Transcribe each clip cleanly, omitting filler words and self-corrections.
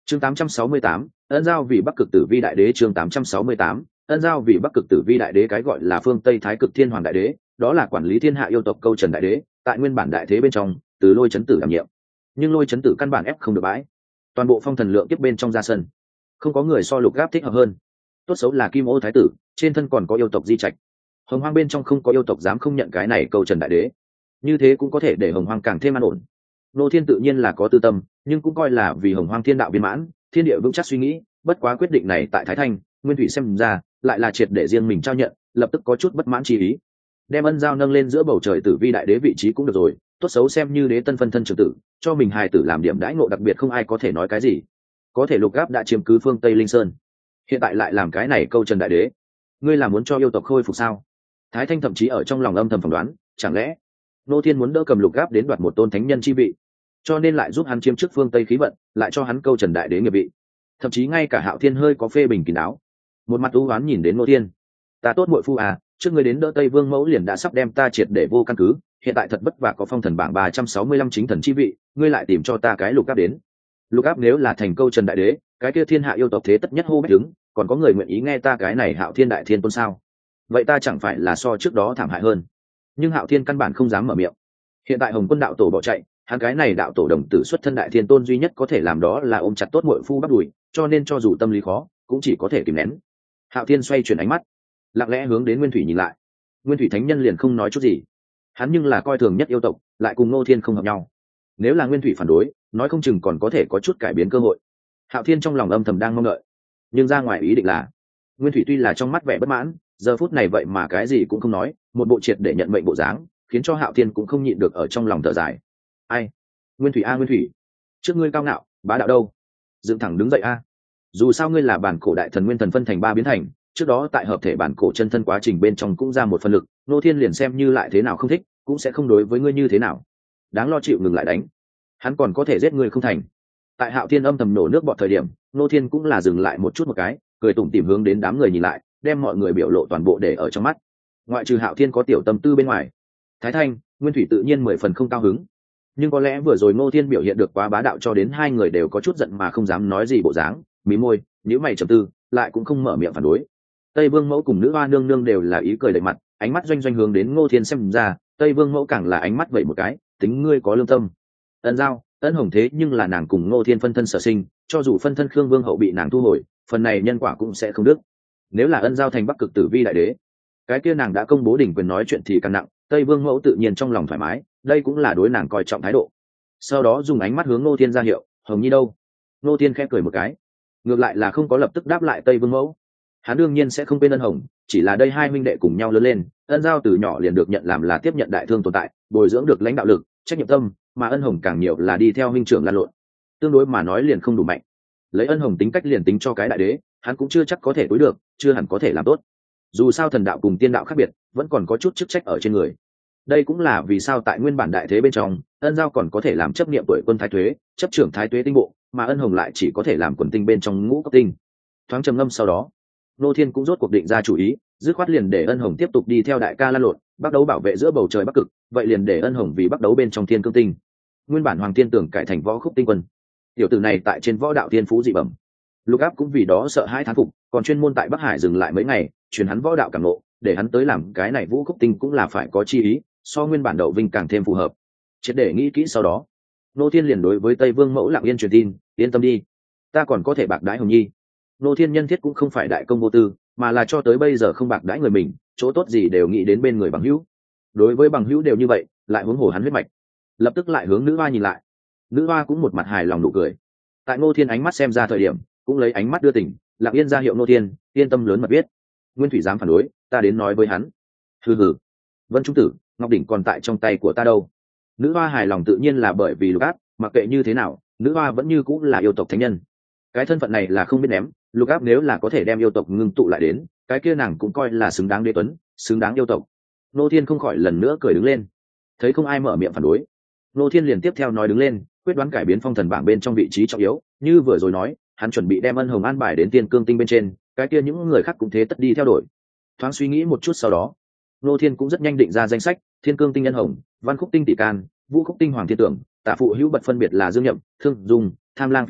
Chương 868, ân giao vì Bắc Cực Tử Vi đại đế. Chương 868, ân giao vì Bắc Cực Tử Vi đại đế. Cái gọi là phương Tây Thái Cực Thiên Hoàng đại đế, đó là quản lý thiên hạ yêu tộc Câu Trần đại đế, tại nguyên bản đại thế bên trong, từ Lôi Chấn Tử đảm nhiệm. Nhưng Lôi Chấn Tử căn bản ép không được bãi, toàn bộ phong thần lượng tiếp bên trong ra sân, không có người so Lục Gáp thích hợp hơn. Tốt xấu là Kim Ô thái tử, trên thân còn có yêu tộc di trạch. Hồng Hoang bên trong không có yêu tộc dám không nhận cái này Câu Trần đại đế, như thế cũng có thể để Hồng Hoang càng thêm an ổn. Nô Thiên tự nhiên là có tư tâm, nhưng cũng coi là vì Hồng Hoang thiên đạo viên mãn, thiên địa vững chắc suy nghĩ. Bất quá quyết định này tại Thái Thanh, Nguyên Thủy xem ra lại là triệt để riêng mình trao nhận, lập tức có chút bất mãn chi ý. Đem ân giao nâng lên giữa bầu trời Tử Vi đại đế vị trí cũng được rồi, tốt xấu xem như đế tân phân thân trưởng tử, cho mình hài tử làm điểm đãi ngộ đặc biệt, không ai có thể nói cái gì. Có thể Lục Gáp đã chiếm cứ phương Tây Linh Sơn, hiện tại lại làm cái này Câu Trần đại đế, ngươi là muốn cho yêu tộc khôi phục sao? Thái Thanh thậm chí ở trong lòng âm thầm phỏng đoán, chẳng lẽ Nô Thiên muốn đỡ cầm Lục Gáp đến đoạt một tôn thánh nhân chi vị, cho nên lại giúp hắn chiếm trước phương Tây khí vận, lại cho hắn Câu Trần đại đế nghiệp vị. Thậm chí ngay cả Hạo Thiên hơi có phê bình kín đáo, một mặt u oán nhìn đến Nô Thiên: ta tốt muội phu à, trước ngươi đến đỡ Tây Vương mẫu liền đã sắp đem ta triệt để vô căn cứ, hiện tại thật vất vả có phong thần bảng 365 chính thần chi vị, ngươi lại tìm cho ta cái Lục Gáp đến. Lục Gáp nếu là thành Câu Trần đại đế, cái kia thiên hạ yêu tộc thế tất nhất hô bách đứng, còn có người nguyện ý nghe ta cái này Hạo Thiên đại thiên tôn sao? Vậy ta chẳng phải là so trước đó thảm hại hơn? Nhưng Hạo Thiên căn bản không dám mở miệng. Hiện tại Hồng Quân đạo tổ bỏ chạy, hắn cái này đạo tổ đồng tử xuất thân đại thiên tôn duy nhất có thể làm đó là ôm chặt tốt muội phu bắt đùi, cho nên cho dù tâm lý khó, cũng chỉ có thể kìm nén. Hạo Thiên xoay chuyển ánh mắt, lặng lẽ hướng đến Nguyên Thủy nhìn lại. Nguyên Thủy thánh nhân liền không nói chút gì, hắn nhưng là coi thường nhất yêu tộc, lại cùng Ngô Thiên không hợp nhau. Nếu là Nguyên Thủy phản đối, nói không chừng còn có thể có chút cải biến cơ hội. Hạo Thiên trong lòng âm thầm đang mong đợi, nhưng ra ngoài ý định là Nguyên Thủy tuy là trong mắt vẻ bất mãn, giờ phút này vậy mà cái gì cũng không nói, một bộ triệt để nhận mệnh bộ dáng, khiến cho Hạo Thiên cũng không nhịn được ở trong lòng thở dài. Ai? Nguyên Thủy a Nguyên Thủy, trước ngươi cao ngạo bá đạo đâu, dựng thẳng đứng dậy a. Dù sao ngươi là bản cổ đại thần nguyên thần phân thành 3 biến thành, trước đó tại hợp thể bản cổ chân thân quá trình bên trong cũng ra một phần lực, Nô Thiên liền xem như lại thế nào không thích, cũng sẽ không đối với ngươi như thế nào. Đáng lo chịu ngừng lại đánh, hắn còn có thể giết ngươi không thành. Tại Hạo Thiên âm thầm nổ nước bọt thời điểm, Nô Thiên cũng là dừng lại một chút một cái, cười tủm tỉm hướng đến đám người nhìn lại, đem mọi người biểu lộ toàn bộ để ở trong mắt. Ngoại trừ Hạo Thiên có tiểu tâm tư bên ngoài, Thái Thanh, Nguyên Thủy tự nhiên 10 phần không cao hứng. Nhưng có lẽ vừa rồi Nô Thiên biểu hiện được quá bá đạo cho đến hai người đều có chút giận mà không dám nói gì bộ dáng, mí môi, nhíu mày trầm tư, lại cũng không mở miệng phản đối. Tây Vương mẫu cùng nữ hoa nương nương đều là ý cười đầy mặt, ánh mắt doanh doanh hướng đến Ngô Thiên xem ra, Tây Vương mẫu càng là ánh mắt vậy một cái, tính ngươi có lương tâm. Ân giao, ân hồng thế nhưng là nàng cùng Ngô Thiên phân thân sở sinh, cho dù phân thân Khương Vương hậu bị nàng thu hồi, phần này nhân quả cũng sẽ không đứt. Nếu là ân giao thành Bắc Cực Tử Vi đại đế, cái kia nàng đã công bố đỉnh quyền nói chuyện thì càng nặng, Tây Vương mẫu tự nhiên trong lòng thoải mái, đây cũng là đối nàng coi trọng thái độ. Sau đó dùng ánh mắt hướng Ngô Thiên ra hiệu, Hồng Nhi đâu? Ngô Thiên khẽ cười một cái, ngược lại là không có lập tức đáp lại Tây Vương mẫu. Hắn đương nhiên sẽ không quên ân hồng, chỉ là đây hai huynh đệ cùng nhau lớn lên, ân giao từ nhỏ liền được nhận làm là tiếp nhận đại thương tồn tại, bồi dưỡng được lãnh đạo lực, trách nhiệm tâm, mà ân hồng càng nhiều là đi theo huynh trưởng lan lộn, tương đối mà nói liền không đủ mạnh. Lấy ân hồng tính cách liền tính cho cái đại đế, hắn cũng chưa chắc có thể đối được, chưa hẳn có thể làm tốt. Dù sao thần đạo cùng tiên đạo khác biệt, vẫn còn có chút chức trách ở trên người. Đây cũng là vì sao tại nguyên bản đại thế bên trong, ân giao còn có thể làm chấp niệm tuổi quân thái tuế, chấp trưởng thái tuế tinh bộ, mà ân hồng lại chỉ có thể làm quần tinh bên trong ngũ cấp tinh. Thoáng trầm ngâm sau đó, Nô Thiên cũng rốt cuộc định ra chủ ý, dứt khoát liền để ân hồng tiếp tục đi theo đại ca lan lộn, bắt đấu bảo vệ giữa bầu trời Bắc Cực, vậy liền để ân hồng vì bắt đấu bên trong thiên cương tinh. Nguyên bản Hoàng Thiên tưởng cải thành võ khúc tinh quân, tiểu tử này tại trên võ đạo thiên phú dị bẩm, Lục Áp cũng vì đó sợ hãi thán phục, còn chuyên môn tại Bắc Hải dừng lại mấy ngày, truyền hắn võ đạo cảm ngộ, để hắn tới làm cái này vũ khúc tinh cũng là phải có chi ý, so nguyên bản Đậu Vinh càng thêm phù hợp. Triệt để nghĩ kỹ sau đó, Nô Thiên liền đối với Tây Vương mẫu lặng yên truyền tin, yên tâm đi, ta còn có thể bạc đãi Hồng Nhi. Nô Thiên nhân thiết cũng không phải đại công vô tư, mà là cho tới bây giờ không bạc đãi người mình, chỗ tốt gì đều nghĩ đến bên người bằng hữu. Đối với bằng hữu đều như vậy, lại huống hồ hắn huyết mạch. Lập tức lại hướng nữ hoa nhìn lại, nữ hoa cũng một mặt hài lòng nụ cười. Tại Nô Thiên ánh mắt xem ra thời điểm, cũng lấy ánh mắt đưa tình, lặng yên ra hiệu Nô Thiên yên tâm lớn mật biết. Nguyên Thủy dám phản đối, ta đến nói với hắn. Hừ hừ, Vân Trung Tử, Ngọc Đỉnh còn tại trong tay của ta đâu. Nữ hoa hài lòng tự nhiên là bởi vì Lục Áp, mặc kệ như thế nào, nữ hoa vẫn như cũng là yêu tộc thánh nhân. Cái thân phận này là không biết ném, Lục Áp nếu là có thể đem yêu tộc ngưng tụ lại đến, cái kia nàng cũng coi là xứng đáng đế tuấn, xứng đáng yêu tộc. Nô Thiên không khỏi lần nữa cười đứng lên. Thấy không ai mở miệng phản đối, Nô Thiên liền tiếp theo nói đứng lên, quyết đoán cải biến phong thần bảng bên trong vị trí trọng yếu, như vừa rồi nói, hắn chuẩn bị đem ân hồng an bài đến tiên cương tinh bên trên, cái kia những người khác cũng thế tất đi theo đuổi. Thoáng suy nghĩ một chút sau đó, Nô Thiên cũng rất nhanh định ra danh sách, thiên cương tinh ân hồng, văn khúc tinh tỷ can, vũ khúc tinh hoàng thiên tưởng, tả phụ hữu bật phân biệt là dương nhậm, thương dung, tham lang phí trọng,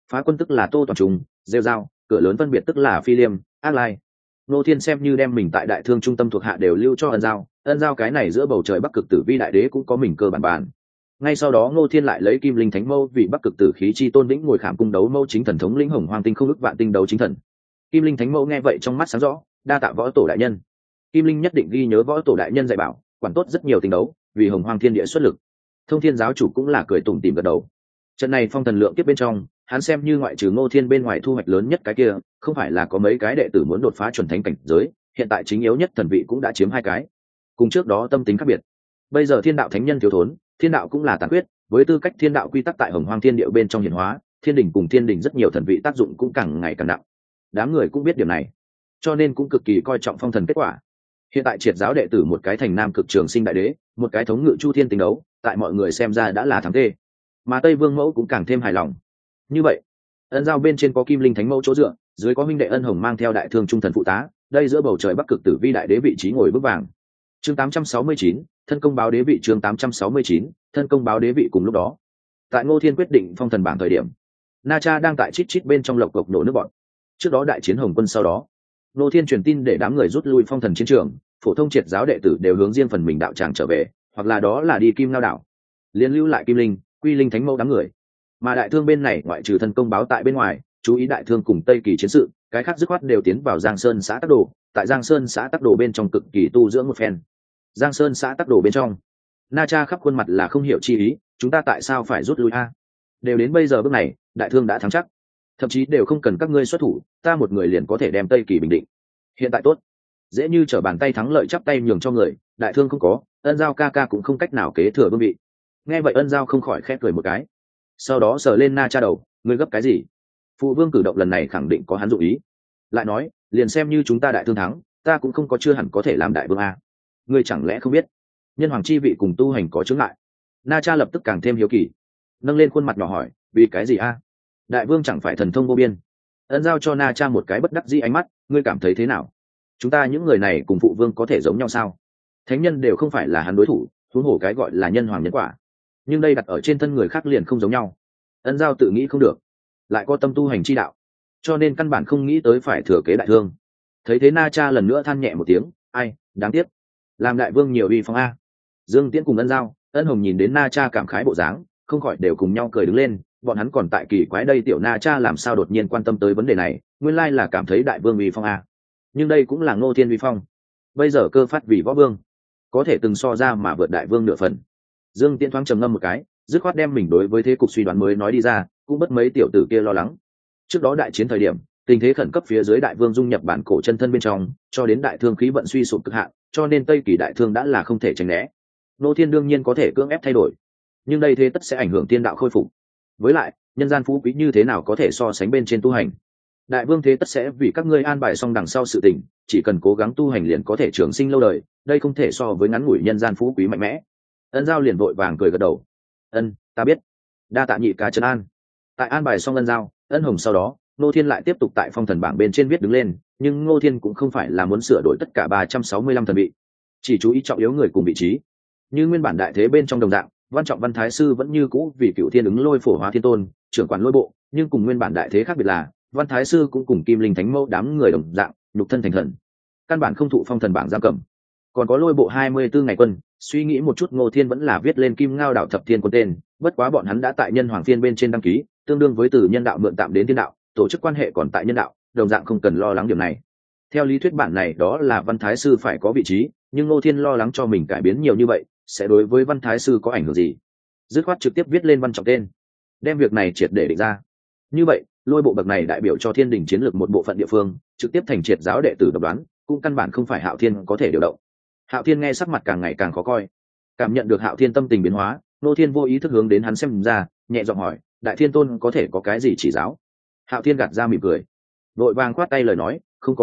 Phá quân tức là Tô Toàn Trung, rêu dao, cửa lớn phân biệt tức là Phi Liêm, Ác Lai. Ngô Thiên xem như đem mình tại đại thương trung tâm thuộc hạ đều lưu cho ân giao cái này giữa bầu trời bắc cực tử vi đại đế cũng có mình cơ bản bản. Ngay sau đó Ngô Thiên lại lấy kim linh thánh mâu vì bắc cực tử khí chi tôn lĩnh ngồi khảm cung đấu mâu chính thần thống lĩnh hồng hoang tinh không ức vạn tinh đấu chính thần. Kim linh thánh mâu nghe vậy trong mắt sáng rõ, đa tạ võ tổ đại nhân. Kim linh nhất định ghi nhớ võ tổ đại nhân dạy bảo, quản tốt rất nhiều tinh đấu, vì hồng hoang thiên địa xuất lực. Thông Thiên giáo chủ cũng là cười tủm tỉm gật đầu. Trận này phong thần lượng tiếp bên trong, hắn xem như ngoại trừ Ngô Thiên bên ngoài thu hoạch lớn nhất cái kia, không phải là có mấy cái đệ tử muốn đột phá chuẩn thánh cảnh giới, hiện tại chính yếu nhất thần vị cũng đã chiếm 2 cái. Cùng trước đó tâm tính khác biệt. Bây giờ thiên đạo thánh nhân thiếu thốn, thiên đạo cũng là tàn quyết, với tư cách thiên đạo quy tắc tại hồng hoang thiên địa bên trong hiển hóa, thiên đình cùng thiên đình rất nhiều thần vị tác dụng cũng càng ngày càng nặng. Đám người cũng biết điểm này, cho nên cũng cực kỳ coi trọng phong thần kết quả. Hiện tại triệt giáo đệ tử một cái thành nam cực trường sinh đại đế, một cái thống ngự chu thiên tinh đấu, tại mọi người xem ra đã là thắng tê, mà Tây Vương mẫu cũng càng thêm hài lòng. Như vậy, ân giao bên trên có kim linh thánh mẫu chỗ dựa, dưới có huynh đệ ân hồng mang theo đại thương trung thần phụ tá, đây giữa bầu trời bắc cực tử vi đại đế vị trí ngồi vững vàng. Chương 869, thân công báo đế vị. Chương 869, thân công báo đế vị. Cùng lúc đó, tại Ngô Thiên quyết định phong thần bảng thời điểm, Na Cha đang tại chít chít bên trong lộc cộc nổ nước bọn. Trước đó đại chiến Hồng Quân sau đó, Ngô Thiên truyền tin để đám người rút lui phong thần chiến trường, phổ thông triệt giáo đệ tử đều hướng riêng phần mình đạo tràng trở về, hoặc là đó là đi Kim Ngao đảo, liên lưu lại Kim Linh, Quy Linh thánh mẫu đám người. Mà đại thương bên này ngoại trừ thân công báo tại bên ngoài, chú ý đại thương cùng Tây Kỳ chiến sự, cái khác dứt khoát đều tiến vào Giang Sơn xã Tắc Đồ, tại Giang Sơn xã Tắc Đồ bên trong cực kỳ tu dưỡng một phen. Giang Sơn xã Tắc Đồ bên trong, Na Cha khắp khuôn mặt là không hiểu chi ý, chúng ta tại sao phải rút lui a? Đều đến bây giờ bước này, đại thương đã thắng chắc, thậm chí đều không cần các ngươi xuất thủ, ta một người liền có thể đem Tây Kỳ bình định. Hiện tại tốt, dễ như trở bàn tay thắng lợi chắp tay nhường cho người, đại thương không có, ân giao ca ca cũng không cách nào kế thừa vương vị. Nghe vậy ân giao không khỏi khẽ cười một cái, sau đó sờ lên Na Cha đầu, ngươi gấp cái gì? Phụ vương cử động lần này khẳng định có hắn dụng ý. Lại nói, liền xem như chúng ta đại thương thắng, ta cũng không có chưa hẳn có thể làm đại vương a. Ngươi chẳng lẽ không biết, nhân hoàng chi vị cùng tu hành có chướng ngại? Na Cha lập tức càng thêm hiếu kỳ, nâng lên khuôn mặt nhỏ hỏi, vì cái gì a? Đại vương chẳng phải thần thông vô biên? Ân giao cho Na Cha một cái bất đắc dĩ ánh mắt, ngươi cảm thấy thế nào? Chúng ta những người này cùng phụ vương có thể giống nhau sao? Thánh nhân đều không phải là hắn đối thủ, huống hồ cái gọi là nhân hoàng nhân quả, nhưng đây đặt ở trên thân người khác liền không giống nhau. Ân giao tự nghĩ không được, lại có tâm tu hành chi đạo, cho nên căn bản không nghĩ tới phải thừa kế đại thương. Thấy thế Na Cha lần nữa than nhẹ một tiếng, ai, đáng tiếc, làm đại vương nhiều uy phong a. Dương Tiễn cùng ân giao, ân hồng nhìn đến Na Cha cảm khái bộ dáng, không khỏi đều cùng nhau cười đứng lên. Bọn hắn còn tại kỳ quái đây tiểu Na Cha làm sao đột nhiên quan tâm tới vấn đề này, nguyên lai là cảm thấy đại vương uy phong a. Nhưng đây cũng là Ngô Thiên uy phong, bây giờ cơ phát vì võ vương, có thể từng so ra mà vượt đại vương nửa phần. Dương Tiễn thoáng trầm ngâm một cái, dứt khoát đem mình đối với thế cục suy đoán mới nói đi ra, cũng bất mấy tiểu tử kia lo lắng. Trước đó đại chiến thời điểm, tình thế khẩn cấp phía dưới đại vương dung nhập bản cổ chân thân bên trong, cho đến đại thương khí vận suy sụp cực hạn, cho nên Tây Kỳ đại thương đã là không thể tránh né. Ngô Thiên đương nhiên có thể cưỡng ép thay đổi, nhưng đây thế tất sẽ ảnh hưởng tiên đạo khôi phục. Với lại, nhân gian phú quý như thế nào có thể so sánh bên trên tu hành? Đại vương thế tất sẽ vì các ngươi an bài xong đằng sau sự tình, chỉ cần cố gắng tu hành liền có thể trường sinh lâu đời, đây không thể so với ngắn ngủi nhân gian phú quý mạnh mẽ. Ân giao liền vội vàng cười gật đầu, ân, ta biết, đa tạ nhị ca trấn an. Tại an bài xong ân giao, ân hồng sau đó, Ngô Thiên lại tiếp tục tại phong thần bảng bên trên viết đứng lên, nhưng Ngô Thiên cũng không phải là muốn sửa đổi tất cả 365 thần vị, chỉ chú ý trọng yếu người cùng vị trí. Như nguyên bản đại thế bên trong đồng dạng, Văn Trọng Văn Thái Sư vẫn như cũ vì Cựu Thiên ứng lôi phổ hóa thiên tôn, trưởng quản lôi bộ, nhưng cùng nguyên bản đại thế khác biệt là, Văn Thái Sư cũng cùng Kim Linh Thánh Mẫu đám người đồng dạng, nhục thân thành thần, căn bản không thụ phong thần bảng giam cầm. Còn có lôi bộ 24 ngày quân, suy nghĩ một chút Ngô Thiên vẫn là viết lên Kim Ngao đảo thập thiên quân tên, bất quá bọn hắn đã tại nhân hoàng phiên bên trên đăng ký, tương đương với từ nhân đạo mượn tạm đến thiên đạo, tổ chức quan hệ còn tại nhân đạo, đồng dạng không cần lo lắng điểm này. Theo lý thuyết bản này đó là Văn Thái Sư phải có vị trí, nhưng Ngô Thiên lo lắng cho mình cải biến nhiều như vậy, sẽ đối với Văn Thái Sư có ảnh hưởng gì? Dứt khoát trực tiếp viết lên Văn Trọng tên, đem việc này triệt để định ra. Như vậy, lôi bộ bậc này đại biểu cho thiên đình chiến lược một bộ phận địa phương, trực tiếp thành triệt giáo đệ tử độc đoán, cũng căn bản không phải Hạo Thiên có thể điều động. Hạo Thiên nghe sắc mặt càng ngày càng khó coi, cảm nhận được Hạo Thiên tâm tình biến hóa, Ngô Thiên vô ý thức hướng đến hắn xem ra, nhẹ giọng hỏi, đại thiên tôn có thể có cái gì chỉ giáo? Hạo Thiên gạt ra mỉm cười, vội vàng khoát tay lời nói, không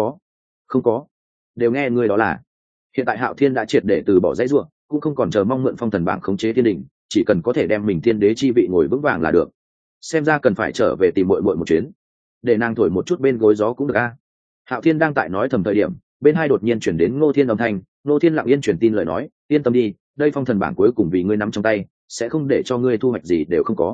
có, đều nghe người đó là. Hiện tại Hạo Thiên đã triệt để từ bỏ dãy ruộng, cũng không còn chờ mong mượn phong thần bảng khống chế thiên đình, chỉ cần có thể đem mình thiên đế chi vị ngồi vững vàng là được. Xem ra cần phải trở về tìm muội muội một chuyến, để nàng thổi một chút bên gối gió cũng được a. Hạo Thiên đang tại nói thầm thời điểm, bên hai đột nhiên chuyển đến Ngô Thiên âm thanh. Ngô Thiên lặng yên truyền tin lời nói, yên tâm đi, đây phong thần bảng cuối cùng vì ngươi nắm trong tay, sẽ không để cho ngươi thu hoạch gì đều không có.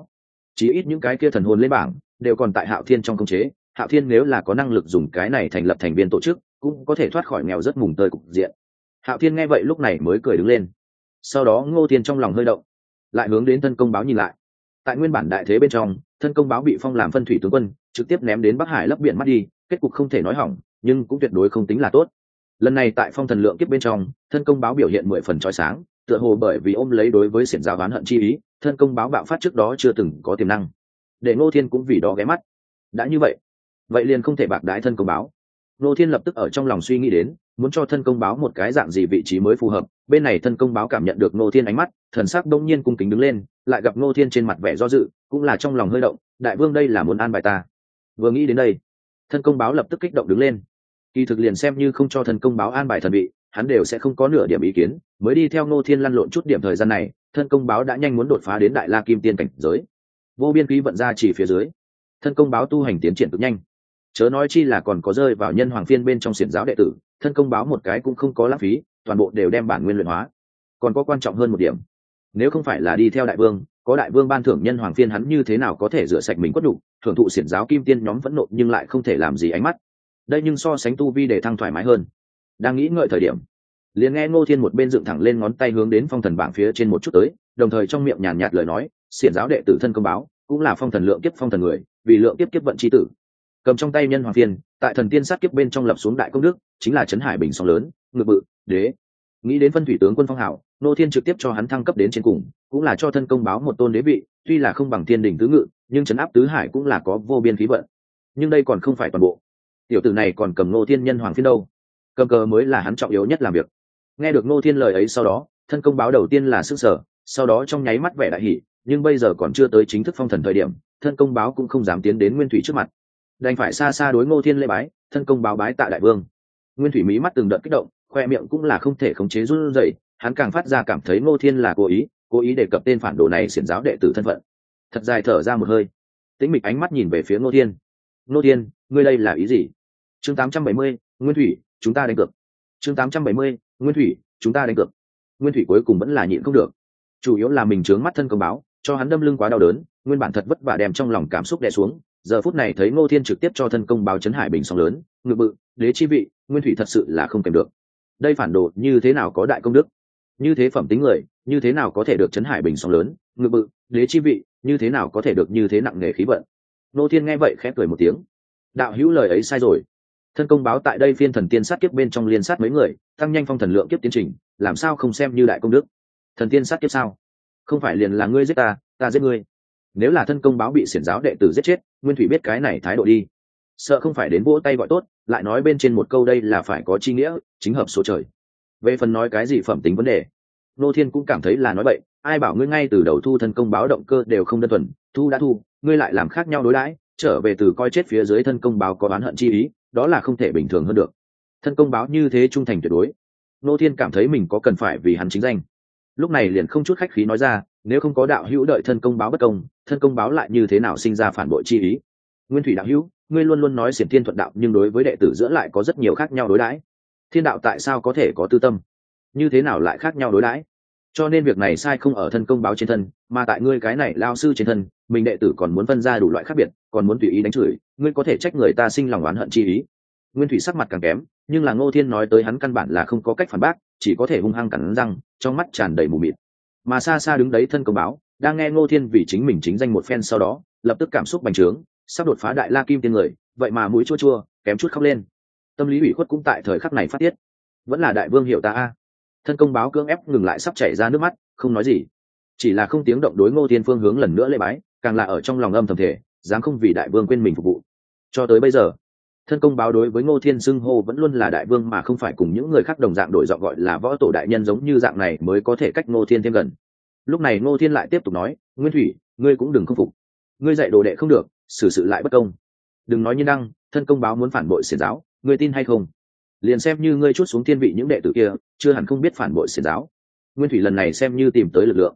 Chỉ ít những cái kia thần hồn lên bảng đều còn tại Hạo Thiên trong khống chế. Hạo Thiên nếu là có năng lực dùng cái này thành lập thành viên tổ chức, cũng có thể thoát khỏi nghèo rất mùng tơi cục diện. Hạo Thiên nghe vậy lúc này mới cười đứng lên. Sau đó Ngô Thiên trong lòng hơi động, lại hướng đến thân công báo nhìn lại. Tại nguyên bản đại thế bên trong, thân công báo bị phong làm phân thủy tướng quân, trực tiếp ném đến Bắc Hải lấp biển mất đi, kết cục không thể nói hỏng, nhưng cũng tuyệt đối không tính là tốt. Lần này tại phong thần lượng kiếp bên trong, thân công báo biểu hiện 10 phần chói sáng, tựa hồ bởi vì ôm lấy đối với xiển giáo oán hận chi ý, thân công báo bạo phát trước đó chưa từng có tiềm năng, để Ngô Thiên cũng vì đó ghé mắt. Đã như vậy liền không thể bạc đái thân công báo. Ngô Thiên lập tức ở trong lòng suy nghĩ đến, muốn cho thân công báo một cái dạng gì vị trí mới phù hợp. Bên này thân công báo cảm nhận được Ngô Thiên ánh mắt, thần sắc đông nhiên cung kính đứng lên, lại gặp Ngô Thiên trên mặt vẻ do dự, cũng là trong lòng hơi động. Đại vương đây là muốn an bài ta. Vừa nghĩ đến đây, thân công báo lập tức kích động đứng lên. Kỳ thực liền xem như không cho thân công báo an bài thần vị, hắn đều sẽ không có nửa điểm ý kiến. Mới đi theo Ngô Thiên lăn lộn chút điểm thời gian này, thân công báo đã nhanh muốn đột phá đến đại la kim tiên cảnh giới. Vô biên khí vận ra chỉ phía dưới, thân công báo tu hành tiến triển cực nhanh. Chớ nói chi là còn có rơi vào nhân hoàng phiên bên trong xiển giáo đệ tử, thân công báo một cái cũng không có lãng phí, toàn bộ đều đem bản nguyên luyện hóa. Còn có quan trọng hơn một điểm, nếu không phải là đi theo đại vương, có đại vương ban thưởng nhân hoàng phiên, hắn như thế nào có thể rửa sạch mình quất đủ, thưởng thụ xiển giáo kim tiên nhóm phẫn nộ nhưng lại không thể làm gì ánh mắt. Đây nhưng so sánh tu vi để thăng thoải mái hơn. Đang nghĩ ngợi thời điểm, liền nghe Ngô Thiên một bên dựng thẳng lên ngón tay hướng đến phong thần bảng phía trên một chút tới, đồng thời trong miệng nhàn nhạt lời nói, xiển giáo đệ tử thân công báo cũng là phong thần lượng kiếp phong thần người, vì lượng kiếp kiếp vận chi tử, cầm trong tay nhân hoàng phiên, tại thần tiên sát kiếp bên trong lập xuống đại công đức, chính là trấn hải bình sóng lớn, ngự bự đế. Nghĩ đến phân thủy tướng quân phong hảo, Ngô Thiên trực tiếp cho hắn thăng cấp đến trên cùng, cũng là cho thân công báo một tôn đế vị, tuy là không bằng thiên đình tứ ngự, nhưng trấn áp tứ hải cũng là có vô biên khí vận. Nhưng đây còn không phải toàn bộ, tiểu tử này còn cầm Ngô Thiên nhân hoàng phiên đâu, cầm cờ mới là hắn trọng yếu nhất làm việc. Nghe được Ngô Thiên lời ấy sau đó, thân công báo đầu tiên là sửng sở, sau đó trong nháy mắt vẻ đại hỉ, nhưng bây giờ còn chưa tới chính thức phong thần thời điểm, thân công báo cũng không dám tiến đến Nguyên Thủy trước mặt, đành phải xa xa đối Ngô Thiên lễ bái. Thân công báo bái tạ đại vương. Nguyên Thủy mí mắt từng đợt kích động, khoe miệng cũng là không thể khống chế run rẩy, hắn càng phát ra cảm thấy Ngô Thiên là cố ý đề cập tên phản đồ này xiển giáo đệ tử thân phận. Thật dài thở ra một hơi, tĩnh mịch ánh mắt nhìn về phía Ngô Thiên. Ngô Thiên, ngươi đây là ý gì? Chương 870, Nguyên Thủy, chúng ta đánh cược. Chương 870, Nguyên Thủy, chúng ta đánh cược. Nguyên Thủy cuối cùng vẫn là nhịn không được, chủ yếu là mình trướng mắt thân công báo, cho hắn đâm lưng quá đau đớn, nguyên bản thật vất vả đem trong lòng cảm xúc đè xuống, giờ phút này thấy Ngô Thiên trực tiếp cho thân công báo trấn hải bình sóng lớn, ngự bự đế chi vị, Nguyên Thủy thật sự là không kèm được. Đây phản đồ như thế nào có đại công đức, như thế phẩm tính người, như thế nào có thể được trấn hải bình sóng lớn, ngự bự đế chi vị, như thế nào có thể được như thế nặng nề khí vận. Ngô Thiên nghe vậy khẽ cười một tiếng, đạo hữu lời ấy sai rồi. Thân công báo tại đây phiên thần tiên sát kiếp bên trong liên sát mấy người, tăng nhanh phong thần lượng kiếp tiến trình, làm sao không xem như đại công đức? Thần tiên sát kiếp sao? Không phải liền là ngươi giết ta, ta giết ngươi. Nếu là thân công báo bị xiển giáo đệ tử giết chết, Nguyên Thủy biết cái này thái độ đi, sợ không phải đến vỗ tay gọi tốt, lại nói bên trên một câu đây là phải có chi nghĩa, chính hợp số trời. Về phần nói cái gì phẩm tính vấn đề, Ngô Thiên cũng cảm thấy là nói bậy, ai bảo ngươi ngay từ đầu thu thân công báo động cơ đều không đơn thuần, thu đã thu, ngươi lại làm khác nhau đối đãi, trở về từ coi chết phía dưới thân công báo có oán hận chi ý, đó là không thể bình thường hơn được. Thân công báo như thế trung thành tuyệt đối, Ngô Thiên cảm thấy mình có cần phải vì hắn chính danh. Lúc này liền không chút khách khí nói ra, nếu không có đạo hữu đợi thân công báo bất công, thân công báo lại như thế nào sinh ra phản bội chi ý? Nguyên Thủy đạo hữu, ngươi luôn luôn nói xiển thiên thuận đạo, nhưng đối với đệ tử giữa lại có rất nhiều khác nhau đối đãi. Thiên đạo tại sao có thể có tư tâm, như thế nào lại khác nhau đối đãi? Cho nên việc này sai không ở thân công báo trên thân, mà tại ngươi cái này lao sư trên thân, mình đệ tử còn muốn phân ra đủ loại khác biệt, còn muốn tùy ý đánh chửi, ngươi có thể trách người ta sinh lòng oán hận chi ý. Nguyên Thủy sắc mặt càng kém, nhưng là Ngô Thiên nói tới hắn căn bản là không có cách phản bác, chỉ có thể hung hăng cắn răng, trong mắt tràn đầy mù mịt. Mà xa xa đứng đấy thân công báo, đang nghe Ngô Thiên vì chính mình chính danh một phen sau đó, lập tức cảm xúc bành trướng, sắp đột phá đại la kim tiên người, vậy mà mũi chua chua, kém chút khóc lên. Tâm lý ủy khuất cũng tại thời khắc này phát tiết. Vẫn là đại vương hiểu ta a. Thân công báo cưỡng ép ngừng lại sắp chảy ra nước mắt, không nói gì, chỉ là không tiếng động đối Ngô Thiên phương hướng lần nữa lễ bái, càng là ở trong lòng âm thầm thể, dám không vì đại vương quên mình phục vụ. Cho tới bây giờ, thân công báo đối với Ngô Thiên xưng hô vẫn luôn là đại vương, mà không phải cùng những người khác đồng dạng đổi giọng gọi là võ tổ đại nhân, giống như dạng này mới có thể cách Ngô Thiên thêm gần. Lúc này Ngô Thiên lại tiếp tục nói, Nguyên Thủy, ngươi cũng đừng không phục, ngươi dạy đồ đệ không được, xử sự lại bất công. Đừng nói như đăng, thân công báo muốn phản bội xiển giáo, ngươi tin hay không? Liền xem như ngươi chút xuống thiên vị những đệ tử kia, chưa hẳn không biết phản bội xiển giáo. Nguyên Thủy lần này xem như tìm tới lực lượng.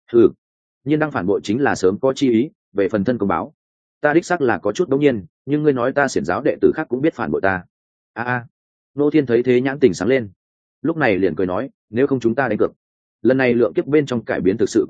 Nhiên đăng phản bội chính là sớm có chi ý, về phần thân công báo, ta đích xác là có chút đống nhiên, nhưng ngươi nói ta xiển giáo đệ tử khác cũng biết phản bội ta. Ngô Thiên thấy thế nhãn tình sáng lên, lúc này liền cười nói, nếu không chúng ta đánh cược. Lần này lượng kiếp bên trong cải biến thực sự quá lớn,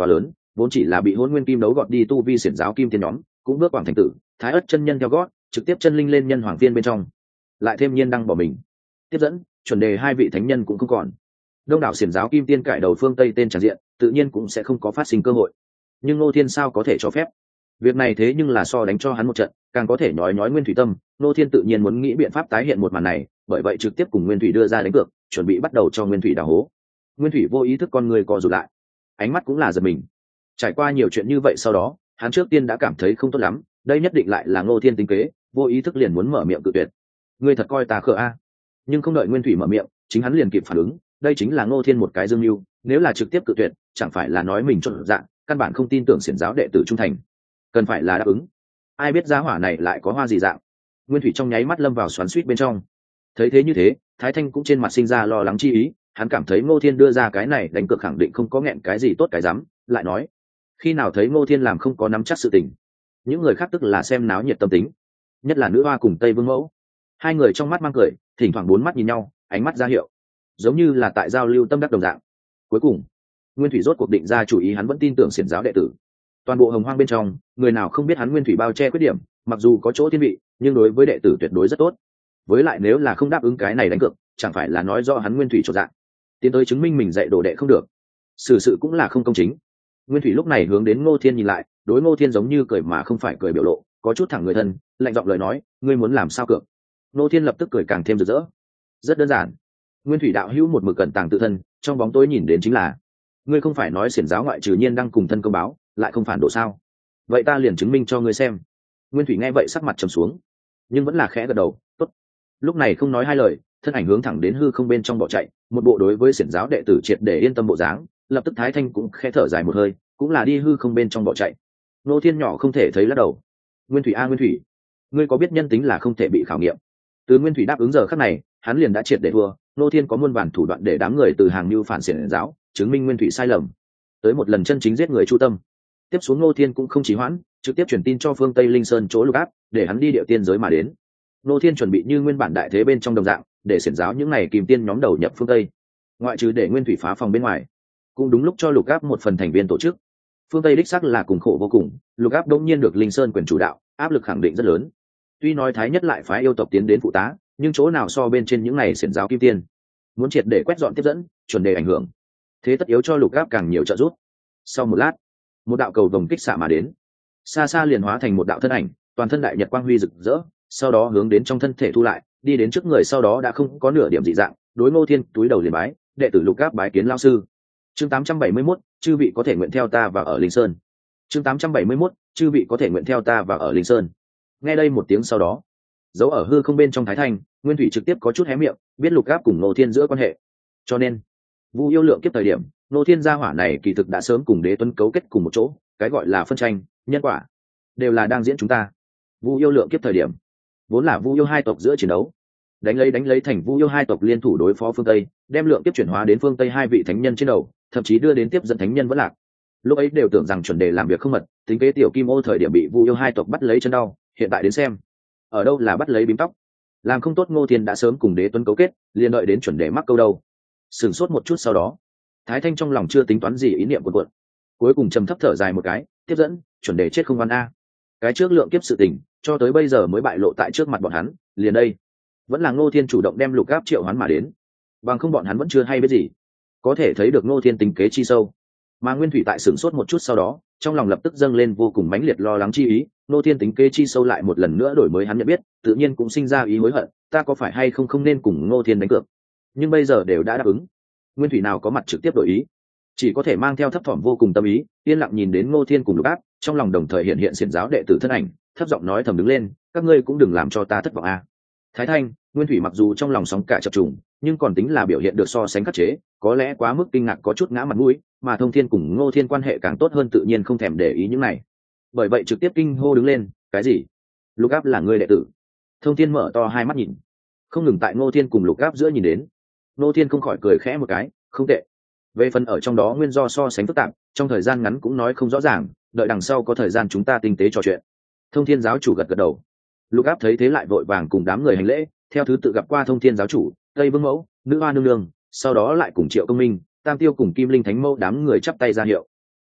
vốn chỉ là bị hôn nguyên kim đấu gọt đi tu vi xiển giáo kim tiên nhóm cũng bước quảng thành tử, thái ất chân nhân theo gót trực tiếp chân linh lên nhân hoàng viên bên trong, lại thêm nhiên đăng bỏ mình tiếp dẫn chuẩn đề hai vị thánh nhân cũng không còn, đông đảo xiển giáo kim tiên cải đầu phương tây tên tràn diện tự nhiên cũng sẽ không có phát sinh cơ hội. Nhưng Ngô Thiên sao có thể cho phép việc này, thế nhưng là so đánh cho hắn một trận càng có thể nói nguyên thủy tâm. Ngô Thiên tự nhiên muốn nghĩ biện pháp tái hiện một màn này, bởi vậy trực tiếp cùng nguyên thủy đưa ra đánh cược, chuẩn bị bắt đầu cho nguyên thủy đào hố. Nguyên thủy vô ý thức con người co rụt lại, ánh mắt cũng là giật mình. Trải qua nhiều chuyện như vậy sau đó, hắn trước tiên đã cảm thấy không tốt lắm, đây nhất định lại là Ngô Thiên tính kế, vô ý thức liền muốn mở miệng cự tuyệt. Ngươi thật coi ta khờ a? Nhưng không đợi nguyên thủy mở miệng, chính hắn liền kịp phản ứng, đây chính là Ngô Thiên một cái dương mưu, nếu là trực tiếp cự tuyệt chẳng phải là nói mình trộn dạng, căn bản không tin tưởng xiển giáo đệ tử trung thành, cần phải là đáp ứng. Ai biết giá hỏa này lại có hoa gì dạng. Nguyên thủy trong nháy mắt lâm vào xoắn xuýt bên trong. Thấy thế như thế, Thái Thanh cũng trên mặt sinh ra lo lắng chi ý, hắn cảm thấy Ngô Thiên đưa ra cái này đánh cược khẳng định không có nghẹn cái gì tốt cái dám, lại nói khi nào thấy Ngô Thiên làm không có nắm chắc sự tình. Những người khác tức là xem náo nhiệt tâm tính, nhất là nữ hoa cùng Tây Vương Mẫu, hai người trong mắt mang cười, thỉnh thoảng bốn mắt nhìn nhau, ánh mắt ra hiệu giống như là tại giao lưu tâm đắc đồng dạng. Cuối cùng Nguyên thủy rốt cuộc định ra chủ ý, hắn vẫn tin tưởng xiển giáo đệ tử. Toàn bộ hồng hoang bên trong người nào không biết hắn Nguyên thủy bao che khuyết điểm, mặc dù có chỗ thiên vị nhưng đối với đệ tử tuyệt đối rất tốt. Với lại nếu là không đáp ứng cái này đánh cược, chẳng phải là nói do hắn Nguyên thủy trọn dạng, tiến tới chứng minh mình dạy đồ đệ không được, xử sự cũng là không công chính. Nguyên thủy lúc này hướng đến Ngô Thiên nhìn lại, đối Ngô Thiên giống như cười mà không phải cười biểu lộ, có chút thẳng người thân, lạnh giọng lời nói, ngươi muốn làm sao cược? Ngô Thiên lập tức cười càng thêm rực rỡ. Rất đơn giản. Nguyên thủy đạo hữu một mực cẩn tàng tự thân, trong bóng tối nhìn đến chính là ngươi không phải nói xiển giáo ngoại trừ nhiên đang cùng thân công báo lại không phản độ sao? Vậy ta liền chứng minh cho ngươi xem. Nguyên thủy nghe vậy sắc mặt trầm xuống, nhưng vẫn là khẽ gật đầu, tốt. Lúc này không nói hai lời, thân ảnh hướng thẳng đến hư không bên trong bỏ chạy, một bộ đối với xiển giáo đệ tử triệt để yên tâm bộ dáng. Lập tức Thái Thanh cũng khẽ thở dài một hơi, cũng là đi hư không bên trong bỏ chạy. Ngô Thiên nhỏ không thể thấy lắc đầu. Nguyên thủy a Nguyên thủy, ngươi có biết nhân tính là không thể bị khảo nghiệm? Từ Nguyên thủy đáp ứng giờ khắc này, hắn liền đã triệt để thua. Ngô Thiên có muôn vàn thủ đoạn để đám người từ hàng mưu phản xiển giáo, chứng minh Nguyên thủy sai lầm, tới một lần chân chính giết người chu tâm. Tiếp xuống Ngô Thiên cũng không trì hoãn, trực tiếp truyền tin cho phương Tây Linh Sơn chỗ Lục Áp, để hắn đi địa tiên giới mà đến. Ngô Thiên chuẩn bị như nguyên bản đại thế bên trong đồng dạng, để xiển giáo những này kìm tiên nhóm đầu nhập phương Tây, ngoại trừ để Nguyên thủy phá phòng bên ngoài, cũng đúng lúc cho Lục Áp một phần thành viên tổ chức. Phương Tây đích xác là cùng khổ vô cùng, Lục Áp đông nhiên được Linh Sơn quyền chủ đạo, áp lực khẳng định rất lớn. Tuy nói Thái Nhất lại phái yêu tộc tiến đến phụ tá, nhưng chỗ nào so bên trên những này xiển giáo kim tiên, muốn triệt để quét dọn tiếp dẫn, chuẩn đề ảnh hưởng, thế tất yếu cho Lục Áp càng nhiều trợ giúp. Sau một lát, một đạo cầu vồng kích xạ mà đến, xa xa liền hóa thành một đạo thân ảnh, toàn thân đại nhật quang huy rực rỡ, sau đó hướng đến trong thân thể thu lại, đi đến trước người, sau đó đã không có nửa điểm dị dạng, đối Ngô Thiên túi đầu liền bái, đệ tử Lục Áp bái kiến lão sư. Chương 871, chư vị có thể nguyện theo ta vào ở Linh Sơn. Chương 871, chư vị có thể nguyện theo ta vào ở Linh Sơn. Nghe đây một tiếng sau đó, dấu ở hư không bên trong Thái Thanh, Nguyên thủy trực tiếp có chút hé miệng, biết Lục Áp cùng Ngô Thiên giữa quan hệ, cho nên Vu Yêu Lượng kiếp thời điểm, Ngô Thiên gia hỏa này kỳ thực đã sớm cùng Đế Tuấn cấu kết cùng một chỗ, cái gọi là phân tranh, nhân quả, đều là đang diễn chúng ta. Vu Yêu Lượng kiếp thời điểm, vốn là Vu Yêu hai tộc giữa chiến đấu, đánh lấy thành Vu Yêu hai tộc liên thủ đối phó phương Tây, đem lượng kiếp chuyển hóa đến phương Tây hai vị thánh nhân trên đầu, thậm chí đưa đến tiếp dẫn thánh nhân vẫn lạc. Lúc ấy đều tưởng rằng chuẩn đề làm việc không mật, tính kế tiểu kim ô thời điểm bị Vu Yêu hai tộc bắt lấy chân đau, hiện tại đến xem, ở đâu là bắt lấy bím tóc, làm không tốt Ngô Thiên đã sớm cùng Đế Tuấn cấu kết, liền đợi đến chuẩn đề mắc câu đâu. Sửng sốt một chút sau đó, Thái Thanh trong lòng chưa tính toán gì ý niệm cuộn, cuối cùng trầm thấp thở dài một cái, tiếp dẫn, chuẩn đề chết không văn a. Cái trước lượng kiếp sự tình, cho tới bây giờ mới bại lộ tại trước mặt bọn hắn, liền đây, vẫn là Ngô Thiên chủ động đem Lục Áp triệu hắn mà đến, bằng không bọn hắn vẫn chưa hay biết gì. Có thể thấy được Ngô Thiên tính kế chi sâu. Mà Nguyên thủy tại sửng sốt một chút sau đó, trong lòng lập tức dâng lên vô cùng mãnh liệt lo lắng chi ý, Ngô Thiên tính kế chi sâu lại một lần nữa đổi mới hắn nhận biết, tự nhiên cũng sinh ra ý hối hận, ta có phải hay không nên cùng Ngô Thiên đánh cược. Nhưng bây giờ đều đã đáp ứng, Nguyên thủy nào có mặt trực tiếp đổi ý, chỉ có thể mang theo thấp thỏm vô cùng tâm ý, yên lặng nhìn đến Ngô Thiên cùng Lục Áp, trong lòng đồng thời hiện hiện xiển giáo đệ tử thân ảnh, thấp giọng nói thầm đứng lên, các ngươi cũng đừng làm cho ta thất vọng a. Thái Thanh, Nguyên thủy mặc dù trong lòng sóng cả chập trùng, nhưng còn tính là biểu hiện được so sánh khắc chế, có lẽ quá mức kinh ngạc có chút ngã mặt mũi, mà Thông Thiên cùng Ngô Thiên quan hệ càng tốt hơn tự nhiên không thèm để ý những này. Bởi vậy trực tiếp kinh hô đứng lên, cái gì? Lục Áp là người đệ tử? Thông Thiên mở to hai mắt nhìn, không ngừng tại Ngô Thiên cùng Lục Áp giữa nhìn đến. Ngô Thiên không khỏi cười khẽ một cái, không tệ. Về phần ở trong đó nguyên do so sánh phức tạp, trong thời gian ngắn cũng nói không rõ ràng, đợi đằng sau có thời gian chúng ta tinh tế trò chuyện. Thông Thiên giáo chủ gật gật đầu. Lục Áp thấy thế lại vội vàng cùng đám người hành lễ, theo thứ tự gặp qua Thông Thiên giáo chủ, Tây Vương Mẫu, Nữ Hoa nương nương, sau đó lại cùng Triệu Công Minh, Tam Tiêu cùng Kim Linh Thánh Mẫu đám người chắp tay ra hiệu.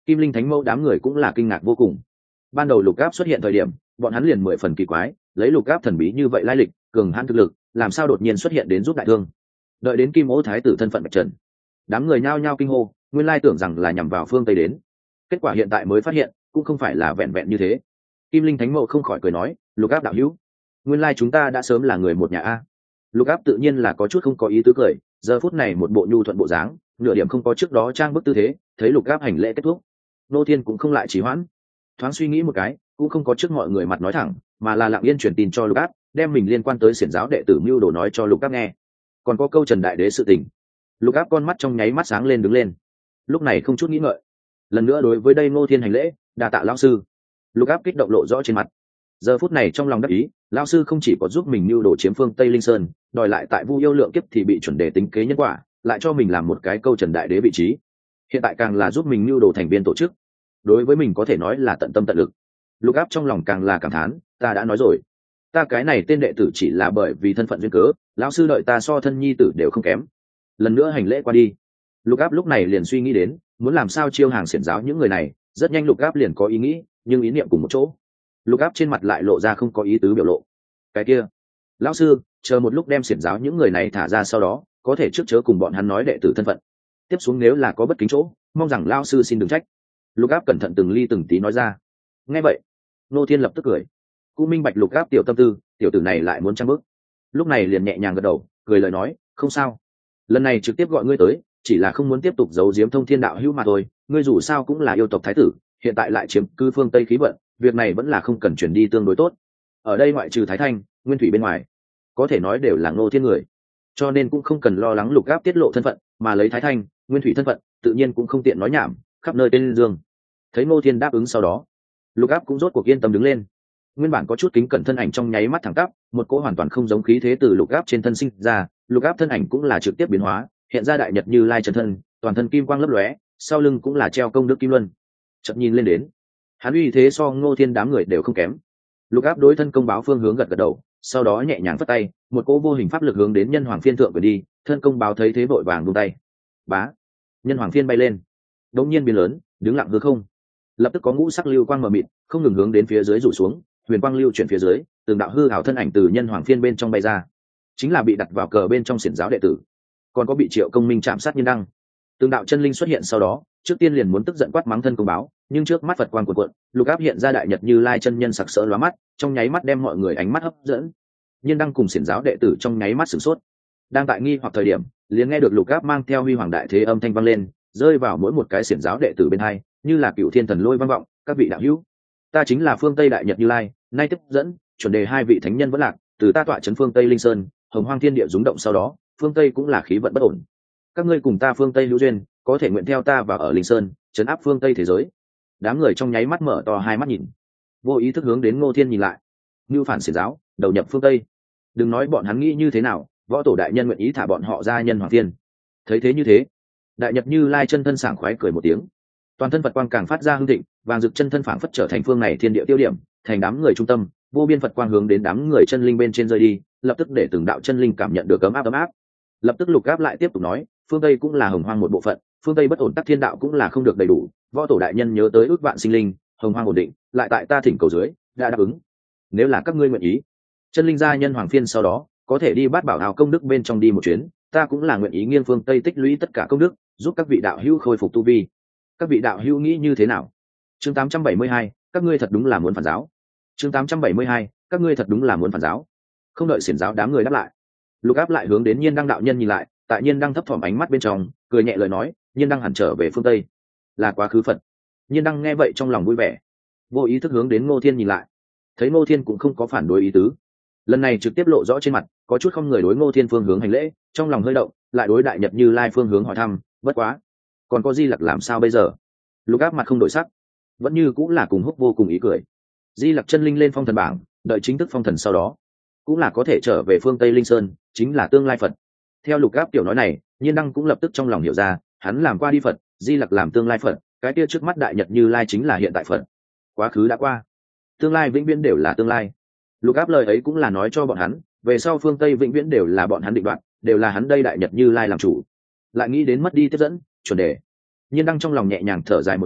Kim Linh Thánh Mẫu đám người cũng là kinh ngạc vô cùng. Ban đầu Lục Áp xuất hiện thời điểm, bọn hắn liền 10 phần kỳ quái, lấy Lục Áp thần bí như vậy lai lịch, cường hãn thực lực, làm sao đột nhiên xuất hiện đến giúp đại thương. Đợi đến Kim Ô thái tử thân phận bạch trần, đám người nhao nhao kinh hô, nguyên lai tưởng rằng là nhằm vào phương Tây đến. Kết quả hiện tại mới phát hiện, cũng không phải là vẹn vẹn như thế. Kim Linh Thánh Mẫu không khỏi cười nói, Lục Áp đạo hữu, nguyên lai chúng ta đã sớm là người một nhà a. Lục Áp tự nhiên là có chút không có ý tứ cười, giờ phút này một bộ nhu thuận bộ dáng, nửa điểm không có trước đó trang bức tư thế. Thấy Lục Áp hành lễ kết thúc, Nô Thiên cũng không lại trì hoãn, thoáng suy nghĩ một cái, cũng không có trước mọi người mặt nói thẳng, mà là lặng yên truyền tin cho Lục Áp, đem mình liên quan tới xiển giáo đệ tử mưu đồ nói cho Lục Áp nghe. Còn có câu Trần Đại Đế sự tình. Lục Áp con mắt trong nháy mắt sáng lên đứng lên, lúc này không chút nghĩ ngợi, lần nữa đối với đây Ngô Thiên hành lễ, đa tạ lão sư. Lục Áp kích động lộ rõ trên mặt. Giờ phút này trong lòng đắc ý, lão sư không chỉ có giúp mình mưu đồ chiếm phương Tây Linh Sơn, đòi lại tại Vu Yêu Lượng kiếp thì bị chuẩn đề tính kế nhân quả, lại cho mình làm một cái câu Trần Đại Đế vị trí. Hiện tại càng là giúp mình mưu đồ thành viên tổ chức, đối với mình có thể nói là tận tâm tận lực. Lục Áp trong lòng càng là cảm thán, ta đã nói rồi, ta cái này tên đệ tử chỉ là bởi vì thân phận duyên cớ, lão sư đợi ta so thân nhi tử đều không kém. Lần nữa hành lễ qua đi, Lục Áp lúc này liền suy nghĩ đến muốn làm sao chiêu hàng xiển giáo những người này. Rất nhanh Lục Áp liền có ý nghĩ, nhưng ý niệm cùng một chỗ, Lục Áp trên mặt lại lộ ra không có ý tứ biểu lộ. Cái kia, lão sư, chờ một lúc đem xiển giáo những người này thả ra, sau đó có thể trước chớ cùng bọn hắn nói đệ tử thân phận, tiếp xuống nếu là có bất kính chỗ, mong rằng lão sư xin đừng trách. Lục Áp cẩn thận từng ly từng tí nói ra. Nghe vậy, Nô Thiên lập tức cười, cũng minh bạch Lục Áp tiểu tâm tư, tiểu tử này lại muốn trang bức. Lúc này liền nhẹ nhàng gật đầu, cười lời nói, không sao, lần này trực tiếp gọi ngươi tới chỉ là không muốn tiếp tục giấu giếm Thông Thiên đạo hữu mà thôi. Ngươi dù sao cũng là yêu tộc thái tử, hiện tại lại chiếm cứ phương Tây khí vận, việc này vẫn là không cần chuyển đi tương đối tốt. Ở đây ngoại trừ Thái Thanh, Nguyên Thủy bên ngoài, có thể nói đều là Ngô Thiên người, cho nên cũng không cần lo lắng Lục Áp tiết lộ thân phận, mà lấy Thái Thanh, Nguyên Thủy thân phận, tự nhiên cũng không tiện nói nhảm khắp nơi tên dương. Thấy Ngô Thiên đáp ứng sau đó, Lục Áp cũng rốt cuộc yên tâm đứng lên. Nguyên bản có chút kính cẩn thân ảnh trong nháy mắt thẳng tắp, một cỗ hoàn toàn không giống khí thế từ Lục Áp trên thân sinh ra. Lục Áp thân ảnh cũng là trực tiếp biến hóa, hiện ra đại nhật Như Lai chân thân, toàn thân kim quang lấp lóe, sau lưng cũng là treo công đức kim luân. Chợt nhìn lên đến, hắn uy thế so Ngô Thiên đám người đều không kém. Lục Áp đối thân công báo phương hướng gật gật đầu, sau đó nhẹ nhàng phất tay, một cỗ vô hình pháp lực hướng đến Nhân Hoàng Phiên thượng vừa đi. Thân công báo thấy thế vội vàng buông tay, bá, Nhân Hoàng Phiên bay lên, đột nhiên biến lớn, đứng lặng hư không. Lập tức có ngũ sắc lưu quang mờ mịt không ngừng hướng đến phía dưới rủ xuống, huyền quang lưu chuyển phía dưới, từng đạo hư ảo thân ảnh từ Nhân Hoàng Phiên bên trong bay ra, chính là bị đặt vào cờ bên trong xiển giáo đệ tử, còn có bị Triệu Công Minh chạm sát Nhân Đăng. Từng đạo chân linh xuất hiện sau đó, trước tiên liền muốn tức giận quát mắng thân công báo, nhưng trước mắt Phật quang cuộn cuộn, Lục Áp hiện ra đại nhật Như Lai chân nhân sặc sỡ lóa mắt, trong nháy mắt đem mọi người ánh mắt hấp dẫn. Nhân Đăng cùng xiển giáo đệ tử trong nháy mắt sửng sốt, đang tại nghi hoặc thời điểm, liền nghe được Lục Áp mang theo huy hoàng đại thế âm thanh vang lên, rơi vào mỗi một cái xiển giáo đệ tử bên hai, như là cựu thiên thần lôi vang vọng. Các vị đạo hữu, ta chính là phương Tây đại nhật Như Lai, nay tiếp dẫn chuẩn đề hai vị thánh nhân vẫn lạc, từ ta tọa trấn phương Tây Linh Sơn, hồng hoang thiên địa rúng động, sau đó phương Tây cũng là khí vận bất ổn. Các ngươi cùng ta phương Tây hữu duyên, có thể nguyện theo ta vào ở Linh Sơn, trấn áp phương Tây thế giới. Đám người trong nháy mắt mở to hai mắt nhìn, vô ý thức hướng đến Ngô Thiên nhìn lại. Như phản xiển giáo, đầu nhập phương Tây, đừng nói bọn hắn nghĩ như thế nào, võ tổ đại nhân nguyện ý thả bọn họ ra Nhân Hoàng Thiên. Thấy thế như thế, đại nhật Như Lai chân thân sảng khoái cười một tiếng, toàn thân Phật quang càng phát ra hưng thịnh, vàng rực chân thân phảng phất trở thành phương này thiên địa tiêu điểm, thành đám người trung tâm, vô biên Phật quang hướng đến đám người chân linh bên trên rơi đi, lập tức để từng đạo chân linh cảm nhận được ấm áp. Lập tức Lục Áp lại tiếp tục nói, phương Tây cũng là hồng hoang một bộ phận, phương Tây bất ổn tắc thiên đạo cũng là không được đầy đủ, võ tổ đại nhân nhớ tới ước vạn sinh linh, hồng hoang ổn định, lại tại ta thỉnh cầu dưới đã đáp ứng. Nếu là các ngươi nguyện ý, chân linh gia Nhân Hoàng Phiên sau đó có thể đi Bát Bảo Hào công đức bên trong đi một chuyến, ta cũng là nguyện ý nghiêng phương Tây tích lũy tất cả công đức, giúp các vị đạo hữu khôi phục tu vi. Các vị đạo hữu nghĩ như thế nào? Chương 872, các ngươi thật đúng là muốn phản giáo. Chương 872, các ngươi thật đúng là muốn phản giáo. Không đợi xiển giáo đám người đáp lại, Lục Áp lại hướng đến Nhiên Đăng đạo nhân nhìn lại, tại Nhiên Đăng thấp thỏm ánh mắt bên trong, cười nhẹ lời nói, Nhiên Đăng hẳn trở về phương Tây, là quá khứ Phật. Nhiên Đăng nghe vậy trong lòng vui vẻ, vô ý thức hướng đến Ngô Thiên nhìn lại, thấy Ngô Thiên cũng không có phản đối ý tứ, lần này trực tiếp lộ rõ trên mặt, có chút không người đối Ngô Thiên phương hướng hành lễ, trong lòng hơi động, lại đối đại nhật Như Lai phương hướng hỏi thăm, bất quá, còn có Di Lặc làm sao bây giờ? Lục Áp mặt không đổi sắc, vẫn như cũng là cùng húc vô cùng ý cười. Di Lặc chân linh lên phong thần bảng, đợi chính thức phong thần sau đó, cũng là có thể trở về phương Tây Linh Sơn, chính là tương lai Phật. Theo Lục Áp tiểu nói này, Nhiên Đăng cũng lập tức trong lòng hiểu ra, hắn làm qua đi Phật, Di Lặc làm tương lai Phật, cái kia trước mắt đại nhật Như Lai chính là hiện tại Phật. Quá khứ đã qua, tương lai vĩnh viễn đều là tương lai. Lục Áp lời ấy cũng là nói cho bọn hắn, về sau phương Tây vĩnh viễn đều là bọn hắn định đoạt, đều là hắn đây đại nhật Như Lai làm chủ. Lại nghĩ đến mất đi tiếp dẫn, chuẩn đề, Nhiên Đăng trong lòng nhẹ nhàng thở dài một tiếng,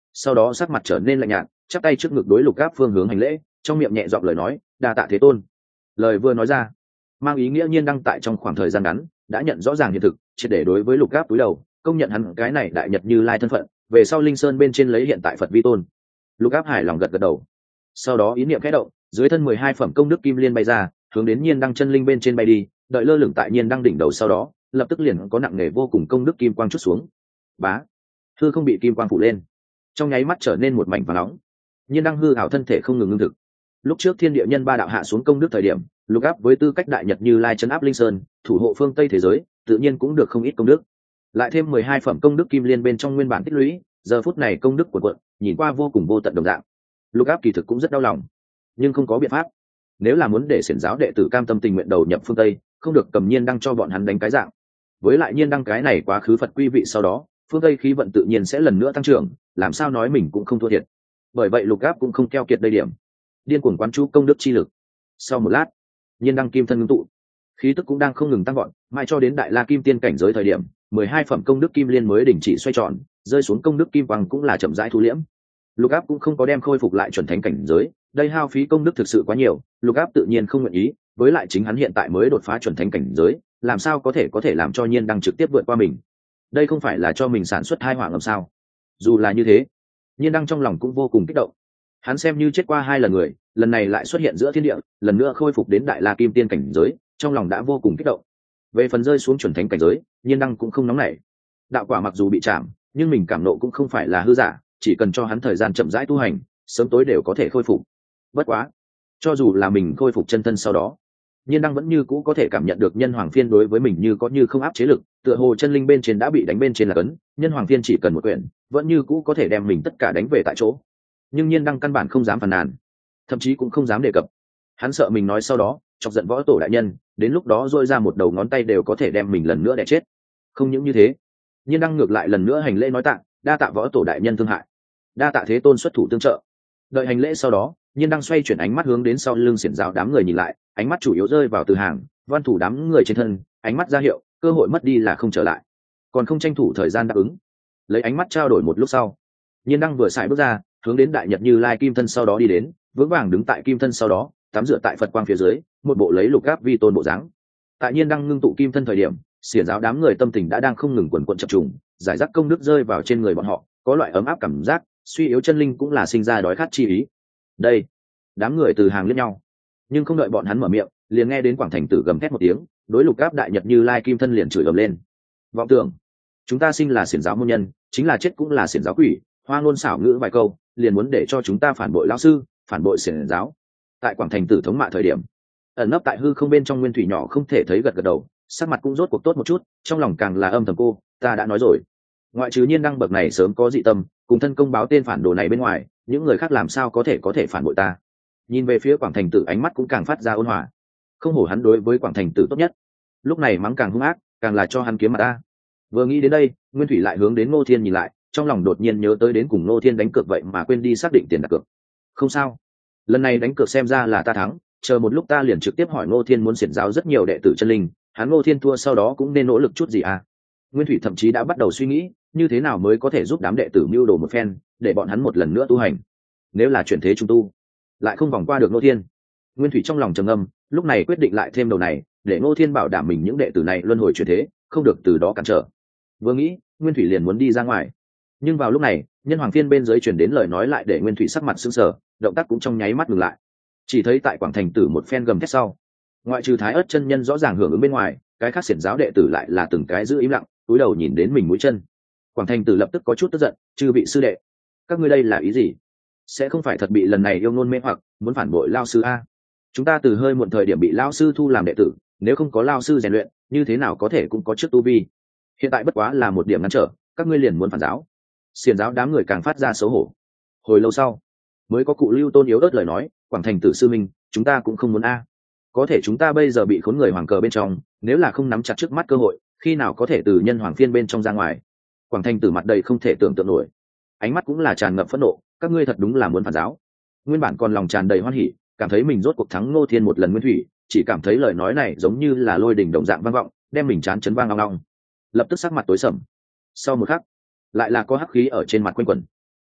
sau đó sắc mặt trở nên lạnh nhạt, chắp tay trước ngực đối Lục Áp phương hướng hành lễ, trong miệng nhẹ giọng lời nói, đa tạ thế tôn. Lời vừa nói ra, mang ý nghĩa nhiên đăng tại trong khoảng thời gian ngắn đã nhận rõ ràng hiện thực, triệt để đối với Lục Áp cúi đầu, công nhận hắn cái này đại nhật Như Lai thân phận, về sau linh sơn bên trên lấy hiện tại Phật vi tôn. Lục Áp hài lòng gật gật đầu, sau đó ý niệm khẽ động, dưới thân 12 phẩm công đức kim liên bay ra, hướng đến nhiên đăng chân linh bên trên bay đi, đợi lơ lửng tại nhiên đăng đỉnh đầu sau đó, lập tức liền có nặng nề vô cùng công đức kim quang chút xuống. Bá, hư không bị kim quang phủ lên, trong nháy mắt trở nên một mảnh vàng nóng. Nhiên đăng hư ảo thân thể không ngừng ngưng thực. Lúc trước thiên địa nhân ba đạo hạ xuống công đức thời điểm, Lục Áp với tư cách đại nhật Như Lai trấn áp linh sơn, thủ hộ phương Tây thế giới, tự nhiên cũng được không ít công đức. Lại thêm 12 phẩm công đức kim liên bên trong nguyên bản tích lũy, giờ phút này công đức của quận nhìn qua vô cùng vô tận đồng dạng. Lục Áp kỳ thực cũng rất đau lòng, nhưng không có biện pháp. Nếu là muốn để xiển giáo đệ tử cam tâm tình nguyện đầu nhập phương Tây, không được cầm nhiên đăng cho bọn hắn đánh cái dạng. Với lại nhiên đăng cái này quá khứ Phật quy vị sau đó, phương Tây khí vận tự nhiên sẽ lần nữa tăng trưởng, làm sao nói mình cũng không thua thiệt. Bởi vậy Lục Áp cũng không keo kiệt đây điểm, điên cuồng quán chú công đức chi lực. Sau một lát, nhiên đăng kim thân ngưng tụ, khí tức cũng đang không ngừng tăng vọt, mãi cho đến đại la kim tiên cảnh giới thời điểm, 12 phẩm công đức kim liên mới đình chỉ xoay tròn, rơi xuống công đức kim quang cũng là chậm rãi thu liễm. Lục Áp cũng không có đem khôi phục lại chuẩn thánh cảnh giới, đây hao phí công đức thực sự quá nhiều, Lục Áp tự nhiên không nguyện ý, với lại chính hắn hiện tại mới đột phá chuẩn thánh cảnh giới, làm sao có thể làm cho nhiên đăng trực tiếp vượt qua mình. Đây không phải là cho mình sản xuất hai họa ngầm sao? Dù là như thế, nhiên đăng trong lòng cũng vô cùng kích động. Hắn xem như chết qua 2 lần người, lần này lại xuất hiện giữa thiên địa, lần nữa khôi phục đến đại la kim tiên cảnh giới, trong lòng đã vô cùng kích động. Về phần rơi xuống chuẩn thánh cảnh giới, nhiên đăng cũng không nóng nảy. Đạo quả mặc dù bị chạm, nhưng mình cảm nộ cũng không phải là hư giả, chỉ cần cho hắn thời gian chậm rãi tu hành, sớm tối đều có thể khôi phục. Bất quá, cho dù là mình khôi phục chân thân sau đó, nhiên đăng vẫn như cũ có thể cảm nhận được nhân hoàng phiên đối với mình như có như không áp chế lực, tựa hồ chân linh bên trên đã bị đánh bên trên là cấn, nhân hoàng phiên chỉ cần một quyển, vẫn như cũ có thể đem mình tất cả đánh về tại chỗ. Nhưng nhiên đăng căn bản không dám phàn nàn, thậm chí cũng không dám đề cập. Hắn sợ mình nói sau đó chọc giận võ tổ đại nhân, đến lúc đó dôi ra một đầu ngón tay đều có thể đem mình lần nữa đè chết. Không những như thế, nhiên đăng ngược lại lần nữa hành lễ nói tạ, đa tạ võ tổ đại nhân thương hại, đa tạ thế tôn xuất thủ tương trợ. Đợi hành lễ sau đó, nhiên đăng xoay chuyển ánh mắt hướng đến sau lưng xiển giáo đám người nhìn lại, ánh mắt chủ yếu rơi vào Từ Hàng, Văn Thủ đám người trên thân, ánh mắt ra hiệu cơ hội mất đi là không trở lại, còn không tranh thủ thời gian đáp ứng. Lấy ánh mắt trao đổi một lúc sau, nhiên đăng vừa xài bước ra, hướng đến đại nhật Như Lai kim thân sau đó đi đến, vững vàng đứng tại kim thân sau đó, tắm rửa tại Phật quang phía dưới, một bộ lấy Lục Áp vi tôn bộ dáng. Tại nhiên đăng ngưng tụ kim thân thời điểm, xiển giáo đám người tâm tình đã đang không ngừng quần quận chập trùng, giải rác công đức rơi vào trên người bọn họ, có loại ấm áp cảm giác, suy yếu chân linh cũng là sinh ra đói khát chi ý. Đây, đám người Từ Hàng liếc nhau, nhưng không đợi bọn hắn mở miệng, liền nghe đến Quảng Thành Tử gầm thét một tiếng, đối Lục Áp đại nhật Như Lai kim thân liền chửi ầm lên. Vọng tưởng, chúng ta sinh là xiển giáo môn nhân, chính là chết cũng là xiển giáo quỷ, hoa ngôn xảo ngữ vài câu, liền muốn để cho chúng ta phản bội lão sư, phản bội xiển giáo. Tại Quảng Thành Tử thống mạ thời điểm, ẩn nấp tại hư không bên trong Nguyên Thủy nhỏ không thể thấy gật gật đầu, sắc mặt cũng rốt cuộc tốt một chút, trong lòng càng là âm thầm cô, ta đã nói rồi, ngoại trừ nhiên đăng bậc này sớm có dị tâm, cùng thân công báo tên phản đồ này bên ngoài, những người khác làm sao có thể phản bội ta. Nhìn về phía Quảng Thành Tử ánh mắt cũng càng phát ra ôn hòa, không hổ hắn đối với Quảng Thành Tử tốt nhất, lúc này mắng càng hung ác, càng là cho hắn kiếm mặt ta. Vừa nghĩ đến đây, Nguyên Thủy lại hướng đến Ngô Thiên nhìn lại, trong lòng đột nhiên nhớ tới đến cùng Ngô Thiên đánh cược vậy mà quên đi xác định tiền đặt cược. Không sao, lần này đánh cược xem ra là ta thắng, chờ một lúc ta liền trực tiếp hỏi Ngô Thiên muốn xiển giáo rất nhiều đệ tử chân linh, hắn Ngô Thiên thua sau đó cũng nên nỗ lực chút gì à. Nguyên Thủy thậm chí đã bắt đầu suy nghĩ như thế nào mới có thể giúp đám đệ tử mưu đồ một phen, để bọn hắn một lần nữa tu hành. Nếu là chuyển thế trung tu, lại không vòng qua được Ngô Thiên. Nguyên Thủy trong lòng trầm ngâm, lúc này quyết định lại thêm đầu này, để Ngô Thiên bảo đảm mình những đệ tử này luân hồi chuyển thế, không được từ đó cản trở. Vừa nghĩ, Nguyên Thủy liền muốn đi ra ngoài. Nhưng vào lúc này, nhân hoàng phiên bên dưới truyền đến lời nói lại để Nguyên Thủy sắc mặt sững sờ, động tác cũng trong nháy mắt ngừng lại. Chỉ thấy tại Quảng Thành Tử một phen gầm thét sau, ngoại trừ Thái Ức chân nhân rõ ràng hưởng ứng bên ngoài, cái khác xiển giáo đệ tử lại là từng cái giữ im lặng, cúi đầu nhìn đến mình mũi chân. Quảng Thành Tử lập tức có chút tức giận, chư vị sư đệ, các ngươi đây là ý gì? Sẽ không phải thật bị lần này yêu ngôn mê hoặc, muốn phản bội lao sư a? Chúng ta từ hơi muộn thời điểm bị lao sư thu làm đệ tử, nếu không có lao sư rèn luyện, như thế nào có thể cũng có trước tu vi. Hiện tại bất quá là một điểm ngăn trở, các ngươi liền muốn phản giáo. Xiển giáo đám người càng phát ra xấu hổ. Hồi lâu sau, mới có cụ Lưu Tôn yếu ớt lời nói, Quảng Thành Tử sư minh, chúng ta cũng không muốn a. Có thể chúng ta bây giờ bị khốn người hoàng cờ bên trong, nếu là không nắm chặt trước mắt cơ hội, khi nào có thể từ nhân hoàng phiên bên trong ra ngoài. Quảng Thành Tử mặt đầy không thể tưởng tượng nổi, ánh mắt cũng là tràn ngập phẫn nộ, các ngươi thật đúng là muốn phản giáo. Nguyên bản còn lòng tràn đầy hoan hỉ, cảm thấy mình rốt cuộc thắng Ngô Thiên một lần Nguyên Thủy, chỉ cảm thấy lời nói này giống như là lôi đình đồng dạng vang vọng, đem mình chán chấn vang long long. Lập tức sắc mặt tối sầm. Sau một khắc, lại là có hắc khí ở trên mặt quanh quẩn.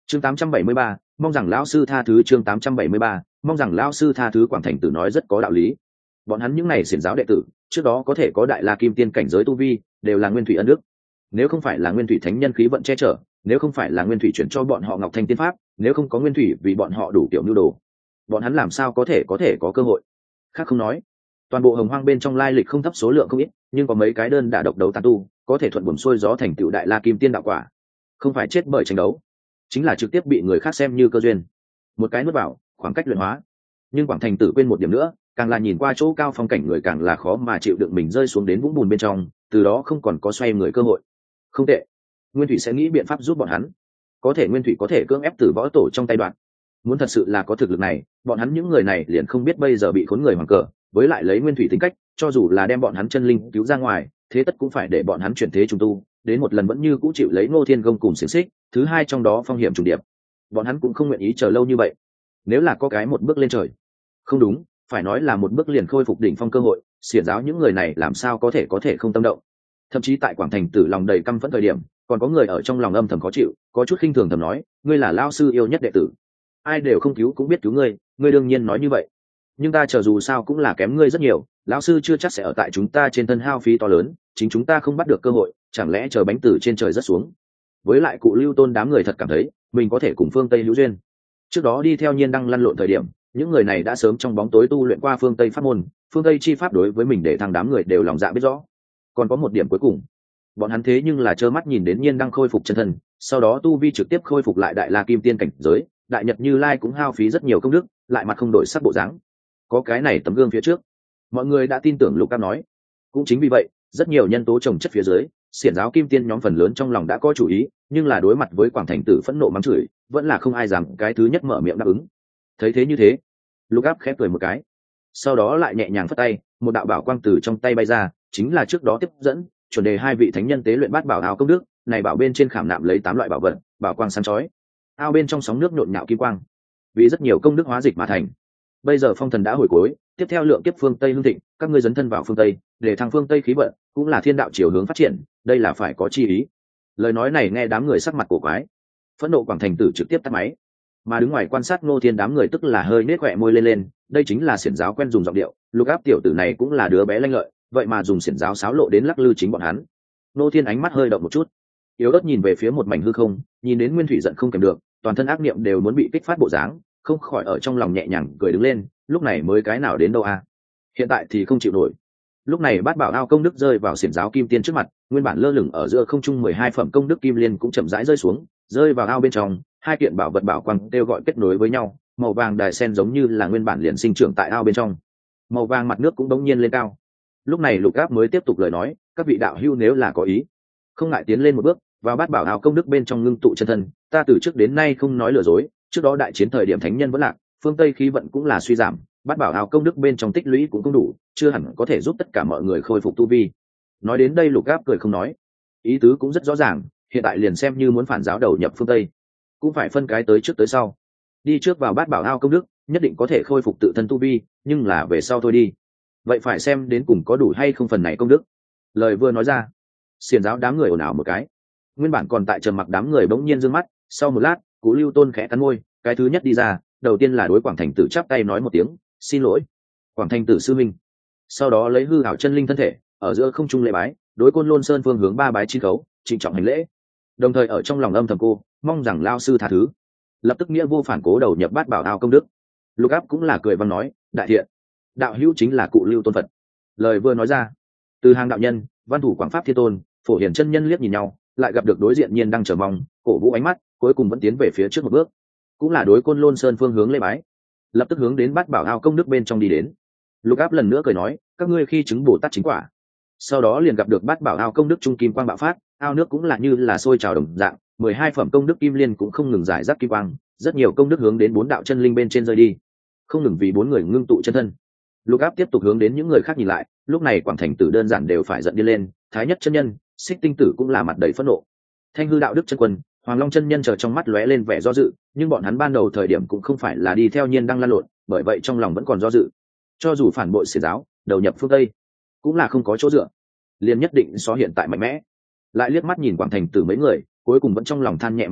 Chương 873, mong rằng lão sư tha thứ. Chương 873, mong rằng lão sư tha thứ. Quảng Thành Tử nói rất có đạo lý. Bọn hắn những này xiển giáo đệ tử, trước đó có thể có đại la kim tiên cảnh giới tu vi, đều là nguyên thủy ân đức. Nếu không phải là nguyên thủy thánh nhân khí vận che chở, nếu không phải là nguyên thủy chuyển cho bọn họ Ngọc Thanh tiên pháp, nếu không có nguyên thủy vì bọn họ đủ tiểu nhu đồ, bọn hắn làm sao có thể có cơ hội. Khác không nói, toàn bộ Hồng Hoang bên trong lai lịch không thấp số lượng không ít, nhưng có mấy cái đơn đả độc đấu tán tu, có thể thuận buồm xuôi gió thành tựu đại la kim tiên đạo quả, không phải chết bởi tranh đấu, chính là trực tiếp bị người khác xem như cơ duyên, một cái nuốt vào, khoảng cách luyện hóa. Nhưng Quảng Thành Tử quên một điểm nữa, càng là nhìn qua chỗ cao phong cảnh người càng là khó mà chịu đựng mình rơi xuống đến vũng bùn bên trong, từ đó không còn có xoay người cơ hội. Không tệ, nguyên thủy sẽ nghĩ biện pháp giúp bọn hắn, có thể nguyên thủy có thể cưỡng ép tử võ tổ trong tay đoạn. Muốn thật sự là có thực lực này, bọn hắn những người này liền không biết bây giờ bị khốn người hoàng cờ, với lại lấy nguyên thủy tính cách, cho dù là đem bọn hắn chân linh cứu ra ngoài, thế tất cũng phải để bọn hắn chuyển thế trùng tu, đến một lần vẫn như cũ chịu lấy Ngô Thiên Công cùng xiển xích, thứ hai trong đó phong hiểm trùng điệp. Bọn hắn cũng không nguyện ý chờ lâu như vậy. Nếu là có cái một bước lên trời, không đúng, phải nói là một bước liền khôi phục đỉnh phong cơ hội, xiển giáo những người này làm sao có thể không tâm động. Thậm chí tại Quảng Thành Tử lòng đầy căm phẫn thời điểm, còn có người ở trong lòng âm thầm khó chịu, có chút khinh thường thầm nói, ngươi là lão sư yêu nhất đệ tử, ai đều không cứu cũng biết cứu ngươi, ngươi đương nhiên nói như vậy. Nhưng ta chờ dù sao cũng là kém ngươi rất nhiều, lão sư chưa chắc sẽ ở tại chúng ta trên thân hao phí to lớn, chính chúng ta không bắt được cơ hội, chẳng lẽ chờ bánh từ trên trời rớt xuống. Với lại cụ Lưu Tôn đám người thật cảm thấy mình có thể cùng phương Tây hữu duyên. Trước đó đi theo Nhiên Đăng lăn lộn thời điểm, những người này đã sớm trong bóng tối tu luyện qua phương Tây pháp môn, phương Tây chi pháp đối với mình để thằng đám người đều lòng dạ biết rõ. Còn có một điểm cuối cùng, bọn hắn thế nhưng là trơ mắt nhìn đến Nhiên Đăng khôi phục chân thân, sau đó tu vi trực tiếp khôi phục lại đại la kim tiên cảnh giới, đại nhật Như Lai cũng hao phí rất nhiều công đức, lại mặt không đổi sắc bộ dáng. Có cái này tấm gương phía trước, mọi người đã tin tưởng Lục Áp nói. Cũng chính vì vậy, rất nhiều nhân tố trồng chất phía dưới, xiển giáo kim tiên nhóm phần lớn trong lòng đã có chủ ý, nhưng là đối mặt với Quảng Thành Tử phẫn nộ mắng chửi, vẫn là không ai dám cái thứ nhất mở miệng đáp ứng. Thấy thế như thế, Lục Áp khép cười một cái, sau đó lại nhẹ nhàng phất tay, một đạo bảo quang từ trong tay bay ra, chính là trước đó tiếp dẫn chuẩn đề hai vị thánh nhân tế luyện bát bảo ao công đức này, bảo bên trên khảm nạm lấy 8 loại bảo vật, bảo quang sáng chói, ao bên trong sóng nước nhộn nhạo kim quang, vì rất nhiều công đức hóa dịch mà thành. Bây giờ phong thần đã hồi cuối, tiếp theo lượng kiếp phương Tây hưng thịnh, các ngươi dấn thân vào phương Tây, để thăng phương Tây khí vận, cũng là thiên đạo chiều hướng phát triển, đây là phải có chi ý. Lời nói này nghe đám người sắc mặt cổ quái, phẫn nộ Quảng Thành Tử trực tiếp tắt máy, mà đứng ngoài quan sát Ngô Thiên đám người tức là hơi nết khỏe môi lên, đây chính là xiển giáo quen dùng giọng điệu, Lục Áp tiểu tử này cũng là đứa bé lanh lợi, vậy mà dùng xiển giáo xáo lộ đến lắc lư chính bọn hắn. Ngô Thiên ánh mắt hơi động một chút, yếu ớt nhìn về phía một mảnh hư không, nhìn đến Nguyên Thủy giận không kèm được, toàn thân ác niệm đều muốn bị kích phát bộ dáng, không khỏi ở trong lòng nhẹ nhàng cười đứng lên, lúc này mới cái nào đến đâu a? Hiện tại thì không chịu nổi. Lúc này bát bảo ao công đức rơi vào xiển giáo kim tiên trước mặt, nguyên bản lơ lửng ở giữa không trung 12 phẩm công đức kim liên cũng chậm rãi rơi xuống, rơi vào ao bên trong, hai kiện bảo vật bảo quang đều gọi kết nối với nhau, màu vàng đài sen giống như là nguyên bản liền sinh trưởng tại ao bên trong. Màu vàng mặt nước cũng đống nhiên lên cao. Lúc này Lục Áp mới tiếp tục lời nói, các vị đạo hữu nếu là có ý, không ngại tiến lên một bước, vào bát bảo ao công đức bên trong ngưng tụ chân thân, ta từ trước đến nay không nói lừa dối, trước đó đại chiến thời điểm thánh nhân vẫn lạc, phương Tây khí vận cũng là suy giảm, bát bảo ao công đức bên trong tích lũy cũng không đủ, chưa hẳn có thể giúp tất cả mọi người khôi phục tu vi. Nói đến đây Lục Áp cười không nói, ý tứ cũng rất rõ ràng, hiện tại liền xem như muốn phản giáo đầu nhập phương Tây, cũng phải phân cái tới trước tới sau. Đi trước vào bát bảo ao công đức, nhất định có thể khôi phục tự thân tu vi, nhưng là về sau thôi đi. Vậy phải xem đến cùng có đủ hay không phần này công đức. Lời vừa nói ra, xiển giáo đám người ồn ào một cái. Nguyên bản còn tại trầm mặc đám người bỗng nhiên dương mắt, sau một lát, Cú Lưu Tôn khẽ cắn môi, cái thứ nhất đi ra, đầu tiên là đối Quảng Thành Tử chắp tay nói một tiếng, xin lỗi, Quảng Thành Tử sư minh. Sau đó lấy hư ảo chân linh thân thể, ở giữa không trung lễ bái, đối Côn Lôn Sơn phương hướng 3 bái chín khấu, trịnh trọng hành lễ. Đồng thời ở trong lòng âm thầm cô, mong rằng lao sư tha thứ. Lập tức nghĩa vô phản cố đầu nhập bát bảo ao công đức. Lục Áp cũng là cười văn nói, đại thiện, đạo hữu chính là Cụ Lưu Tôn Phật. Lời vừa nói ra, từ hàng đạo nhân, văn thủ Quảng Pháp Thiên Tôn, Phổ Hiển chân nhân liếc nhìn nhau, lại gặp được đối diện Nhiên đang chờ mong, cổ vũ ánh mắt, cuối cùng vẫn tiến về phía trước một bước, cũng là đối Côn Lôn Sơn phương hướng lễ bái, lập tức hướng đến bát bảo ao công đức bên trong đi đến. Lục Áp lần nữa cười nói, các ngươi khi chứng Bồ Tát chính quả. Sau đó liền gặp được bát bảo ao công đức trung kim quang bạo phát, ao nước cũng là như là sôi trào đồng dạng, 12 phẩm công đức kim liên cũng không ngừng giải rác kim quang, rất nhiều công đức hướng đến 4 đạo chân linh bên trên rơi đi, không ngừng vì 4 người ngưng tụ chân thân. Lục Áp tiếp tục hướng đến những người khác nhìn lại, lúc này Quảng Thành Tử đơn giản đều phải giận đi lên, Thái Nhất chân nhân, Xích Tinh Tử cũng là mặt đầy phẫn nộ. Thanh Hư đạo đức chân quân, Hoàng Long chân nhân chờ trong mắt lóe lên vẻ do dự, nhưng bọn hắn ban đầu thời điểm cũng không phải là đi theo Nhiên đang lăn lộn, bởi vậy trong lòng vẫn còn do dự. Cho dù phản bội xiển giáo, đầu nhập phương Tây, cũng là không có chỗ dựa, liền nhất định so hiện tại mạnh mẽ. Lại liếc mắt nhìn Quảng Thành Tử mấy người, cuối cùng vẫn trong lòng than nhẹ một tiếng,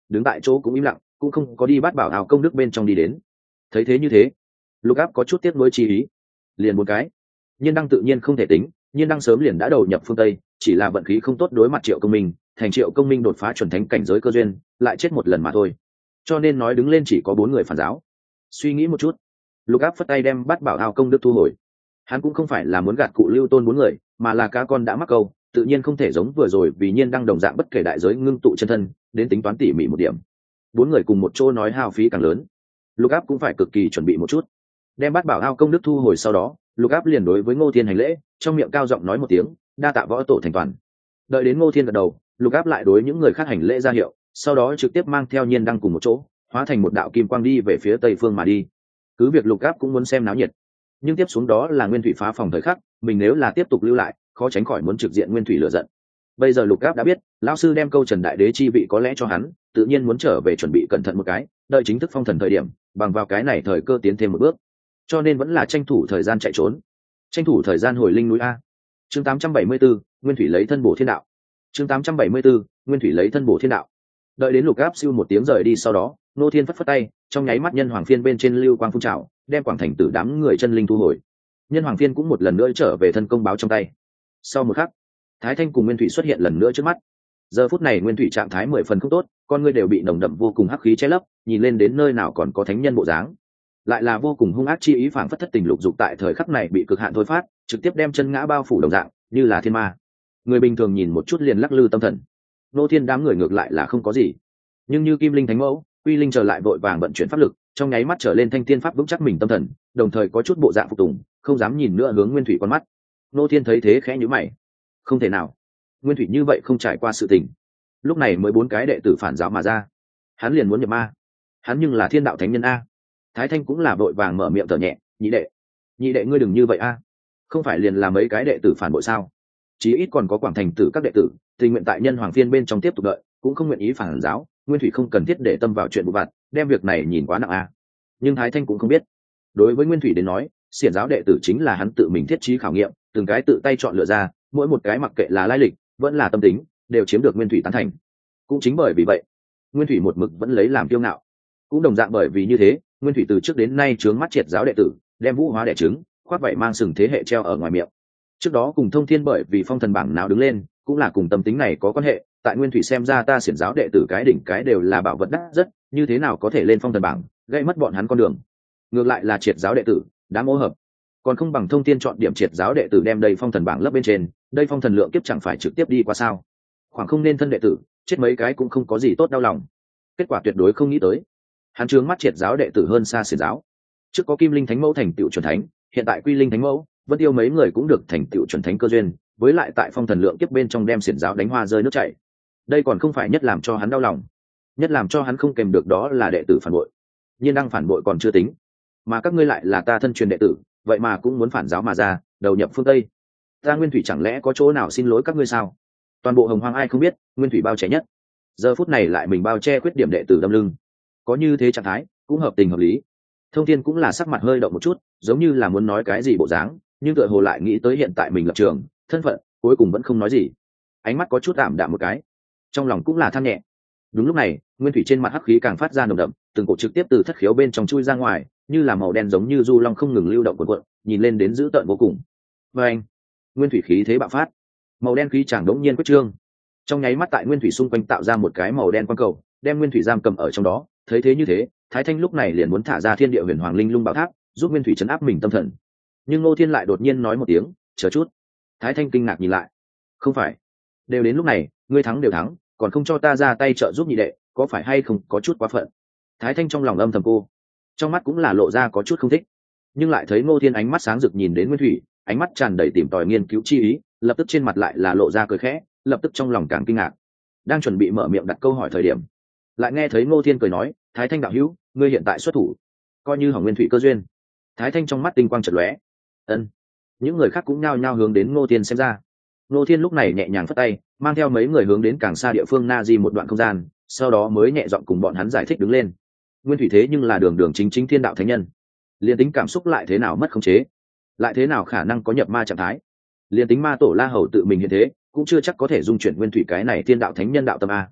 đứng tại chỗ cũng im lặng, cũng không có đi bát bảo hào công đức bên trong đi đến. Thấy thế như thế, lục áp có chút tiếc nuối chi ý, liền một cái nhiên đăng tự nhiên không thể tính, nhiên đăng sớm liền đã đầu nhập phương tây, chỉ là vận khí không tốt đối mặt triệu công minh, thành triệu công minh đột phá chuẩn thánh cảnh giới cơ duyên, lại chết một lần mà thôi, cho nên nói đứng lên chỉ có 4 người phản giáo. Suy nghĩ một chút, lục áp phất tay đem bát bảo hào công đức thu hồi. Hắn cũng không phải là muốn gạt cụ Lưu Tôn 4 người, mà là cá con đã mắc câu, tự nhiên không thể giống vừa rồi vì nhiên đăng đồng dạng bất kể đại giới ngưng tụ chân thân, đến tính toán tỉ mỉ một điểm. 4 người cùng một chỗ nói hao phí càng lớn, lục áp cũng phải cực kỳ chuẩn bị một chút. Đem bát bảo hao công đức thu hồi sau đó, lục áp liền đối với Ngô Thiên hành lễ, trong miệng cao giọng nói một tiếng, đa tạ võ tổ thành toàn. Đợi đến Ngô Thiên gật đầu, lục áp lại đối những người khác hành lễ ra hiệu, sau đó trực tiếp mang theo nhiên đăng cùng một chỗ, hóa thành một đạo kim quang đi về phía tây phương mà đi. Cứ việc lục áp cũng muốn xem náo nhiệt, nhưng tiếp xuống đó là nguyên thủy phá phòng thời khắc, mình nếu là tiếp tục lưu lại, khó tránh khỏi muốn trực diện nguyên thủy lửa giận. Bây giờ lục áp đã biết lão sư đem câu Trần Đại Đế chi vị có lẽ cho hắn, tự nhiên muốn trở về chuẩn bị cẩn thận một cái, đợi chính thức phong thần thời điểm, bằng vào cái này thời cơ tiến thêm một bước, cho nên vẫn là tranh thủ thời gian chạy trốn, tranh thủ thời gian hồi linh núi a. Chương 874, nguyên thủy lấy thân bổ thiên đạo. Chương 874, nguyên thủy lấy thân bổ thiên đạo. Đợi đến lục áp siêu một tiếng rời đi sau đó, Ngô Thiên phất phất tay, trong nháy mắt nhân hoàng phiên bên trên lưu quang phun trào, đem quảng thành tử đám người chân linh thu hồi. Nhân hoàng phiên cũng một lần nữa trở về thân công báo trong tay. Sau một khắc, Thái Thanh cùng Nguyên Thủy xuất hiện lần nữa trước mắt. Giờ phút này Nguyên Thủy trạng thái 10 phần không tốt, con ngươi đều bị nồng đậm vô cùng hắc khí che lấp, nhìn lên đến nơi nào còn có thánh nhân bộ dáng, lại là vô cùng hung ác chi ý phảng phất thất tình lục dục tại thời khắc này bị cực hạn thôi phát, trực tiếp đem chân ngã bao phủ đồng dạng, như là thiên ma. Người bình thường nhìn một chút liền lắc lư tâm thần. Nô Thiên đám người ngược lại là không có gì, nhưng như Kim Linh Thánh Mẫu, Quy Linh trở lại vội vàng vận chuyển pháp lực, trong nháy mắt trở lên thanh tiên pháp vững chắc mình tâm thần, đồng thời có chút bộ dạng phục tùng, không dám nhìn nữa hướng Nguyên Thủy con mắt. Nô Thiên thấy thế khẽ nhíu mày, không thể nào, Nguyên Thủy như vậy không trải qua sự tình, lúc này mới 4 cái đệ tử phản giáo mà ra, hắn liền muốn nhập ma, hắn nhưng là thiên đạo thánh nhân a. Thái Thanh cũng là vội vàng mở miệng thở nhẹ, nhị đệ ngươi đừng như vậy a, không phải liền là mấy cái đệ tử phản bội sao? Chí ít còn có Quảng Thành tử các đệ tử tình nguyện tại nhân hoàng phiên bên trong tiếp tục đợi, cũng không nguyện ý phản giáo. Nguyên Thủy không cần thiết để tâm vào chuyện vụ vặt, đem việc này nhìn quá nặng a. Nhưng Thái Thanh cũng không biết, đối với Nguyên Thủy đến nói, xiển giáo đệ tử chính là hắn tự mình thiết trí khảo nghiệm, từng cái tự tay chọn lựa ra, mỗi một cái mặc kệ là lai lịch vẫn là tâm tính, đều chiếm được Nguyên Thủy tán thành. Cũng chính bởi vì vậy, Nguyên Thủy một mực vẫn lấy làm kiêu ngạo. Cũng đồng dạng bởi vì như thế, Nguyên Thủy từ trước đến nay trướng mắt triệt giáo đệ tử, đem vũ hóa đẻ trứng, khoác vậy mang sừng thế hệ treo ở ngoài miệng. Trước đó cùng Thông Thiên bởi vì phong thần bảng nào đứng lên, cũng là cùng tâm tính này có quan hệ. Tại Nguyên Thủy xem ra ta xiển giáo đệ tử cái đỉnh cái đều là bảo vật đắt rất, như thế nào có thể lên phong thần bảng, gây mất bọn hắn con đường. Ngược lại là triệt giáo đệ tử đã mô hợp, còn không bằng Thông Thiên chọn điểm triệt giáo đệ tử đem đây phong thần bảng lấp bên trên, đây phong thần lượng kiếp chẳng phải trực tiếp đi qua sao? Khoảng không nên thân đệ tử, chết mấy cái cũng không có gì tốt đau lòng. Kết quả tuyệt đối không nghĩ tới, hắn trướng mắt triệt giáo đệ tử hơn xa xiển giáo. Trước có Kim Linh Thánh Mẫu thành tựu chuẩn thánh, hiện tại Quy Linh Thánh Mẫu, Vân Tiêu mấy người cũng được thành tựu chuẩn thánh cơ duyên, với lại tại phong thần lượng kiếp bên trong đem xiển giáo đánh hoa rơi nước chảy. Đây còn không phải nhất làm cho hắn đau lòng, nhất làm cho hắn không kèm được đó là đệ tử phản bội. Nhiên đăng phản bội còn chưa tính, mà các ngươi lại là ta thân truyền đệ tử, vậy mà cũng muốn phản giáo mà ra, đầu nhập phương Tây. Ta Nguyên Thủy chẳng lẽ có chỗ nào xin lỗi các ngươi sao? Toàn bộ Hồng Hoang ai không biết, Nguyên Thủy bao che nhất. Giờ phút này lại mình bao che khuyết điểm đệ tử đâm lưng, có như thế trạng thái cũng hợp tình hợp lý. Thông Thiên cũng là sắc mặt hơi động một chút, giống như là muốn nói cái gì bộ dáng, nhưng tựa hồ lại nghĩ tới hiện tại mình lập trường, thân phận, cuối cùng vẫn không nói gì. Ánh mắt có chút ảm đạm một cái, trong lòng cũng là than nhẹ. Đúng lúc này, Nguyên Thủy trên mặt hắc khí càng phát ra nồng đậm, từng cổ trực tiếp từ thất khiếu bên trong chui ra ngoài, như là màu đen giống như du long không ngừng lưu động cuộn cuộn, nhìn lên đến dữ tợn vô cùng. Và anh, Nguyên Thủy khí thế bạo phát, màu đen khí chẳng đống nhiên quyết trương, trong nháy mắt tại Nguyên Thủy xung quanh tạo ra một cái màu đen quang cầu, đem Nguyên Thủy giam cầm ở trong đó. Thấy thế như thế, Thái Thanh lúc này liền muốn thả ra Thiên Địa Huyền Hoàng Linh Lung Bảo Tháp, giúp Nguyên Thủy trấn áp mình tâm thần. Nhưng Ngô Thiên lại đột nhiên nói một tiếng, chờ chút. Thái Thanh kinh ngạc nhìn lại, không phải, đều đến lúc này, ngươi thắng đều thắng, còn không cho ta ra tay trợ giúp nhị đệ, có phải hay không có chút quá phận? Thái Thanh trong lòng âm thầm cô, trong mắt cũng là lộ ra có chút không thích, nhưng lại thấy Ngô Thiên ánh mắt sáng rực nhìn đến Nguyên Thủy, ánh mắt tràn đầy tìm tòi nghiên cứu chi ý, lập tức trên mặt lại là lộ ra cười khẽ, lập tức trong lòng càng kinh ngạc. Đang chuẩn bị mở miệng đặt câu hỏi thời điểm, lại nghe thấy Ngô Thiên cười nói, Thái Thanh đạo hữu, ngươi hiện tại xuất thủ, coi như hỏng Nguyên Thủy cơ duyên. Thái Thanh trong mắt tinh quang chợt lóe. Ân. Những người khác cũng nhao nhao hướng đến Ngô Thiên xem ra. Ngô Thiên lúc này nhẹ nhàng phất tay, mang theo mấy người hướng đến càng xa địa phương na di một đoạn không gian, sau đó mới nhẹ giọng cùng bọn hắn giải thích đứng lên. Nguyên Thủy thế nhưng là đường đường chính chính thiên đạo thánh nhân, liên tính cảm xúc lại thế nào mất khống chế, lại thế nào khả năng có nhập ma trạng thái, liên tính ma tổ La Hầu tự mình hiện thế, cũng chưa chắc có thể dung chuyển Nguyên Thủy cái này thiên đạo thánh nhân đạo tâm a.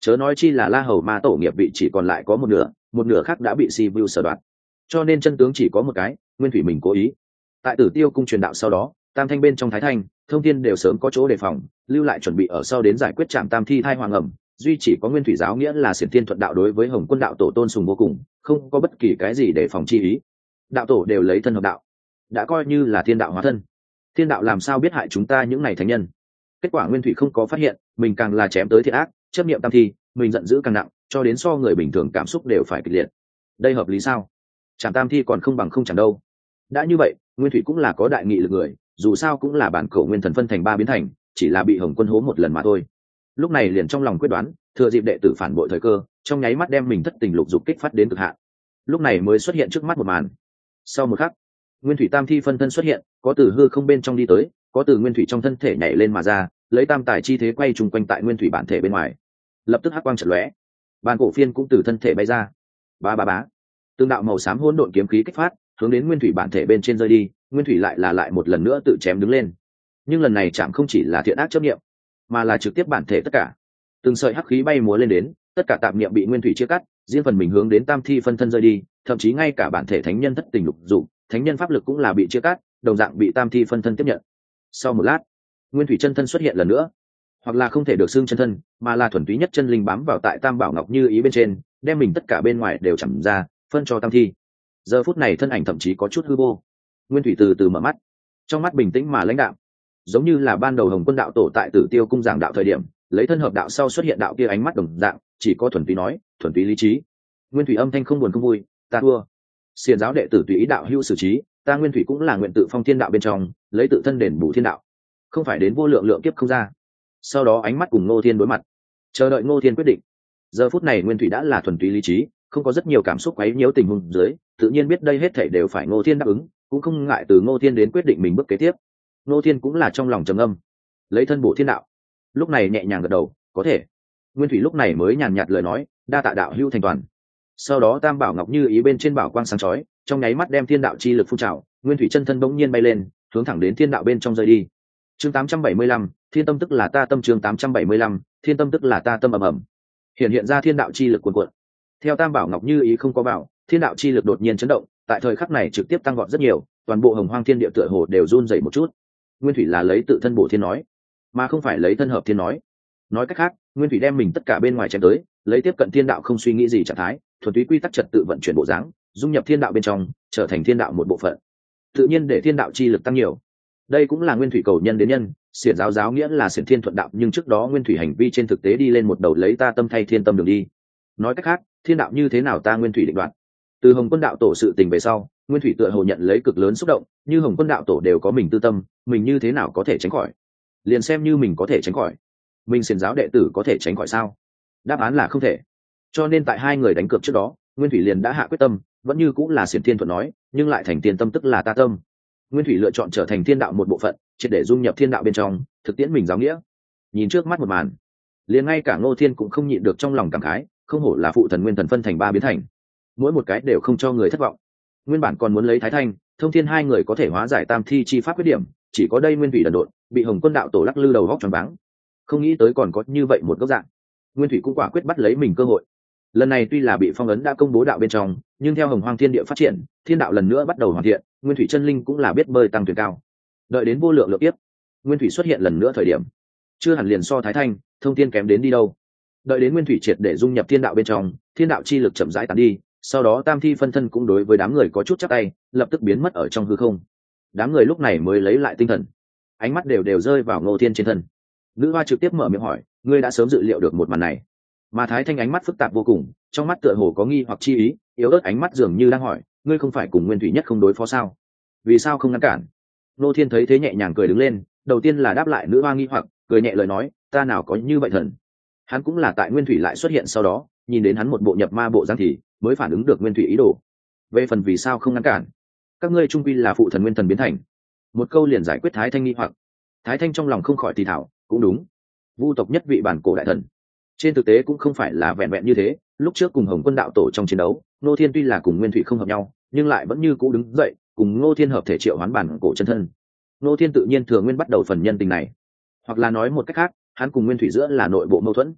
Chớ nói chi là La Hầu Ma tổ nghiệp vị chỉ còn lại có một nửa khác đã bị Sibiu sở đoạt. Cho nên chân tướng chỉ có một cái, Nguyên Thủy mình cố ý. Tại Tử Tiêu cung truyền đạo sau đó, Tam Thanh bên trong Thái Thanh, Thông Thiên đều sớm có chỗ đề phòng, lưu lại chuẩn bị ở sau đến giải quyết Trảm Tam Thi thai hoàng ẩm, duy chỉ có Nguyên Thủy giáo nghĩa là Xiển Thiên Thuận đạo đối với Hồng Quân đạo tổ tôn sùng vô cùng, không có bất kỳ cái gì để phòng chi ý. Đạo tổ đều lấy thân hợp đạo, đã coi như là thiên đạo hóa thân. Thiên đạo làm sao biết hại chúng ta những này thánh nhân? Kết quả Nguyên Thủy không có phát hiện, mình càng là chém tới thiện ác, chấp niệm tam thi, mình giận dữ càng nặng, cho đến so người bình thường cảm xúc đều phải kịch liệt. Đây hợp lý sao? Trảm Tam Thi còn không bằng không chẳng đâu. Đã như vậy, Nguyên Thủy cũng là có đại nghị lực người, dù sao cũng là bản cổ nguyên thần phân thành 3 biến thành, chỉ là bị Hồng Quân hố một lần mà thôi. Lúc này liền trong lòng quyết đoán, thừa dịp đệ tử phản bội thời cơ, trong nháy mắt đem mình thất tình lục dục kích phát đến cực hạn. Lúc này mới xuất hiện trước mắt một màn. Sau một khắc, Nguyên Thủy Tam Thi phân thân xuất hiện, có từ hư không bên trong đi tới, có từ Nguyên Thủy trong thân thể nhảy lên mà ra, lấy tam tài chi thế quay trùng quanh tại Nguyên Thủy bản thể bên ngoài. Lập tức hắc quang chợt lóe, bàn cổ phiên cũng từ thân thể bay ra. Ba ba bá, tương đạo màu xám hỗn độn kiếm khí kích phát, hướng đến Nguyên Thủy bản thể bên trên rơi đi. Nguyên Thủy lại một lần nữa tự chém đứng lên, nhưng lần này chạm không chỉ là thiện ác chấp niệm, mà là trực tiếp bản thể tất cả. Từng sợi hắc khí bay múa lên đến, tất cả tạp niệm bị Nguyên Thủy chia cắt, riêng phần mình hướng đến Tam Thi phân thân rơi đi, thậm chí ngay cả bản thể thánh nhân thất tình lục dục, thánh nhân pháp lực cũng là bị chia cắt, đồng dạng bị Tam Thi phân thân tiếp nhận. Sau một lát, Nguyên Thủy chân thân xuất hiện lần nữa, hoặc là không thể được xưng chân thân, mà là thuần túy nhất chân linh bám vào tại Tam Bảo Ngọc Như ý bên trên, đem mình tất cả bên ngoài đều chẩm ra, phân cho Tam Thi. Giờ phút này thân ảnh thậm chí có chút hư vô. Nguyên Thủy từ từ mở mắt, trong mắt bình tĩnh mà lãnh đạm, giống như là ban đầu Hồng Quân đạo tổ tại Tử Tiêu cung giảng đạo thời điểm, lấy thân hợp đạo sau xuất hiện đạo kia ánh mắt đồng dạng, chỉ có thuần túy nói, thuần túy lý trí. Nguyên Thủy âm thanh không buồn không vui, ta thua. Xiển giáo đệ tử tùy ý đạo hữu xử trí, ta Nguyên Thủy cũng là nguyện tự phong thiên đạo bên trong, lấy tự thân đền bù thiên đạo, không phải đến vô lượng lượng kiếp không ra. Sau đó ánh mắt cùng Ngô Thiên đối mặt, chờ đợi Ngô Thiên quyết định. Giờ phút này Nguyên Thủy đã là thuần túy lý trí, không có rất nhiều cảm xúc quấy nhiễu tình huống dưới, tự nhiên biết đây hết thảy đều phải Ngô Thiên đáp ứng, cũng không ngại từ Ngô Thiên đến quyết định mình bước kế tiếp. Ngô Thiên cũng là trong lòng trầm âm, lấy thân bổ thiên đạo. Lúc này nhẹ nhàng gật đầu, có thể. Nguyên Thủy lúc này mới nhàn nhạt lời nói, đa tạ đạo hữu thành toàn. Sau đó Tam Bảo Ngọc Như ý bên trên bảo quang sáng chói, trong nháy mắt đem thiên đạo chi lực phun trào, Nguyên Thủy chân thân bỗng nhiên bay lên, hướng thẳng đến thiên đạo bên trong rơi đi. Chương 875, Thiên tâm tức là ta tâm. Chương 875, Thiên tâm tức là ta tâm. Ầm ầm. Hiện ra thiên đạo chi lực cuồn cuộn. Theo Tam Bảo Ngọc Như ý không có bảo, thiên đạo chi lực đột nhiên chấn động, tại thời khắc này trực tiếp tăng vọt rất nhiều, toàn bộ Hồng Hoang thiên địa tựa hồ đều run rẩy một chút. Nguyên Thủy là lấy tự thân bổ thiên nói, mà không phải lấy thân hợp thiên nói. Nói cách khác, Nguyên Thủy đem mình tất cả bên ngoài chém tới, lấy tiếp cận thiên đạo không suy nghĩ gì trạng thái, thuần túy quy tắc trật tự vận chuyển bộ dáng, dung nhập thiên đạo bên trong, trở thành thiên đạo một bộ phận. Tự nhiên để thiên đạo chi lực tăng nhiều. Đây cũng là Nguyên Thủy cầu nhân đến nhân, xiển giáo giáo nghĩa là xiển thiên thuận đạo, nhưng trước đó Nguyên Thủy hành vi trên thực tế đi lên một đầu lấy ta tâm thay thiên tâm đường đi. Nói cách khác, thiên đạo như thế nào ta Nguyên Thủy định đoạt. Từ Hồng Quân đạo tổ sự tình về sau, Nguyên Thủy tựa hồ nhận lấy cực lớn xúc động, như Hồng Quân đạo tổ đều có mình tư tâm, mình như thế nào có thể tránh khỏi? Liền xem như mình có thể tránh khỏi, mình xiển giáo đệ tử có thể tránh khỏi sao? Đáp án là không thể. Cho nên tại hai người đánh cược trước đó, Nguyên Thủy liền đã hạ quyết tâm, vẫn như cũng là xiển thiên thuận nói, nhưng lại thành thiên tâm tức là ta tâm. Nguyên Thủy lựa chọn trở thành thiên đạo một bộ phận, triệt để dung nhập thiên đạo bên trong, thực tiễn mình giáo nghĩa. Nhìn trước mắt một màn, liền ngay cả Ngô Thiên cũng không nhịn được trong lòng cảm khái, không hổ là phụ thần nguyên thần phân thành 3 biến thành, mỗi một cái đều không cho người thất vọng. Nguyên bản còn muốn lấy Thái Thanh, Thông Thiên hai người có thể hóa giải Tam Thi chi pháp quyết điểm, chỉ có đây Nguyên Thủy đần độn, bị Hồng Quân đạo tổ lắc lư đầu góc choáng váng. Không nghĩ tới còn có như vậy một góc dạng. Nguyên Thủy cũng quả quyết bắt lấy mình cơ hội. Lần này tuy là bị phong ấn đã công bố đạo bên trong, nhưng theo Hồng Hoang thiên địa phát triển, thiên đạo lần nữa bắt đầu hoàn thiện, Nguyên Thủy chân linh cũng là biết bơi tăng tuyển cao. Đợi đến vô lượng lượng tiếp, Nguyên Thủy xuất hiện lần nữa thời điểm, chưa hẳn liền so Thái Thanh, Thông Thiên kém đến đi đâu. Đợi đến Nguyên Thủy triệt để dung nhập thiên đạo bên trong, thiên đạo chi lực chậm rãi tán đi, sau đó Tam Thi phân thân cũng đối với đám người có chút chắp tay, lập tức biến mất ở trong hư không. Đám người lúc này mới lấy lại tinh thần, ánh mắt đều rơi vào Ngô Thiên trên thân. Nữ hoa trực tiếp mở miệng hỏi, ngươi đã sớm dự liệu được một màn này? Mà Thái Thanh ánh mắt phức tạp vô cùng, trong mắt tựa hồ có nghi hoặc chi ý, yếu ớt ánh mắt dường như đang hỏi, ngươi không phải cùng Nguyên Thủy nhất không đối phó sao? Vì sao không ngăn cản? Ngô Thiên thấy thế nhẹ nhàng cười đứng lên, đầu tiên là đáp lại nữ hoa nghi hoặc, cười nhẹ lời nói, ta nào có như vậy thần. Hắn cũng là tại Nguyên Thủy lại xuất hiện sau đó, nhìn đến hắn một bộ nhập ma bộ dáng thì mới phản ứng được Nguyên Thủy ý đồ. Về phần vì sao không ngăn cản, các ngươi trung quy là phụ thần nguyên thần biến thành, một câu liền giải quyết Thái Thanh nghi hoặc. Thái Thanh trong lòng không khỏi thì thảo, cũng đúng, vu tộc nhất vị bản cổ đại thần, trên thực tế cũng không phải là vẹn vẹn như thế. Lúc trước cùng Hồng Quân đạo tổ trong chiến đấu, Ngô Thiên tuy là cùng Nguyên Thủy không hợp nhau, nhưng lại vẫn như cũ đứng dậy cùng Ngô Thiên hợp thể triệu hoán bản cổ chân thân. Ngô Thiên tự nhiên thừa nguyên bắt đầu phần nhân tình này, hoặc là nói một cách khác, hắn cùng Nguyên Thủy giữa là nội bộ mâu thuẫn.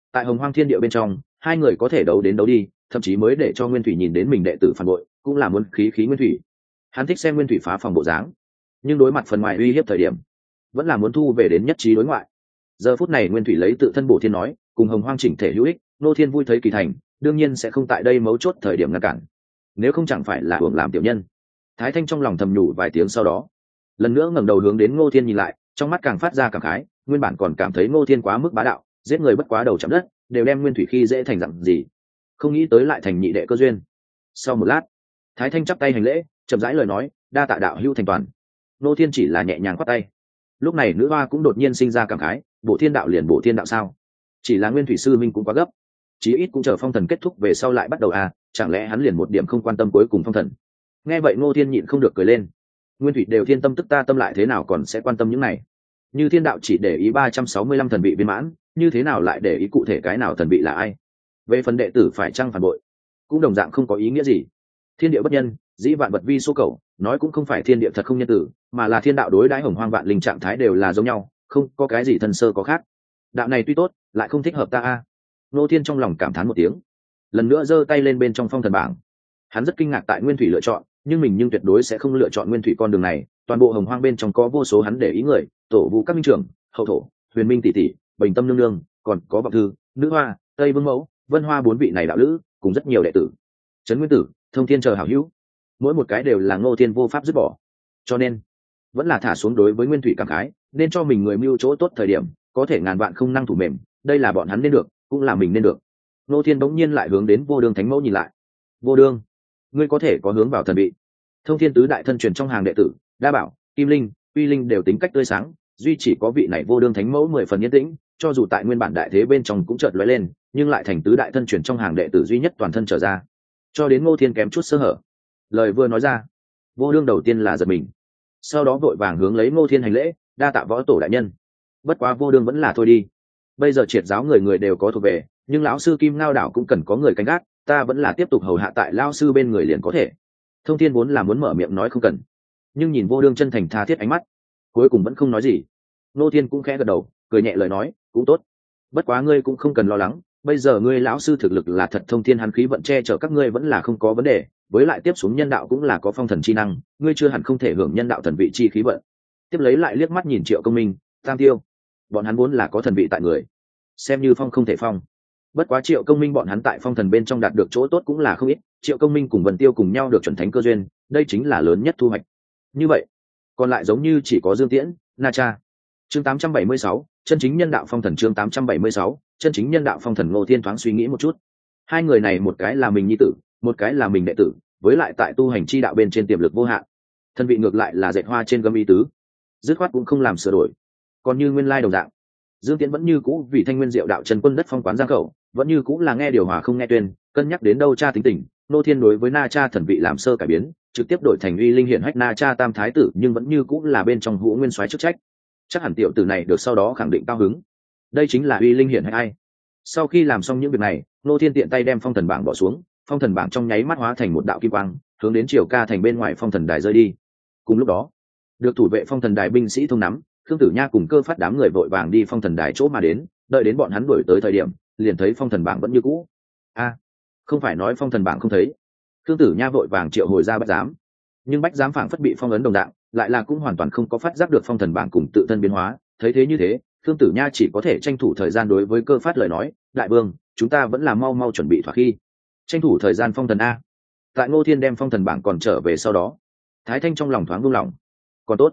tại hồng hoang thiên địa bên trong hai người có thể đấu đến đấu đi, thậm chí mới để cho nguyên thủy nhìn đến mình đệ tử phản bội cũng là muốn khí khí nguyên thủy. Hắn thích xem nguyên thủy phá phòng bộ dáng, nhưng đối mặt phần ngoài uy hiếp thời điểm vẫn là muốn thu về đến nhất trí đối ngoại. Giờ phút này nguyên thủy lấy tự thân bổ thiên nói cùng hồng hoang chỉnh thể hữu ích, Ngô Thiên vui thấy kỳ thành, đương nhiên sẽ không tại đây mấu chốt thời điểm ngăn cản, nếu không chẳng phải là hưởng làm tiểu nhân. Thái Thanh trong lòng thầm nhủ vài tiếng, sau đó lần nữa ngẩng đầu hướng đến Ngô Thiên nhìn lại, trong mắt càng phát ra cảm khái. Nguyên bản còn cảm thấy Ngô Thiên quá mức bá đạo, giết người bất quá đầu chạm đất, đều đem nguyên thủy khi dễ thành dặn gì, không nghĩ tới lại thành nhị đệ cơ duyên. Sau một lát, Thái Thanh chắp tay hành lễ, chậm rãi lời nói, đa tạ đạo hữu thành toàn. Ngô Thiên chỉ là nhẹ nhàng khoát tay. Lúc này nữ hoa cũng đột nhiên sinh ra cảm khái, bộ thiên đạo liền bộ thiên đạo sao? Chỉ là nguyên thủy sư minh cũng quá gấp, chí ít cũng chờ phong thần kết thúc về sau lại bắt đầu à, chẳng lẽ hắn liền một điểm không quan tâm cuối cùng phong thần? Nghe vậy Ngô Thiên nhịn không được cười lên. Nguyên thủy đều thiên tâm tức ta tâm, lại thế nào còn sẽ quan tâm những này? Như thiên đạo chỉ để ý 365 thần vị viên mãn, như thế nào lại để ý cụ thể cái nào thần vị là ai? Về phần đệ tử phải chăng phản bội, cũng đồng dạng không có ý nghĩa gì. Thiên địa bất nhân, dĩ vạn vật vi số cầu, nói cũng không phải thiên địa thật không nhân tử, mà là thiên đạo đối đãi hồng hoang vạn linh trạng thái đều là giống nhau, không có cái gì thân sơ có khác. Đạo này tuy tốt, lại không thích hợp ta a. Ngô Thiên trong lòng cảm thán một tiếng, lần nữa giơ tay lên bên trong phong thần bảng. Hắn rất kinh ngạc tại nguyên thủy lựa chọn, nhưng mình tuyệt đối sẽ không lựa chọn nguyên thủy con đường này. Toàn bộ hồng hoang bên trong có vô số hắn để ý người, tổ vu các minh trưởng, hậu thổ, huyền minh tỷ tỷ, bình tâm nương nương, còn có vọng thư, nữ hoa, tây vương mẫu, vân hoa, bốn vị này đạo lữ cùng rất nhiều đệ tử, trấn nguyên tử, thông thiên chờ hảo hữu, mỗi một cái đều là Ngô Thiên vô pháp dứt bỏ. Cho nên vẫn là thả xuống đối với nguyên thủy cảm khái, nên cho mình người mưu chỗ tốt thời điểm, có thể ngàn vạn không năng thủ mềm, đây là bọn hắn nên được, cũng là mình nên được. Ngô Thiên bỗng nhiên lại hướng đến Vô Đương Thánh Mẫu nhìn lại. Vô Đương, ngươi có thể có hướng vào thần vị. Thông thiên tứ đại thân truyền trong hàng đệ tử, Đa Bảo, Kim Linh, Uy Linh đều tính cách tươi sáng, duy chỉ có vị này Vô Đương Thánh Mẫu 10 phần yên tĩnh, cho dù tại nguyên bản đại thế bên trong cũng chợt lóe lên, nhưng lại thành tứ đại thân truyền trong hàng đệ tử duy nhất toàn thân trở ra, cho đến Ngô Thiên kém chút sơ hở. Lời vừa nói ra, Vô Đương đầu tiên là giật mình, sau đó vội vàng hướng lấy Ngô Thiên hành lễ, đa tạ võ tổ đại nhân. Bất quá Vô Đương vẫn là thôi đi, bây giờ triệt giáo người người đều có thuộc về, nhưng lão sư Kim Ngao đảo cũng cần có người canh gác, ta vẫn là tiếp tục hầu hạ tại lão sư bên người liền có thể. Thông thiên vốn là muốn mở miệng nói không cần, nhưng nhìn Vô Đương chân thành tha thiết ánh mắt, cuối cùng vẫn không nói gì. Ngô Thiên cũng khẽ gật đầu, cười nhẹ lời nói, cũng tốt. Bất quá ngươi cũng không cần lo lắng, bây giờ ngươi lão sư thực lực là thật thông thiên, hắn khí vận che chở các ngươi vẫn là không có vấn đề, với lại tiếp xuống nhân đạo cũng là có phong thần chi năng, ngươi chưa hẳn không thể hưởng nhân đạo thần vị chi khí vận. Tiếp lấy lại liếc mắt nhìn Triệu Công Minh, Tam Tiêu, bọn hắn vốn là có thần vị tại người, xem như phong không thể phong. Bất quá Triệu Công Minh bọn hắn tại phong thần bên trong đạt được chỗ tốt cũng là không ít, Triệu Công Minh cùng Vân Tiêu cùng nhau được chuẩn thánh cơ duyên, đây chính là lớn nhất thu hoạch. Như vậy còn lại giống như chỉ có Dương Tiễn, Na Cha. Chương 876, chân chính nhân đạo phong thần. Chương 876, chân chính nhân đạo phong thần. Ngô Thiên thoáng suy nghĩ một chút, hai người này một cái là mình nhi tử, một cái là mình đệ tử, với lại tại tu hành chi đạo bên trên tiềm lực vô hạn, thân vị ngược lại là dệt hoa trên gấm ý tứ, dứt khoát cũng không làm sửa đổi, còn như nguyên lai đồng dạng. Dương Tiễn vẫn như cũ vì Thanh Nguyên Diệu đạo Trần Quân đất phong quán giang khẩu, vẫn như cũ là nghe điều hòa không nghe tuyên, cân nhắc đến đâu cha tính tình. Ngô Thiên đối với Na Cha thần vị làm sơ cải biến, trực tiếp đổi thành Uy Linh hiển hách Na Cha tam thái tử, nhưng vẫn như cũ là bên trong Vũ Nguyên soái chức trách. Chắc hẳn tiểu tử này được sau đó khẳng định cao hứng. Đây chính là Uy Linh hiển hách ai. Sau khi làm xong những việc này, Ngô Thiên tiện tay đem phong thần bảng bỏ xuống, phong thần bảng trong nháy mắt hóa thành một đạo kim quang, hướng đến Triều Ca thành bên ngoài phong thần đài rơi đi. Cùng lúc đó, được thủ vệ phong thần đài binh sĩ thông nắm, Khương Tử Nha cùng Cơ Phát đám người vội vàng đi phong thần đài chỗ mà đến, đợi đến bọn hắn đuổi tới thời điểm, liền thấy phong thần bảng vẫn như cũ. A, không phải nói phong thần bảng không thấy? Khương Tử Nha vội vàng triệu hồi ra Bách Giám, nhưng Bách Giám phảng phất bị phong ấn đồng dạng, lại là cũng hoàn toàn không có phát giác được phong thần bảng cùng tự thân biến hóa. Thấy thế như thế, Khương Tử Nha chỉ có thể tranh thủ thời gian đối với Cơ Phát lời nói, đại vương, chúng ta vẫn là mau mau chuẩn bị thỏa khi, tranh thủ thời gian phong thần a. Tại Ngô Thiên đem phong thần bảng còn trở về sau đó, Thái Thanh trong lòng thoáng buông lỏng. Còn tốt,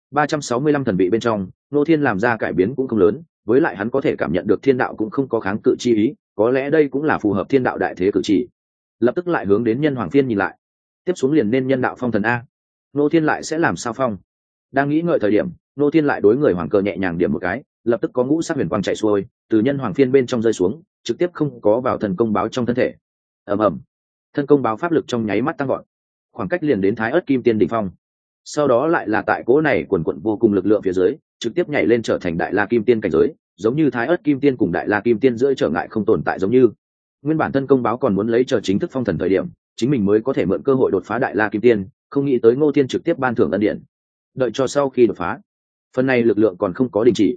365 thần vị bên trong, Ngô Thiên làm ra cải biến cũng không lớn, với lại hắn có thể cảm nhận được thiên đạo cũng không có kháng cự chi ý, có lẽ đây cũng là phù hợp thiên đạo đại thế cử chỉ. Lập tức lại hướng đến Nhân Hoàng Phiên nhìn lại, tiếp xuống liền nên nhân đạo phong thần a. Ngô Thiên lại sẽ làm sao phong? Đang nghĩ ngợi thời điểm, Ngô Thiên lại đối người hoàng cờ nhẹ nhàng điểm một cái, lập tức có ngũ sắc huyền quang chạy xuôi, từ Nhân Hoàng Phiên bên trong rơi xuống, trực tiếp không có vào thần công báo trong thân thể. Ầm ầm, thân công báo pháp lực trong nháy mắt tăng vọt, khoảng cách liền đến Thái Ức Kim Tiên đỉnh phong. Sau đó lại là tại cỗ này quần quận vô cùng lực lượng phía dưới, trực tiếp nhảy lên trở thành Đại La Kim Tiên cảnh giới, giống như Thái Ức Kim Tiên cùng Đại La Kim Tiên giữa trở ngại không tồn tại giống như. Nguyên bản thân công báo còn muốn lấy chờ chính thức phong thần thời điểm, chính mình mới có thể mượn cơ hội đột phá Đại La Kim Tiên, không nghĩ tới Ngô Thiên trực tiếp ban thưởng ân điển. Đợi cho sau khi đột phá, phần này lực lượng còn không có đình chỉ,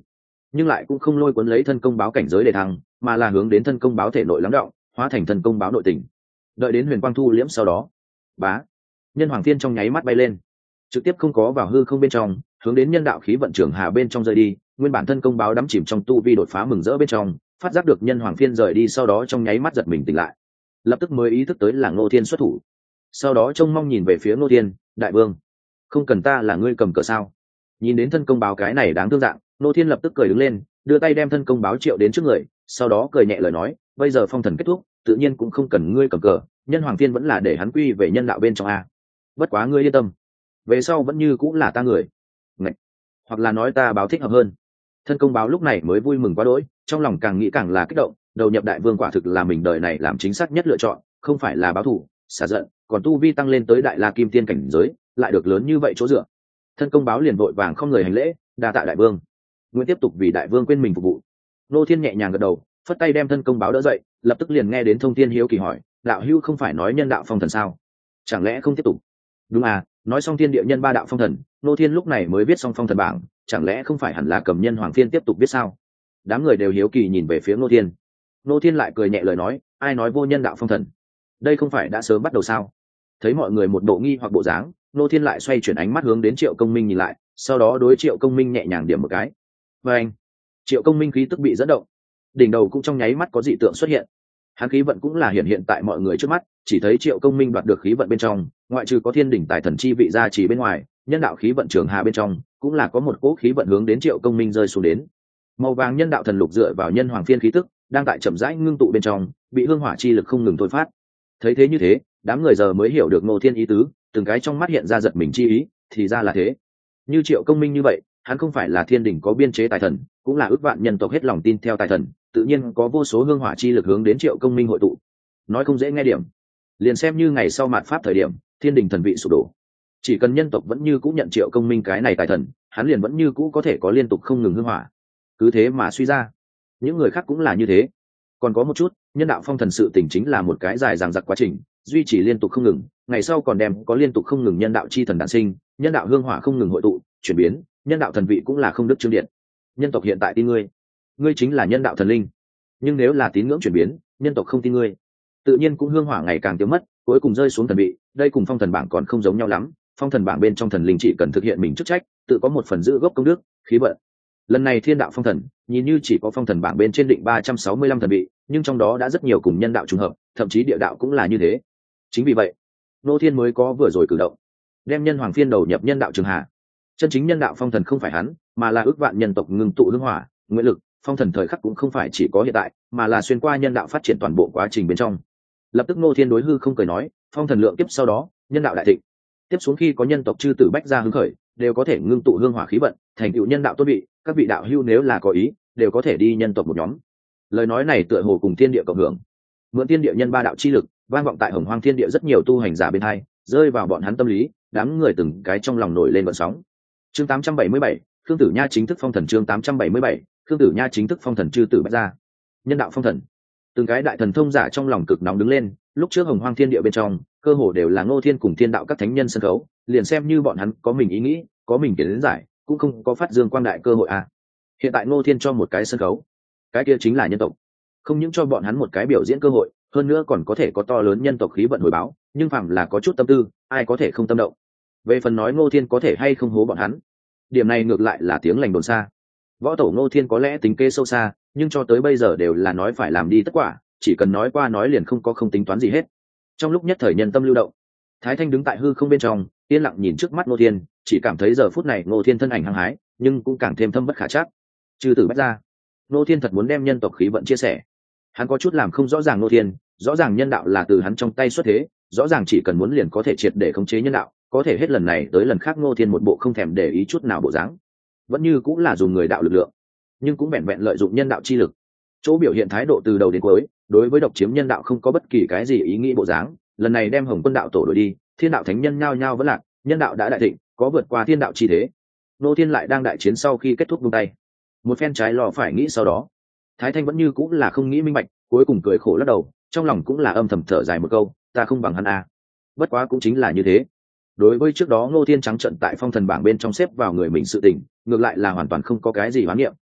nhưng lại cũng không lôi cuốn lấy thân công báo cảnh giới để thăng, mà là hướng đến thân công báo thể nội lắng đọng, hóa thành thân công báo nội tình. Đợi đến huyền quang thu liễm sau đó, bá, nhân hoàng thiên trong nháy mắt bay lên, trực tiếp không có vào hư không bên trong, hướng đến nhân đạo khí vận trưởng hà bên trong rơi đi. Nguyên bản thân công báo đắm chìm trong tu vi đột phá mừng rỡ bên trong, phát giác được nhân hoàng phiên rời đi sau đó trong nháy mắt giật mình tỉnh lại, lập tức mới ý thức tới là Ngô Thiên xuất thủ. Sau đó trông mong nhìn về phía Ngô Thiên, đại vương, không cần ta là ngươi cầm cờ sao? Nhìn đến thân công báo cái này đáng thương dạng, Ngô Thiên lập tức cười đứng lên, đưa tay đem thân công báo triệu đến trước người, sau đó cười nhẹ lời nói, bây giờ phong thần kết thúc, tự nhiên cũng không cần ngươi cầm cờ, nhân hoàng phiên vẫn là để hắn quy về nhân đạo bên trong a. Bất quá ngươi yên tâm, về sau vẫn như cũng là ta người. Ngậy. Hoặc là nói ta báo thích hợp hơn. Thân công báo lúc này mới vui mừng quá đỗi, trong lòng càng nghĩ càng là kích động, đầu nhập đại vương quả thực là mình đời này làm chính xác nhất lựa chọn, không phải là báo thù xả giận, còn tu vi tăng lên tới đại la kim tiên cảnh giới, lại được lớn như vậy chỗ dựa. Thân công báo liền vội vàng không người hành lễ, đa tạ đại vương, nguyện tiếp tục vì đại vương quên mình phục vụ. Nô Thiên nhẹ nhàng gật đầu, phất tay đem thân công báo đỡ dậy, lập tức liền nghe đến Thông Thiên hiếu kỳ hỏi, đạo hữu không phải nói nhân đạo phong thần sao, chẳng lẽ không tiếp tục? Đúng à, nói xong thiên địa nhân ba đạo phong thần, Nô Thiên lúc này mới viết xong phong thần bảng, chẳng lẽ không phải hẳn là cầm nhân hoàng phiên tiếp tục viết sao? Đám người đều hiếu kỳ nhìn về phía Nô Thiên. Nô Thiên lại cười nhẹ lời nói, ai nói vô nhân đạo phong thần, đây không phải đã sớm bắt đầu sao? Thấy mọi người một bộ nghi hoặc bộ dáng, Nô Thiên lại xoay chuyển ánh mắt hướng đến Triệu Công Minh nhìn lại, sau đó đối Triệu Công Minh nhẹ nhàng điểm một cái. Và anh, Triệu Công Minh khí tức bị dẫn động, đỉnh đầu cũng trong nháy mắt có dị tượng xuất hiện. Hắn khí vận cũng là hiện tại mọi người trước mắt, chỉ thấy Triệu Công Minh đoạt được khí vận bên trong, ngoại trừ có thiên đỉnh tài thần chi vị gia trì bên ngoài, nhân đạo khí vận trường hà bên trong cũng là có một cỗ khí vận hướng đến Triệu Công Minh rơi xuống đến. Màu vàng nhân đạo thần lục dựa vào nhân hoàng phiên khí tức, đang tại chậm rãi ngưng tụ bên trong, bị hương hỏa chi lực không ngừng thôi phát. Thấy thế như thế, đám người giờ mới hiểu được Ngô Thiên ý tứ, từng cái trong mắt hiện ra giật mình chi ý, thì ra là thế. Như Triệu Công Minh như vậy, hắn không phải là thiên đỉnh có biên chế tài thần, cũng là ước vạn nhân tộc hết lòng tin theo tài thần, tự nhiên có vô số hương hỏa chi lực hướng đến Triệu Công Minh hội tụ. Nói không dễ nghe điểm, liền xem như ngày sau mạt pháp thời điểm, thiên đình thần vị sụp đổ, chỉ cần nhân tộc vẫn như cũ nhận Triệu Công Minh cái này tài thần, hắn liền vẫn như cũ có thể có liên tục không ngừng hương hỏa. Cứ thế mà suy ra, những người khác cũng là như thế. Còn có một chút, nhân đạo phong thần sự tình chính là một cái dài dằng dặc quá trình, duy trì liên tục không ngừng, ngày sau còn đem có liên tục không ngừng nhân đạo chi thần đản sinh, nhân đạo hương hỏa không ngừng hội tụ, chuyển biến, nhân đạo thần vị cũng là không đức trương điện. Nhân tộc hiện tại tin ngươi, ngươi chính là nhân đạo thần linh, nhưng nếu là tín ngưỡng chuyển biến, nhân tộc không tin ngươi, tự nhiên cũng hương hỏa ngày càng tiêu mất, cuối cùng rơi xuống thần vị. Đây cùng phong thần bảng còn không giống nhau lắm, phong thần bảng bên trong thần linh chỉ cần thực hiện mình chức trách, tự có một phần giữ gốc công đức, khí vận. Lần này thiên đạo phong thần, nhìn như chỉ có phong thần bảng bên trên định 365 thần vị, nhưng trong đó đã rất nhiều cùng nhân đạo trùng hợp, thậm chí địa đạo cũng là như thế. Chính vì vậy, Nô Thiên mới có vừa rồi cử động, đem nhân hoàng phiên đầu nhập nhân đạo trường hạ. Chân chính nhân đạo phong thần không phải hắn, mà là ước vạn nhân tộc ngưng tụ hương hỏa, nguyện lực, phong thần thời khắc cũng không phải chỉ có hiện tại, mà là xuyên qua nhân đạo phát triển toàn bộ quá trình bên trong. Lập tức Nô Thiên đối hư không cười nói, phong thần lượng tiếp sau đó, nhân đạo đại thịnh. Tiếp xuống khi có nhân tộc chư tử bách gia hứng khởi, đều có thể ngưng tụ hương hỏa khí vận, thành tựu nhân đạo tôn vị, các vị đạo hữu nếu là có ý, đều có thể đi nhân tộc một nhóm. Lời nói này tựa hồ cùng thiên địa cộng hưởng, mượn thiên địa nhân ba đạo chi lực, vang vọng tại hồng hoang thiên địa rất nhiều tu hành giả bên hai, rơi vào bọn hắn tâm lý, đám người từng cái trong lòng nổi lên gợn sóng. Chương 877, Khương Tử Nha chính thức phong thần. Chương 877, Khương Tử Nha chính thức phong thần chư tử bách gia. Nhân đạo phong thần. Từng cái đại thần thông giả trong lòng cực nóng đứng lên, lúc trước hồng hoang thiên địa bên trong, cơ hồ đều là Ngô Thiên cùng thiên đạo các thánh nhân sân khấu, liền xem như bọn hắn có mình ý nghĩ, có mình kiến giải, cũng không có phát dương quang đại cơ hội à. Hiện tại Ngô Thiên cho một cái sân khấu, cái kia chính là nhân tộc, không những cho bọn hắn một cái biểu diễn cơ hội, hơn nữa còn có thể có to lớn nhân tộc khí vận hồi báo, nhưng phàm là có chút tâm tư, ai có thể không tâm động. Về phần nói Ngô Thiên có thể hay không hố bọn hắn, điểm này ngược lại là tiếng lành đồn xa. Võ tổ Ngô Thiên có lẽ tính kế sâu xa, nhưng cho tới bây giờ đều là nói phải làm đi tất quả, chỉ cần nói qua nói liền không có không tính toán gì hết. Trong lúc nhất thời nhân tâm lưu động, Thái Thanh đứng tại hư không bên trong, yên lặng nhìn trước mắt Ngô Thiên, chỉ cảm thấy giờ phút này Ngô Thiên thân ảnh hăng hái, nhưng cũng càng thêm thâm bất khả trắc. Chư tử bách gia, Ngô Thiên thật muốn đem nhân tộc khí vận chia sẻ. Hắn có chút làm không rõ ràng Ngô Thiên, rõ ràng nhân đạo là từ hắn trong tay xuất thế, rõ ràng chỉ cần muốn liền có thể triệt để khống chế nhân đạo, có thể hết lần này tới lần khác Ngô Thiên một bộ không thèm để ý chút nào bộ dáng, vẫn như cũng là dùng người đạo lực lượng, nhưng cũng vẹn vẹn lợi dụng nhân đạo chi lực. Chỗ biểu hiện thái độ từ đầu đến cuối, đối với độc chiếm nhân đạo không có bất kỳ cái gì ý nghĩ bộ dáng. Lần này đem Hồng Quân đạo tổ đuổi đi, thiên đạo thánh nhân nhao nhao vẫn lạc, nhân đạo đã đại thịnh, có vượt qua thiên đạo chi thế. Ngô Thiên lại đang đại chiến sau khi kết thúc buông tay, một phen trái lo phải nghĩ sau đó, Thái Thanh vẫn như cũng là không nghĩ minh bạch, cuối cùng cười khổ lắc đầu, trong lòng cũng là âm thầm thở dài một câu, ta không bằng hắn à. Bất quá cũng chính là như thế. Đối với trước đó Ngô Thiên trắng trận tại phong thần bảng bên trong xếp vào người mình sự tình, ngược lại là hoàn toàn không có cái gì hoán niệm,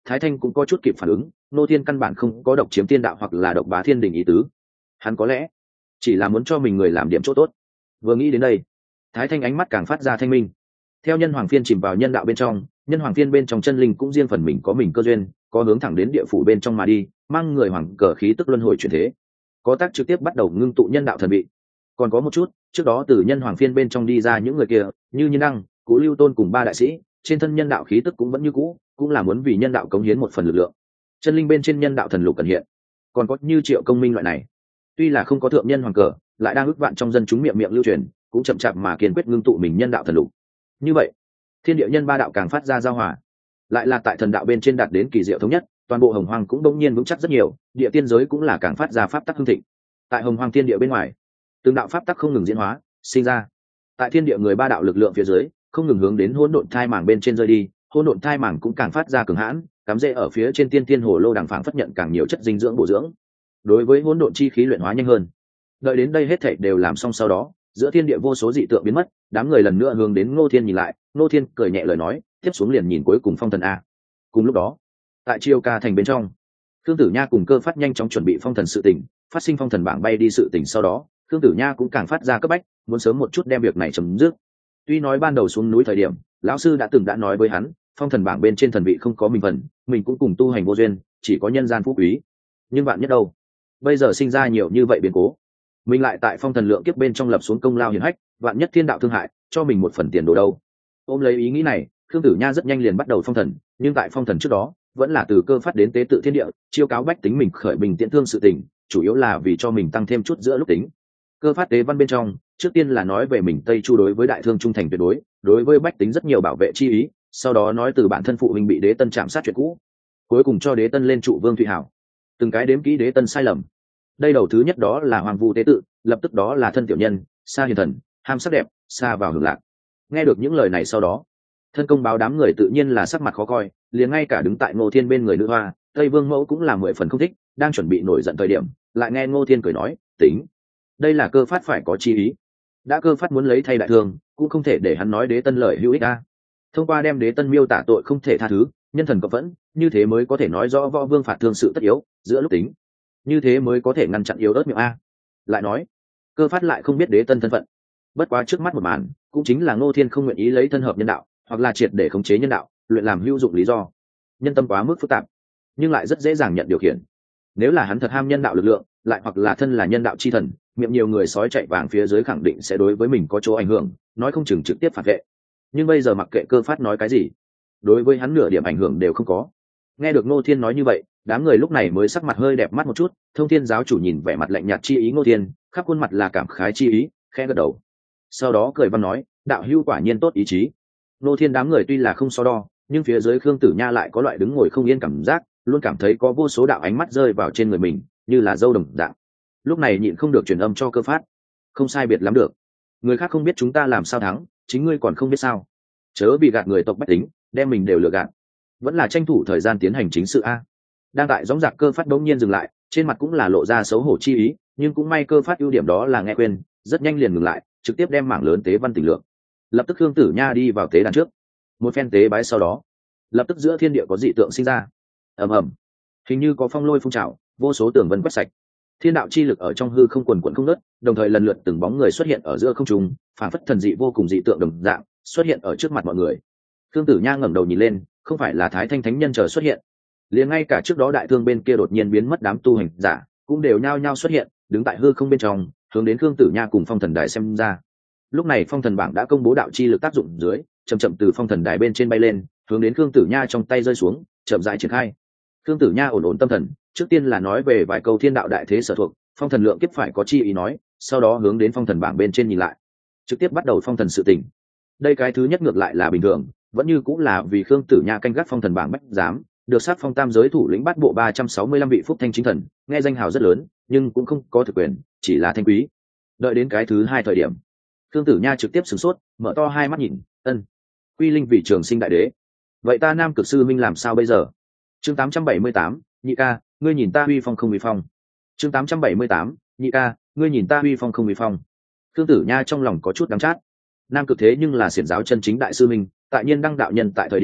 Thái Thanh cũng có chút kịp phản ứng, Ngô Thiên căn bản không có độc chiếm thiên đạo hoặc là độc bá thiên đình ý tứ. Hắn có lẽ chỉ là muốn cho mình người làm điểm chỗ tốt. Vừa nghĩ đến đây, Thái Thanh ánh mắt càng phát ra thanh minh. Theo nhân hoàng phiên chìm vào nhân đạo bên trong, nhân hoàng phiên bên trong chân linh cũng riêng phần mình có mình cơ duyên, có hướng thẳng đến địa phủ bên trong mà đi, mang người hoàng cờ khí tức luân hồi chuyển thế, có tác trực tiếp bắt đầu ngưng tụ nhân đạo thần vị. Còn có một chút, trước đó từ nhân hoàng phiên bên trong đi ra những người kia, như Nhiên Đăng, Cố Lưu Tôn cùng ba đại sĩ, trên thân nhân đạo khí tức cũng vẫn như cũ, cũng là muốn vì nhân đạo cống hiến một phần lực lượng. Chân linh bên trên nhân đạo thần lục cần hiện. Còn có như Triệu Công Minh loại này, tuy là không có thượng nhân hoàng cờ, lại đang ước vạn trong dân chúng miệng miệng lưu truyền, cũng chậm chạp mà kiên quyết ngưng tụ mình nhân đạo thần lục. Như vậy, thiên địa nhân ba đạo càng phát ra giao hòa, lại là tại thần đạo bên trên đạt đến kỳ diệu thống nhất, toàn bộ hồng hoang cũng đông nhiên vững chắc rất nhiều, địa tiên giới cũng là càng phát ra pháp tắc hưng thịnh. Tại hồng hoang thiên địa bên ngoài, từng đạo pháp tắc không ngừng diễn hóa sinh ra, tại thiên địa người ba đạo lực lượng phía dưới không ngừng hướng đến hỗn độn thai màng bên trên rơi đi, hỗn độn thai màng cũng càng phát ra cường hãn, cắm rễ ở phía trên tiên tiên hồ lô đằng phảng phất nhận càng nhiều chất dinh dưỡng bổ dưỡng, đối với hỗn độn chi khí luyện hóa nhanh hơn. Đợi đến đây hết thảy đều làm xong sau đó, giữa thiên địa vô số dị tượng biến mất, đám người lần nữa hướng đến Ngô Thiên nhìn lại, Ngô Thiên cười nhẹ lời nói, tiếp xuống liền nhìn cuối cùng phong thần a. Cùng lúc đó, tại Chiêu Ca thành bên trong, Khương Tử Nha cùng Cơ Phát nhanh chóng chuẩn bị phong thần sự tình, phát sinh phong thần bảng bay đi sự tình sau đó, Khương Tử Nha cũng càng phát ra cấp bách, muốn sớm một chút đem việc này chấm dứt. Tuy nói ban đầu xuống núi thời điểm, lão sư đã nói với hắn, phong thần bảng bên trên thần vị không có mình phần, mình cũng cùng tu hành vô duyên, chỉ có nhân gian phú quý. Nhưng bạn nhất đâu, bây giờ sinh ra nhiều như vậy biến cố, mình lại tại phong thần lượng kiếp bên trong lập xuống công lao hiển hách, vạn nhất thiên đạo thương hại, cho mình một phần tiền đồ đâu. Ôm lấy ý nghĩ này, Khương Tử Nha rất nhanh liền bắt đầu phong thần, nhưng tại phong thần trước đó, vẫn là từ Cơ Phát đến tế tự thiên địa, chiêu cáo bách tính mình khởi bình tiễn thương sự tình, chủ yếu là vì cho mình tăng thêm chút giữa lúc tính. Cơ Phát tế văn bên trong, trước tiên là nói về mình Tây Chu đối với đại thương trung thành tuyệt đối, đối với bách tính rất nhiều bảo vệ chi ý, sau đó nói từ bản thân phụ huynh bị Đế Tân chạm sát chuyện cũ, cuối cùng cho Đế Tân lên trụ Vương Thụy Hảo, từng cái đếm kỹ Đế Tân sai lầm. Đây đầu thứ nhất đó là hoàng vu tế tự, lập tức đó là thân tiểu nhân, xa hiền thần, ham sắc đẹp, xa vào hưởng lạc. Nghe được những lời này sau đó, thân công báo đám người tự nhiên là sắc mặt khó coi, liền ngay cả đứng tại Ngô Thiên bên người nữ hoa, Tây Vương mẫu cũng là 10 phần không thích, đang chuẩn bị nổi giận thời điểm, lại nghe Ngô Thiên cười nói, tính, đây là Cơ Phát phải có chi ý. Đã Cơ Phát muốn lấy thay đại thương, cũng không thể để hắn nói Đế Tân lời hữu ích a. Thông qua đem Đế Tân miêu tả tội không thể tha thứ, nhân thần cộng vẫn, như thế mới có thể nói rõ võ vương phạt thương sự tất yếu, giữa lúc tính, như thế mới có thể ngăn chặn yếu ớt miệng a. Lại nói, Cơ Phát lại không biết Đế Tân thân phận, bất quá trước mắt một màn, cũng chính là Ngô Thiên không nguyện ý lấy thân hợp nhân đạo, hoặc là triệt để khống chế nhân đạo, luyện làm hữu dụng lý do. Nhân tâm quá mức phức tạp, nhưng lại rất dễ dàng nhận điều khiển. Nếu là hắn thật ham nhân đạo lực lượng, lại hoặc là thân là nhân đạo chi thần, miệng nhiều người sói chạy vàng phía dưới khẳng định sẽ đối với mình có chỗ ảnh hưởng, nói không chừng trực tiếp phản vệ. Nhưng bây giờ mặc kệ Cơ Phát nói cái gì, đối với hắn nửa điểm ảnh hưởng đều không có. Nghe được Ngô Thiên nói như vậy, đám người lúc này mới sắc mặt hơi đẹp mắt một chút. Thông Thiên giáo chủ nhìn vẻ mặt lạnh nhạt chi ý Ngô Thiên, khắp khuôn mặt là cảm khái chi ý, khẽ gật đầu. Sau đó cười văn nói, đạo hữu quả nhiên tốt ý chí. Ngô Thiên đám người tuy là không so đo, nhưng phía dưới Khương Tử Nha lại có loại đứng ngồi không yên cảm giác, luôn cảm thấy có vô số đạo ánh mắt rơi vào trên người mình, như là dâu đồng dạng. Lúc này nhịn không được truyền âm cho Cơ Phát, không sai biệt lắm được, người khác không biết chúng ta làm sao thắng, chính ngươi còn không biết sao? Chớ bị gạt người tộc bách tính, đem mình đều lừa gạt, vẫn là tranh thủ thời gian tiến hành chính sự a. Đang tại dõng dạc Cơ Phát bỗng nhiên dừng lại, trên mặt cũng là lộ ra xấu hổ chi ý, nhưng cũng may Cơ Phát ưu điểm đó là nghe khuyên, rất nhanh liền ngừng lại, trực tiếp đem mảng lớn tế văn tỉnh lượng. Lập tức Khương Tử Nha đi vào tế đàn trước, một phen tế bái sau đó, lập tức giữa thiên địa có dị tượng sinh ra. Ầm ầm, hình như có phong lôi phun trào, vô số tường vân quét sạch, thiên đạo chi lực ở trong hư không quần quần không ngớt, đồng thời lần lượt từng bóng người xuất hiện ở giữa không trung, phản phất thần dị vô cùng dị tượng đồng dạng xuất hiện ở trước mặt mọi người. Khương Tử Nha ngẩng đầu nhìn lên, không phải là Thái Thanh thánh nhân chờ xuất hiện, liền ngay cả trước đó đại thương bên kia đột nhiên biến mất đám tu hành giả cũng đều nhao nhao xuất hiện, đứng tại hư không bên trong, hướng đến Khương Tử Nha cùng phong thần đài xem ra. Lúc này phong thần bảng đã công bố đạo chi lực tác dụng dưới, chậm chậm từ phong thần đài bên trên bay lên, hướng đến Khương Tử Nha trong tay rơi xuống, chậm rãi triển khai. Khương Tử Nha ổn ổn tâm thần, trước tiên là nói về vài câu thiên đạo đại thế sở thuộc, phong thần lượng kiếp phải có chi ý nói, sau đó hướng đến phong thần bảng bên trên nhìn lại, trực tiếp bắt đầu phong thần sự tình. Đây cái thứ nhất ngược lại là bình thường, vẫn như cũng là vì Khương Tử Nha canh gác phong thần bảng bách giám, được sát phong tam giới thủ lĩnh bát bộ 365 vị phúc thanh chính thần, nghe danh hào rất lớn, nhưng cũng không có thực quyền, chỉ là thanh quý. Đợi đến cái thứ hai thời điểm, Khương Tử Nha trực tiếp sửng sốt, mở to hai mắt nhìn, ân, quy linh vì trường sinh đại đế, vậy ta Nam Cực sư minh làm sao bây giờ? Chương 878, nhị ca, ngươi nhìn ta uy phong không uy phong. Chương 878, nhị ca, ngươi nhìn ta uy phong không uy phong. Khương Tử Nha trong lòng có chút đắng chát. Nam Cực thế nhưng là xiển giáo chân chính đại sư minh, tại nhiên đăng đạo nhân tại thời điểm,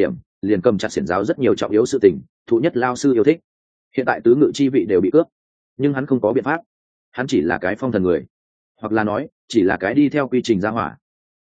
liền cầm chặt xiển giáo rất nhiều trọng yếu sự tình, thụ nhất lao sư yêu thích. Hiện tại tứ ngự chi vị đều bị cướp, nhưng hắn không có biện pháp, hắn chỉ là cái phong thần người, hoặc là nói chỉ là cái đi theo quy trình gia hỏa.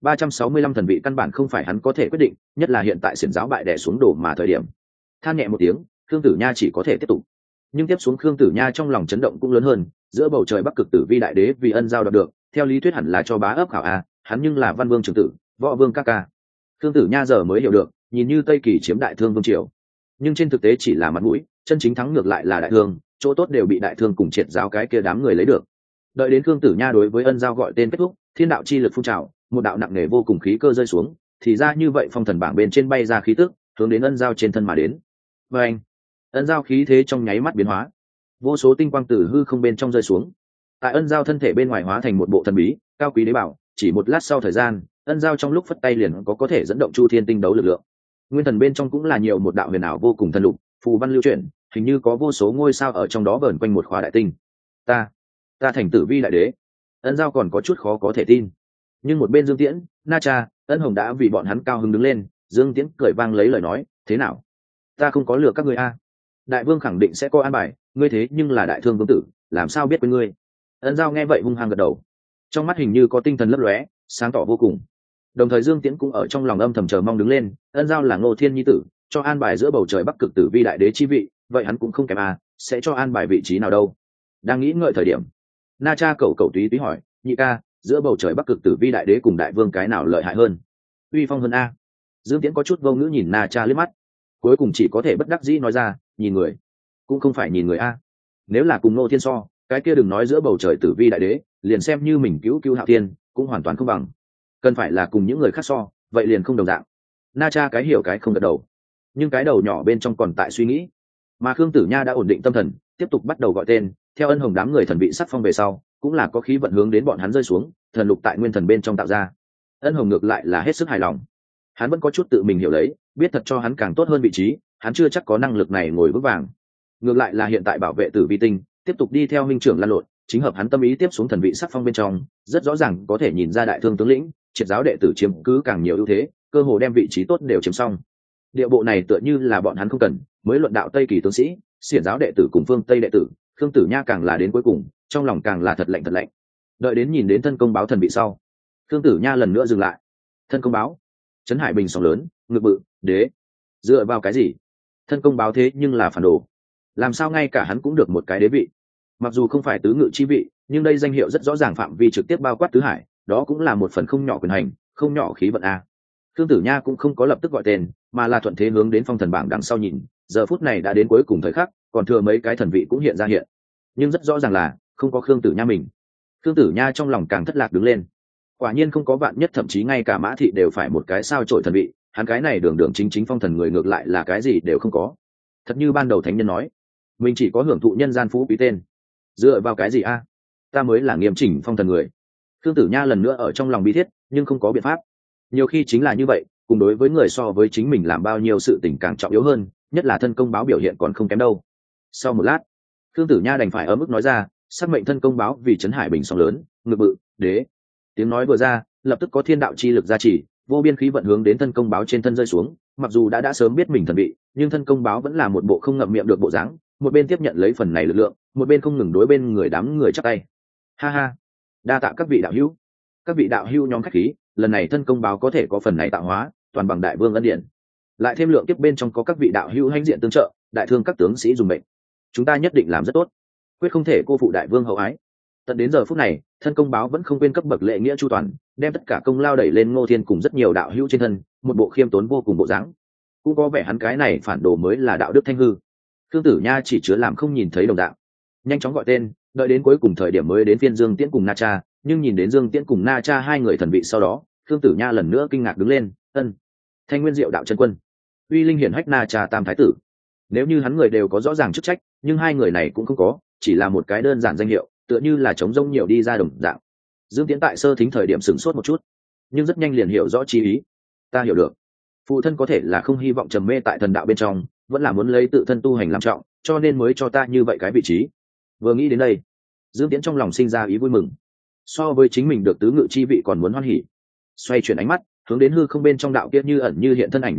365 thần vị căn bản không phải hắn có thể quyết định, nhất là hiện tại xiển giáo bại đè xuống đổ mà thời điểm. Than nhẹ một tiếng, Khương Tử Nha chỉ có thể tiếp tục. Nhưng tiếp xuống Khương Tử Nha trong lòng chấn động cũng lớn hơn, giữa bầu trời Bắc Cực Tử Vi đại đế vì ân giao đoạt được, theo lý thuyết hẳn là cho bá ấp khảo a, hắn nhưng là Văn Vương trưởng tử, Võ Vương ca ca. Khương Tử Nha giờ mới hiểu được, nhìn như Tây Kỳ chiếm Đại Thương vương triều, nhưng trên thực tế chỉ là mặt mũi, chân chính thắng ngược lại là Đại Thương, chỗ tốt đều bị Đại Thương cùng triệt giáo cái kia đám người lấy được. Đợi đến Khương Tử Nha đối với ân giao gọi tên kết thúc, thiên đạo chi lực phun trào, một đạo nặng nề vô cùng khí cơ rơi xuống, thì ra như vậy phong thần bảng bên trên bay ra khí tức, hướng đến ân giao trên thân mà đến. Và anh, ân giao khí thế trong nháy mắt biến hóa, vô số tinh quang từ hư không bên trong rơi xuống, tại ân giao thân thể bên ngoài hóa thành một bộ thần bí cao quý đế bảo. Chỉ một lát sau thời gian, ân giao trong lúc phất tay liền có thể dẫn động chu thiên tinh đấu lực lượng. Nguyên thần bên trong cũng là nhiều một đạo huyền ảo vô cùng thần lục, phù văn lưu chuyển, hình như có vô số ngôi sao ở trong đó vờn quanh một khóa đại tinh. Ta thành Tử Vi đại đế. Ân giao còn có chút khó có thể tin, nhưng một bên Dương Tiễn, Na Cha, Ân Hồng đã vì bọn hắn cao hứng đứng lên. Dương Tiễn cười vang lấy lời nói, thế nào, ta không có lừa các ngươi a? Đại vương khẳng định sẽ có an bài, ngươi thế nhưng là Đại Thương vương tử, làm sao biết với ngươi? Ân giao nghe vậy hung hăng gật đầu, trong mắt hình như có tinh thần lấp lóe, sáng tỏ vô cùng. Đồng thời Dương Tiễn cũng ở trong lòng âm thầm chờ mong đứng lên, ân giao là Ngô Thiên nhi tử, cho an bài giữa bầu trời Bắc Cực Tử Vi đại đế chi vị, vậy hắn cũng không kém à, sẽ cho an bài vị trí nào đâu? Đang nghĩ ngợi thời điểm, Na Cha cậu túy hỏi, nhị ca, giữa bầu trời Bắc Cực Tử Vi đại đế cùng đại vương cái nào lợi hại hơn, uy phong hơn a? Dương Tiễn có chút vô ngữ nhìn Na Cha liếc mắt, cuối cùng chỉ có thể bất đắc dĩ nói ra, nhìn người, cũng không phải nhìn người a. Nếu là cùng Ngô Thiên so, cái kia đừng nói giữa bầu trời Tử Vi đại đế, liền xem như mình cứu Hạo Thiên cũng hoàn toàn không bằng. Cần phải là cùng những người khác so, vậy liền không đồng dạng. Na Cha cái hiểu cái không gật đầu, nhưng cái đầu nhỏ bên trong còn tại suy nghĩ. Mà Khương Tử Nha đã ổn định tâm thần, tiếp tục bắt đầu gọi tên. Theo Ân Hồng đám người thần bị sắc phong về sau, cũng là có khí vận hướng đến bọn hắn rơi xuống, thần lục tại nguyên thần bên trong tạo ra. Ân Hồng ngược lại là hết sức hài lòng, hắn vẫn có chút tự mình hiểu lấy, biết thật cho hắn càng tốt hơn vị trí, hắn chưa chắc có năng lực này ngồi vững vàng. Ngược lại là hiện tại bảo vệ Tử Vi tinh, tiếp tục đi theo huynh trưởng lan lộn, chính hợp hắn tâm ý. Tiếp xuống thần vị sắc phong bên trong, rất rõ ràng có thể nhìn ra Đại Thương tướng lĩnh, triệt giáo đệ tử chiếm cứ càng nhiều ưu thế, cơ hồ đem vị trí tốt đều chiếm xong. Địa bộ này tựa như là bọn hắn không cần, mới luận đạo Tây Kỳ tướng sĩ, xiển giáo đệ tử cùng phương Tây đệ tử, Khương Tử Nha càng là đến cuối cùng, trong lòng càng là thật lạnh thật lạnh. Đợi đến nhìn đến thân công báo thần vị sau, Khương Tử Nha lần nữa dừng lại. Thân công báo, Trấn Hải Bình sóng lớn, ngực bự, đế, dựa vào cái gì? Thân công báo thế nhưng là phản đồ, làm sao ngay cả hắn cũng được một cái đế vị? Mặc dù không phải tứ ngự chi vị, nhưng đây danh hiệu rất rõ ràng phạm vi trực tiếp bao quát tứ hải, đó cũng là một phần không nhỏ quyền hành, không nhỏ khí vận a. Khương Tử Nha cũng không có lập tức gọi tên, mà là thuận thế hướng đến phong thần bảng đằng sau nhìn. Giờ phút này đã đến cuối cùng thời khắc, còn thừa mấy cái thần vị cũng hiện ra hiện, nhưng rất rõ ràng là không có Khương Tử Nha mình. Khương Tử Nha trong lòng càng thất lạc đứng lên. Quả nhiên không có vạn nhất, thậm chí ngay cả Mã Thị đều phải một cái sao chổi thần vị, hắn cái này đường đường chính chính phong thần người ngược lại là cái gì đều không có. Thật như ban đầu thánh nhân nói, mình chỉ có hưởng thụ nhân gian phú quý tên, dựa vào cái gì a? Ta mới là nghiêm chỉnh phong thần người. Khương Tử Nha lần nữa ở trong lòng bi thiết, nhưng không có biện pháp. Nhiều khi chính là như vậy, cùng đối với người so với chính mình làm bao nhiêu sự tình càng trọng yếu hơn, nhất là thân công báo biểu hiện còn không kém đâu. Sau một lát, Khương Tử Nha đành phải ở mức nói ra, sắc mệnh thân công báo vì Trấn Hải Bình sóng lớn, ngực bự, đế. Tiếng nói vừa ra, lập tức có thiên đạo chi lực gia trì, vô biên khí vận hướng đến thân công báo trên thân rơi xuống. Mặc dù đã sớm biết mình thần vị, nhưng thân công báo vẫn là một bộ không ngậm miệng được bộ dáng, một bên tiếp nhận lấy phần này lực lượng, một bên không ngừng đối bên người đám người chắp tay. Ha ha, đa tạ các vị đạo hữu. Các vị đạo hữu nhóm khách khí, lần này thân công báo có thể có phần này tạo hóa, toàn bằng đại vương ân điển. Lại thêm lượng kiếp bên trong có các vị đạo hữu hãnh diện tương trợ, đại thương các tướng sĩ dùng mệnh, chúng ta nhất định làm rất tốt, quyết không thể cô phụ đại vương hậu ái. Tận đến giờ phút này, thân công báo vẫn không quên cấp bậc lễ nghĩa chu toàn, đem tất cả công lao đẩy lên Ngô Thiên cùng rất nhiều đạo hữu trên thân, một bộ khiêm tốn vô cùng bộ dáng. Cũng có vẻ hắn cái này phản đồ mới là đạo đức thanh hư. Khương Tử Nha chỉ chứa làm không nhìn thấy đồng dạng, nhanh chóng gọi tên. Đợi đến cuối cùng thời điểm mới đến phiên Dương Tiễn cùng Na Cha, nhưng nhìn đến Dương Tiễn cùng Na Cha hai người thần vị sau đó, Khương Tử Nha lần nữa kinh ngạc đứng lên. Ân, Thanh Nguyên Diệu đạo chân quân, uy linh hiển hách Na Cha tam thái tử. Nếu như hắn người đều có rõ ràng chức trách, nhưng hai người này cũng không có, chỉ là một cái đơn giản danh hiệu, tựa như là trống rỗng nhiều đi ra đồng dạng. Dương Tiễn tại sơ thính thời điểm sửng sốt một chút, nhưng rất nhanh liền hiểu rõ chi ý. Ta hiểu được, phụ thân có thể là không hy vọng trầm mê tại thần đạo bên trong, vẫn là muốn lấy tự thân tu hành làm trọng, cho nên mới cho ta như vậy cái vị trí. Vừa nghĩ đến đây, Dương Tiễn trong lòng sinh ra ý vui mừng, so với chính mình được tứ ngự chi vị còn muốn hoan hỉ. Xoay chuyển ánh mắt hướng đến hư không bên trong đạo kia như ẩn như hiện thân ảnh nhìn lại,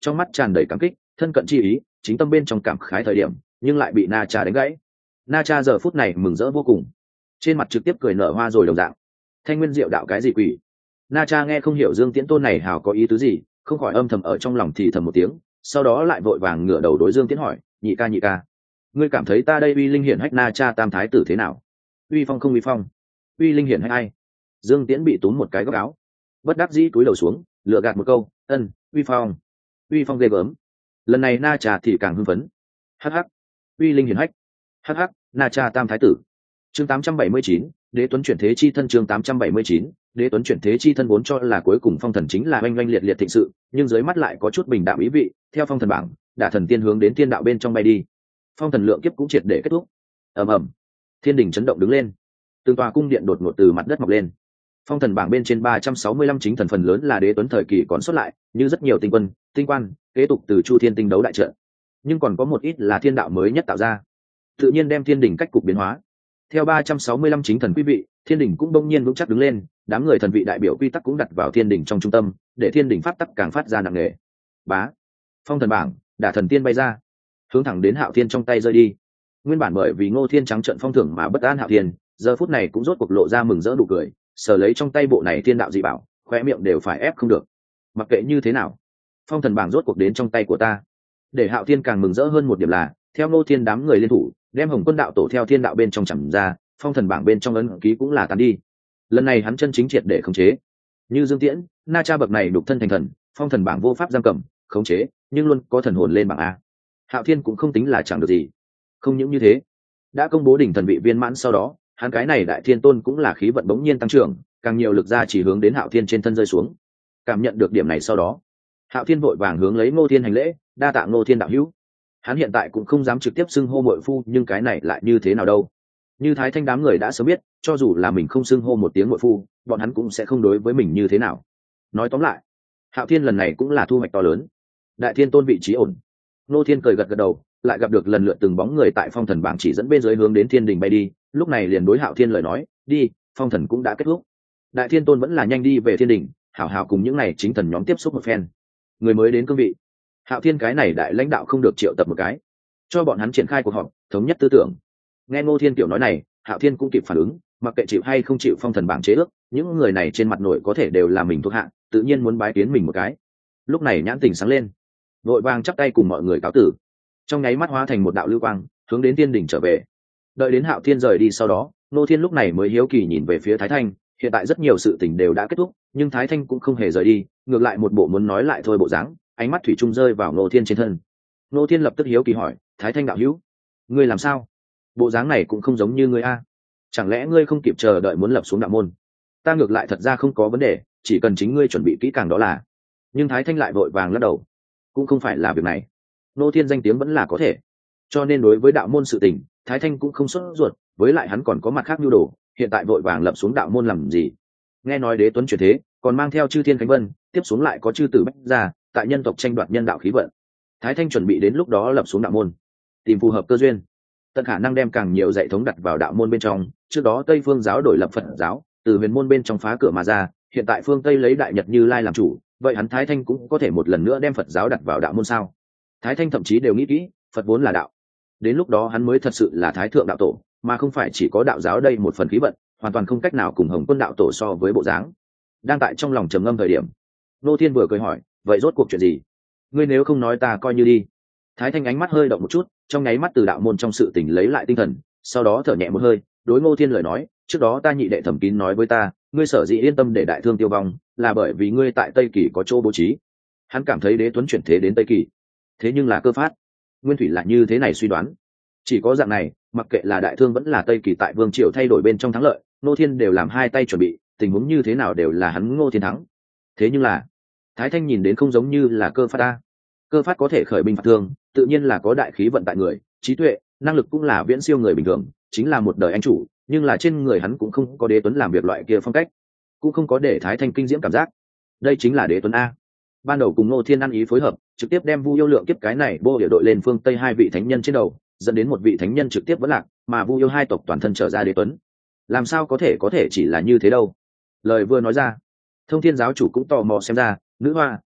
trong mắt tràn đầy cảm kích thân cận chi ý, chính tâm bên trong cảm khái thời điểm nhưng lại bị Na Cha đánh gãy. Na Cha giờ phút này mừng rỡ vô cùng, trên mặt trực tiếp cười nở hoa rồi đồng dạng. Thanh nguyên diệu đạo cái gì quỷ? Na Cha nghe không hiểu Dương Tiễn tôn này hào có ý tứ gì, không khỏi âm thầm ở trong lòng thì thầm một tiếng, sau đó lại vội vàng ngửa đầu đối Dương Tiễn hỏi, nhị ca, ngươi cảm thấy ta đây uy linh hiển hách Na Cha tam thái tử thế nào? Uy phong không uy phong? Uy linh hiển hách ai? Dương Tiễn bị túm một cái góc áo, bất đắc dĩ cúi đầu xuống lựa gạt một câu, uy phong ghê gớm. Lần này Na Cha thì càng hưng phấn, hh uy linh hiển hách, hh Na Cha tam thái tử. Chương 879, Đế Tuấn chuyển thế chi thân. Chương 879, Đế Tuấn chuyển thế chi thân vốn cho là cuối cùng phong thần chính là oanh oanh liệt liệt thịnh sự, nhưng dưới mắt lại có chút bình đạm ý vị. Theo phong thần bảng, đả thần tiên hướng đến thiên đạo bên trong bay đi, phong thần lượng kiếp cũng triệt để kết thúc. ầm ầm, thiên đình chấn động đứng lên, từng tòa cung điện đột ngột từ mặt đất mọc lên. Phong thần bảng bên trên 365 chính thần phần lớn là Đế Tuấn thời kỳ còn xuất lại, như rất nhiều tinh quân, tinh quan kế tục từ Chu Thiên tinh đấu đại trận, nhưng còn có một ít là thiên đạo mới nhất tạo ra, tự nhiên đem thiên đình cách cục biến hóa. Theo 365 chính thần quý vị, thiên đình cũng đông nhiên vững chắc đứng lên, đám người thần vị đại biểu quy tắc cũng đặt vào thiên đình trong trung tâm, để thiên đình pháp tắc càng phát ra nặng nề. Bá, phong thần bảng, đả thần tiên bay ra, hướng thẳng đến Hạo Thiên trong tay rơi đi. Nguyên bản bởi vì Ngô Thiên trắng trận phong thưởng mà bất an Hạo Thiên, giờ phút này cũng rốt cuộc lộ ra mừng rỡ nụ cười, sờ lấy trong tay bộ này thiên đạo dị bảo, khóe miệng đều phải ép không được. Mặc kệ như thế nào, phong thần bảng rốt cuộc đến trong tay của ta. Để Hạo Thiên càng mừng rỡ hơn một điểm là, theo Ngô Thiên đám người liên thủ, đem Hồng Quân đạo tổ theo thiên đạo bên trong chẩm ra, phong thần bảng bên trong ấn ký cũng là tán đi. Lần này hắn chân chính triệt để khống chế. Như Dương Tiễn, Na Cha bậc này đục thân thành thần, phong thần bảng vô pháp giam cầm, khống chế, nhưng luôn có thần hồn lên bảng a. Hạo Thiên cũng không tính là chẳng được gì. Không những như thế, đã công bố đỉnh thần vị viên mãn sau đó, hắn cái này đại thiên tôn cũng là khí vận bỗng nhiên tăng trưởng, càng nhiều lực ra chỉ hướng đến Hạo Thiên trên thân rơi xuống. Cảm nhận được điểm này sau đó, Hạo Thiên vội vàng hướng lấy Ngô Thiên hành lễ, đa tạ Ngô Thiên đạo hữu. Hắn hiện tại cũng không dám trực tiếp xưng hô muội phu, nhưng cái này lại như thế nào đâu? Như Thái Thanh đám người đã sớm biết, cho dù là mình không xưng hô một tiếng muội phu, bọn hắn cũng sẽ không đối với mình như thế nào. Nói tóm lại, Hạo Thiên lần này cũng là thu hoạch to lớn. Đại thiên tôn vị trí ổn. Ngô Thiên cười gật gật đầu, lại gặp được lần lượt từng bóng người tại phong thần bảng chỉ dẫn bên dưới hướng đến thiên đình bay đi, lúc này liền đối Hạo Thiên lời nói, đi, phong thần cũng đã kết thúc. Đại thiên tôn vẫn là nhanh đi về thiên đình, hảo hảo cùng những này chính thần nhóm tiếp xúc một phen. Người mới đến cương vị, Hạo Thiên cái này đại lãnh đạo không được triệu tập một cái, cho bọn hắn triển khai cuộc họp thống nhất tư tưởng. Nghe Ngô Thiên kiểu nói này, Hạo Thiên cũng kịp phản ứng, mặc kệ chịu hay không chịu phong thần bảng chế ước, những người này trên mặt nội có thể đều là mình thuộc hạ, tự nhiên muốn bái kiến mình một cái. Lúc này nhãn tình sáng lên, vội vàng chắp tay cùng mọi người cáo tử, trong nháy mắt hóa thành một đạo lưu quang hướng đến thiên đình trở về. Đợi đến Hạo Thiên rời đi sau đó, Ngô Thiên lúc này mới hiếu kỳ nhìn về phía Thái Thanh. Hiện tại rất nhiều sự tình đều đã kết thúc, nhưng Thái Thanh cũng không hề rời đi, ngược lại một bộ muốn nói lại thôi bộ dáng, ánh mắt thủy chung rơi vào Ngô Thiên trên thân. Ngô Thiên lập tức hiếu kỳ hỏi, Thái Thanh đạo hữu, ngươi làm sao? Bộ dáng này cũng không giống như ngươi a, chẳng lẽ ngươi không kịp chờ đợi muốn lập xuống đạo môn? Ta ngược lại thật ra không có vấn đề, chỉ cần chính ngươi chuẩn bị kỹ càng đó là. Nhưng Thái Thanh lại vội vàng lắc đầu, cũng không phải là việc này. Ngô Thiên danh tiếng vẫn là có thể, cho nên đối với đạo môn sự tình, Thái Thanh cũng không sốt ruột, với lại hắn còn có mặt khác nhu đồ, hiện tại vội vàng lập xuống đạo môn làm gì? Nghe nói Đế Tuấn chuyển thế, còn mang theo chư thiên khánh vân, tiếp xuống lại có chư tử bách gia, tại nhân tộc tranh đoạt nhân đạo khí vận. Thái Thanh chuẩn bị đến lúc đó lập xuống đạo môn, tìm phù hợp cơ duyên, tận khả năng đem càng nhiều dạy thống đặt vào đạo môn bên trong. Trước đó Tây Phương giáo đổi lập Phật giáo, từ huyền môn bên trong phá cửa mà ra, hiện tại phương Tây lấy Đại Nhật Như Lai làm chủ, vậy hắn Thái Thanh cũng có thể một lần nữa đem Phật giáo đặt vào đạo môn sao? Thái Thanh thậm chí đều nghĩ kỹ, Phật vốn là đạo, đến lúc đó hắn mới thật sự là Thái thượng đạo tổ, mà không phải chỉ có đạo giáo đây một phần khí vận, hoàn toàn không cách nào cùng Hồng Quân đạo tổ so với bộ dáng. Đang tại trong lòng trầm ngâm thời điểm, Ngô Thiên vừa cười hỏi, vậy rốt cuộc chuyện gì? Ngươi nếu không nói ta coi như đi. Thái Thanh ánh mắt hơi động một chút, trong nháy mắt từ đạo môn trong sự tình lấy lại tinh thần, sau đó thở nhẹ một hơi, đối Ngô Thiên lời nói, trước đó ta nhị đệ Thẩm Kín nói với ta, ngươi sở dĩ yên tâm để đại thương tiêu vong, là bởi vì ngươi tại Tây Kỳ có chỗ bố trí. Hắn cảm thấy Đế Tuấn chuyển thế đến Tây Kỳ, thế nhưng là cơ phát. Nguyên thủy là như thế này suy đoán, chỉ có dạng này, mặc kệ là đại thương vẫn là Tây Kỳ tại vương triều thay đổi bên trong thắng lợi, Ngô Thiên đều làm hai tay chuẩn bị, tình huống như thế nào đều là hắn Ngô Thiên thắng. Thế nhưng là Thái Thanh nhìn đến không giống như là cơ phát ta. Cơ phát có thể khởi binh phạt thương, tự nhiên là có đại khí vận tại người, trí tuệ, năng lực cũng là viễn siêu người bình thường, chính là một đời anh chủ, nhưng là trên người hắn cũng không có Đế Tuấn làm việc loại kia phong cách, cũng không có để Thái Thanh kinh diễm cảm giác. Đây chính là Đế Tuấn a. Ban đầu cùng Ngô Thiên ăn ý phối hợp, trực tiếp đem Vu Yêu Lượng kiếp cái này bô địa đội lên phương Tây hai vị thánh nhân trên đầu, dẫn đến một vị thánh nhân trực tiếp vẫn lạc, mà Vu Yêu hai tộc toàn thân trở ra Đế Tuấn. Làm sao có thể chỉ là như thế đâu? Lời vừa nói ra, Thông Thiên giáo chủ cũng tò mò xem ra, nữ hoa,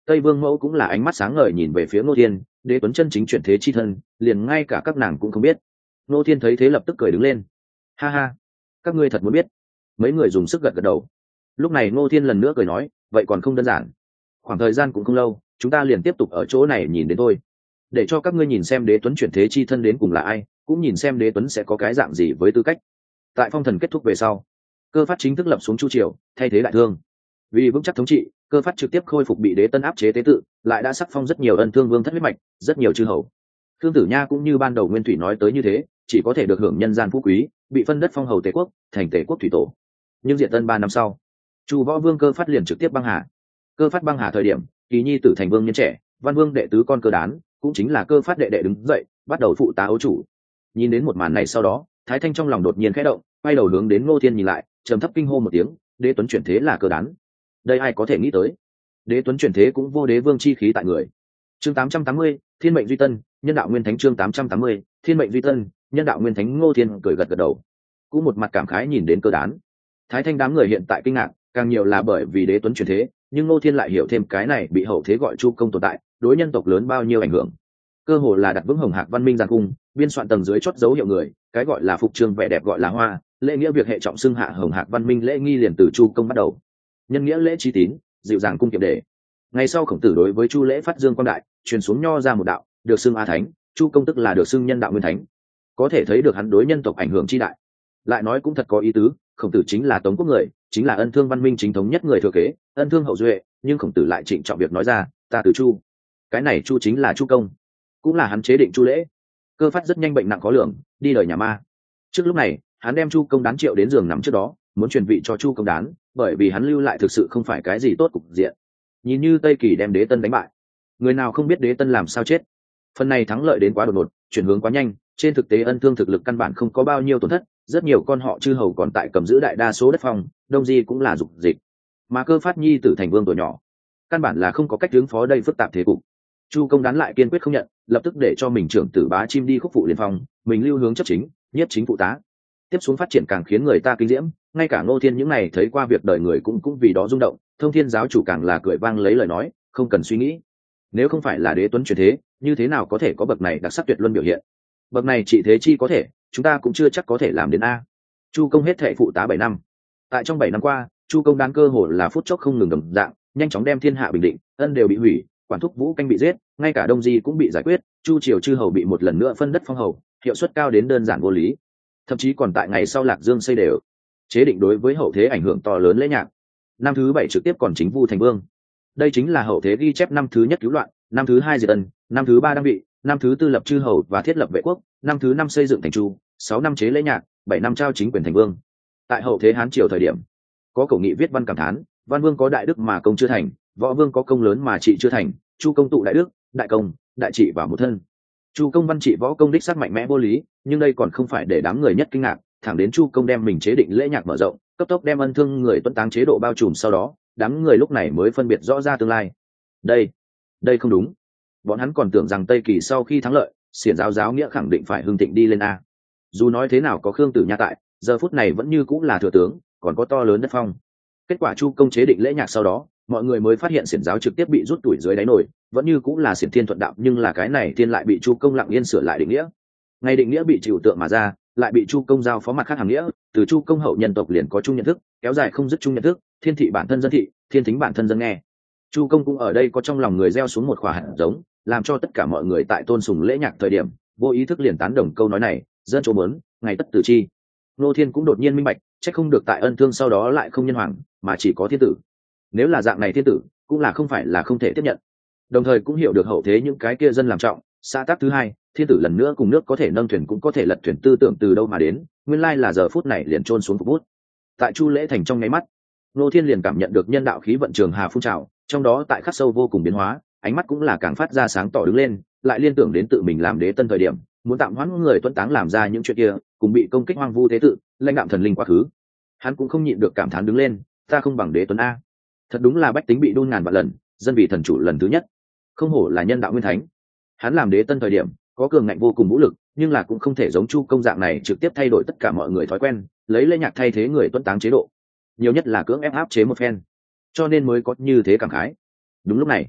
Tây Vương mẫu cũng là ánh mắt sáng ngời nhìn về phía Ngô Thiên, đế tuấn chân chính chuyển thế chi thân, liền ngay cả các nàng cũng không biết. Ngô Thiên thấy thế lập tức cười đứng lên. Ha ha, các ngươi thật muốn biết. Mấy người dùng sức gật gật đầu. Lúc này Ngô Thiên lần nữa cười nói, vậy còn không đơn giản. Khoảng thời gian cũng không lâu, chúng ta liền tiếp tục ở chỗ này nhìn đến thôi. Để cho các ngươi nhìn xem đế tuấn chuyển thế chi thân đến cùng là ai, cũng nhìn xem đế tuấn sẽ có cái dạng gì với tư cách. Tại phong thần kết thúc về sau, Cơ Phát chính thức lập xuống Chu triều, thay thế Đại Thương. Vì vững chắc thống trị, Cơ Phát trực tiếp khôi phục bị đế tân áp chế tế tự, lại đã sắc phong rất nhiều ân thương vương thất huyết mạch, rất nhiều chư hầu. Thương Tử Nha cũng như ban đầu Nguyên Thủy nói tới như thế, chỉ có thể được hưởng nhân gian phú quý, bị phân đất phong hầu Tề quốc, thành Tề quốc thủy tổ. Nhưng diệt tân 3 năm sau, Chu Võ Vương Cơ Phát liền trực tiếp băng hà. Cơ Phát băng hà thời điểm, Kỳ Nhi tử thành vương niên trẻ, Văn Vương đệ tứ con Cơ Đán, cũng chính là Cơ Phát đệ đệ đứng dậy, bắt đầu phụ tá ấu chủ. Nhìn đến một màn này sau đó, Thái Thanh trong lòng đột nhiên khẽ động, quay đầu hướng đến Ngô Thiên nhìn lại, trầm thấp kinh hô một tiếng, đế tuấn chuyển thế là Cơ Đán. Đây ai có thể nghĩ tới? Đế tuấn chuyển thế cũng vô đế vương chi khí tại người. Chương 880, Thiên mệnh duy tân, nhân đạo nguyên thánh. Chương 880, Thiên mệnh duy tân, nhân đạo nguyên thánh. Ngô Thiên cười gật gật đầu, cũng một mặt cảm khái nhìn đến Cơ Đán. Thái Thanh đám người hiện tại kinh ngạc, càng nhiều là bởi vì đế tuấn chuyển thế, nhưng Ngô Thiên lại hiểu thêm cái này bị hậu thế gọi Chu công tồn tại, đối nhân tộc lớn bao nhiêu ảnh hưởng. Cơ hồ là đặt vững Hồng Hạc văn minh giàn cung, biên soạn tầng dưới chót dấu hiệu người, cái gọi là phục trường vẻ đẹp gọi là hoa, lễ nghĩa việc hệ trọng xưng hạ Hồng Hạc văn minh lễ nghi liền từ Chu công bắt đầu. Nhân nghĩa lễ trí tín, dịu dàng cung kiệm đề. Ngày sau Khổng Tử đối với Chu lễ phát dương quang đại, truyền xuống nho ra một đạo, được xưng A Thánh, Chu công tức là được xưng nhân đạo nguyên thánh. Có thể thấy được hắn đối nhân tộc ảnh hưởng chi đại. Lại nói cũng thật có ý tứ, Khổng Tử chính là Tống quốc người, chính là ân thương văn minh chính thống nhất người thừa kế, ân thương hậu duệ, nhưng Khổng Tử lại trịnh trọng việc nói ra, ta từ Chu. Cái này Chu chính là Chu công, cũng là hắn chế định Chu lễ. Cơ Phát rất nhanh bệnh nặng khó lường, đi đời nhà ma. Trước lúc này, hắn đem Chu công Đán triệu đến giường nằm trước đó, muốn truyền vị cho Chu công Đán, bởi vì hắn lưu lại thực sự không phải cái gì tốt cục diện. Nhìn như Tây Kỳ đem đế tân đánh bại, người nào không biết đế tân làm sao chết. Phần này thắng lợi đến quá đột ngột, chuyển hướng quá nhanh, trên thực tế ân thương thực lực căn bản không có bao nhiêu tổn thất, rất nhiều con họ chư hầu còn tại cầm giữ đại đa số đất phong, đông di cũng là dục dịch. Mà Cơ Phát nhi tử thành vương tuổi nhỏ, căn bản là không có cách ứng phó đây phức tạp thế cục. Chu công Đán lại kiên quyết không nhận, lập tức để cho mình trưởng tử Bá Chim đi khúc phụ liên phong, mình lưu hướng chấp chính, nhiếp chính phụ tá. Tiếp xuống phát triển càng khiến người ta kinh diễm, ngay cả Ngô Thiên những này thấy qua việc đời người cũng vì đó rung động. Thông Thiên giáo chủ càng là cười vang lấy lời nói, không cần suy nghĩ, nếu không phải là đế tuấn chuyển thế, như thế nào có thể có bậc này đặc sắc tuyệt luân biểu hiện. Bậc này trị thế chi có thể, chúng ta cũng chưa chắc có thể làm đến a. Chu công hết thệ phụ tá 7 năm. Tại trong 7 năm qua, Chu công Đán cơ hồ là phút chốc không ngừng đồng dạng, nhanh chóng đem thiên hạ bình định, ân đều bị hủy, quản thúc Vũ Canh bị giết, ngay cả Đông Di cũng bị giải quyết, Chu triều chư hầu bị một lần nữa phân đất phong hầu, hiệu suất cao đến đơn giản vô lý. Thậm chí còn tại ngày sau Lạc Dương xây đều, chế định đối với hậu thế ảnh hưởng to lớn lễ nhạc. Năm thứ 7 trực tiếp còn chính Vu thành vương. Đây chính là hậu thế ghi chép năm thứ nhất cứu loạn, năm thứ 2 diệt ân, năm thứ 3 đăng vị, năm thứ 4 lập chư hầu và thiết lập vệ quốc, năm thứ 5 xây dựng thành Chu, 6 năm chế lễ nhạc, 7 năm trao chính quyền thành vương. Tại hậu thế Hán triều thời điểm, có cổ nghị viết văn cảm thán, văn vương có đại đức mà công chưa thành, võ vương có công lớn mà trị chưa thành, Chu công tụ đại đức, đại công, đại trị vào một thân. Chu công văn trị võ công đích xác mạnh mẽ vô lý, nhưng đây còn không phải để đám người nhất kinh ngạc, thẳng đến Chu công đem mình chế định lễ nhạc mở rộng, cấp tốc đem ân thương người tuân táng chế độ bao trùm sau đó, đám người lúc này mới phân biệt rõ ra tương lai. Đây không đúng. Bọn hắn còn tưởng rằng Tây Kỳ sau khi thắng lợi, xiển giáo giáo nghĩa khẳng định phải hưng thịnh đi lên a. Dù nói thế nào có Khương Tử Nha tại, giờ phút này vẫn như cũng là thừa tướng, còn có to lớn đất phong. Kết quả Chu công chế định lễ nhạc sau đó, mọi người mới phát hiện xiển giáo trực tiếp bị rút tuổi dưới đáy nổi, vẫn như cũng là xiển thiên thuận đạo, nhưng là cái này thiên lại bị Chu công lặng yên sửa lại định nghĩa. Ngay định nghĩa bị chịu tượng mà ra, lại bị Chu công giao phó mặt khác hàng nghĩa, từ Chu công hậu nhân tộc liền có chung nhận thức, kéo dài không dứt chung nhận thức, thiên thị bản thân dân thị, thiên thính bản thân dân nghe. Chu công cũng ở đây có trong lòng người gieo xuống một quả hạt giống, làm cho tất cả mọi người tại tôn sùng lễ nhạc thời điểm vô ý thức liền tán đồng câu nói này, dân chỗ muốn ngày tất tử chi. Nô Thiên cũng đột nhiên minh bạch, trách không được tại ân thương sau đó lại không nhân hoàng, mà chỉ có thiên tử. Nếu là dạng này thiên tử, cũng là không phải là không thể tiếp nhận. Đồng thời cũng hiểu được hậu thế những cái kia dân làm trọng, xã tác thứ hai, thiên tử lần nữa cùng nước có thể nâng thuyền cũng có thể lật thuyền tư tưởng từ đâu mà đến, nguyên lai là giờ phút này liền trôn xuống phục bút. Tại Chu lễ thành trong nháy mắt, Nô Thiên liền cảm nhận được nhân đạo khí vận trường hà phun trào, trong đó tại khắc sâu vô cùng biến hóa, ánh mắt cũng là càng phát ra sáng tỏ đứng lên, lại liên tưởng đến tự mình làm đế tân thời điểm, muốn tạm hoãn người tuân táng làm ra những chuyện kia, cùng bị công kích hoang vu thế tự, lãnh đạm thần linh quá khứ. Hắn cũng không nhịn được cảm thán đứng lên, ta không bằng đế tuấn a. Thật đúng là bách tính bị đôn ngàn vạn lần, dân vì thần chủ lần thứ nhất. Không hổ là nhân đạo nguyên thánh. Hắn làm đế tân thời điểm, có cường ngạnh vô cùng vũ lực, nhưng là cũng không thể giống Chu công dạng này trực tiếp thay đổi tất cả mọi người thói quen, lấy lễ nhạc thay thế người tuân táng chế độ. Nhiều nhất là cưỡng ép áp chế một phen. Cho nên mới có như thế cảm khái. Đúng lúc này,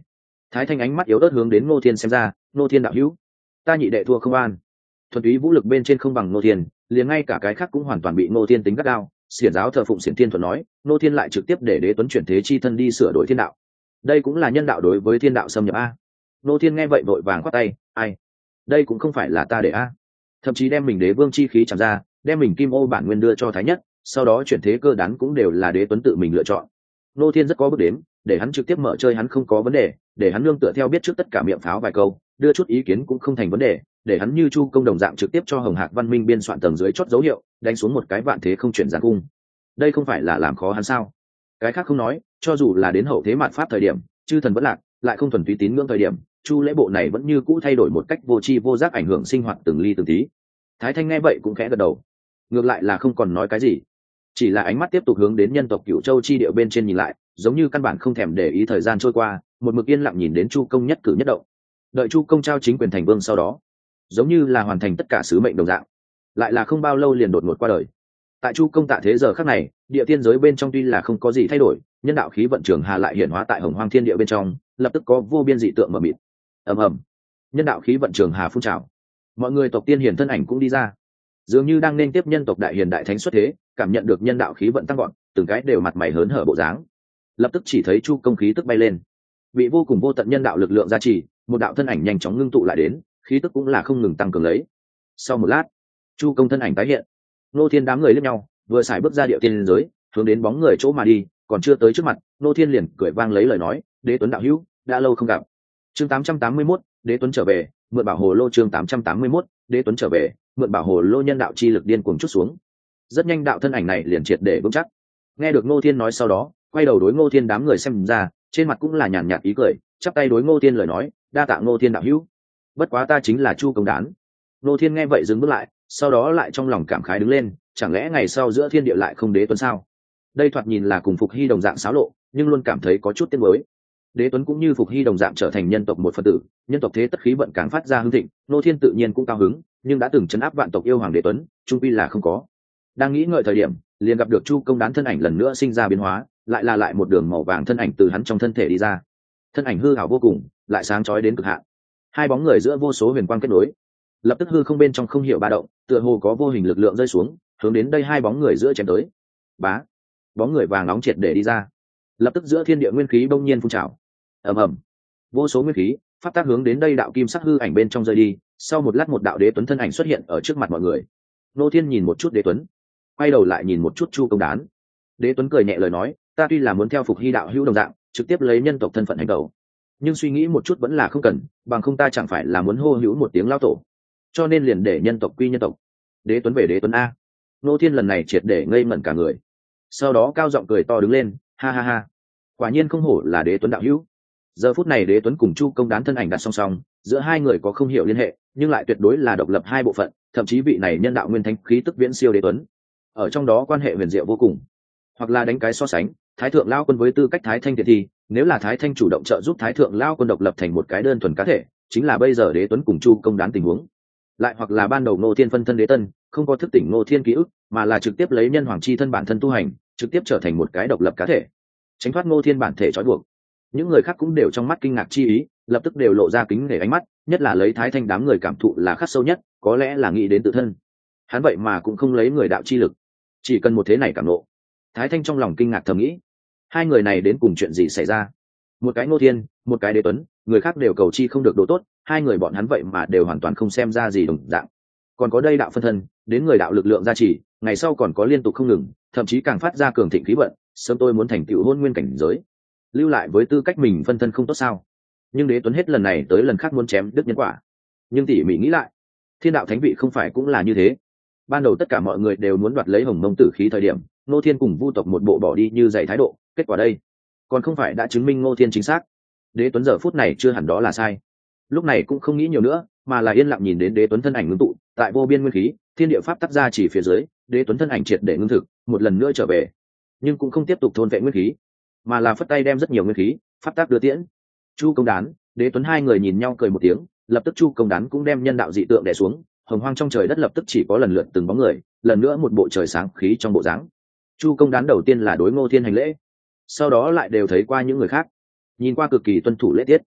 Thái Thanh ánh mắt yếu ớt hướng đến Ngô Thiên xem ra. Ngô Thiên đạo hữu, ta nhị đệ thua không an. Thuần túy vũ lực bên trên không bằng Ngô Thiên, liền ngay cả cái khác cũng hoàn toàn bị Ngô Thiên tính gắt gao. Xiển giáo thờ phụng Xiển Thiên Thuần nói, Ngô Thiên lại trực tiếp để Đế Tuấn chuyển thế chi thân đi sửa đổi thiên đạo. Đây cũng là nhân đạo đối với thiên đạo xâm nhập a. Ngô Thiên nghe vậy vội vàng quát tay, ai? Đây cũng không phải là ta để a. Thậm chí đem mình đế vương chi khí chạm ra, đem mình kim ô bản nguyên đưa cho Thái Nhất, sau đó chuyển thế cơ đán cũng đều là Đế Tuấn tự mình lựa chọn. Ngô Thiên rất có bước đếm, để hắn trực tiếp mở chơi hắn không có vấn đề, để hắn nương tựa theo biết trước tất cả miệng pháo vài câu, đưa chút ý kiến cũng không thành vấn đề, để hắn như Chu Công đồng dạng trực tiếp cho Hồng Hạc Văn Minh biên soạn tầng dưới chót dấu hiệu, đánh xuống một cái vạn thế không chuyển giàn cung. Đây không phải là làm khó hắn sao? Cái khác không nói, cho dù là đến hậu thế mạt pháp thời điểm, chư thần vẫn lạc, lại không thuần túy tín ngưỡng thời điểm, Chu lễ bộ này vẫn như cũ thay đổi một cách vô tri vô giác ảnh hưởng sinh hoạt từng ly từng tí. Thái Thanh nghe vậy cũng khẽ gật đầu, ngược lại là không còn nói cái gì, chỉ là ánh mắt tiếp tục hướng đến nhân tộc Cửu Châu chi địa bên trên nhìn lại, giống như căn bản không thèm để ý thời gian trôi qua, một mực yên lặng nhìn đến Chu Công nhất cử nhất động. Đợi Chu Công trao chính quyền thành vương sau đó, giống như là hoàn thành tất cả sứ mệnh đồng dạng, lại là không bao lâu liền đột ngột qua đời. Tại Chu Công tạ thế giờ khắc này, địa tiên giới bên trong tuy là không có gì thay đổi, nhân đạo khí vận trường hà lại hiển hóa tại Hồng Hoang Thiên Địa bên trong, lập tức có vô biên dị tượng mờ mịt. Ầm ầm, nhân đạo khí vận trường hà phun trào, mọi người tộc tiên hiền thân ảnh cũng đi ra, dường như đang nên tiếp nhân tộc đại hiền đại thánh xuất thế, cảm nhận được nhân đạo khí vận tăng gọn, từng cái đều mặt mày hớn hở bộ dáng. Lập tức chỉ thấy Chu Công khí tức bay lên, bị vô cùng vô tận nhân đạo lực lượng gia trì, một đạo thân ảnh nhanh chóng ngưng tụ lại đến, khí tức cũng là không ngừng tăng cường lấy. Sau một lát, Chu Công thân ảnh tái hiện, Nô Thiên đám người liếc nhau, vừa xài bước ra địa tiên giới, hướng đến bóng người chỗ mà đi, còn chưa tới trước mặt, Nô Thiên liền cười vang lấy lời nói, Đế Tuấn đạo hữu, đã lâu không gặp. Chương 881, Đế Tuấn trở về, mượn bảo hồ lô. Chương 881, Đế Tuấn trở về, mượn bảo hồ lô. Nhân đạo chi lực điên cuồng chút xuống, rất nhanh đạo thân ảnh này liền triệt để vững chắc. Nghe được Ngô Thiên nói sau đó, quay đầu đối Ngô Thiên đám người xem ra, trên mặt cũng là nhàn nhạt ý cười, chắp tay đối Ngô Thiên lời nói, đa tạ Ngô Thiên đạo hữu. Bất quá ta chính là Chu Công đán. Ngô Thiên nghe vậy dừng bước lại, sau đó lại trong lòng cảm khái đứng lên, chẳng lẽ ngày sau giữa thiên địa lại không Đế Tuấn sao? Đây thoạt nhìn là cùng Phục Hy đồng dạng xáo lộ, nhưng luôn cảm thấy có chút tiếc nuối. Đế Tuấn cũng như Phục Hy đồng dạng trở thành nhân tộc một phần tử, nhân tộc thế tất khí vận càng phát ra hưng thịnh, Ngô Thiên tự nhiên cũng cao hứng, nhưng đã từng chấn áp vạn tộc yêu hoàng Đế Tuấn, trung quy là không có. Đang nghĩ ngợi thời điểm, liền gặp được Chu Công đán thân ảnh lần nữa sinh ra biến hóa, lại một đường màu vàng thân ảnh từ hắn trong thân thể đi ra. Thân ảnh hư ảo vô cùng, lại sáng chói đến cực hạn. Hai bóng người giữa vô số huyền quang kết nối, lập tức hư không bên trong không hiểu ba động, tựa hồ có vô hình lực lượng rơi xuống, hướng đến đây hai bóng người giữa chém tới. Bá, bóng người vàng nóng triệt để đi ra, lập tức giữa thiên địa nguyên khí bỗng nhiên phun trào. Ầm ầm, vô số nguyên khí pháp tác hướng đến đây đạo kim sắc hư ảnh bên trong rơi đi. Sau một lát một đạo Đế Tuấn thân ảnh xuất hiện ở trước mặt mọi người. Nô Thiên nhìn một chút Đế Tuấn, quay đầu lại nhìn một chút Chu Công đán. Đế Tuấn cười nhẹ lời nói, ta tuy là muốn theo Phục Hy đạo hữu đồng dạng, trực tiếp lấy nhân tộc thân phận hành đầu, nhưng suy nghĩ một chút vẫn là không cần, bằng không ta chẳng phải là muốn hô hữu một tiếng lao tổ, cho nên liền để nhân tộc quy nhân tộc. Đế Tuấn về Đế Tuấn a. Nô Thiên lần này triệt để ngây ngẩn cả người, sau đó cao giọng cười to đứng lên, ha ha ha, quả nhiên không hổ là Đế Tuấn đạo hữu. Giờ phút này Đế Tuấn cùng Chu Công đán thân ảnh đặt song song, giữa hai người có không hiểu liên hệ, nhưng lại tuyệt đối là độc lập hai bộ phận, thậm chí vị này nhân đạo nguyên thánh khí tức viễn siêu Đế Tuấn, ở trong đó quan hệ huyền diệu vô cùng. Hoặc là đánh cái so sánh, Thái thượng lao quân với tư cách Thái Thanh thiệt thì, nếu là Thái Thanh chủ động trợ giúp Thái thượng lao quân độc lập thành một cái đơn thuần cá thể, chính là bây giờ Đế Tuấn cùng Chu Công đán tình huống. Lại hoặc là ban đầu Ngô Thiên phân thân Đế Tân, không có thức tỉnh Ngô Thiên ký ức, mà là trực tiếp lấy nhân hoàng chi thân bản thân tu hành, trực tiếp trở thành một cái độc lập cá thể, tránh thoát Ngô Thiên bản thể trói buộc. Những người khác cũng đều trong mắt kinh ngạc chi ý, lập tức đều lộ ra kính nể ánh mắt, nhất là lấy Thái Thanh đám người cảm thụ là khắc sâu nhất, có lẽ là nghĩ đến tự thân. Hắn vậy mà cũng không lấy người đạo chi lực, chỉ cần một thế này cảm nộ. Thái Thanh trong lòng kinh ngạc thầm nghĩ, hai người này đến cùng chuyện gì xảy ra? Một cái Ngô Thiên, một cái Đế Tuấn, người khác đều cầu chi không được độ tốt, hai người bọn hắn vậy mà đều hoàn toàn không xem ra gì đồng dạng. Còn có đây đạo phân thân, đến người đạo lực lượng gia trì, ngày sau còn có liên tục không ngừng, thậm chí càng phát ra cường thịnh khí vận, sớm tôi muốn thành tựu hôn nguyên cảnh giới, lưu lại với tư cách mình phân thân không tốt sao? Nhưng Đế Tuấn hết lần này tới lần khác muốn chém đứt nhân quả. Nhưng tỉ mỉ nghĩ lại, thiên đạo thánh vị không phải cũng là như thế? Ban đầu tất cả mọi người đều muốn đoạt lấy hồng mông tử khí thời điểm, Ngô Thiên cùng Vu tộc một bộ bỏ đi như dạy thái độ, kết quả đây còn không phải đã chứng minh Ngô Thiên chính xác. Đế Tuấn giờ phút này chưa hẳn đó là sai, lúc này cũng không nghĩ nhiều nữa, mà là yên lặng nhìn đến Đế Tuấn thân ảnh ngưng tụ tại vô biên nguyên khí, thiên địa pháp tắc ra chỉ phía dưới, Đế Tuấn thân ảnh triệt để ngưng thực, một lần nữa trở về, nhưng cũng không tiếp tục thôn vệ nguyên khí, mà là phất tay đem rất nhiều nguyên khí pháp tắc đưa tiễn. Chu Công đán, Đế Tuấn hai người nhìn nhau cười một tiếng, lập tức Chu Công đán cũng đem nhân đạo dị tượng đè xuống, hồng hoang trong trời đất lập tức chỉ có lần lượt từng bóng người, lần nữa một bộ trời sáng khí trong bộ dáng. Chu Công đán đầu tiên là đối Ngô Thiên hành lễ, sau đó lại đều thấy qua những người khác, nhìn qua cực kỳ tuân thủ lễ tiết.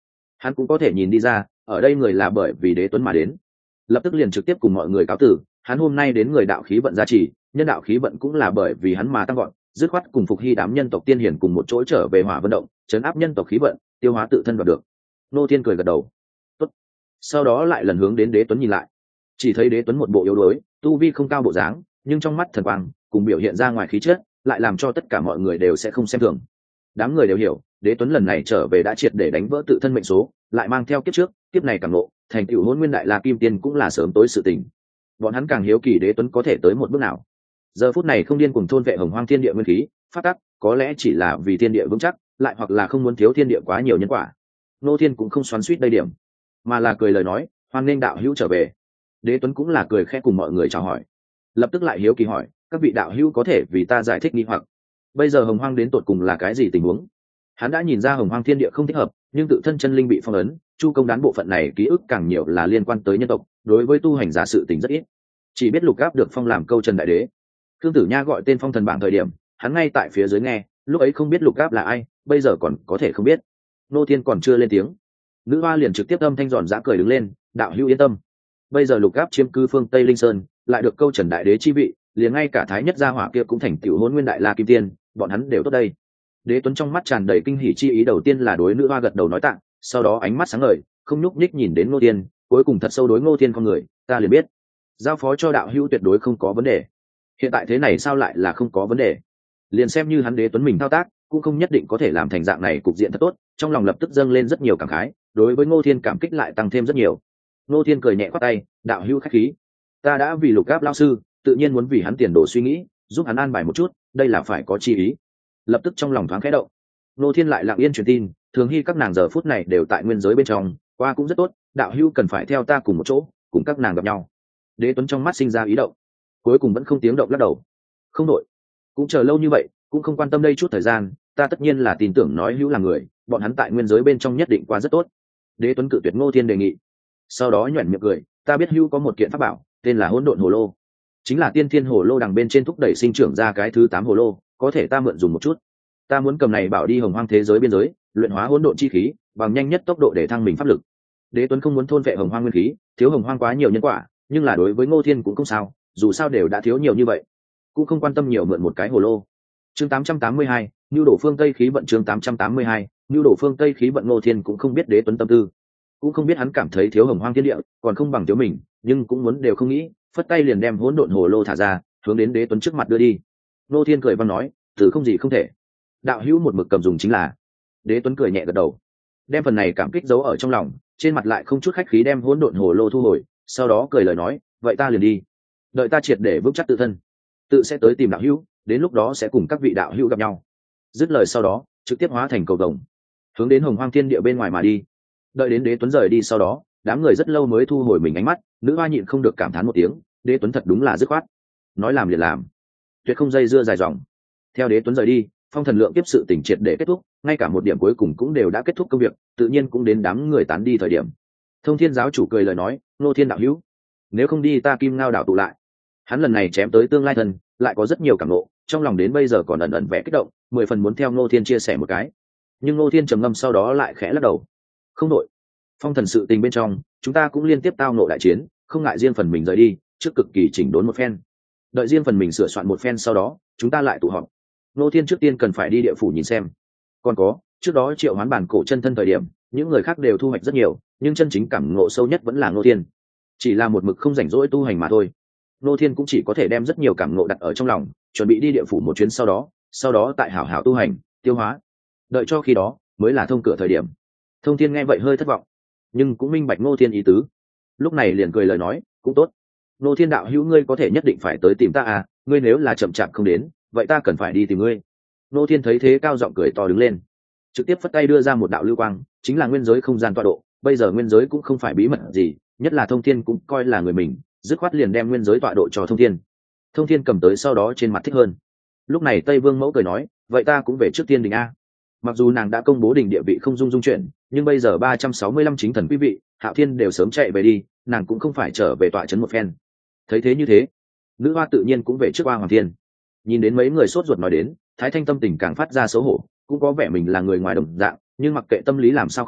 hắn cũng có thể nhìn đi ra ở đây người là bởi vì Đế Tuấn mà đến, lập tức liền trực tiếp cùng mọi người cáo tử. Hắn hôm nay đến người đạo khí vận gia trì, nhân đạo khí vận cũng là bởi vì hắn mà tăng gọn, dứt khoát cùng Phục Hy đám nhân tộc tiên hiển cùng một chỗ trở về Hỏa Vân Động, chấn áp nhân tộc khí vận, tiêu hóa tự thân đoạt được. Ngô Thiên cười gật đầu. Tốt. Sau đó lại lần hướng đến Đế Tuấn nhìn lại, chỉ thấy Đế Tuấn một bộ yếu đuối, tu vi không cao bộ dáng, nhưng trong mắt thần quang cùng biểu hiện ra ngoài khí chất lại làm cho tất cả mọi người đều sẽ không xem thường. Đám người đều hiểu, Đế Tuấn lần này trở về đã triệt để đánh vỡ tự thân mệnh số, lại mang theo kiếp trước, kiếp này càng ngộ, thành tựu Hỗn Nguyên Đại La Kim Tiên cũng là sớm tối sự tình. Bọn hắn càng hiếu kỳ Đế Tuấn có thể tới một bước nào. Giờ phút này không điên cùng thôn vệ Hồng Hoang thiên địa nguyên khí, phát tắc, có lẽ chỉ là vì thiên địa vững chắc, lại hoặc là không muốn thiếu thiên địa quá nhiều nhân quả. Ngô Thiên cũng không xoắn xuýt đây điểm, mà là cười lời nói, hoan nghênh đạo hữu trở về. Đế Tuấn cũng là cười khẽ cùng mọi người chào hỏi, lập tức lại hiếu kỳ hỏi, các vị đạo hữu có thể vì ta giải thích nghi hoặc, bây giờ Hồng Hoang đến tột cùng là cái gì tình huống? Hắn đã nhìn ra Hồng Hoang thiên địa không thích hợp, nhưng tự thân chân linh bị phong ấn, Chu Công đán bộ phận này ký ức càng nhiều là liên quan tới nhân tộc, đối với tu hành giả sự tình rất ít, chỉ biết Lục Áp được phong làm câu trần đại đế. Khương Tử Nha gọi tên phong thần bảng thời điểm, hắn ngay tại phía dưới nghe, lúc ấy không biết Lục Áp là ai, bây giờ còn có thể không biết. Nô Thiên còn chưa lên tiếng, nữ hoa liền trực tiếp âm thanh giòn giã cười đứng lên, đạo hữu yên tâm, bây giờ Lục Áp chiếm cư phương Tây Linh Sơn, lại được câu trần đại đế chi vị, liền ngay cả Thái Nhất gia hỏa kia cũng thành tựu Hỗn Nguyên Đại La Kim Tiên, bọn hắn đều tốt đây. Đế Tuấn trong mắt tràn đầy kinh hỉ chi ý, đầu tiên là đối nữ hoa gật đầu nói tạng, sau đó ánh mắt sáng ngời, không nhúc nhích nhìn đến Ngô Thiên, cuối cùng thật sâu đối Ngô Thiên con người, ta liền biết, giao phó cho đạo hữu tuyệt đối không có vấn đề. Hiện tại thế này sao lại là không có vấn đề? Liền xem như hắn Đế Tuấn mình thao tác, cũng không nhất định có thể làm thành dạng này cục diện thật tốt, trong lòng lập tức dâng lên rất nhiều cảm khái, đối với Ngô Thiên cảm kích lại tăng thêm rất nhiều. Ngô Thiên cười nhẹ khoát tay, đạo hữu khách khí, ta đã vì Lục Áp lão sư, tự nhiên muốn vì hắn tiền đồ suy nghĩ, giúp hắn an bài một chút, đây là phải có chi ý. Lập tức trong lòng thoáng khẽ động. Ngô Thiên lại lặng yên truyền tin, thường hy các nàng giờ phút này đều tại nguyên giới bên trong, qua cũng rất tốt, đạo hữu cần phải theo ta cùng một chỗ, cùng các nàng gặp nhau. Đế Tuấn trong mắt sinh ra ý động, cuối cùng vẫn không tiếng động lắc đầu, không đội, cũng chờ lâu như vậy, cũng không quan tâm đây chút thời gian, ta tất nhiên là tin tưởng nói hữu là người, bọn hắn tại nguyên giới bên trong nhất định qua rất tốt. Đế Tuấn cự tuyệt Ngô Thiên đề nghị, sau đó nhoẻn miệng cười, ta biết hữu có một kiện pháp bảo, tên là Hỗn Độn Hồ Lô, chính là tiên thiên hồ lô đằng bên trên thúc đẩy sinh trưởng ra cái thứ 8 hồ lô, có thể ta mượn dùng một chút. Ta muốn cầm này bảo đi Hồng Hoang thế giới biên giới, luyện hóa hỗn độn chi khí, bằng nhanh nhất tốc độ để thăng mình pháp lực. Đế Tuấn không muốn thôn vệ Hồng Hoang nguyên khí, thiếu Hồng Hoang quá nhiều nhân quả, nhưng là đối với Ngô Thiên cũng không sao, dù sao đều đã thiếu nhiều như vậy, cũng không quan tâm nhiều mượn một cái hồ lô. Chương 882, Nưu Đổ Phương Tây khí vận. Chương 882, Nưu Đổ Phương Tây khí vận. Ngô Thiên cũng không biết Đế Tuấn tâm tư, cũng không biết hắn cảm thấy thiếu Hồng Hoang thiên địa, còn không bằng thiếu mình, nhưng cũng muốn đều không nghĩ, phất tay liền đem hỗn độn hồ lô thả ra, hướng đến Đế Tuấn trước mặt đưa đi. Ngô Thiên cười văn nói, từ không gì không thể, đạo hữu một mực cầm dùng chính là. Đế Tuấn cười nhẹ gật đầu, đem phần này cảm kích giấu ở trong lòng, trên mặt lại không chút khách khí đem hỗn độn hồ lô thu hồi, sau đó cười lời nói, vậy ta liền đi, đợi ta triệt để vững chắc tự thân, tự sẽ tới tìm đạo hữu, đến lúc đó sẽ cùng các vị đạo hữu gặp nhau. Dứt lời sau đó trực tiếp hóa thành cầu vồng, hướng đến Hồng Hoang thiên địa bên ngoài mà đi. Đợi đến Đế Tuấn rời đi sau đó, đám người rất lâu mới thu hồi mình ánh mắt, nữ hoa nhịn không được cảm thán một tiếng, Đế Tuấn thật đúng là dứt khoát, nói làm liền làm, tuyệt không dây dưa dài dòng. Theo Đế Tuấn rời đi, phong thần lượng tiếp sự tình triệt để kết thúc, ngay cả một điểm cuối cùng cũng đều đã kết thúc công việc, tự nhiên cũng đến đám người tán đi thời điểm. Thông Thiên giáo chủ cười lời nói, Ngô Thiên đạo hữu, nếu không đi ta Kim Ngao đảo tụ lại. Hắn lần này chém tới tương lai thần, lại có rất nhiều cảm ngộ, trong lòng đến bây giờ còn ẩn ẩn vẻ kích động, 10 phần muốn theo Ngô Thiên chia sẻ một cái. Nhưng Ngô Thiên trầm ngâm sau đó lại khẽ lắc đầu, không đội, phong thần sự tình bên trong chúng ta cũng liên tiếp tao ngộ đại chiến, không ngại riêng phần mình rời đi, trước cực kỳ chỉnh đốn một phen, đợi riêng phần mình sửa soạn một phen sau đó chúng ta lại tụ họp. Ngô Thiên trước tiên cần phải đi địa phủ nhìn xem, còn có trước đó triệu hoán bản cổ chân thân thời điểm, những người khác đều thu hoạch rất nhiều, nhưng chân chính cảm ngộ sâu nhất vẫn là Ngô Thiên, chỉ là một mực không rảnh rỗi tu hành mà thôi. Ngô Thiên cũng chỉ có thể đem rất nhiều cảm ngộ đặt ở trong lòng, chuẩn bị đi địa phủ một chuyến sau đó tại hảo hảo tu hành tiêu hóa, đợi cho khi đó mới là thông cửa thời điểm. Thông Thiên nghe vậy hơi thất vọng, nhưng cũng minh bạch Ngô Thiên ý tứ, lúc này liền cười lời nói, cũng tốt, Ngô Thiên đạo hữu ngươi có thể nhất định phải tới tìm ta à, ngươi nếu là chậm chạp không đến, vậy ta cần phải đi tìm ngươi. Ngô Thiên thấy thế cao giọng cười to đứng lên, trực tiếp phất tay đưa ra một đạo lưu quang, chính là nguyên giới không gian tọa độ. Bây giờ nguyên giới cũng không phải bí mật gì, nhất là Thông Thiên cũng coi là người mình, dứt khoát liền đem nguyên giới tọa độ cho Thông Thiên. Thông Thiên cầm tới sau đó trên mặt thích hơn. Lúc này Tây Vương Mẫu cười nói, vậy ta cũng về trước tiên đình a. Mặc dù nàng đã công bố đình địa vị không dung dung chuyện, nhưng bây giờ 365 chính thần quý vị, Hạo Thiên đều sớm chạy về đi, nàng cũng không phải trở về tọa trấn một phen. Thấy thế như thế, nữ hoa tự nhiên cũng về trước Hoa Hoàng Thiên. Nhìn đến mấy người sốt ruột nói đến, Thái Thanh tâm tình càng phát ra xấu hổ, cũng có vẻ mình là người ngoài đồng dạng, nhưng mặc kệ tâm lý làm sao khó,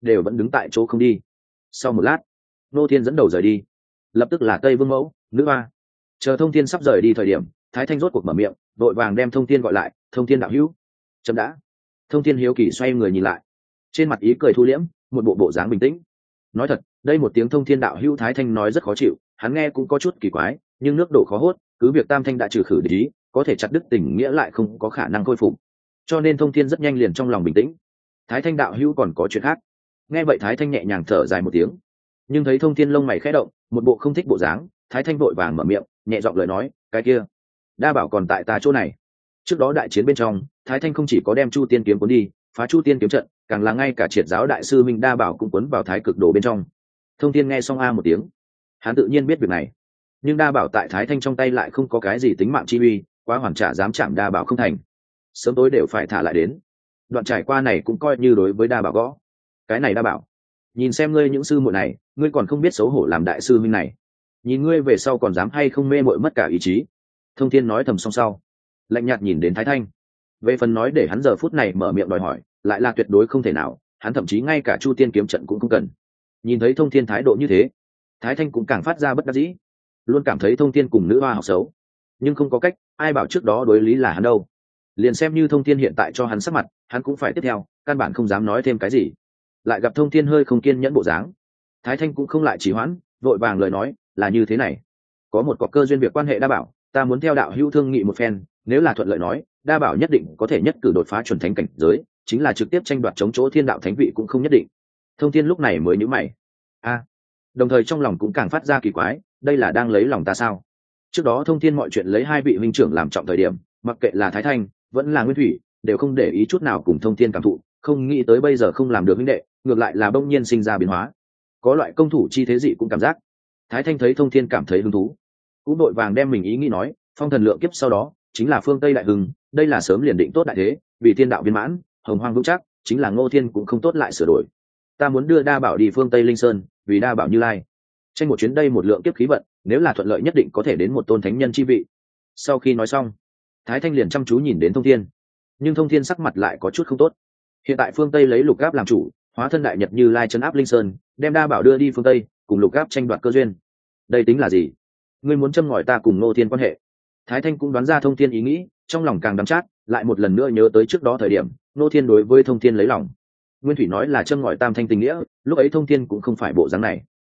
đều vẫn đứng tại chỗ không đi. Sau một lát, Ngô Thiên dẫn đầu rời đi, lập tức là Tây Vương Mẫu, nữ hoa. Chờ Thông Thiên sắp rời đi thời điểm, Thái Thanh rốt cuộc mở miệng, vội vàng đem Thông Thiên gọi lại. Thông Thiên đạo hữu, chậm đã. Thông Thiên hiếu kỳ xoay người nhìn lại, trên mặt ý cười thu liễm, một bộ bộ dáng bình tĩnh. Nói thật, đây một tiếng Thông Thiên đạo hữu Thái Thanh nói rất khó chịu, hắn nghe cũng có chút kỳ quái, nhưng nước đổ khó hốt, cứ việc Tam Thanh đã trừ khử địch ý, có thể chặt đứt tình nghĩa lại không có khả năng khôi phục, cho nên Thông Thiên rất nhanh liền trong lòng bình tĩnh. Thái Thanh đạo hữu còn có chuyện khác. Nghe vậy Thái Thanh nhẹ nhàng thở dài một tiếng, nhưng thấy Thông Thiên lông mày khẽ động, một bộ không thích bộ dáng, Thái Thanh vội vàng mở miệng, nhẹ giọng lời nói, cái kia đa bảo còn tại ta chỗ này. Trước đó đại chiến bên trong, Thái Thanh không chỉ có đem Chu Tiên kiếm cuốn đi, phá Chu Tiên kiếm trận, càng là ngay cả triệt giáo đại sư minh đa bảo cũng cuốn vào Thái Cực đồ bên trong. Thông Thiên nghe xong a một tiếng, hắn tự nhiên biết việc này, nhưng đa bảo tại Thái Thanh trong tay lại không có cái gì tính mạng chi uy, quá hoàn trả dám chạm đa bảo không thành, sớm tối đều phải thả lại đến. Đoạn trải qua này cũng coi như đối với đa bảo gõ. Cái này đa bảo, nhìn xem ngươi những sư muội này, ngươi còn không biết xấu hổ làm đại sư minh này, nhìn ngươi về sau còn dám hay không mê muội mất cả ý chí. Thông Thiên nói thầm xong sau, lạnh nhạt nhìn đến Thái Thanh. Về phần nói để hắn giờ phút này mở miệng đòi hỏi, lại là tuyệt đối không thể nào, hắn thậm chí ngay cả Chu Tiên kiếm trận cũng không cần. Nhìn thấy Thông Thiên thái độ như thế, Thái Thanh cũng càng phát ra bất đắc dĩ, luôn cảm thấy Thông Thiên cùng nữ hoa học xấu, nhưng không có cách, ai bảo trước đó đối lý là hắn đâu. Liền xem như Thông Thiên hiện tại cho hắn sắc mặt, hắn cũng phải tiếp theo, căn bản không dám nói thêm cái gì. Lại gặp Thông Thiên hơi không kiên nhẫn bộ dáng, Thái Thanh cũng không lại trì hoãn, vội vàng lời nói, là như thế này, có một cọc cơ duyên việc quan hệ đa bảo, ta muốn theo đạo hữu thương nghị một phen, nếu là thuận lợi nói, đa bảo nhất định có thể nhất cử đột phá chuẩn thánh cảnh giới, chính là trực tiếp tranh đoạt chống chỗ thiên đạo thánh vị cũng không nhất định. Thông Thiên lúc này mới nhíu mày, đồng thời trong lòng cũng càng phát ra kỳ quái, đây là đang lấy lòng ta sao? Trước đó Thông Thiên mọi chuyện lấy hai vị minh trưởng làm trọng thời điểm, mặc kệ là Thái Thanh vẫn là Nguyên Thủy, đều không để ý chút nào cùng Thông Thiên cảm thụ, không nghĩ tới bây giờ không làm được huynh đệ, ngược lại là bỗng nhiên sinh ra biến hóa, có loại công thủ chi thế dị cũng cảm giác. Thái Thanh thấy Thông Thiên cảm thấy hứng thú, cũng đội vàng đem mình ý nghĩ nói, phong thần lượng kiếp sau đó chính là phương Tây đại hưng, đây là sớm liền định tốt đại thế, vì thiên đạo viên mãn, hồng hoang vững chắc, chính là Ngô Thiên cũng không tốt lại sửa đổi. Ta muốn đưa đa bảo đi phương Tây Linh Sơn, vì đa bảo Như Lai tranh một chuyến đây một lượng kiếp khí vận, nếu là thuận lợi nhất định có thể đến một tôn thánh nhân chi vị. Sau khi nói xong, Thái Thanh liền chăm chú nhìn đến Thông Thiên, nhưng Thông Thiên sắc mặt lại có chút không tốt. Hiện tại phương Tây lấy Lục Gáp làm chủ, hóa thân đại nhật Như Lai trấn áp Linh Sơn, đem đa bảo đưa đi phương Tây, cùng Lục Gáp tranh đoạt cơ duyên. Đây tính là gì? Ngươi muốn châm ngòi ta cùng Ngô Thiên quan hệ? Thái Thanh cũng đoán ra Thông Thiên ý nghĩ, trong lòng càng đắm chát, lại một lần nữa nhớ tới trước đó thời điểm Ngô Thiên đối với Thông Thiên lấy lòng. Nguyên Thủy nói là châm ngòi tam thanh tình nghĩa, lúc ấy Thông Thiên cũng không phải bộ dáng này.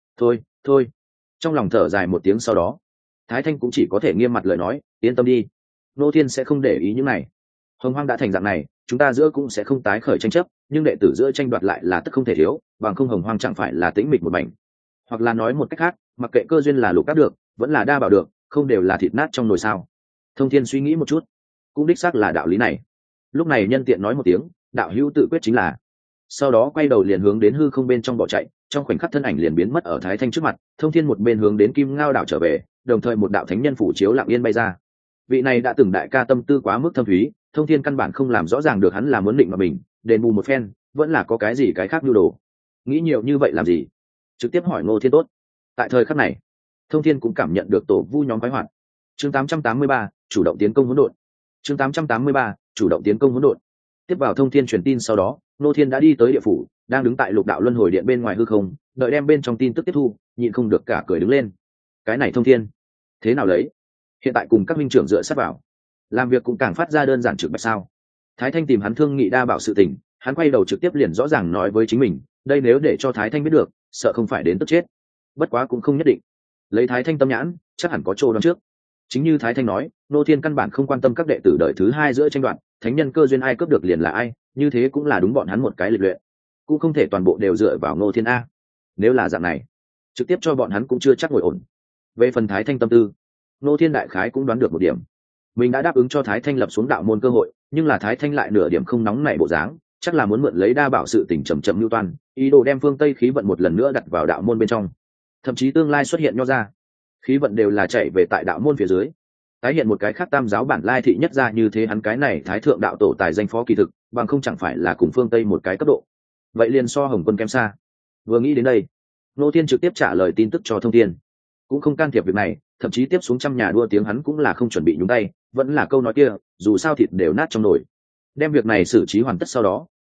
Thôi, trong lòng thở dài một tiếng sau đó, Thái Thanh cũng chỉ có thể nghiêm mặt lời nói, yên tâm đi, Ngô Thiên sẽ không để ý những này. Hồng Hoang đã thành dạng này, chúng ta giữa cũng sẽ không tái khởi tranh chấp, nhưng đệ tử giữa tranh đoạt lại là tất không thể thiếu, bằng không Hồng Hoang chẳng phải là tĩnh mịch một mảnh. Hoặc là nói một cách khác, mặc kệ cơ duyên là Lục Áp được, vẫn là đa bảo được, không đều là thịt nát trong nồi sao? Thông Thiên suy nghĩ một chút, cũng đích xác là đạo lý này. Lúc này nhân tiện nói một tiếng, đạo hữu tự quyết chính là. Sau đó quay đầu liền hướng đến hư không bên trong bỏ chạy, trong khoảnh khắc thân ảnh liền biến mất ở Thái Thanh trước mặt. Thông Thiên một bên hướng đến Kim Ngao đảo trở về, đồng thời một đạo thánh nhân phủ chiếu lặng yên bay ra. Vị này đã từng đại ca tâm tư quá mức thâm thúy, Thông Thiên căn bản không làm rõ ràng được hắn là muốn định mà mình đền bù một phen, vẫn là có cái gì cái khác nhu đồ. Nghĩ nhiều như vậy làm gì? Trực tiếp hỏi Ngô Thiên tốt. Tại thời khắc này, Thông Thiên cũng cảm nhận được tổ vu nhóm quái hoạt. Chương 883, chủ động tiến công hỗn độn. Chương 883, chủ động tiến công hỗn độn. Tiếp vào Thông Thiên truyền tin sau đó, Ngô Thiên đã đi tới địa phủ, đang đứng tại Lục Đạo Luân Hồi Điện bên ngoài hư không, đợi đem bên trong tin tức tiếp thu, nhịn không được cả cười đứng lên. Cái này Thông Thiên, thế nào lấy? Hiện tại cùng các minh trưởng dựa sát vào, làm việc cũng càng phát ra đơn giản trực bạch sao? Thái Thanh tìm hắn thương nghị đa bảo sự tình, hắn quay đầu trực tiếp liền rõ ràng nói với chính mình, đây nếu để cho Thái Thanh biết được, sợ không phải đến tức chết. Bất quá cũng không nhất định. Lấy Thái Thanh tâm nhãn, chắc hẳn có chỗ đoán trước. Chính như Thái Thanh nói, Ngô Thiên căn bản không quan tâm các đệ tử đời thứ hai giữa tranh đoạt, thánh nhân cơ duyên ai cướp được liền là ai, như thế cũng là đúng bọn hắn một cái lịch luyện, cũng không thể toàn bộ đều dựa vào Ngô Thiên a. Nếu là dạng này, trực tiếp cho bọn hắn cũng chưa chắc ngồi ổn. Về phần Thái Thanh tâm tư, Ngô Thiên đại khái cũng đoán được một điểm. Mình đã đáp ứng cho Thái Thanh lập xuống đạo môn cơ hội, nhưng là Thái Thanh lại nửa điểm không nóng nảy bộ dáng, chắc là muốn mượn lấy đa bảo sự tình chậm chậm lưu toan, ý đồ đem phương Tây khí vận một lần nữa đặt vào đạo môn bên trong. Thậm chí tương lai xuất hiện nho ra, khí vận đều là chạy về tại đạo môn phía dưới. Tái hiện một cái khác tam giáo bản lai thị nhất ra như thế, hắn cái này thái thượng đạo tổ tài danh phó kỳ thực, bằng không chẳng phải là cùng phương Tây một cái cấp độ. Vậy liền so Hồng Quân kém xa. Vừa nghĩ đến đây, Ngô Thiên trực tiếp trả lời tin tức cho Thông Thiên, cũng không can thiệp việc này, thậm chí tiếp xuống trăm nhà đua tiếng hắn cũng là không chuẩn bị nhúng tay, vẫn là câu nói kia, dù sao thịt đều nát trong nồi. Đem việc này xử trí hoàn tất sau đó,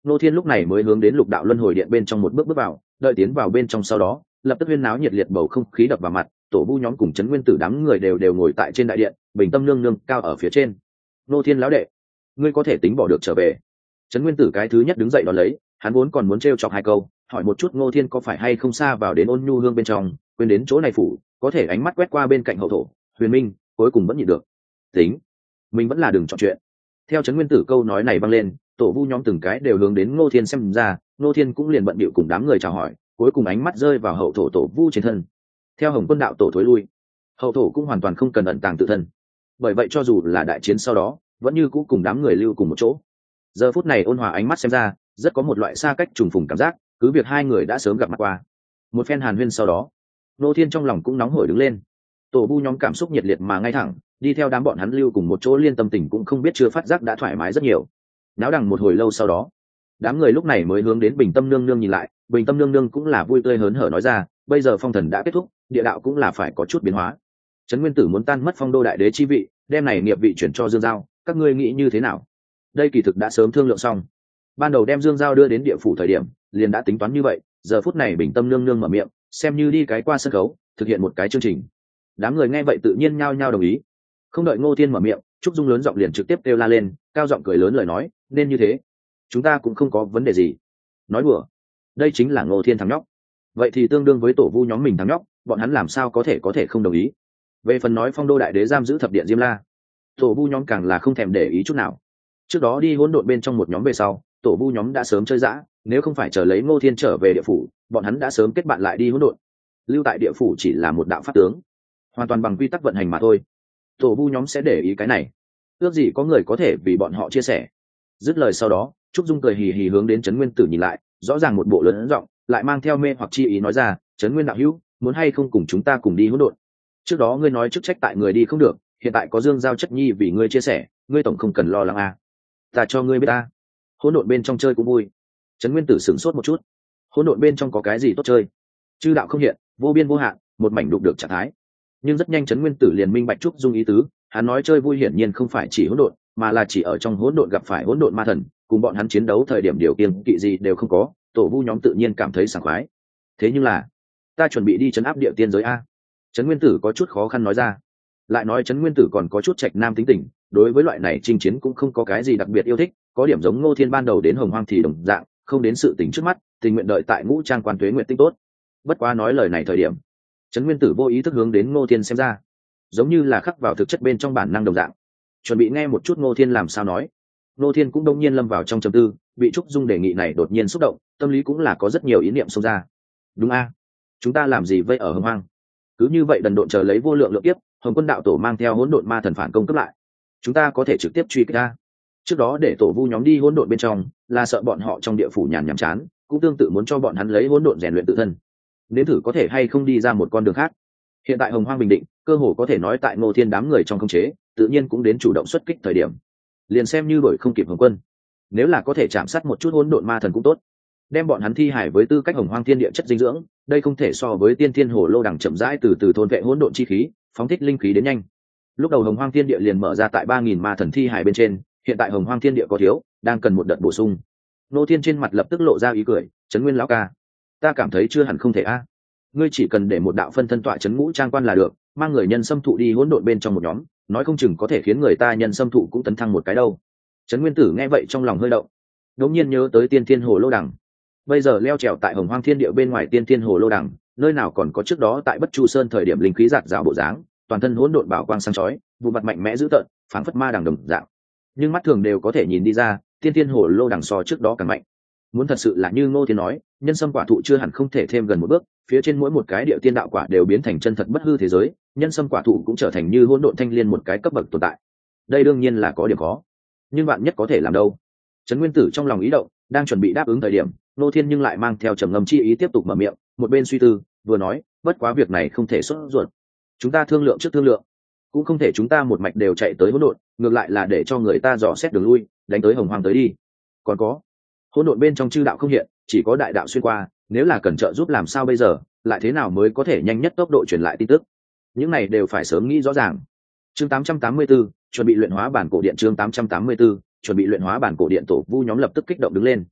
Ngô Thiên lúc này mới hướng đến lục đạo luân hồi điện bên trong một bước bước vào, đợi tiến vào bên trong sau đó lập tức huyên náo nhiệt liệt, bầu không khí đập vào mặt. Tổ vu nhóm cùng Trấn Nguyên Tử đám người đều ngồi tại trên đại điện, Bình Tâm nương nương cao ở phía trên. Ngô Thiên lão đệ, ngươi có thể tính bỏ được trở về. Trấn Nguyên Tử cái thứ nhất đứng dậy đón lấy, hắn vốn còn muốn trêu chọc hai câu, hỏi một chút Ngô Thiên có phải hay không xa vào đến Ôn Nhu Hương bên trong, quên đến chỗ này phủ, có thể ánh mắt quét qua bên cạnh hậu thổ, Huyền Minh, cuối cùng vẫn nhịn được. Tính, mình vẫn là đừng chọn chuyện. Theo Trấn Nguyên Tử câu nói này vang lên, tổ vu nhóm từng cái đều hướng đến Ngô Thiên xem ra, Ngô Thiên cũng liền bận bịu cùng đám người chào hỏi, cuối cùng ánh mắt rơi vào hậu thổ tổ vu trên thân. Theo Hồng Quân đạo tổ thối lui, hậu thổ cũng hoàn toàn không cần ẩn tàng tự thân, bởi vậy cho dù là đại chiến sau đó vẫn như cũ cùng đám người lưu cùng một chỗ. Giờ phút này ôn hòa ánh mắt xem ra rất có một loại xa cách trùng phùng cảm giác, cứ việc hai người đã sớm gặp mặt qua. Một phen hàn huyên sau đó, Ngô Thiên trong lòng cũng nóng hổi đứng lên. Tổ vu nhóm cảm xúc nhiệt liệt mà ngay thẳng, đi theo đám bọn hắn lưu cùng một chỗ, liên tâm tình cũng không biết chưa phát giác đã thoải mái rất nhiều. Náo đằng một hồi lâu sau đó, đám người lúc này mới hướng đến Bình Tâm nương nương nhìn lại. Bình Tâm nương nương cũng là vui tươi hớn hở nói ra, bây giờ phong thần đã kết thúc, địa đạo cũng là phải có chút biến hóa. Trấn Nguyên Tử muốn tan mất phong đô đại đế chi vị, đem này nghiệp vị chuyển cho Dương Giao, các ngươi nghĩ như thế nào? Đây kỳ thực đã sớm thương lượng xong. Ban đầu đem Dương Giao đưa đến địa phủ thời điểm, liền đã tính toán như vậy, giờ phút này Bình Tâm nương nương mở miệng, xem như đi cái qua sân khấu, thực hiện một cái chương trình. Đám người nghe vậy tự nhiên nhao nhao đồng ý. Không đợi Ngô Thiên mở miệng, Trúc Dung lớn giọng liền trực tiếp kêu la lên, cao giọng cười lớn lời nói, nên như thế, chúng ta cũng không có vấn đề gì. Nói đùa, đây chính là Ngô Thiên thằng nhóc, vậy thì tương đương với tổ vu nhóm mình thằng nhóc, bọn hắn làm sao có thể không đồng ý. Về phần nói phong đô đại đế giam giữ thập điện Diêm La, tổ vu nhóm càng là không thèm để ý chút nào. Trước đó đi hỗn độn bên trong một nhóm về sau, tổ vu nhóm đã sớm chơi dã, nếu không phải chờ lấy Ngô Thiên trở về địa phủ, bọn hắn đã sớm kết bạn lại đi hỗn độn. Lưu tại địa phủ chỉ là một đạo pháp tướng, hoàn toàn bằng quy tắc vận hành mà thôi. Tổ vu nhóm sẽ để ý cái này, ước gì có người có thể vì bọn họ chia sẻ. Dứt lời sau đó, Trúc Dung cười hì hì hướng đến Trấn Nguyên Tử nhìn lại, rõ ràng một bộ lớn giọng lại mang theo mê hoặc chi ý nói ra, Trấn Nguyên đạo hữu, muốn hay không cùng chúng ta cùng đi hỗn độn? Trước đó ngươi nói chức trách tại người đi không được, hiện tại có Dương Giao chất nhi vì ngươi chia sẻ, ngươi tổng không cần lo lắng à. Ta cho ngươi biết ta, hỗn độn bên trong chơi cũng vui. Trấn Nguyên Tử sửng sốt một chút, hỗn độn bên trong có cái gì tốt chơi? Chư đạo không hiện, vô biên vô hạn, một mảnh đục được trạng thái. Nhưng rất nhanh Trấn Nguyên Tử liền minh bạch Trúc Dung ý tứ, hắn nói chơi vui hiển nhiên không phải chỉ hỗn độn, mà là chỉ ở trong hỗn độn gặp phải hỗn độn ma thần, cùng bọn hắn chiến đấu thời điểm điều kiện kỵ gì đều không có, tổ vu nhóm tự nhiên cảm thấy sảng khoái. Thế nhưng là, ta chuẩn bị đi trấn áp địa tiên giới a. Trấn Nguyên Tử có chút khó khăn nói ra. Lại nói Trấn Nguyên Tử còn có chút trạch nam tính tình, đối với loại này chinh chiến cũng không có cái gì đặc biệt yêu thích, có điểm giống Ngô Thiên ban đầu đến Hồng Hoang thì đồng dạng, không đến sự tình trước mắt, tình nguyện đợi tại Ngũ Trang Quan Tuế Nguyệt tinh tốt. Bất quá nói lời này thời điểm, Trấn Nguyên Tử vô ý thức hướng đến Ngô Thiên xem ra, giống như là khắc vào thực chất bên trong bản năng đồng dạng. Chuẩn bị nghe một chút Ngô Thiên làm sao nói. Ngô Thiên cũng đông nhiên lâm vào trong trầm tư, bị Trúc Dung đề nghị này đột nhiên xúc động, tâm lý cũng là có rất nhiều ý niệm xông ra. Đúng a, chúng ta làm gì vây ở Hồng Hoang? Cứ như vậy đần độn chờ lấy vô lượng lượng kiếp, Hồng Quân đạo tổ mang theo hỗn độn ma thần phản công cấp lại, chúng ta có thể trực tiếp truy kích ra. Trước đó để tổ vu nhóm đi hỗn độn bên trong, là sợ bọn họ trong địa phủ nhàn nhảm chán, cũng tương tự muốn cho bọn hắn lấy hỗn độn rèn luyện tự thân. Nếm thử có thể hay không đi ra một con đường khác. Hiện tại Hồng Hoang bình định, cơ hồ có thể nói tại Ngô Thiên đám người trong khống chế, tự nhiên cũng đến chủ động xuất kích thời điểm. Liền xem như đổi không kịp Hồng Quân, nếu là có thể chạm sát một chút hỗn độn ma thần cũng tốt, đem bọn hắn thi hải với tư cách Hồng Hoang thiên địa chất dinh dưỡng, đây không thể so với tiên thiên hồ lô đằng chậm rãi từ thôn vệ hỗn độn chi khí, phóng thích linh khí đến nhanh. Lúc đầu Hồng Hoang thiên địa liền mở ra tại 3000 ma thần thi hải bên trên, hiện tại Hồng Hoang thiên địa có thiếu, đang cần một đợt bổ sung. Ngô Thiên trên mặt lập tức lộ ra ý cười, Trấn Nguyên lão ca, ta cảm thấy chưa hẳn không thể a. Ngươi chỉ cần để một đạo phân thân tọa trấn Ngũ Trang Quan là được, mang người nhân xâm thụ đi hỗn độn bên trong một nhóm, nói không chừng có thể khiến người ta nhân xâm thụ cũng tấn thăng một cái đâu. Trấn Nguyên Tử nghe vậy trong lòng hơi động, đột nhiên nhớ tới tiên thiên hồ lô đằng. Bây giờ leo trèo tại Hồng Hoang thiên địa bên ngoài tiên thiên hồ lô đằng, nơi nào còn có trước đó tại Bất Chu Sơn thời điểm linh khí giạt rào bộ dáng, toàn thân hỗn độn bảo quang sáng chói, vụ mặt mạnh mẽ dữ tợn, phảng phất ma đằng đồng dạng. Nhưng mắt thường đều có thể nhìn đi ra, tiên thiên hồ lô đằng so trước đó càng mạnh. Muốn thật sự là như Ngô Thiên nói, nhân sâm quả thụ chưa hẳn không thể thêm gần một bước, phía trên mỗi một cái địa tiên đạo quả đều biến thành chân thật bất hư thế giới, nhân sâm quả thụ cũng trở thành như hỗn độn thanh liên một cái cấp bậc tồn tại. Đây đương nhiên là có điểm khó, nhưng bạn nhất có thể làm đâu. Trấn Nguyên Tử trong lòng ý động, đang chuẩn bị đáp ứng thời điểm, Ngô Thiên nhưng lại mang theo trầm ngâm chi ý tiếp tục mở miệng, một bên suy tư, vừa nói, bất quá việc này không thể xuất ruột. Chúng ta thương lượng trước thương lượng, cũng không thể chúng ta một mạch đều chạy tới hỗn độn, ngược lại là để cho người ta dò xét đường lui, đánh tới Hồng Hoang tới đi. Còn có, hỗn độn bên trong chư đạo không hiện, chỉ có đại đạo xuyên qua, nếu là cần trợ giúp làm sao bây giờ, lại thế nào mới có thể nhanh nhất tốc độ truyền lại tin tức. Những này đều phải sớm nghĩ rõ ràng. Chương 884, chuẩn bị luyện hóa bản cổ điện. Chương 884, chuẩn bị luyện hóa bản cổ điện. Tổ vu nhóm lập tức kích động đứng lên.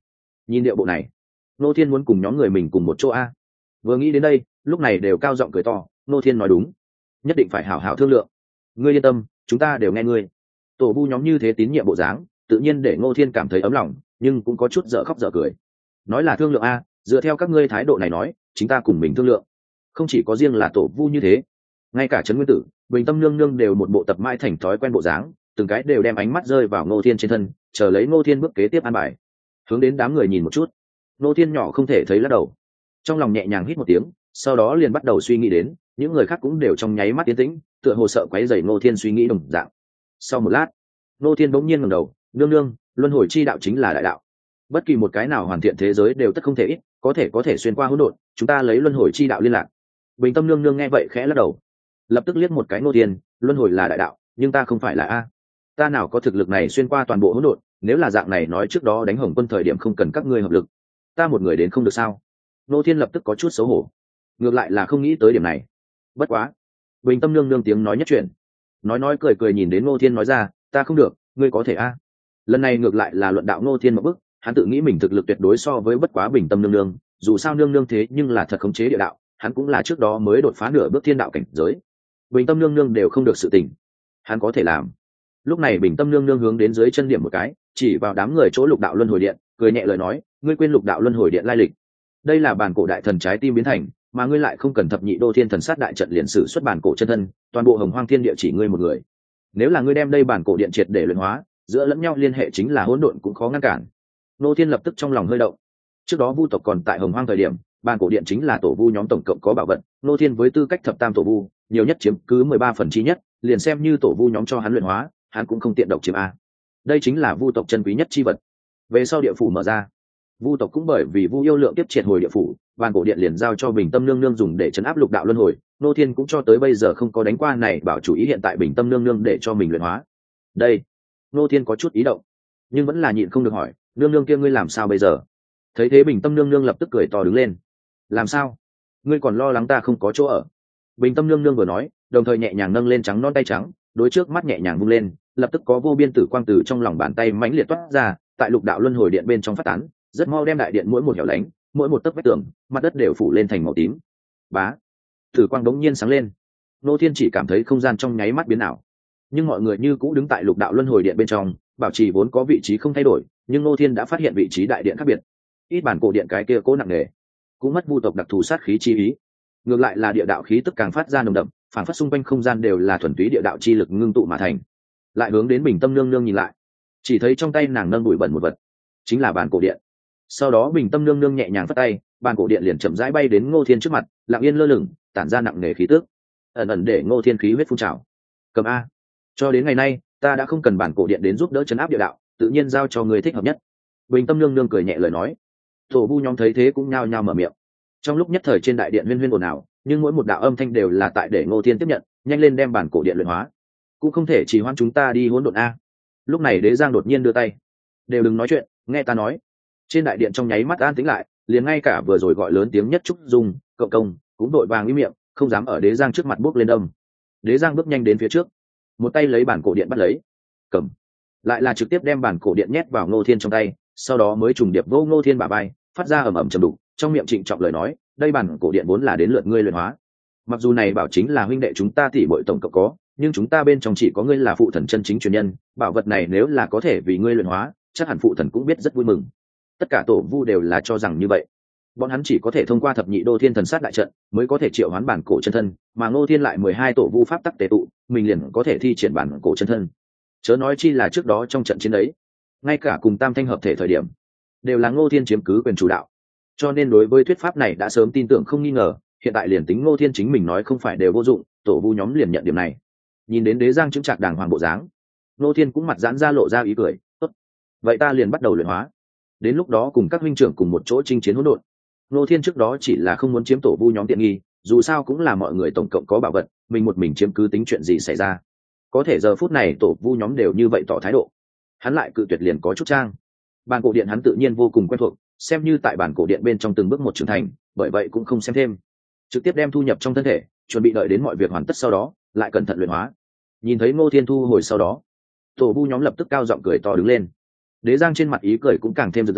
Nhìn điệu bộ này, Ngô Thiên muốn cùng nhóm người mình cùng một chỗ a. Vừa nghĩ đến đây, lúc này đều cao giọng cười to. Ngô Thiên nói đúng, nhất định phải hảo hảo thương lượng. Ngươi yên tâm, chúng ta đều nghe ngươi. Tổ vu nhóm như thế tín nhiệm bộ dáng, tự nhiên để Ngô Thiên cảm thấy ấm lòng, nhưng cũng có chút dở khóc dở cười. Nói là thương lượng a, dựa theo các ngươi thái độ này nói, chúng ta cùng mình thương lượng. Không chỉ có riêng là tổ vu như thế, ngay cả Trấn Nguyên Tử, Bình Tâm nương nương đều một bộ tập mãi thành thói quen bộ dáng, từng cái đều đem ánh mắt rơi vào Ngô Thiên trên thân, chờ lấy Ngô Thiên bước kế tiếp an bài. Hướng đến đám người nhìn một chút, Ngô Thiên nhỏ không thể thấy lắc đầu, trong lòng nhẹ nhàng hít một tiếng, sau đó liền bắt đầu suy nghĩ đến, những người khác cũng đều trong nháy mắt tiến tĩnh, tựa hồ sợ quấy rầy Ngô Thiên suy nghĩ đồng dạng. Sau một lát, Ngô Thiên bỗng nhiên ngẩng đầu, nương nương, luân hồi chi đạo chính là đại đạo, bất kỳ một cái nào hoàn thiện thế giới đều tất không thể ít, có thể xuyên qua hỗn độn, chúng ta lấy luân hồi chi đạo liên lạc. Bình Tâm nương nương nghe vậy khẽ lắc đầu, lập tức liếc một cái Ngô Thiên, luân hồi là đại đạo, nhưng ta không phải là a, ta nào có thực lực này xuyên qua toàn bộ hỗn độn, nếu là dạng này nói trước đó đánh Hồng Quân thời điểm không cần các ngươi hợp lực, ta một người đến không được sao? Ngô Thiên lập tức có chút xấu hổ, ngược lại là không nghĩ tới điểm này. Bất quá, Bình Tâm nương nương tiếng nói nhất chuyện, nói cười cười nhìn đến Ngô Thiên nói ra, ta không được, ngươi có thể a. Lần này ngược lại là luận đạo Ngô Thiên một bước, hắn tự nghĩ mình thực lực tuyệt đối so với bất quá Bình Tâm nương nương, dù sao nương nương thế nhưng là thật khống chế địa đạo, hắn cũng là trước đó mới đột phá nửa bước thiên đạo cảnh giới. Bình Tâm nương nương đều không được sự tình, hắn có thể làm. Lúc này Bình Tâm nương nương hướng đến dưới chân điểm một cái, chỉ vào đám người chỗ Lục Đạo Luân Hồi Điện, cười nhẹ lời nói, ngươi quên Lục Đạo Luân Hồi Điện lai lịch? Đây là bản cổ đại thần trái tim biến thành, mà ngươi lại không cần thập nhị đô thiên thần sát đại trận liền sử xuất bản cổ chân thân, toàn bộ Hồng Hoang Thiên Địa chỉ ngươi một người. Nếu là ngươi đem đây bản cổ điện triệt để luyện hóa, giữa lẫn nhau liên hệ chính là hỗn độn cũng khó ngăn cản. Nô Thiên lập tức trong lòng hơi động. Trước đó vu tộc còn tại Hồng Hoang thời điểm, bản cổ điện chính là tổ vu nhóm tổng cộng có bảo vật, Nô Thiên với tư cách thập tam tổ vu, nhiều nhất chiếm cứ 13% liền xem như tổ vu nhóm cho hắn luyện hóa, hắn cũng không tiện độc chiếm a. Đây chính là vu tộc chân quý nhất chi vật. Về sau địa phủ mở ra, vu tộc cũng bởi vì vu yêu lượng tiếp triệt hồi địa phủ, bản cổ điện liền giao cho Bình Tâm nương nương dùng để trấn áp Lục Đạo Luân Hồi. Nô Thiên cũng cho tới bây giờ không có đánh qua này bảo chủ ý hiện tại Bình Tâm nương nương để cho mình luyện hóa. Đây, Nô Thiên có chút ý động, nhưng vẫn là nhịn không được hỏi, nương nương kia ngươi làm sao bây giờ? Thấy thế Bình Tâm nương nương lập tức cười to đứng lên. Làm sao? Ngươi còn lo lắng ta không có chỗ ở? Bình Tâm nương nương vừa nói, đồng thời nhẹ nhàng nâng lên trắng non tay trắng, đối trước mắt nhẹ nhàng vung lên, lập tức có vô biên tử quang từ trong lòng bàn tay mãnh liệt toát ra, tại Lục Đạo Luân Hồi Điện bên trong phát tán, rất mau đem đại điện mỗi một hẻo lánh, mỗi một tấc vách tường, mặt đất đều phủ lên thành màu tím. Bá, tử quang đống nhiên sáng lên. Nô Thiên chỉ cảm thấy không gian trong nháy mắt biến ảo, nhưng mọi người như cũ đứng tại Lục Đạo Luân Hồi Điện bên trong, bảo trì vốn có vị trí không thay đổi, nhưng Nô Thiên đã phát hiện vị trí đại điện khác biệt. Ít bản cổ điện cái kia cố nặng nề, cũng mất vu tộc đặc thù sát khí chi ý, ngược lại là địa đạo khí tức càng phát ra nồng đậm, phản phất xung quanh không gian đều là thuần túy địa đạo chi lực ngưng tụ mà thành. Lại hướng đến Bình Tâm nương nương nhìn lại, chỉ thấy trong tay nàng nâng bụi bẩn một vật, chính là bản cổ điện. Sau đó Bình Tâm nương nương nhẹ nhàng phất tay, bản cổ điện liền chậm rãi bay đến Ngô Thiên trước mặt, lặng yên lơ lửng, tản ra nặng nề khí tức, ẩn ẩn để Ngô Thiên khí huyết phun trào. Cầm a, cho đến ngày nay, ta đã không cần bản cổ điện đến giúp đỡ chấn áp địa đạo, tự nhiên giao cho người thích hợp nhất. Bình Tâm nương nương cười nhẹ lời nói. Tổ vu nhóm thấy thế cũng nhao nhao mở miệng. Trong lúc nhất thời trên đại điện huyên huyên ồn ào, nhưng mỗi một đạo âm thanh đều là tại để Ngô Thiên tiếp nhận, nhanh lên đem bản cổ điện luyện hóa, cũng không thể chỉ hoãn chúng ta đi hỗn độn a. Lúc này Đế Giang đột nhiên đưa tay, đều đừng nói chuyện, nghe ta nói. Trên đại điện trong nháy mắt an tĩnh lại, liền ngay cả vừa rồi gọi lớn tiếng nhất Trúc Dung, Cộng Công cũng đội vàng im miệng, không dám ở Đế Giang trước mặt bước lên đâm. Đế Giang bước nhanh đến phía trước, một tay lấy bản cổ điện bắt lấy, cầm, lại là trực tiếp đem bản cổ điện nhét vào Ngô Thiên trong tay, sau đó mới trùng điệp vô Ngô Thiên bả vai, phát ra ầm ầm trầm đục, trong miệng trịnh trọng lời nói, đây bản cổ điện vốn là đến lượt ngươi luyện hóa. Mặc dù này bảo chính là huynh đệ chúng ta tỷ muội tổng cộng có, nhưng chúng ta bên trong chỉ có ngươi là phụ thần chân chính truyền nhân, bảo vật này nếu là có thể vì ngươi luyện hóa, chắc hẳn phụ thần cũng biết rất vui mừng. Tất cả tổ vu đều là cho rằng như vậy. Bọn hắn chỉ có thể thông qua thập nhị đô thiên thần sát đại trận mới có thể triệu hoán bản cổ chân thân, mà Ngô Thiên lại 12 tổ vu pháp tắc tề tụ, mình liền có thể thi triển bản cổ chân thân. Chớ nói chi là trước đó trong trận chiến ấy, ngay cả cùng Tam Thanh hợp thể thời điểm, đều là Ngô Thiên chiếm cứ quyền chủ đạo. Cho nên đối với thuyết pháp này đã sớm tin tưởng không nghi ngờ, hiện tại liền tính Ngô Thiên chính mình nói không phải đều vô dụng, tổ vu nhóm liền nhận điểm này. Nhìn đến Đế Giang chứng trạc đàng hoàng bộ dáng, Ngô Thiên cũng mặt giãn ra lộ ra ý cười, tốt, vậy ta liền bắt đầu luyện hóa, đến lúc đó cùng các huynh trưởng cùng một chỗ chinh chiến hỗn độn. Ngô Thiên trước đó chỉ là không muốn chiếm tổ vu nhóm tiện nghi, dù sao cũng là mọi người tổng cộng có bảo vật, mình một mình chiếm cứ tính chuyện gì xảy ra. Có thể giờ phút này tổ vu nhóm đều như vậy tỏ thái độ, hắn lại cự tuyệt liền có chút trang. Bản cổ điện hắn tự nhiên vô cùng quen thuộc, xem như tại bản cổ điện bên trong từng bước một trưởng thành, bởi vậy cũng không xem thêm, trực tiếp đem thu nhập trong thân thể, chuẩn bị đợi đến mọi việc hoàn tất sau đó lại cẩn thận luyện hóa. Nhìn thấy Ngô Thiên thu hồi sau đó, tổ vu nhóm lập tức cao giọng cười to đứng lên. Đế Giang trên mặt ý cười cũng càng thêm rực rỡ,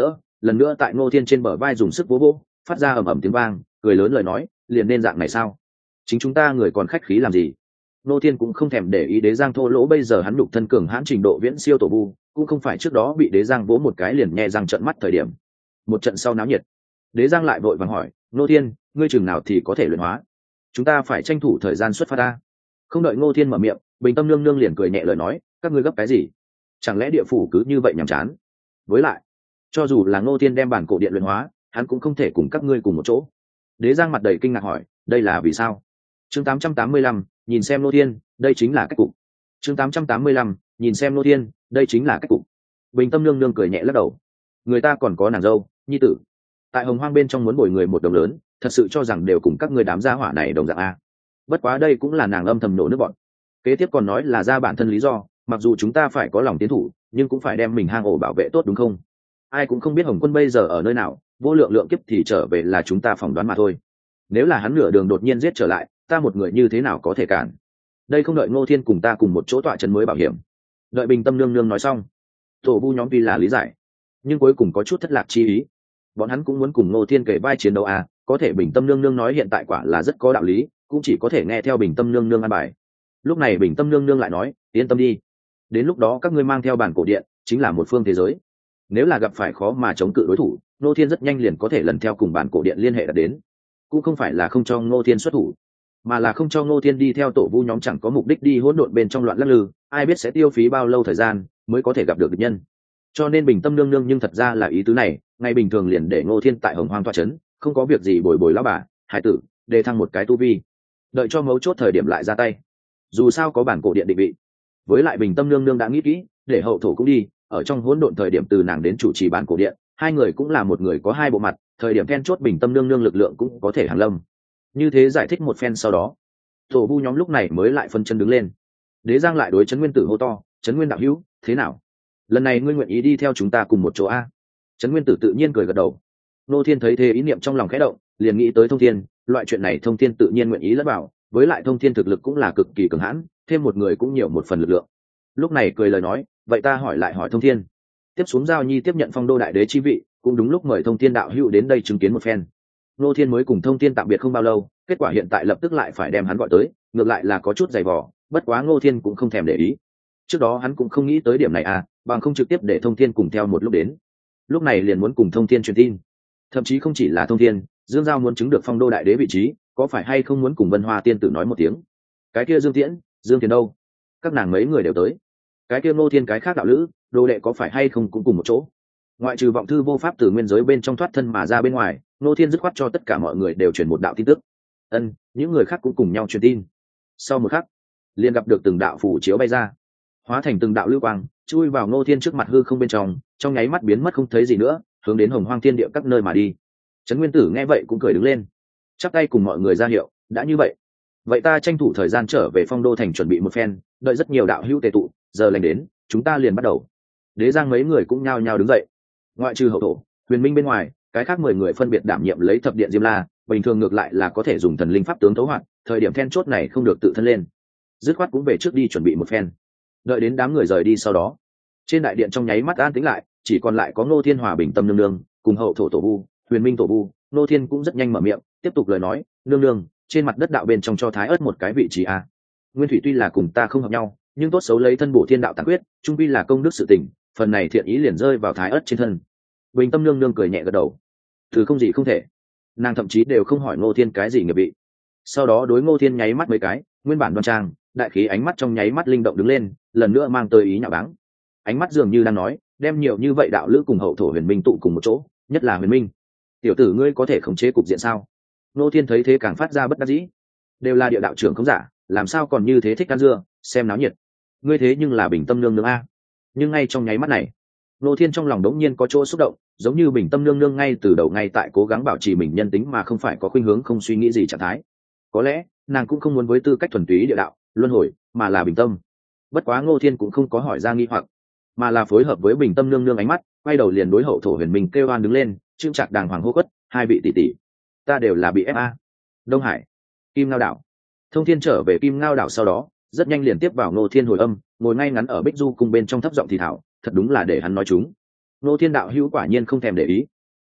lần nữa tại Ngô Thiên trên bờ vai dùng sức vỗ vỗ, phát ra ầm ầm tiếng vang, cười lớn lời nói, liền nên dạng này sao? Chính chúng ta người còn khách khí làm gì? Ngô Thiên cũng không thèm để ý Đế Giang thô lỗ, bây giờ hắn nhục thân cường hãn trình độ viễn siêu Tổ Vu, cũng không phải trước đó bị Đế Giang vỗ một cái liền nhẹ răng trợn mắt thời điểm. Một trận sau náo nhiệt, Đế Giang lại vội vàng hỏi, Ngô Thiên, ngươi chừng nào thì có thể luyện hóa? Chúng ta phải tranh thủ thời gian xuất phát ta. Không đợi Ngô Thiên mở miệng, Bình Tâm nương nương liền cười nhẹ lời nói, các ngươi gấp cái gì? Chẳng lẽ địa phủ cứ như vậy nhàm chán? Với lại, cho dù là Ngô Thiên đem bản cổ điện luyện hóa, hắn cũng không thể cùng các ngươi cùng một chỗ. Đế Giang mặt đầy kinh ngạc hỏi, đây là vì sao? Chương 885, nhìn xem Ngô Thiên, đây chính là cách cục. Chương 885, nhìn xem Ngô Thiên, đây chính là cách cục. Bình Tâm nương nương cười nhẹ lắc đầu, người ta còn có nàng dâu, nhi tử. Tại Hồng Hoang bên trong muốn bồi người một đồng lớn, thật sự cho rằng đều cùng các ngươi đám gia hỏa này đồng dạng a. Bất quá đây cũng là nàng âm thầm nổ nước bọn. Kế tiếp còn nói là ra bản thân lý do, mặc dù chúng ta phải có lòng tiến thủ, nhưng cũng phải đem mình hang ổ bảo vệ tốt đúng không? Ai cũng không biết Hồng Quân bây giờ ở nơi nào, vô lượng lượng kiếp thì trở về là chúng ta phỏng đoán mà thôi. Nếu là hắn nửa đường đột nhiên giết trở lại, ta một người như thế nào có thể cản? Đây không đợi Ngô Thiên cùng ta cùng một chỗ tọa trấn mới bảo hiểm. Đợi Bình Tâm nương nương nói xong, Tổ Vu nhóm tuy là lý giải, nhưng cuối cùng có chút thất lạc chi ý. Bọn hắn cũng muốn cùng Ngô Thiên kể vai chiến đấu à, có thể Bình Tâm nương nương nói hiện tại quả là rất có đạo lý, cũng chỉ có thể nghe theo Bình Tâm nương nương an bài. Lúc này Bình Tâm nương nương lại nói, yên tâm đi, đến lúc đó các ngươi mang theo bản cổ điện chính là một phương thế giới, nếu là gặp phải khó mà chống cự đối thủ, Ngô Thiên rất nhanh liền có thể lần theo cùng bản cổ điện liên hệ đạt đến. Cũng không phải là không cho Ngô Thiên xuất thủ, mà là không cho Ngô Thiên đi theo Tổ Vu nhóm chẳng có mục đích đi hỗn độn bên trong loạn lắc lư, ai biết sẽ tiêu phí bao lâu thời gian mới có thể gặp được địch nhân. Cho nên Bình Tâm nương nương nhưng thật ra là ý tứ này, ngày bình thường liền để Ngô Thiên tại Hồng Hoang tọa trấn, không có việc gì bồi bồi lão bà hải tử, đề thăng một cái tu vi, đợi cho mấu chốt thời điểm lại ra tay. Dù sao có bản cổ điện định vị, với lại Bình Tâm nương nương đã nghĩ kỹ, để hậu thổ cũng đi, ở trong hỗn độn thời điểm từ nàng đến chủ trì bản cổ điện, hai người cũng là một người có hai bộ mặt, thời điểm then chốt Bình Tâm nương nương lực lượng cũng có thể hàng lâm. Như thế giải thích một phen sau đó, Tổ Vu nhóm lúc này mới lại phân chân đứng lên. Đế Giang lại đối Trấn Nguyên Tử hô to, Trấn Nguyên đạo hữu, thế nào? Lần này ngươi nguyện ý đi theo chúng ta cùng một chỗ a? Trấn Nguyên Tử tự nhiên cười gật đầu. Nô Thiên thấy thế ý niệm trong lòng khẽ động, liền nghĩ tới Thông Thiên, loại chuyện này Thông Thiên tự nhiên nguyện ý lẫn vào, với lại Thông Thiên thực lực cũng là cực kỳ cường hãn, thêm một người cũng nhiều một phần lực lượng. Lúc này cười lời nói, vậy ta hỏi lại hỏi Thông Thiên. Tiếp xuống Giao Nhi tiếp nhận Phong Đô đại đế chi vị, cũng đúng lúc mời Thông Thiên đạo hữu đến đây chứng kiến một phen. Nô Thiên mới cùng Thông Thiên tạm biệt không bao lâu, kết quả hiện tại lập tức lại phải đem hắn gọi tới, ngược lại là có chút dày vò, bất quá Ngô Thiên cũng không thèm để ý. Trước đó hắn cũng không nghĩ tới điểm này à, bằng không trực tiếp để Thông Thiên cùng theo một lúc đến. Lúc này liền muốn cùng Thông Thiên truyền tin, thậm chí không chỉ là Thông Thiên, Dương Giao muốn chứng được Phong Đô đại đế vị trí, có phải hay không muốn cùng Vân Hoa tiên tử nói một tiếng? Cái kia Dương Tiễn, Dương Tiền đâu? Các nàng mấy người đều tới. Cái kia Ngô Thiên cái khác đạo lữ, đồ đệ có phải hay không cũng cùng một chỗ? Ngoại trừ vọng thư vô pháp từ nguyên giới bên trong thoát thân mà ra bên ngoài, Ngô Thiên dứt khoát cho tất cả mọi người đều truyền một đạo tin tức. Những người khác cũng cùng nhau truyền tin. Sau một khắc, liền gặp được từng đạo phù chiếu bay ra, hóa thành từng đạo lưu quang, chui vào Ngô Thiên trước mặt hư không bên trong nháy mắt biến mất không thấy gì nữa, hướng đến Hồng Hoang thiên địa các nơi mà đi. Trấn Nguyên Tử nghe vậy cũng cười đứng lên, chắp tay cùng mọi người ra hiệu, đã như vậy ta tranh thủ thời gian trở về Phong Đô thành chuẩn bị một phen, đợi rất nhiều đạo hữu tề tụ, giờ lành đến, chúng ta liền bắt đầu. Đế Giang mấy người cũng nhao nhao đứng dậy. Ngoại trừ hậu thổ, Huyền Minh bên ngoài, cái khác 10 người phân biệt đảm nhiệm lấy thập điện Diêm La, bình thường ngược lại là có thể dùng thần linh pháp tướng thấu hoạt, thời điểm then chốt này không được tự thân lên, dứt khoát cũng về trước đi chuẩn bị một phen. Đợi đến đám người rời đi sau đó, trên đại điện trong nháy mắt an tĩnh lại, chỉ còn lại có Ngô Thiên hòa Bình Tâm nương nương cùng hậu thổ Tổ Vu, Huyền Minh Tổ Vu. Ngô Thiên cũng rất nhanh mở miệng tiếp tục lời nói, nương nương, trên mặt đất đạo bên trong cho Thái Ất một cái vị trí a. Nguyên Thủy tuy là cùng ta không hợp nhau, nhưng tốt xấu lấy thân bổ thiên đạo tàn quyết, trung quy là công đức sự tình, phần này thiện ý liền rơi vào Thái Ất trên thân. Bình Tâm nương nương cười nhẹ gật đầu, thứ không gì không thể. Nàng thậm chí đều không hỏi Ngô Thiên cái gì nghiệp vị. Sau đó đối Ngô Thiên nháy mắt mấy cái, nguyên bản đoan trang đại khí ánh mắt trong nháy mắt linh động đứng lên, lần nữa mang tới ý nhạo báng. Ánh mắt dường như đang nói, đem nhiều như vậy đạo lữ cùng hậu thổ Huyền Minh tụ cùng một chỗ, nhất là Huyền Minh, tiểu tử ngươi có thể khống chế cục diện sao? Ngô Thiên thấy thế càng phát ra bất đắc dĩ, đều là địa đạo trưởng không giả, làm sao còn như thế thích ăn dưa, xem náo nhiệt. Ngươi thế nhưng là Bình Tâm nương nương a. Nhưng ngay trong nháy mắt này, Ngô Thiên trong lòng đống nhiên có chỗ xúc động, giống như Bình Tâm nương nương ngay từ đầu ngay tại cố gắng bảo trì mình nhân tính mà không phải có khuynh hướng không suy nghĩ gì trạng thái. Có lẽ nàng cũng không muốn với tư cách thuần túy địa đạo luân hồi, mà là bình tâm. Bất quá Ngô Thiên cũng không có hỏi ra nghi hoặc, mà là phối hợp với Bình Tâm nương nương ánh mắt, quay đầu liền đối hậu thổ Huyền Minh kêu oan đứng lên, trương trạc đàng hoàng hô quất, hai vị tỷ tỷ, ta đều là bị ép a. Đông Hải, Kim Ngao đảo. Thông Thiên trở về Kim Ngao đảo sau đó, rất nhanh liền tiếp vào Ngô Thiên hồi âm, ngồi ngay ngắn ở Bích Du cung bên trong thấp giọng thì thảo, thật đúng là để hắn nói chúng. Ngô Thiên đạo hữu quả nhiên không thèm để ý,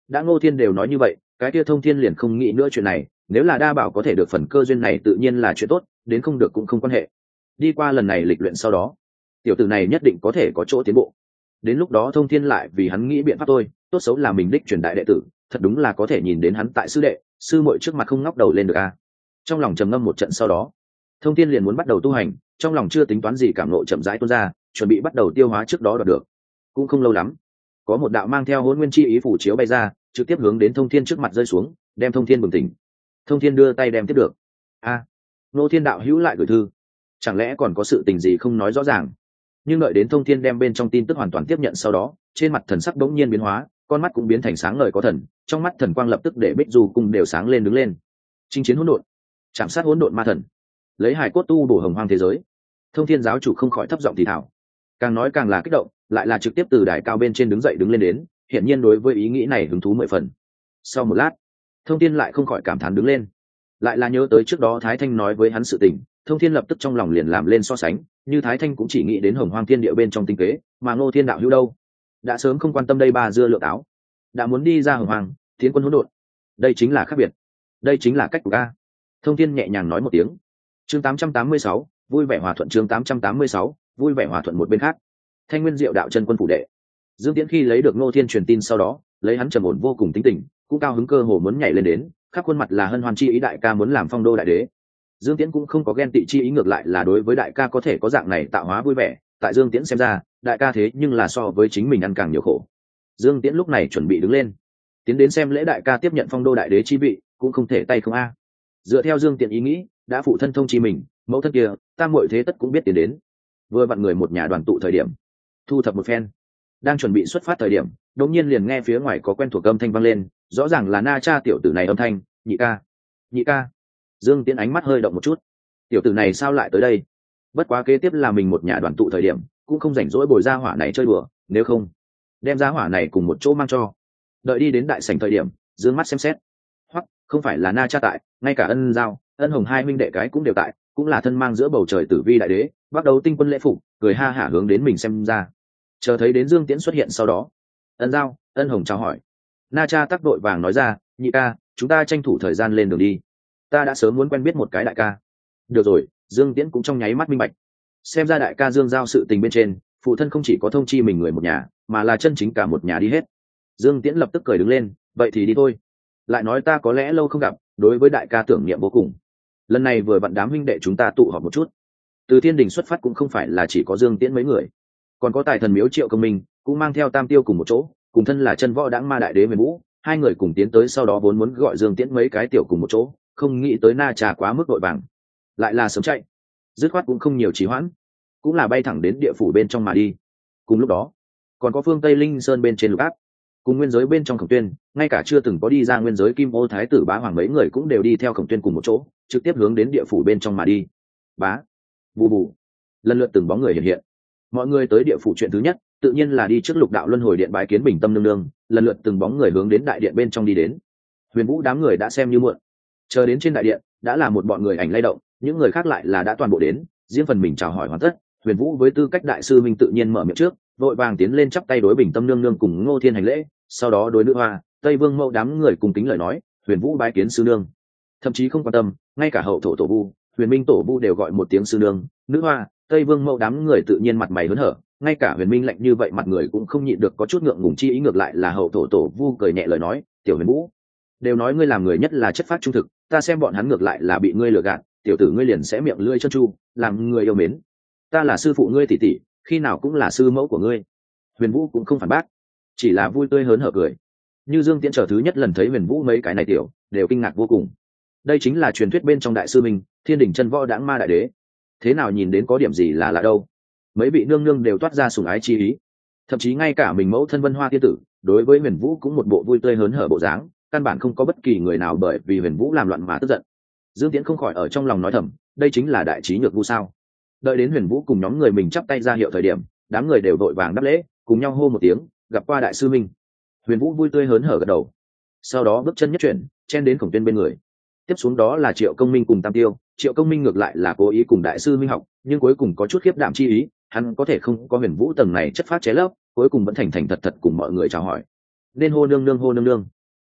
đã Ngô Thiên đều nói như vậy, cái kia Thông Thiên liền không nghĩ nữa chuyện này, nếu là đa bảo có thể được phần cơ duyên này tự nhiên là chuyện tốt, đến không được cũng không quan hệ. Đi qua lần này lịch luyện sau đó, tiểu tử này nhất định có thể có chỗ tiến bộ. Đến lúc đó Thông Thiên lại vì hắn nghĩ biện pháp thôi, tốt xấu là mình đích truyền đại đệ tử, thật đúng là có thể nhìn đến hắn tại sư đệ, sư muội trước mặt không ngóc đầu lên được a. Trong lòng trầm ngâm một trận sau đó, Thông Thiên liền muốn bắt đầu tu hành, trong lòng chưa tính toán gì cảm ngộ chậm rãi tuôn ra, chuẩn bị bắt đầu tiêu hóa trước đó đoạt được. Cũng không lâu lắm, có một đạo mang theo Hỗn Nguyên chi ý phủ chiếu bay ra, trực tiếp hướng đến Thông Thiên trước mặt rơi xuống, đem Thông Thiên bừng tỉnh. Thông Thiên đưa tay đem tiếp được. A, Ngô Thiên đạo hữu lại gửi thư, chẳng lẽ còn có sự tình gì không nói rõ ràng? Nhưng đợi đến Thông Thiên đem bên trong tin tức hoàn toàn tiếp nhận sau đó, trên mặt thần sắc đống nhiên biến hóa, con mắt cũng biến thành sáng ngời có thần, trong mắt thần quang lập tức để Bích Du cung đều sáng lên đứng lên. Chinh chiến hỗn độn, chạm sát hỗn độn ma thần, lấy hải cốt tu bổ hồng hoang thế giới. Thông Thiên giáo chủ không khỏi thấp giọng thì thào, càng nói càng là kích động, lại là trực tiếp từ đài cao bên trên đứng dậy đứng lên đến, hiển nhiên đối với ý nghĩ này hứng thú mười phần. Sau một lát, Thông Thiên lại không khỏi cảm thán đứng lên, lại là nhớ tới trước đó Thái Thanh nói với hắn sự tình, Thông Thiên lập tức trong lòng liền làm lên so sánh, như Thái Thanh cũng chỉ nghĩ đến hồng hoang thiên địa bên trong tinh kế, mà Ngô Thiên đạo hữu đâu, đã sớm không quan tâm đây ba dưa lựa táo, đã muốn đi ra hồng hoang, tiến quân hỗn độn. Đây chính là khác biệt, đây chính là cách của ca. Thông Thiên nhẹ nhàng nói một tiếng. Chương 886, vui vẻ hòa thuận. Chương 886, vui vẻ hòa thuận. Một bên khác, Thanh Nguyên Diệu đạo chân quân phủ đệ, Dương Tiễn khi lấy được Ngô Thiên truyền tin sau đó, lấy hắn trầm ổn vô cùng tính tình, cũng cao hứng cơ hồ muốn nhảy lên đến, khắp khuôn mặt là hân hoan chi ý, đại ca muốn làm phong đô đại đế. Dương Tiễn cũng không có ghen tị chi ý, ngược lại là đối với đại ca có thể có dạng này tạo hóa vui vẻ. Tại Dương Tiễn xem ra, đại ca thế nhưng là so với chính mình ăn càng nhiều khổ. Dương Tiễn lúc này chuẩn bị đứng lên, tiến đến xem lễ đại ca tiếp nhận phong đô đại đế chi vị, cũng không thể tay không a. Dựa theo Dương Tiễn ý nghĩ, đã phụ thân thông chi mình, mẫu thân kia, tam muội thế tất cũng biết tiến đến. Vừa vặn người một nhà đoàn tụ thời điểm, thu thập một phen, đang chuẩn bị xuất phát thời điểm, đột nhiên liền nghe phía ngoài có quen thuộc âm thanh vang lên, rõ ràng là Na Cha tiểu tử này âm thanh, nhị ca, nhị ca. Dương Tiễn ánh mắt hơi động một chút, tiểu tử này sao lại tới đây? Bất quá kế tiếp là mình một nhà đoàn tụ thời điểm, cũng không rảnh rỗi bồi ra hỏa này chơi đùa, nếu không đem ra hỏa này cùng một chỗ mang cho. Đợi đi đến đại sảnh thời điểm, dương mắt xem xét, hoặc không phải là Na Cha tại, ngay cả Ân Giao, Ân Hồng hai huynh đệ cái cũng đều tại, cũng là thân mang giữa bầu trời tử vi đại đế, bắt đầu tinh quân lễ phục, cười ha hả hướng đến mình xem ra. Chờ thấy đến Dương Tiễn xuất hiện sau đó, Ân Giao, Ân Hồng chào hỏi. Na Cha tắc đội vàng nói ra, nhị ca, chúng ta tranh thủ thời gian lên đường đi, ta đã sớm muốn quen biết một cái đại ca. Được rồi, Dương Tiễn cũng trong nháy mắt minh bạch, xem ra đại ca Dương Giao sự tình bên trên, phụ thân không chỉ có thông chi mình người một nhà, mà là chân chính cả một nhà đi hết. Dương Tiễn lập tức cười đứng lên, vậy thì đi thôi. Lại nói ta có lẽ lâu không gặp, đối với đại ca tưởng niệm vô cùng. Lần này vừa vặn đám huynh đệ chúng ta tụ họp một chút. Từ Thiên Đình xuất phát cũng không phải là chỉ có Dương Tiễn mấy người, còn có Tài Thần Miếu Triệu Công Minh cũng mang theo Tam Tiêu cùng một chỗ, cùng thân là chân võ đãng ma đại đế Huyền Vũ, hai người cùng tiến tới, sau đó vốn muốn gọi Dương Tiễn mấy cái tiểu cùng một chỗ, không nghĩ tới Na Trà quá mức vội vàng, lại là sớm chạy, dứt khoát cũng không nhiều trì hoãn, cũng là bay thẳng đến địa phủ bên trong mà đi. Cùng lúc đó, còn có phương Tây Linh Sơn bên trên Lục Áp, cùng nguyên giới bên trong Khổng Tuyên, ngay cả chưa từng có đi ra nguyên giới Kim Ô Thái tử Bá Hoàng mấy người cũng đều đi theo Khổng Tuyên cùng một chỗ, trực tiếp hướng đến địa phủ bên trong mà đi. Bá, bù bù, lần lượt từng bóng người hiện hiện. Mọi người tới địa phủ chuyện thứ nhất, tự nhiên là đi trước Lục Đạo Luân Hồi Điện bái kiến Bình Tâm nương nương, lần lượt từng bóng người hướng đến đại điện bên trong đi đến. Huyền Vũ đám người đã xem như muộn, chờ đến trên đại điện, đã là một bọn người ảnh lay động, những người khác lại là đã toàn bộ đến, riêng phần mình chào hỏi hoàn tất. Huyền Vũ với tư cách đại sư minh tự nhiên mở miệng trước, vội vàng tiến lên chắp tay đối Bình Tâm nương nương cùng Ngô Thiên hành lễ, sau đó đối Nữ Hoa, Tây Vương Mẫu đám người cùng kính lời nói, Huyền Vũ bái kiến sư nương. Thậm chí không quan tâm, ngay cả hậu thổ tổ vu, Huyền Minh tổ vu đều gọi một tiếng sư nương. Nữ Hoa, Tây Vương Mẫu đám người tự nhiên mặt mày hớn hở, ngay cả Huyền Minh lạnh như vậy mặt người cũng không nhịn được có chút ngượng ngùng chi ý, ngược lại là hậu thổ tổ vu cười nhẹ lời nói, tiểu Huyền Vũ, đều nói ngươi làm người nhất là chất phác trung thực, ta xem bọn hắn ngược lại là bị ngươi lừa gạt, tiểu tử ngươi liền sẽ miệng lưỡi chân chu, làm người yêu mến. Ta là sư phụ ngươi tỷ tỷ, khi nào cũng là sư mẫu của ngươi. Huyền Vũ cũng không phản bác, chỉ là vui tươi hớn hở cười. Như Dương Tiễn chờ thứ nhất lần thấy Huyền Vũ mấy cái này tiểu, đều kinh ngạc vô cùng. Đây chính là truyền thuyết bên trong đại sư minh, Thiên Đình chân võ đãng ma đại đế. Thế nào nhìn đến có điểm gì là lạ đâu? Mấy vị nương nương đều toát ra sủng ái chi ý, thậm chí ngay cả mình mẫu thân Vân Hoa tiên tử, đối với Huyền Vũ cũng một bộ vui tươi hớn hở bộ dáng, căn bản không có bất kỳ người nào bởi vì Huyền Vũ làm loạn mà tức giận. Dương Tiễn không khỏi ở trong lòng nói thầm, đây chính là đại trí nhược vu sao? Đợi đến Huyền Vũ cùng nhóm người mình chắp tay ra hiệu thời điểm, đám người đều vội vàng đáp lễ, cùng nhau hô một tiếng, gặp qua đại sư minh. Huyền Vũ vui tươi hớn hở gật đầu, sau đó bước chân nhất chuyển, chen đến Khổng Tuyên bên người. Tiếp xuống đó là Triệu Công Minh cùng Tam Tiêu. Triệu Công Minh ngược lại là cố ý cùng đại sư minh học, nhưng cuối cùng có chút khiếp đảm chi ý, hắn có thể không có Huyền Vũ tầng này chất phát chế lớp, cuối cùng vẫn thành thành thật thật cùng mọi người chào hỏi. Nên hô nương nương hô nương nương,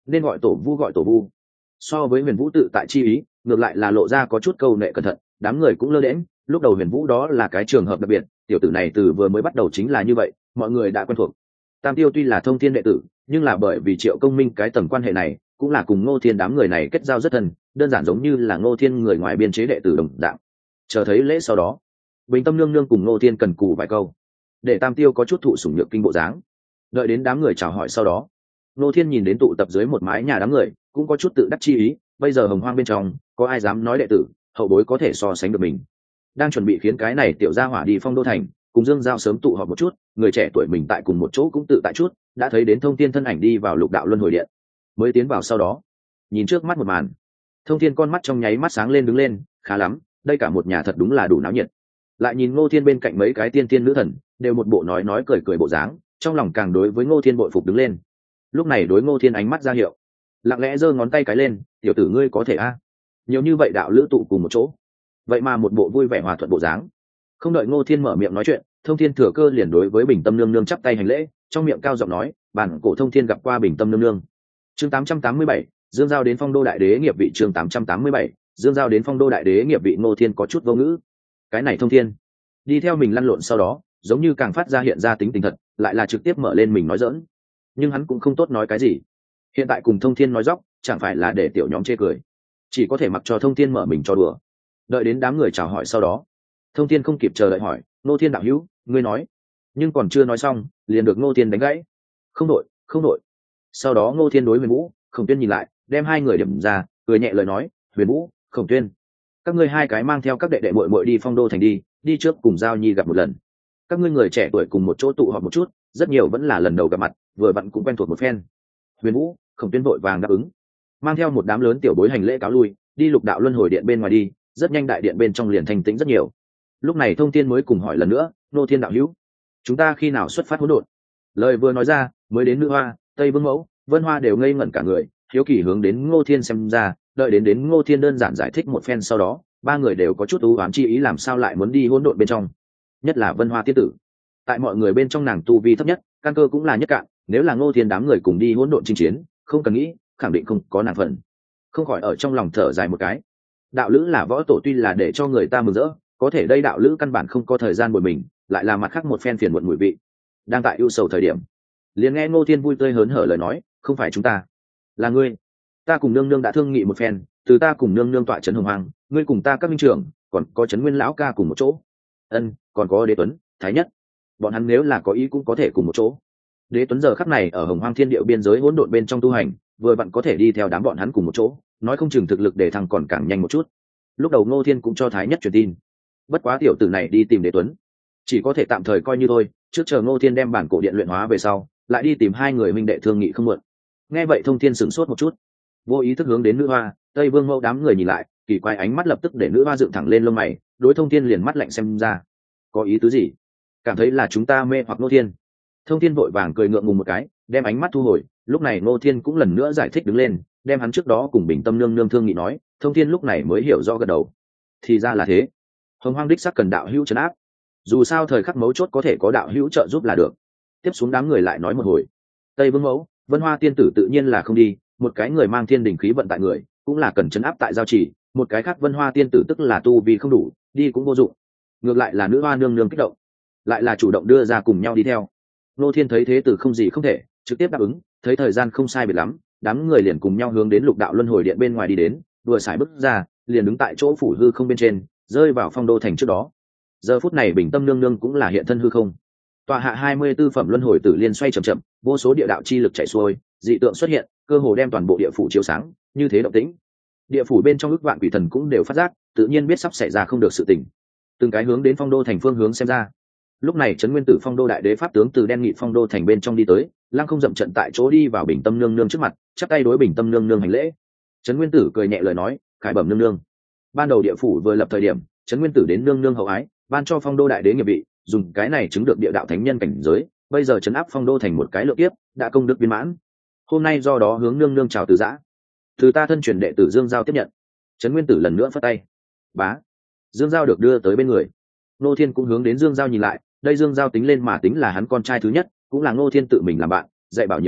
nên gọi tổ vu gọi tổ vu. So với Huyền Vũ tự tại chi ý, ngược lại là lộ ra có chút câu nệ cẩn thận, đám người cũng lơ đễnh. Lúc đầu Huyền Vũ đó là cái trường hợp đặc biệt, tiểu tử này từ vừa mới bắt đầu chính là như vậy, mọi người đã quen thuộc. Tam Tiêu tuy là thông thiên đệ tử, nhưng là bởi vì Triệu Công Minh cái tầng quan hệ này, cũng là cùng Ngô Thiên đám người này kết giao rất thân, đơn giản giống như là Ngô Thiên người ngoài biên chế đệ tử đồng dạng. Chờ thấy lễ sau đó, Bình Tâm nương nương cùng Ngô Thiên cần cù vài câu, để Tam Tiêu có chút thụ sủng nhược kinh bộ dáng. Đợi đến đám người chào hỏi sau đó, Ngô Thiên nhìn đến tụ tập dưới một mái nhà đám người, cũng có chút tự đắc chi ý, bây giờ Hồng Hoang bên trong, có ai dám nói đệ tử, hậu bối có thể so sánh được mình. Đang chuẩn bị khiến cái này tiểu gia hỏa đi Phong Đô thành, cùng Dương Giao sớm tụ họp một chút, người trẻ tuổi mình tại cùng một chỗ cũng tự tại chút, đã thấy đến Thông Thiên thân ảnh đi vào Lục Đạo Luân Hồi Điện. Mới tiến vào sau đó, nhìn trước mắt một màn, Thông Thiên con mắt trong nháy mắt sáng lên đứng lên, khá lắm, đây cả một nhà thật đúng là đủ náo nhiệt. Lại nhìn Ngô Thiên bên cạnh mấy cái tiên tiên nữ thần, đều một bộ nói cười cười bộ dáng, trong lòng càng đối với Ngô Thiên bội phục đứng lên. Lúc này đối Ngô Thiên ánh mắt ra hiệu, lặng lẽ giơ ngón tay cái lên, tiểu tử ngươi có thể a? Nhiều như vậy đạo lữ tụ cùng một chỗ, vậy mà một bộ vui vẻ hòa thuận bộ dáng. Không đợi Ngô Thiên mở miệng nói chuyện, Thông Thiên thừa cơ liền đối với Bình Tâm nương nương chắp tay hành lễ, trong miệng cao giọng nói, bản cổ Thông Thiên gặp qua Bình Tâm nương nương. Chương 887, Dương Giao đến Phong Đô đại đế nghiệp vị. Chương 887, Dương Giao đến Phong Đô đại đế nghiệp vị. Ngô Thiên có chút vô ngữ. Cái này Thông Thiên, đi theo mình lăn lộn sau đó, giống như càng phát ra hiện ra tính tình thật, lại là trực tiếp mở lên mình nói giỡn. Nhưng hắn cũng không tốt nói cái gì. Hiện tại cùng Thông Thiên nói dóc, chẳng phải là để tiểu nhóm chê cười, chỉ có thể mặc cho Thông Thiên mở mình cho đùa. Đợi đến đám người chào hỏi sau đó, Thông Thiên không kịp chờ đợi hỏi, Ngô Thiên đạo hữu, ngươi nói. Nhưng còn chưa nói xong, liền được Ngô Thiên đánh gãy. Không đội, không đội. Sau đó Ngô Thiên đối Huyền Vũ, Khổng Tuyên nhìn lại, đem hai người điểm ra, cười nhẹ lời nói, Huyền Vũ, Khổng Tuyên, các ngươi hai cái mang theo các đệ đệ muội muội đi Phong Đô thành đi trước cùng Giao Nhi gặp một lần. Các ngươi người trẻ tuổi cùng một chỗ tụ họp một chút, rất nhiều vẫn là lần đầu gặp mặt, vừa vặn cũng quen thuộc một phen. Huyền Vũ, Khổng Tuyên vội vàng đáp ứng, mang theo một đám lớn tiểu bối hành lễ cáo lui, đi Lục Đạo Luân Hồi Điện bên ngoài đi. Rất nhanh đại điện bên trong liền thanh tĩnh rất nhiều. Lúc này Thông Thiên mới cùng hỏi lần nữa, Ngô Thiên đạo hữu, chúng ta khi nào xuất phát hỗn độn? Lời vừa nói ra, mới đến Nữ Hoa, Tây Vương Mẫu, Vân Hoa đều ngây ngẩn cả người, hiếu kỳ hướng đến Ngô Thiên xem ra. Đợi đến Ngô Thiên đơn giản giải thích một phen sau đó, ba người đều có chút u ám chi ý, làm sao lại muốn đi hỗn độn bên trong. Nhất là Vân Hoa tiên tử, tại mọi người bên trong nàng tu vi thấp nhất, căn cơ cũng là nhất cạn, nếu là Ngô Thiên đám người cùng đi hỗn độn chinh chiến, không cần nghĩ, khẳng định không có nàng phần. Không khỏi ở trong lòng thở dài một cái. Đạo lữ là võ tổ tuy là để cho người ta mừng rỡ, có thể đây đạo lữ căn bản không có thời gian bồi mình, lại là mặt khác một phen phiền muộn mùi vị. Đang tại ưu sầu thời điểm, liền nghe Ngô Thiên vui tươi hớn hở lời nói, không phải chúng ta, là ngươi. Ta cùng nương nương đã thương nghị một phen, từ ta cùng nương nương tọa trấn Hồng Hoang, ngươi cùng ta các minh trưởng, còn có trấn Nguyên lão ca cùng một chỗ. Còn có Đế Tuấn, Thái Nhất, bọn hắn nếu là có ý cũng có thể cùng một chỗ. Đế Tuấn giờ khắc này ở Hồng Hoang thiên địa biên giới hỗn độn bên trong tu hành, vừa vặn có thể đi theo đám bọn hắn cùng một chỗ, nói không chừng thực lực để thăng còn càng nhanh một chút. Lúc đầu Ngô Thiên cũng cho Thái Nhất truyền tin, bất quá tiểu tử này đi tìm Đế Tuấn, chỉ có thể tạm thời coi như thôi, trước chờ Ngô Thiên đem bản cổ điện luyện hóa về sau, lại đi tìm hai người minh đệ thương nghị không muộn. Nghe vậy Thông Thiên sửng sốt một chút, vô ý thức hướng đến Nữ Hoa, Tây Vương Mẫu đám người nhìn lại, kỳ quái ánh mắt lập tức để Nữ Hoa dựng thẳng lên lông mày, đối Thông Thiên liền mắt lạnh xem ra, có ý tứ gì? Cảm thấy là chúng ta mê hoặc Ngô Thiên. Thông Thiên vội vàng cười ngượng ngùng một cái, đem ánh mắt thu hồi. Lúc này Ngô Thiên cũng lần nữa giải thích đứng lên, đem hắn trước đó cùng Bình Tâm nương nương thương nghị nói. Thông Thiên lúc này mới hiểu rõ gật đầu. Thì ra là thế. Hồng Hoang đích xác cần đạo hữu trấn áp. Dù sao thời khắc mấu chốt có thể có đạo hữu trợ giúp là được. Tiếp xuống đám người lại nói một hồi. Tây Vương Mẫu, Vân Hoa tiên tử tự nhiên là không đi. Một cái người mang thiên đình khí vận tại người, cũng là cần trấn áp tại giao chỉ. Một cái khác Vân Hoa tiên tử tức là tu vì không đủ, đi cũng vô dụng. Ngược lại là Nữ Hoa nương nương kích động, lại là chủ động đưa ra cùng nhau đi theo. Ngô Thiên thấy thế từ không gì không thể, trực tiếp đáp ứng. Thấy thời gian không sai biệt lắm, đám người liền cùng nhau hướng đến Lục Đạo Luân Hồi Điện bên ngoài đi đến, vừa xài bước ra, liền đứng tại chỗ phủ hư không bên trên, rơi vào Phong Đô thành trước đó. Giờ phút này Bình Tâm nương nương cũng là hiện thân hư không. Tọa hạ 24 phẩm luân hồi tử liên xoay chậm chậm, vô số địa đạo chi lực chảy xuôi, dị tượng xuất hiện, cơ hồ đem toàn bộ địa phủ chiếu sáng, như thế động tĩnh. Địa phủ bên trong ức vạn quỷ thần cũng đều phát giác, tự nhiên biết sắp xảy ra không được sự tình. Từng cái hướng đến Phong Đô thành phương hướng xem ra. Lúc này Trấn Nguyên Tử Phong Đô đại đế pháp tướng từ đen nghị Phong Đô thành bên trong đi tới, lăng không dậm trận tại chỗ đi vào Bình Tâm nương nương trước mặt, chắp tay đối Bình Tâm nương nương hành lễ. Trấn Nguyên Tử cười nhẹ lời nói, khải bẩm nương nương. Ban đầu địa phủ vừa lập thời điểm, Trấn Nguyên Tử đến nương nương hậu ái, ban cho Phong Đô đại đế nghiệp vị, dùng cái này chứng được địa đạo thánh nhân cảnh giới, bây giờ trấn áp Phong Đô thành một cái lượng tiếp, đã công đức viên mãn. Hôm nay do đó hướng nương nương chào từ giã, từ ta thân truyền đệ tử Dương Giao tiếp nhận. Trấn Nguyên Tử lần nữa phất tay, bá, Dương Giao được đưa tới bên người. Ngô Thiên cũng hướng đến Dương Giao nhìn lại, đây Dương Giao tính lên mà tính là hắn con trai thứ nhất, cũng là Ngô Thiên tự mình làm bạn, dạy bảo nhiều nhất,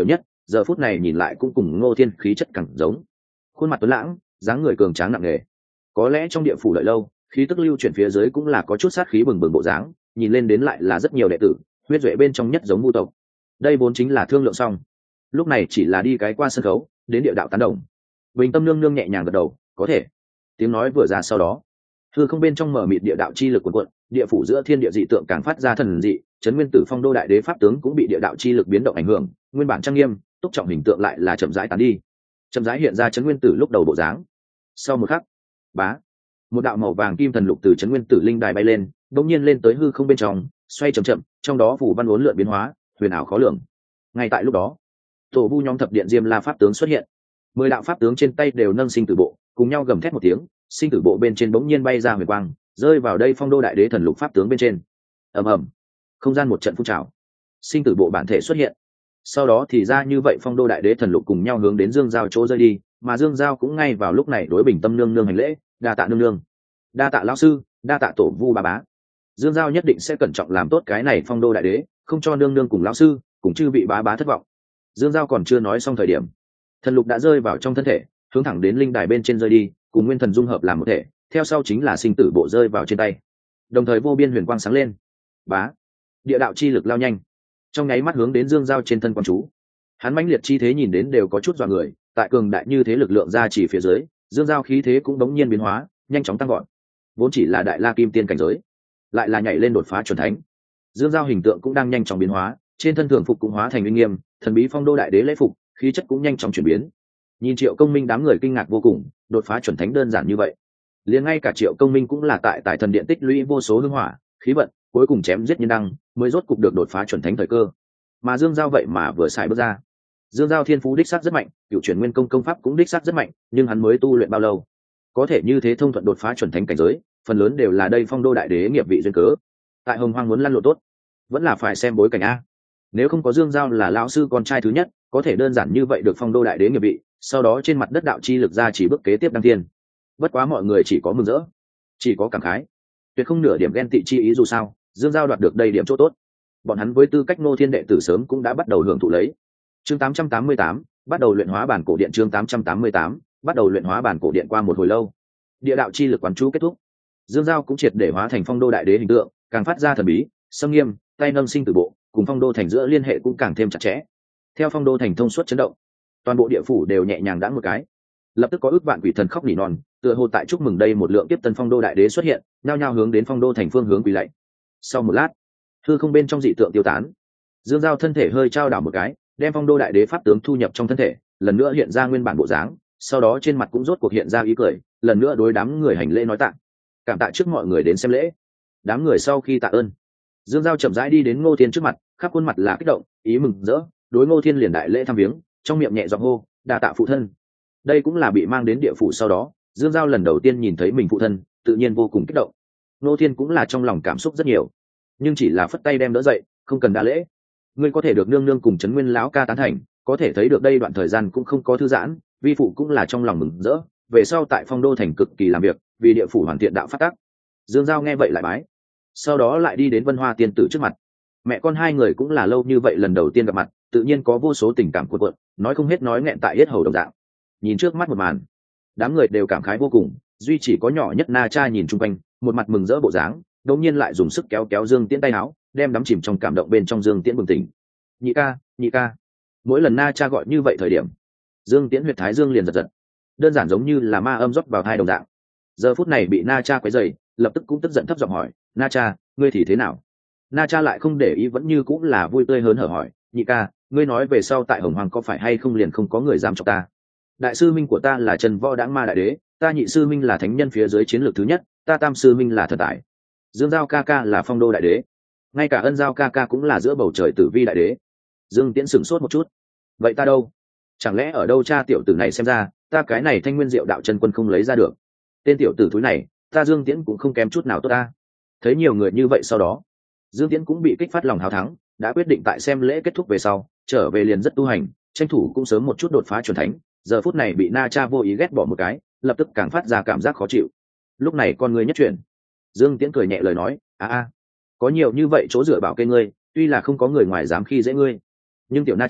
giờ phút này nhìn lại cũng cùng Ngô Thiên khí chất càng giống. Khuôn mặt tuấn lãng, dáng người cường tráng nặng nề, có lẽ trong địa phủ đợi lâu, khí tức lưu chuyển phía dưới cũng là có chút sát khí bừng bừng bộ dáng, nhìn lên đến lại là rất nhiều đệ tử huyết duệ bên trong nhất giống vu tộc. Đây vốn chính là thương lượng xong, lúc này chỉ là đi cái qua sân khấu đến địa đạo tán đồng. Bình Tâm nương nương nhẹ nhàng gật đầu, có thể. Tiếng nói vừa ra sau đó, hư không bên trong mở mịt địa đạo chi lực cuộn cuộn, địa phủ giữa thiên địa dị tượng càng phát ra thần dị, Trấn Nguyên Tử Phong Đô đại đế pháp tướng cũng bị địa đạo chi lực biến động ảnh hưởng, nguyên bản trang nghiêm túc trọng hình tượng lại là chậm rãi tán đi, chậm rãi hiện ra Trấn Nguyên Tử lúc đầu bộ dáng. Sau một khắc, bá, một đạo màu vàng kim thần lục từ Trấn Nguyên Tử linh đài bay lên, đột nhiên lên tới hư không bên trong, xoay chậm chậm, trong đó phủ văn uốn lượn biến hóa, huyền ảo khó lường. Ngay tại lúc đó, tổ vu nhóm thập điện Diêm La pháp tướng xuất hiện, 10 đạo pháp tướng trên tay đều nâng sinh tử bộ, cùng nhau gầm thét một tiếng, sinh tử bộ bên trên bỗng nhiên bay ra huyền quang, rơi vào đây Phong Đô đại đế thần lục pháp tướng bên trên. Ầm ầm, không gian một trận phun trào, sinh tử bộ bản thể xuất hiện. Sau đó thì ra như vậy Phong Đô đại đế thần lục cùng nhau hướng đến Dương Giao chỗ rơi đi, mà Dương Giao cũng ngay vào lúc này đối Bình Tâm nương nương hành lễ, đa tạ nương nương, đa tạ lão sư, đa tạ tổ vu ba bá. Dương Giao nhất định sẽ cẩn trọng làm tốt cái này Phong Đô đại đế, không cho nương nương cùng lão sư cùng chư vị bá bá thất vọng. Dương Giao còn chưa nói xong thời điểm, thần lục đã rơi vào trong thân thể, hướng thẳng đến linh đài bên trên rơi đi, cùng nguyên thần dung hợp làm một thể, theo sau chính là sinh tử bộ rơi vào trên tay, đồng thời vô biên huyền quang sáng lên. Bá, địa đạo chi lực lao nhanh, trong nháy mắt hướng đến Dương Giao trên thân quan chú. Hắn mãnh liệt chi thế nhìn đến đều có chút dọa người, tại cường đại như thế lực lượng ra chỉ phía dưới, Dương Giao khí thế cũng đống nhiên biến hóa, nhanh chóng tăng gọn. Vốn chỉ là đại la kim tiên cảnh giới, lại là nhảy lên đột phá chuẩn thánh. Dương Giao hình tượng cũng đang nhanh chóng biến hóa, trên thân thường phục cũng hóa thành uy nghiêm, thần bí Phong Đô đại đế lễ phục, khí chất cũng nhanh chóng chuyển biến. Nhìn Triệu Công Minh đám người kinh ngạc vô cùng, đột phá chuẩn thánh đơn giản như vậy, liền ngay cả Triệu Công Minh cũng là tại thần điện tích lũy vô số hương hỏa khí vận, cuối cùng chém giết nhân đăng, mới rốt cục được đột phá chuẩn thánh thời cơ. Mà Dương Giao vậy mà vừa xài bước ra. Dương Giao thiên phú đích xác rất mạnh, cựu chuyển nguyên công công pháp cũng đích xác rất mạnh, nhưng hắn mới tu luyện bao lâu, có thể như thế thông thuận đột phá chuẩn thánh cảnh giới, phần lớn đều là đây Phong Đô đại đế nghiệp vị duyên cớ. Tại Hồng Hoang muốn lăn lộn tốt, vẫn là phải xem bối cảnh a. Nếu không có Dương Giao là lão sư con trai thứ nhất, có thể đơn giản như vậy được Phong Đô đại đế nghiệp vị, sau đó trên mặt đất đạo chi lực ra chỉ bước kế tiếp đăng thiên. Bất quá mọi người chỉ có mừng rỡ, chỉ có cảm khái, tuyệt không nửa điểm ghen tị chi ý, dù sao Dương Giao đoạt được đây điểm chỗ tốt, bọn hắn với tư cách Ngô Thiên đệ tử sớm cũng đã bắt đầu hưởng thụ lấy. Chương 888, bắt đầu luyện hóa bản cổ điện. Chương 888, bắt đầu luyện hóa bản cổ điện. Qua một hồi lâu, địa đạo chi lực quán chú kết thúc, Dương Giao cũng triệt để hóa thành Phong Đô đại đế hình tượng, càng phát ra thần bí, sâm nghiêm, tay nâng sinh tử bộ, cùng Phong Đô thành giữa liên hệ cũng càng thêm chặt chẽ. Theo Phong Đô thành thông suốt chấn động, toàn bộ địa phủ đều nhẹ nhàng đãng một cái, lập tức có ước vạn quỷ thần khóc nỉ non, tựa hồ tại chúc mừng đây một lượng tiếp tân Phong Đô đại đế xuất hiện, nhao nhao hướng đến Phong Đô thành phương hướng quỳ lạy. Sau một lát, hư không bên trong dị tượng tiêu tán, Dương Giao thân thể hơi trao đảo một cái, đem Phong Đô đại đế pháp tướng thu nhập trong thân thể, lần nữa hiện ra nguyên bản bộ dáng, sau đó trên mặt cũng rốt cuộc hiện ra ý cười, lần nữa đối đám người hành lễ nói tạ, cảm tạ trước mọi người đến xem lễ. Đám người sau khi tạ ơn, Dương Giao chậm rãi đi đến Ngô Thiên trước mặt, khắp khuôn mặt là kích động, ý mừng rỡ, đối Ngô Thiên liền đại lễ thăm viếng, trong miệng nhẹ giọng hô, đa tạ phụ thân. Đây cũng là bị mang đến địa phủ sau đó, Dương Giao lần đầu tiên nhìn thấy mình phụ thân, tự nhiên vô cùng kích động. Ngô Thiên cũng là trong lòng cảm xúc rất nhiều, nhưng chỉ là phất tay đem đỡ dậy, không cần đa lễ. Ngươi có thể được nương nương cùng Trấn Nguyên lão ca tán thành, có thể thấy được đây đoạn thời gian cũng không có thư giãn, vi phụ cũng là trong lòng mừng rỡ, về sau tại Phong Đô thành cực kỳ làm việc, vì địa phủ hoàn thiện đạo phát tác. Dương Giao nghe vậy lại bái, sau đó lại đi đến Vân Hoa tiên tử trước mặt. Mẹ con hai người cũng là lâu như vậy lần đầu tiên gặp mặt, tự nhiên có vô số tình cảm cuộn cuộn, nói không hết nói nghẹn tại yết hầu đồng dạng. Nhìn trước mắt một màn, đám người đều cảm khái vô cùng, duy chỉ có nhỏ nhất Na Cha nhìn chung quanh, một mặt mừng rỡ bộ dáng, đột nhiên lại dùng sức kéo kéo Dương Tiễn tay áo, đem đắm chìm trong cảm động bên trong Dương Tiễn bừng tỉnh. Nhị ca, nhị ca. Mỗi lần Na Cha gọi như vậy thời điểm, Dương Tiễn huyệt thái dương liền giật giật, đơn giản giống như là ma âm rót vào thai đồng dạng. Giờ phút này bị Na Cha quấy rầy, lập tức cũng tức giận thấp giọng hỏi, Na Cha, ngươi thì thế nào? Na Cha lại không để ý, vẫn như cũng là vui tươi hớn hở hỏi, nhị ca, ngươi nói về sau tại Hồng Hoàng có phải hay không liền không có người dám chọc ta? Đại sư minh của ta là Trần Võ Đãng Ma đại đế, ta nhị sư minh là thánh nhân phía dưới chiến lược thứ nhất, ta tam sư minh là thần tài, Dương Giao ca ca là Phong Đô đại đế, ngay cả Ân Giao ca ca cũng là giữa bầu trời Tử Vi đại đế. Dương Tiễn sửng sốt một chút, vậy ta đâu? Chẳng lẽ ở đâu cha tiểu tử này xem ra ta cái này Thanh Nguyên Diệu đạo chân quân không lấy ra được? Tên tiểu tử thúi này, ta Dương Tiễn cũng không kém chút nào tốt ta. Thấy nhiều người như vậy sau đó, Dương Tiễn cũng bị kích phát lòng hào thắng, đã quyết định tại xem lễ kết thúc về sau trở về liền rất tu hành, tranh thủ cũng sớm một chút đột phá chuẩn thánh. Giờ phút này bị Na Cha vô ý ghét bỏ một cái, lập tức càng phát ra cảm giác khó chịu. Lúc này con người nhất chuyển, Dương Tiễn cười nhẹ lời nói, có nhiều như vậy chỗ dựa bảo kê ngươi, tuy là không có người ngoài dám khi dễ ngươi, nhưng tiểu Na Cha,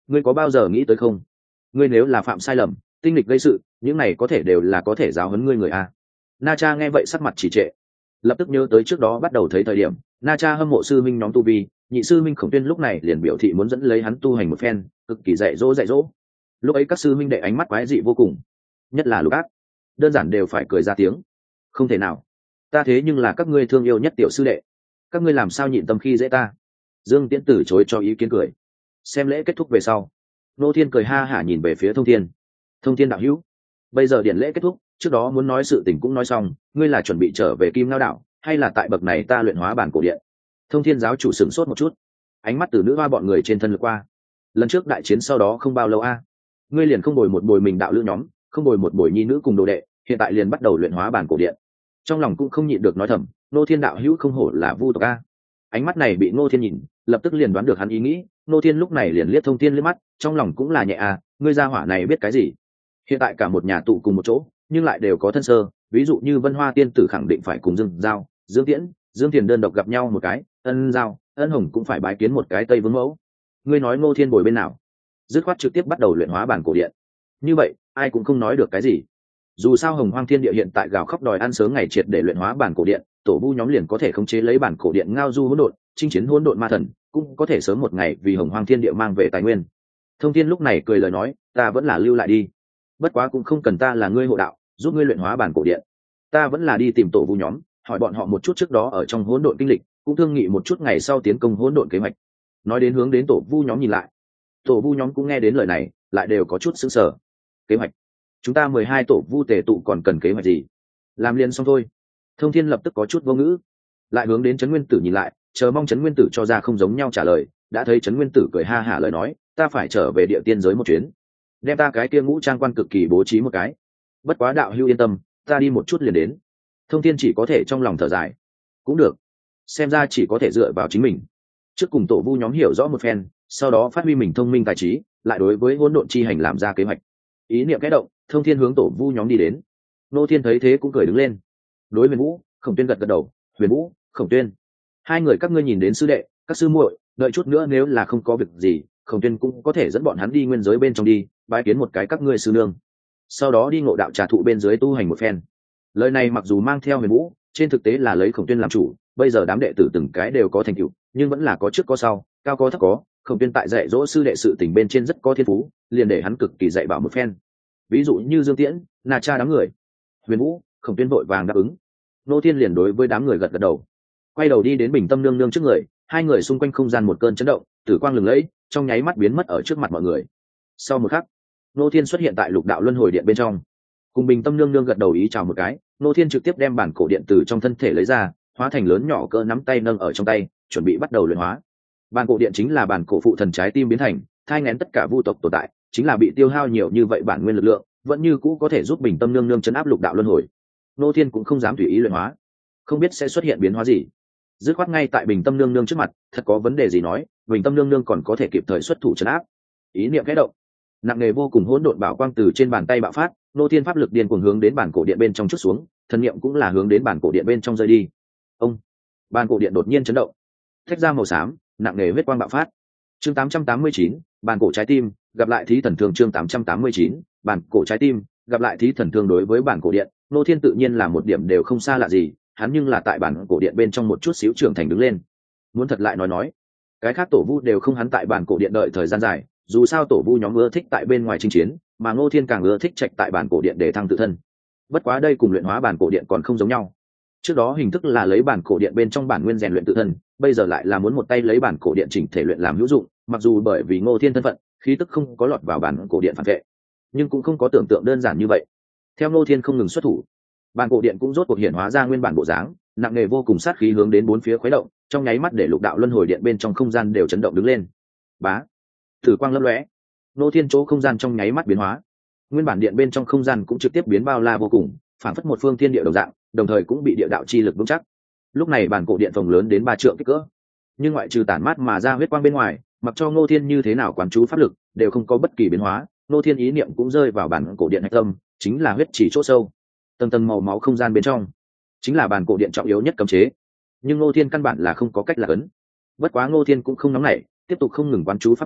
ngươi có bao giờ nghĩ tới không, ngươi nếu là phạm sai lầm tinh lịch gây sự, những này có thể đều là có thể giáo huấn ngươi người a. Na Cha nghe vậy sắc mặt trì trệ, lập tức nhớ tới trước đó bắt đầu thấy thời điểm Na Cha hâm mộ sư minh nhóm tu vi, nhị sư minh Khổng Tuyên lúc này liền biểu thị muốn dẫn lấy hắn tu hành một phen, cực kỳ dạy dỗ. Lúc ấy các sư minh đệ ánh mắt quái dị vô cùng, nhất là Lục Ác, đơn giản đều phải cười ra tiếng. Không thể nào, ta thế nhưng là các ngươi thương yêu nhất tiểu sư đệ, các ngươi làm sao nhịn tâm khi dễ ta. Dương Tiễn từ chối cho ý kiến cười. Xem lễ kết thúc về sau, Nô Thiên cười ha hả nhìn về phía Thông Thiên. Thông Thiên đạo hữu, bây giờ điện lễ kết thúc, trước đó muốn nói sự tình cũng nói xong, ngươi là chuẩn bị trở về Kim Ngao đảo hay là tại bậc này ta luyện hóa bản cổ điện? Thông Thiên giáo chủ sửng sốt một chút, ánh mắt từ nữ hoa bọn người trên thân lướt qua. Lần trước đại chiến sau đó không bao lâu a, ngươi liền không bồi một bồi mình đạo lữ nhóm, không bồi một bồi nhi nữ cùng đồ đệ, hiện tại liền bắt đầu luyện hóa bản cổ điện. Trong lòng cũng không nhịn được nói thầm, Nô Thiên đạo hữu không hổ là vu tộc a. Ánh mắt này bị Nô Thiên nhìn, lập tức liền đoán được hắn ý nghĩ. Nô Thiên lúc này liền liếc Thông Thiên liếc mắt, trong lòng cũng là nhẹ a, ngươi gia hỏa này biết cái gì? Hiện tại cả một nhà tụ cùng một chỗ, nhưng lại đều có thân sơ, ví dụ như Vân Hoa tiên tử khẳng định phải cùng Dương Giao, Dương Tiễn, Dương Thiền đơn độc gặp nhau một cái, Ân Giao, Ân Hồng cũng phải bái kiến một cái Tây Vương mẫu. Ngươi nói Ngô Thiên bồi bên nào? Dứt khoát trực tiếp bắt đầu luyện hóa bản cổ điện. Như vậy, ai cũng không nói được cái gì. Dù sao Hồng Hoang Thiên Địa hiện tại gào khóc đòi ăn sớm ngày triệt để luyện hóa bản cổ điện, tổ vu nhóm liền có thể khống chế lấy bản cổ điện ngao du hỗn độn, chinh chiến hỗn độn ma thần, cũng có thể sớm một ngày vì Hồng Hoang Thiên Địa mang về tài nguyên. Thông Thiên lúc này cười lời nói, ta vẫn là lưu lại đi. Bất quá cũng không cần ta là ngươi hộ đạo, giúp ngươi luyện hóa bản cổ điện. Ta vẫn là đi tìm tổ vu nhóm, hỏi bọn họ một chút trước đó ở trong hỗn độn kinh lịch, cũng thương nghị một chút ngày sau tiến công hỗn độn kế hoạch. Nói đến hướng đến tổ vu nhóm nhìn lại, tổ vu nhóm cũng nghe đến lời này, lại đều có chút sững sờ. Kế hoạch? Chúng ta 12 tổ vu tề tụ còn cần kế hoạch gì? Làm liền xong thôi. Thông Thiên lập tức có chút vô ngữ, lại hướng đến Trấn Nguyên Tử nhìn lại, chờ mong Trấn Nguyên Tử cho ra không giống nhau trả lời. Đã thấy Trấn Nguyên Tử cười ha hả lời nói, ta phải trở về địa tiên giới một chuyến, đem ta cái kia ngũ trang quan cực kỳ bố trí một cái. Bất quá đạo hữu yên tâm, ta đi một chút liền đến. Thông Thiên chỉ có thể trong lòng thở dài. Cũng được, xem ra chỉ có thể dựa vào chính mình. Trước cùng tổ vu nhóm hiểu rõ một phen, sau đó phát huy mình thông minh tài trí, lại đối với hỗn độn chi hành làm ra kế hoạch. Ý niệm kẽ động, Thông Thiên hướng tổ vu nhóm đi đến. Nô Thiên thấy thế cũng cười đứng lên. Đối Huyền Vũ, Khổng Tuyên gật gật đầu. Huyền Vũ, Khổng Tuyên, hai người các ngươi nhìn đến sư đệ, các sư muội, đợi chút nữa nếu là không có việc gì, Khổng Tuyên cũng có thể dẫn bọn hắn đi nguyên giới bên trong đi, bái kiến một cái các ngươi sư nương. Sau đó đi ngộ đạo trà thụ bên dưới tu hành một phen. Lời này mặc dù mang theo Huyền Vũ, trên thực tế là lấy Khổng Tuyên làm chủ. Bây giờ đám đệ tử từng cái đều có thành tựu, nhưng vẫn là có trước có sau, cao có thấp có. Khổng Tuyên tại dạy dỗ sư đệ sự tình bên trên rất có thiên phú, liền để hắn cực kỳ dạy bảo một phen. Ví dụ như Dương Tiễn, Na Cha đám người. Huyền Vũ, Khổng Tuyên vội vàng đáp ứng. Nô Thiên liền đối với đám người gật gật đầu, quay đầu đi đến Bình Tâm nương nương trước người. Hai người xung quanh không gian một cơn chấn động, tử quang lừng lẫy, trong nháy mắt biến mất ở trước mặt mọi người. Sau một khắc, Nô Thiên xuất hiện tại Lục Đạo Luân Hồi Điện bên trong, cùng Bình Tâm nương nương gật đầu ý chào một cái. Nô Thiên trực tiếp đem bản cổ điện từ trong thân thể lấy ra, hóa thành lớn nhỏ cỡ nắm tay nâng ở trong tay, chuẩn bị bắt đầu luyện hóa. Bản cổ điện chính là bản cổ phụ thần trái tim biến thành, thai nghén tất cả vu tộc tồn tại, chính là bị tiêu hao nhiều như vậy bản nguyên lực lượng, vẫn như cũ có thể giúp Bình Tâm nương nương chấn áp Lục Đạo Luân Hồi. Nô Thiên cũng không dám tùy ý luyện hóa, không biết sẽ xuất hiện biến hóa gì. Dứt khoát ngay tại Bình Tâm nương nương trước mặt, thật có vấn đề gì nói, Bình Tâm nương nương còn có thể kịp thời xuất thủ trấn áp. Ý niệm khẽ động, nặng nề vô cùng hỗn độn bảo quang từ trên bàn tay bạo phát, Nô Thiên pháp lực điên cuồng hướng đến bản cổ điện bên trong chút xuống, thần niệm cũng là hướng đến bản cổ điện bên trong rơi đi. Ông, bản cổ điện đột nhiên chấn động, thách ra màu xám, nặng nề huyết quang bạo phát. Chương 889, bản cổ trái tim, gặp lại thí thần thương. Chương 889, bản cổ trái tim, gặp lại thí thần thương. Đối với bản cổ điện, Nô Thiên tự nhiên là một điểm đều không xa lạ gì, hắn nhưng là tại bản cổ điện bên trong một chút xíu trưởng thành đứng lên. Muốn thật lại nói, cái khác tổ vu đều không hắn tại bản cổ điện đợi thời gian dài, dù sao tổ vu nhóm ưa thích tại bên ngoài chinh chiến, mà Ngô Thiên càng ưa thích trạch tại bản cổ điện để thăng tự thân. Bất quá đây cùng luyện hóa bản cổ điện còn không giống nhau. Trước đó hình thức là lấy bản cổ điện bên trong bản nguyên rèn luyện tự thân, bây giờ lại là muốn một tay lấy bản cổ điện chỉnh thể luyện làm hữu dụng. Mặc dù bởi vì Ngô Thiên thân phận, khí tức không có lọt vào bản cổ điện phản vệ, nhưng cũng không có tưởng tượng đơn giản như vậy. Theo Ngô Thiên không ngừng xuất thủ, bản cổ điện cũng rốt cuộc hiện hóa ra nguyên bản bộ dáng, nặng nề vô cùng sát khí hướng đến bốn phía khuấy động, trong nháy mắt để Lục Đạo Luân Hồi Điện bên trong không gian đều chấn động đứng lên. Bá, thử quang lấp lóe, Ngô Thiên chỗ không gian trong nháy mắt biến hóa, nguyên bản điện bên trong không gian cũng trực tiếp biến bao la vô cùng, phản phất một phương thiên địa đồng dạng, đồng thời cũng bị địa đạo chi lực vững chắc. Lúc này bản cổ điện phòng lớn đến 3 trượng kích cỡ, nhưng ngoại trừ tản mát mà ra huyết quang bên ngoài, mặc cho Ngô Thiên như thế nào quán chú pháp lực, đều không có bất kỳ biến hóa. Ngô Thiên ý niệm cũng rơi vào bản cổ điện hạch tâm, chính là huyết chỉ chỗ sâu, tầng tầng màu máu không gian bên trong, chính là bản cổ điện trọng yếu nhất cấm chế. Nhưng Ngô Thiên căn bản là không có cách là ấn. Bất quá Ngô Thiên cũng không nóng nảy, tiếp tục không ngừng quán chú pháp lực,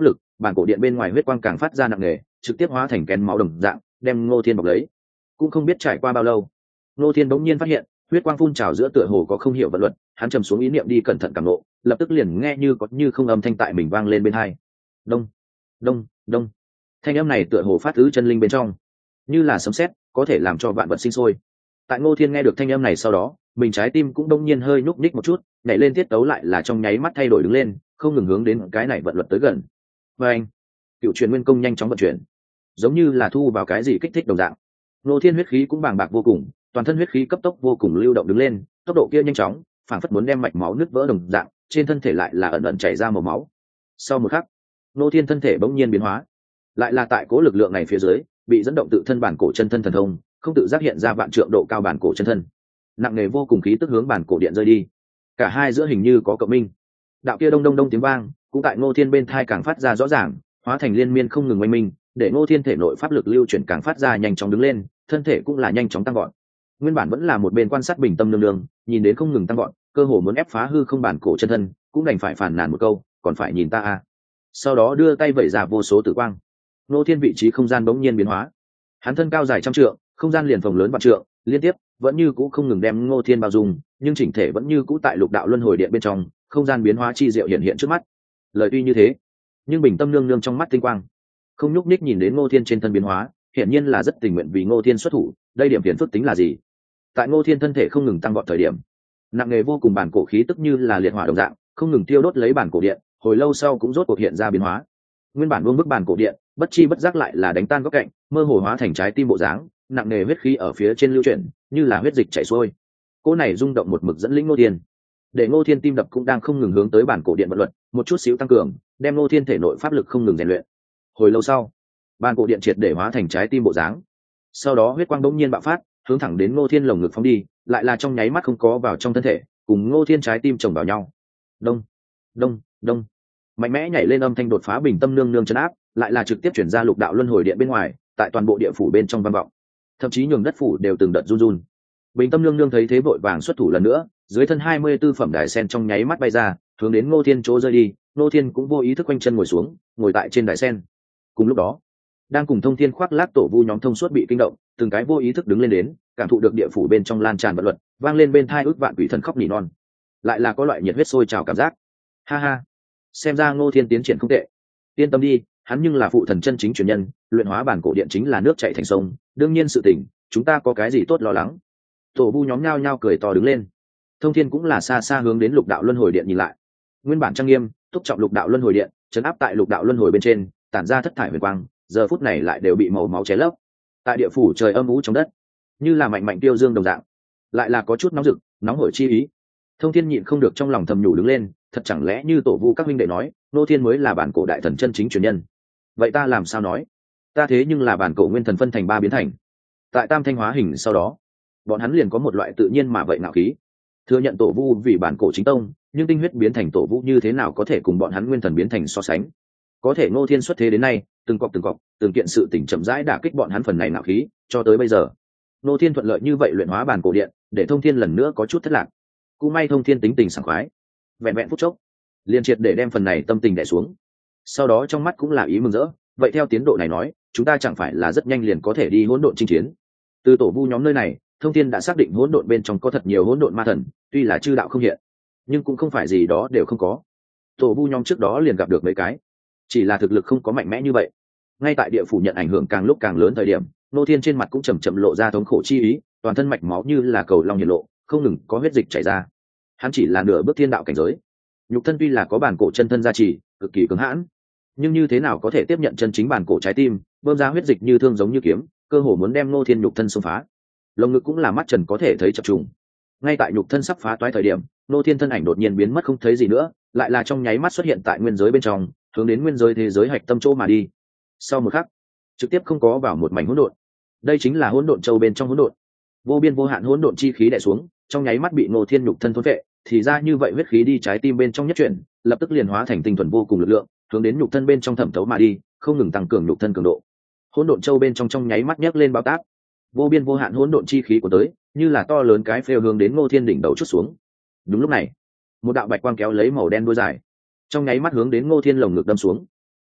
bản cổ điện bên ngoài huyết quang càng phát ra nặng nề, trực tiếp hóa thành kén máu đồng dạng đem Ngô Thiên bọc lấy. Cũng không biết trải qua bao lâu, Ngô Thiên bỗng nhiên phát hiện huyết quang phun trào giữa tựa hồ có không hiểu vận luật, hắn trầm xuống ý niệm đi cẩn thận cảm ngộ, lập tức liền nghe như có như không âm thanh tại mình vang lên bên tai. Đông, đông, đông. Thanh âm này tựa hồ phát từ chân linh bên trong, như là sấm sét, có thể làm cho vạn vật sinh sôi. Tại Ngô Thiên nghe được thanh âm này sau đó, mình trái tim cũng đông nhiên hơi nhúc nhích một chút, nhảy lên tiết tấu lại là trong nháy mắt thay đổi đứng lên, không ngừng hướng đến cái này vận luật tới gần. Và anh, cựu truyền nguyên công nhanh chóng vận chuyển, giống như là thu vào cái gì kích thích đồng dạng. Ngô Thiên huyết khí cũng bàng bạc vô cùng, toàn thân huyết khí cấp tốc vô cùng lưu động đứng lên, tốc độ kia nhanh chóng, phảng phất muốn đem mạch máu nứt vỡ đồng dạng, trên thân thể lại là ẩn ẩn chảy ra màu máu. Sau một khắc, Ngô Thiên thân thể bỗng nhiên biến hóa, lại là tại cố lực lượng này phía dưới, bị dẫn động tự thân bản cổ chân thân thần thông, không tự giác hiện ra vạn trượng độ cao bản cổ chân thân, nặng nề vô cùng khí tức hướng bản cổ điện rơi đi. Cả hai giữa hình như có cộng minh, đạo kia đông đông đông tiếng vang cũng tại Ngô Thiên bên thai càng phát ra rõ ràng, hóa thành liên miên không ngừng oanh minh, để Ngô Thiên thể nội pháp lực lưu chuyển càng phát ra nhanh chóng đứng lên, thân thể cũng là nhanh chóng tăng gọn. Nguyên bản vẫn là một bên quan sát bình tâm nương nương, nhìn đến không ngừng tăng gọn, cơ hồ muốn ép phá hư không bản cổ chân thân, cũng đành phải phàn nàn một câu, còn phải nhìn ta à. Sau đó đưa tay vẩy ra vô số tử quang. Ngô Thiên vị trí không gian bỗng nhiên biến hóa, hắn thân cao dài trăm trượng, không gian liền phồng lớn vạn trượng, liên tiếp vẫn như cũ không ngừng đem Ngô Thiên bao dung, nhưng chỉnh thể vẫn như cũ tại lục đạo luân hồi điện bên trong, không gian biến hóa chi diệu hiện hiện trước mắt. Lời tuy như thế, nhưng bình tâm nương nương trong mắt tinh quang không nhúc nhích, nhìn đến Ngô Thiên trên thân biến hóa, hiển nhiên là rất tình nguyện vì Ngô Thiên xuất thủ. Đây điểm phiền phức tính là gì? Tại Ngô Thiên thân thể không ngừng tăng vọt thời điểm, nặng nề vô cùng bản cổ khí tức như là liệt hỏa đồng dạng, không ngừng tiêu đốt lấy bản cổ điện, hồi lâu sau cũng rốt cuộc hiện ra biến hóa. Nguyên bản vương bức bản cổ điện, bất chi bất giác lại là đánh tan góc cạnh, mơ hồ hóa thành trái tim bộ dáng, nặng nề huyết khí ở phía trên lưu chuyển, như là huyết dịch chảy xuôi. Cỗ này rung động một mực dẫn lĩnh Ngô Thiên, để Ngô Thiên tim đập cũng đang không ngừng hướng tới bản cổ điện vận luật, một chút xíu tăng cường, đem Ngô Thiên thể nội pháp lực không ngừng rèn luyện. Hồi lâu sau, bản cổ điện triệt để hóa thành trái tim bộ dáng. Sau đó huyết quang đống nhiên bạo phát, hướng thẳng đến Ngô Thiên lồng ngực phóng đi, lại là trong nháy mắt không có vào trong thân thể, cùng Ngô Thiên trái tim chồng vào nhau. Đông, đông, đông. Mạnh mẽ nhảy lên âm thanh đột phá bình tâm nương nương trấn áp, lại là trực tiếp chuyển ra lục đạo luân hồi điện bên ngoài, tại toàn bộ địa phủ bên trong vang vọng, thậm chí nhường đất phủ đều từng đợt run run. Bình tâm nương nương thấy thế vội vàng xuất thủ lần nữa, dưới thân 24 phẩm đài sen trong nháy mắt bay ra, hướng đến Ngô Thiên chỗ rơi đi. Ngô Thiên cũng vô ý thức quanh chân ngồi xuống, ngồi tại trên đài sen. Cùng lúc đó, đang cùng Thông Thiên khoác lác tổ vu nhóm thông suốt bị kinh động, từng cái vô ý thức đứng lên đến, cảm thụ được địa phủ bên trong lan tràn vận luật, vang lên bên thai ước vạn quỷ thần khóc nỉ non, lại là có loại nhiệt huyết sôi trào cảm giác. Ha ha, xem ra Ngô Thiên tiến triển không tệ. Yên tâm đi, hắn nhưng là phụ thần chân chính truyền nhân, luyện hóa bản cổ điện chính là nước chảy thành sông, đương nhiên sự tình, chúng ta có cái gì tốt lo lắng. Tổ vu nhóm nhao nhao cười to đứng lên. Thông Thiên cũng là xa xa hướng đến lục đạo luân hồi điện nhìn lại. Nguyên bản trang nghiêm thúc trọng lục đạo luân hồi điện, trấn áp tại lục đạo luân hồi bên trên, tản ra thất thải huyền quang, giờ phút này lại đều bị màu máu cháy lấp. Tại địa phủ trời âm u trong đất, như là mạnh mạnh tiêu dương đồng dạng, lại là có chút nóng rực, nóng hổi chi ý. Thông Thiên nhịn không được trong lòng thầm nhủ đứng lên, thật chẳng lẽ như tổ vu các huynh đệ nói, Ngô Thiên mới là bản cổ đại thần chân chính truyền nhân? Vậy ta làm sao nói? Ta thế nhưng là bản cổ nguyên thần phân thành 3 biến thành. Tại tam thanh hóa hình sau đó, bọn hắn liền có một loại tự nhiên mà vậy ngạo khí. Thừa nhận tổ vu vì bản cổ chính tông, nhưng tinh huyết biến thành tổ vu như thế nào có thể cùng bọn hắn nguyên thần biến thành so sánh? Có thể Ngô Thiên xuất thế đến nay, từng cọc từng kiện sự tình chậm rãi đả kích bọn hắn phần này ngạo khí, cho tới bây giờ, Ngô Thiên thuận lợi như vậy luyện hóa bản cổ điện, để Thông Thiên lần nữa có chút thất lạc. Cũng may Thông Thiên tính tình sảng khoái, vẹn vẹn phút chốc, liền triệt để đem phần này tâm tình đè xuống. Sau đó trong mắt cũng là ý mừng rỡ, vậy theo tiến độ này nói, chúng ta chẳng phải là rất nhanh liền có thể đi hỗn độn chinh chiến. Từ tổ vu nhóm nơi này, Thông Thiên đã xác định hỗn độn bên trong có thật nhiều hỗn độn ma thần, tuy là chư đạo không hiện, nhưng cũng không phải gì đó đều không có. Tổ vu nhóm trước đó liền gặp được mấy cái, chỉ là thực lực không có mạnh mẽ như vậy. Ngay tại địa phủ nhận ảnh hưởng càng lúc càng lớn thời điểm, Ngô Thiên trên mặt cũng chậm chậm lộ ra thống khổ chi ý, toàn thân mạch máu như là cầu long hiện lộ, không ngừng có huyết dịch chảy ra. Hắn chỉ là nửa bước thiên đạo cảnh giới, nhục thân tuy là có bản cổ chân thân gia trì, cực kỳ cứng hãn, nhưng như thế nào có thể tiếp nhận chân chính bản cổ trái tim, bơm ra huyết dịch như thương giống như kiếm, cơ hồ muốn đem Ngô Thiên nhục thân xông phá. Lồng ngực cũng là mắt trần có thể thấy chập trùng. Ngay tại nhục thân sắp phá toái thời điểm, Ngô Thiên thân ảnh đột nhiên biến mất không thấy gì nữa, lại là trong nháy mắt xuất hiện tại nguyên giới bên trong, hướng đến nguyên giới thế giới hạch tâm chỗ mà đi. Sau một khắc, trực tiếp không có vào một mảnh hỗn độn. Đây chính là hỗn độn châu bên trong hỗn độn, vô biên vô hạn hỗn độn chi khí đè xuống, trong nháy mắt bị Ngô Thiên nhục thân thôn vệ, thì ra như vậy huyết khí đi trái tim bên trong nhất chuyển, lập tức liền hóa thành tinh thuần vô cùng lực lượng, hướng đến nhục thân bên trong thẩm thấu mà đi, không ngừng tăng cường nhục thân cường độ. Hỗn độn châu bên trong nháy mắt nhấc lên bao tác, vô biên vô hạn hỗn độn chi khí của tới, như là to lớn cái phêu hướng đến Ngô Thiên đỉnh đầu chút xuống. Đúng lúc này, một đạo bạch quang kéo lấy màu đen đuôi dài, trong nháy mắt hướng đến Ngô Thiên lồng ngực đâm xuống.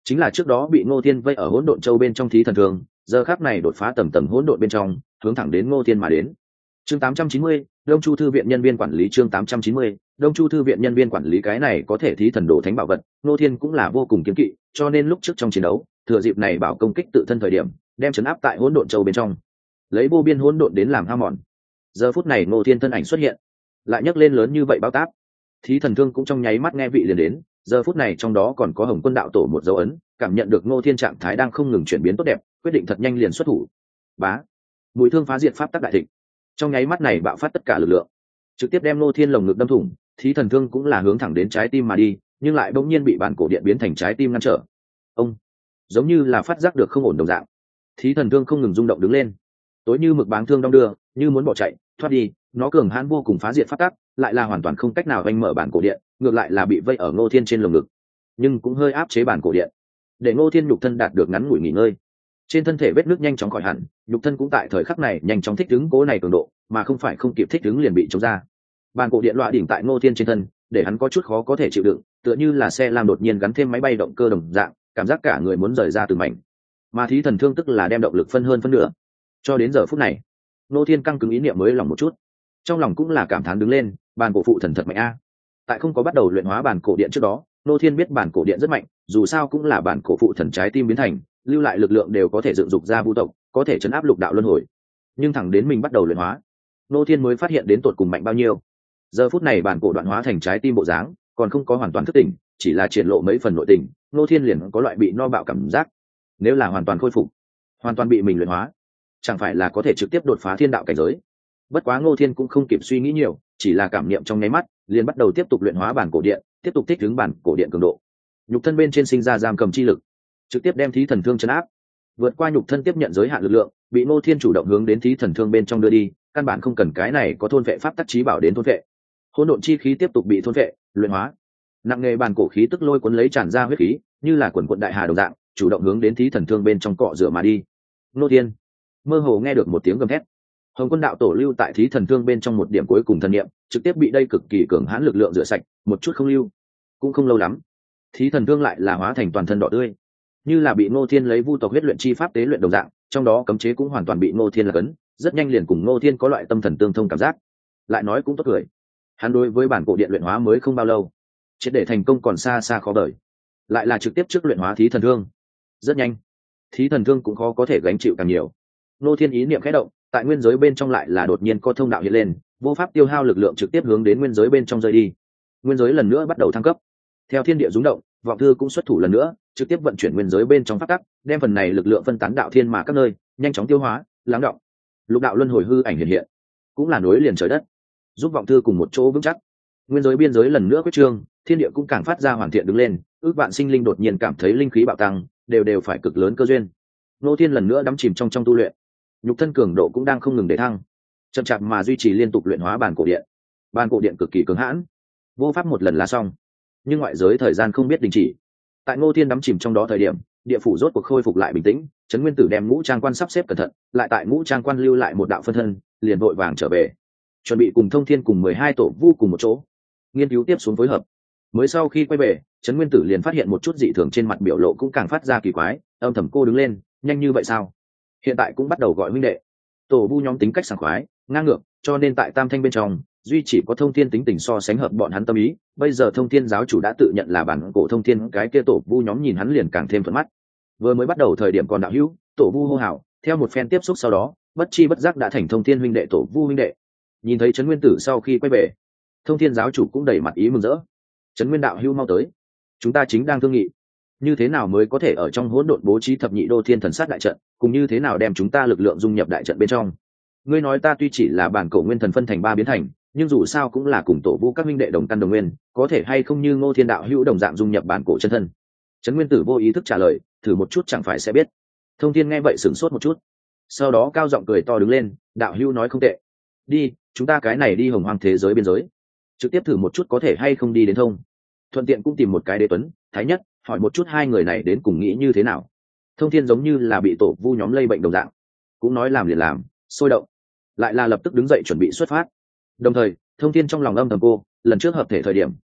chính là trước đó bị Ngô Thiên vây ở hỗn độn châu bên trong thí thần thương, giờ khắc này đột phá tầng tầng hỗn độn bên trong, hướng thẳng đến Ngô Thiên mà đến. Chương 890, Đông Chu thư viện nhân viên quản lý. Chương 890, Đông Chu thư viện nhân viên quản lý. Cái này có thể thí thần đồ thánh bảo vật, Ngô Thiên cũng là vô cùng kiêng kỵ, cho nên lúc trước trong chiến đấu, thừa dịp này bảo công kích tự thân thời điểm, đem trấn áp tại hỗn độn châu bên trong, lấy vô biên hỗn độn đến làm hao mòn. Giờ phút này Ngô Thiên thân ảnh xuất hiện, lại nhấc lên lớn như vậy bao táp, thí thần thương cũng trong nháy mắt nghe vị liền đến. Giờ phút này trong đó còn có Hồng Quân đạo tổ một dấu ấn, cảm nhận được Ngô Thiên trạng thái đang không ngừng chuyển biến tốt đẹp, quyết định thật nhanh liền xuất thủ. Bá, mùi thương phá diệt pháp tắc đại thịnh, trong nháy mắt này bạo phát tất cả lực lượng, trực tiếp đem Ngô Thiên lồng ngực đâm thủng. Thí thần thương cũng là hướng thẳng đến trái tim mà đi, nhưng lại bỗng nhiên bị bản cổ điện biến thành trái tim ngăn trở. Ông giống như là phát giác được không ổn đồng dạng, thí thần thương không ngừng rung động đứng lên, tối như mực báng thương đong đưa, như muốn bỏ chạy thoát đi. Nó cường hãn vô cùng phá diệt pháp tắc, lại là hoàn toàn không cách nào anh mở bản cổ điện, ngược lại là bị vây ở Ngô Thiên trên lồng ngực, nhưng cũng hơi áp chế bản cổ điện, để Ngô Thiên nhục thân đạt được ngắn ngủi nghỉ ngơi. Trên thân thể vết nước nhanh chóng khỏi hẳn, nhục thân cũng tại thời khắc này nhanh chóng thích ứng cố này cường độ, mà không phải không kịp thích ứng liền bị chống ra. Bản cổ điện loại đỉnh tại Ngô Thiên trên thân, để hắn có chút khó có thể chịu đựng, tựa như là xe lam đột nhiên gắn thêm máy bay động cơ đồng dạng, cảm giác cả người muốn rời ra từ mảnh. Mà thí thần thương tức là đem động lực phân hơn phân nửa. Cho đến giờ phút này, Ngô Thiên căng cứng ý niệm mới lòng một chút, trong lòng cũng là cảm thán đứng lên, bản cổ phụ thần thật mạnh a. Tại không có bắt đầu luyện hóa bản cổ điện trước đó, Ngô Thiên biết bản cổ điện rất mạnh, dù sao cũng là bản cổ phụ thần trái tim biến thành, lưu lại lực lượng đều có thể dựng dục ra vu tộc, có thể chấn áp lục đạo luân hồi. Nhưng thẳng đến mình bắt đầu luyện hóa, Ngô Thiên mới phát hiện đến tột cùng mạnh bao nhiêu. Giờ phút này bản cổ đoạn hóa thành trái tim bộ dáng, còn không có hoàn toàn thức tỉnh, chỉ là triển lộ mấy phần nội tình, Ngô Thiên liền có loại bị no bạo cảm giác. Nếu là hoàn toàn khôi phục, hoàn toàn bị mình luyện hóa, chẳng phải là có thể trực tiếp đột phá thiên đạo cảnh giới. Bất quá Ngô Thiên cũng không kịp suy nghĩ nhiều, chỉ là cảm niệm trong nháy mắt, liền bắt đầu tiếp tục luyện hóa bản cổ điện, tiếp tục thích ứng bản cổ điện cường độ. Nhục thân bên trên sinh ra giam cầm chi lực, trực tiếp đem thí thần thương chấn áp. Vượt qua nhục thân tiếp nhận giới hạn lực lượng, bị Ngô Thiên chủ động hướng đến thí thần thương bên trong đưa đi, căn bản không cần cái này có thôn vệ pháp tắc chí bảo đến thôn vệ. Hỗn độn chi khí tiếp tục bị thôn vệ, luyện hóa. Nặng nghề bản cổ khí tức lôi cuốn lấy tràn ra huyết khí, như là quần quần đại hà đồng dạng, chủ động hướng đến thí thần thương bên trong cọ rửa mà đi. Ngô Thiên mơ hồ nghe được một tiếng gầm thét. Hồng Quân đạo tổ lưu tại thí thần thương bên trong một điểm cuối cùng thần niệm, trực tiếp bị đây cực kỳ cường hãn lực lượng rửa sạch, một chút không lưu. Cũng không lâu lắm, thí thần thương lại là hóa thành toàn thân đỏ tươi, như là bị Ngô Thiên lấy vu tộc huyết luyện chi pháp tế luyện đồng dạng, trong đó cấm chế cũng hoàn toàn bị Ngô Thiên là cấn, rất nhanh liền cùng Ngô Thiên có loại tâm thần tương thông cảm giác. Lại nói cũng tốt cười, hắn đối với bản cổ điện luyện hóa mới không bao lâu, triệt để thành công còn xa xa khó đợi, lại là trực tiếp trước luyện hóa thí thần thương. Rất nhanh, thí thần thương cũng khó có thể gánh chịu càng nhiều. Ngô Thiên ý niệm khẽ động, tại nguyên giới bên trong lại là đột nhiên có thông đạo hiện lên, vô pháp tiêu hao lực lượng trực tiếp hướng đến nguyên giới bên trong rơi đi. Nguyên giới lần nữa bắt đầu thăng cấp, theo thiên địa rung động, vọng thư cũng xuất thủ lần nữa, trực tiếp vận chuyển nguyên giới bên trong pháp tắc, đem phần này lực lượng phân tán đạo thiên mà các nơi, nhanh chóng tiêu hóa, lắng động. Lục đạo luân hồi hư ảnh hiện hiện, cũng là nối liền trời đất, giúp vọng thư cùng một chỗ vững chắc. Nguyên giới biên giới lần nữa quyết trương, thiên địa cũng càng phát ra hoàn thiện đứng lên, ước vạn sinh linh đột nhiên cảm thấy linh khí bạo tăng, đều phải cực lớn cơ duyên. Ngô Thiên lần nữa đắm chìm trong tu luyện, nhục thân cường độ cũng đang không ngừng để thăng, chậm chạp mà duy trì liên tục luyện hóa bản cổ điện. Bản cổ điện cực kỳ cứng hãn, vô pháp một lần là xong, nhưng ngoại giới thời gian không biết đình chỉ. Tại Ngô Thiên đắm chìm trong đó thời điểm, địa phủ rốt cuộc khôi phục lại bình tĩnh, Trấn Nguyên Tử đem ngũ trang quan sắp xếp cẩn thận, lại tại ngũ trang quan lưu lại một đạo phân thân, liền vội vàng trở về, chuẩn bị cùng Thông Thiên cùng 12 tổ vu cùng một chỗ nghiên cứu tiếp xuống phối hợp. Mới sau khi quay về, Trấn Nguyên Tử liền phát hiện một chút dị thường trên mặt biểu lộ cũng càng phát ra kỳ quái, âm thầm cô đứng lên, nhanh như vậy sao? Hiện tại cũng bắt đầu gọi huynh đệ. Tổ vu nhóm tính cách sảng khoái, ngang ngược, cho nên tại Tam Thanh bên trong, duy chỉ có Thông Thiên tính tình so sánh hợp bọn hắn tâm ý. Bây giờ Thông Thiên giáo chủ đã tự nhận là bản cổ Thông Thiên, cái kia tổ vu nhóm nhìn hắn liền càng thêm thuận mắt. Vừa mới bắt đầu thời điểm còn đạo hữu, tổ vu hô hào, theo một phen tiếp xúc sau đó, bất chi bất giác đã thành Thông Thiên huynh đệ, tổ vu huynh đệ. Nhìn thấy Trấn Nguyên Tử sau khi quay về, Thông Thiên giáo chủ cũng đầy mặt ý mừng rỡ. Trấn Nguyên đạo hữu mau tới, chúng ta chính đang thương nghị như thế nào mới có thể ở trong hỗn độn bố trí thập nhị đô thiên thần sát đại trận, cùng như thế nào đem chúng ta lực lượng dung nhập đại trận bên trong. Ngươi nói ta tuy chỉ là bản cổ nguyên thần phân thành 3 biến thành, nhưng dù sao cũng là cùng tổ vu các minh đệ đồng căn đồng nguyên, có thể hay không như Ngô Thiên đạo hữu đồng dạng dung nhập bản cổ chân thân? Trấn Nguyên Tử vô ý thức trả lời, thử một chút chẳng phải sẽ biết. Thông Thiên nghe vậy sửng sốt một chút, sau đó cao giọng cười to đứng lên, đạo hữu nói không tệ, đi, chúng ta cái này đi hồng hoang thế giới biên giới, trực tiếp thử một chút có thể hay không đi đến thông. Thuận tiện cũng tìm một cái đế tuấn, thái nhất, hỏi một chút hai người này đến cùng nghĩ như thế nào. Thông Thiên giống như là bị tổ vu nhóm lây bệnh đồng dạng, cũng nói làm liền làm, sôi động, lại là lập tức đứng dậy chuẩn bị xuất phát. Đồng thời Thông Thiên trong lòng âm thầm cô, lần trước hợp thể thời điểm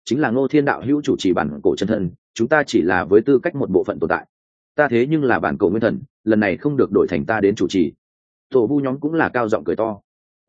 chính là Ngô Thiên đạo hữu chủ trì bản cổ chân thân, chúng ta chỉ là với tư cách một bộ phận tồn tại. Ta thế nhưng là bản cổ nguyên thần, lần này không được đổi thành ta đến chủ trì. Tổ vu nhóm cũng là cao giọng cười to.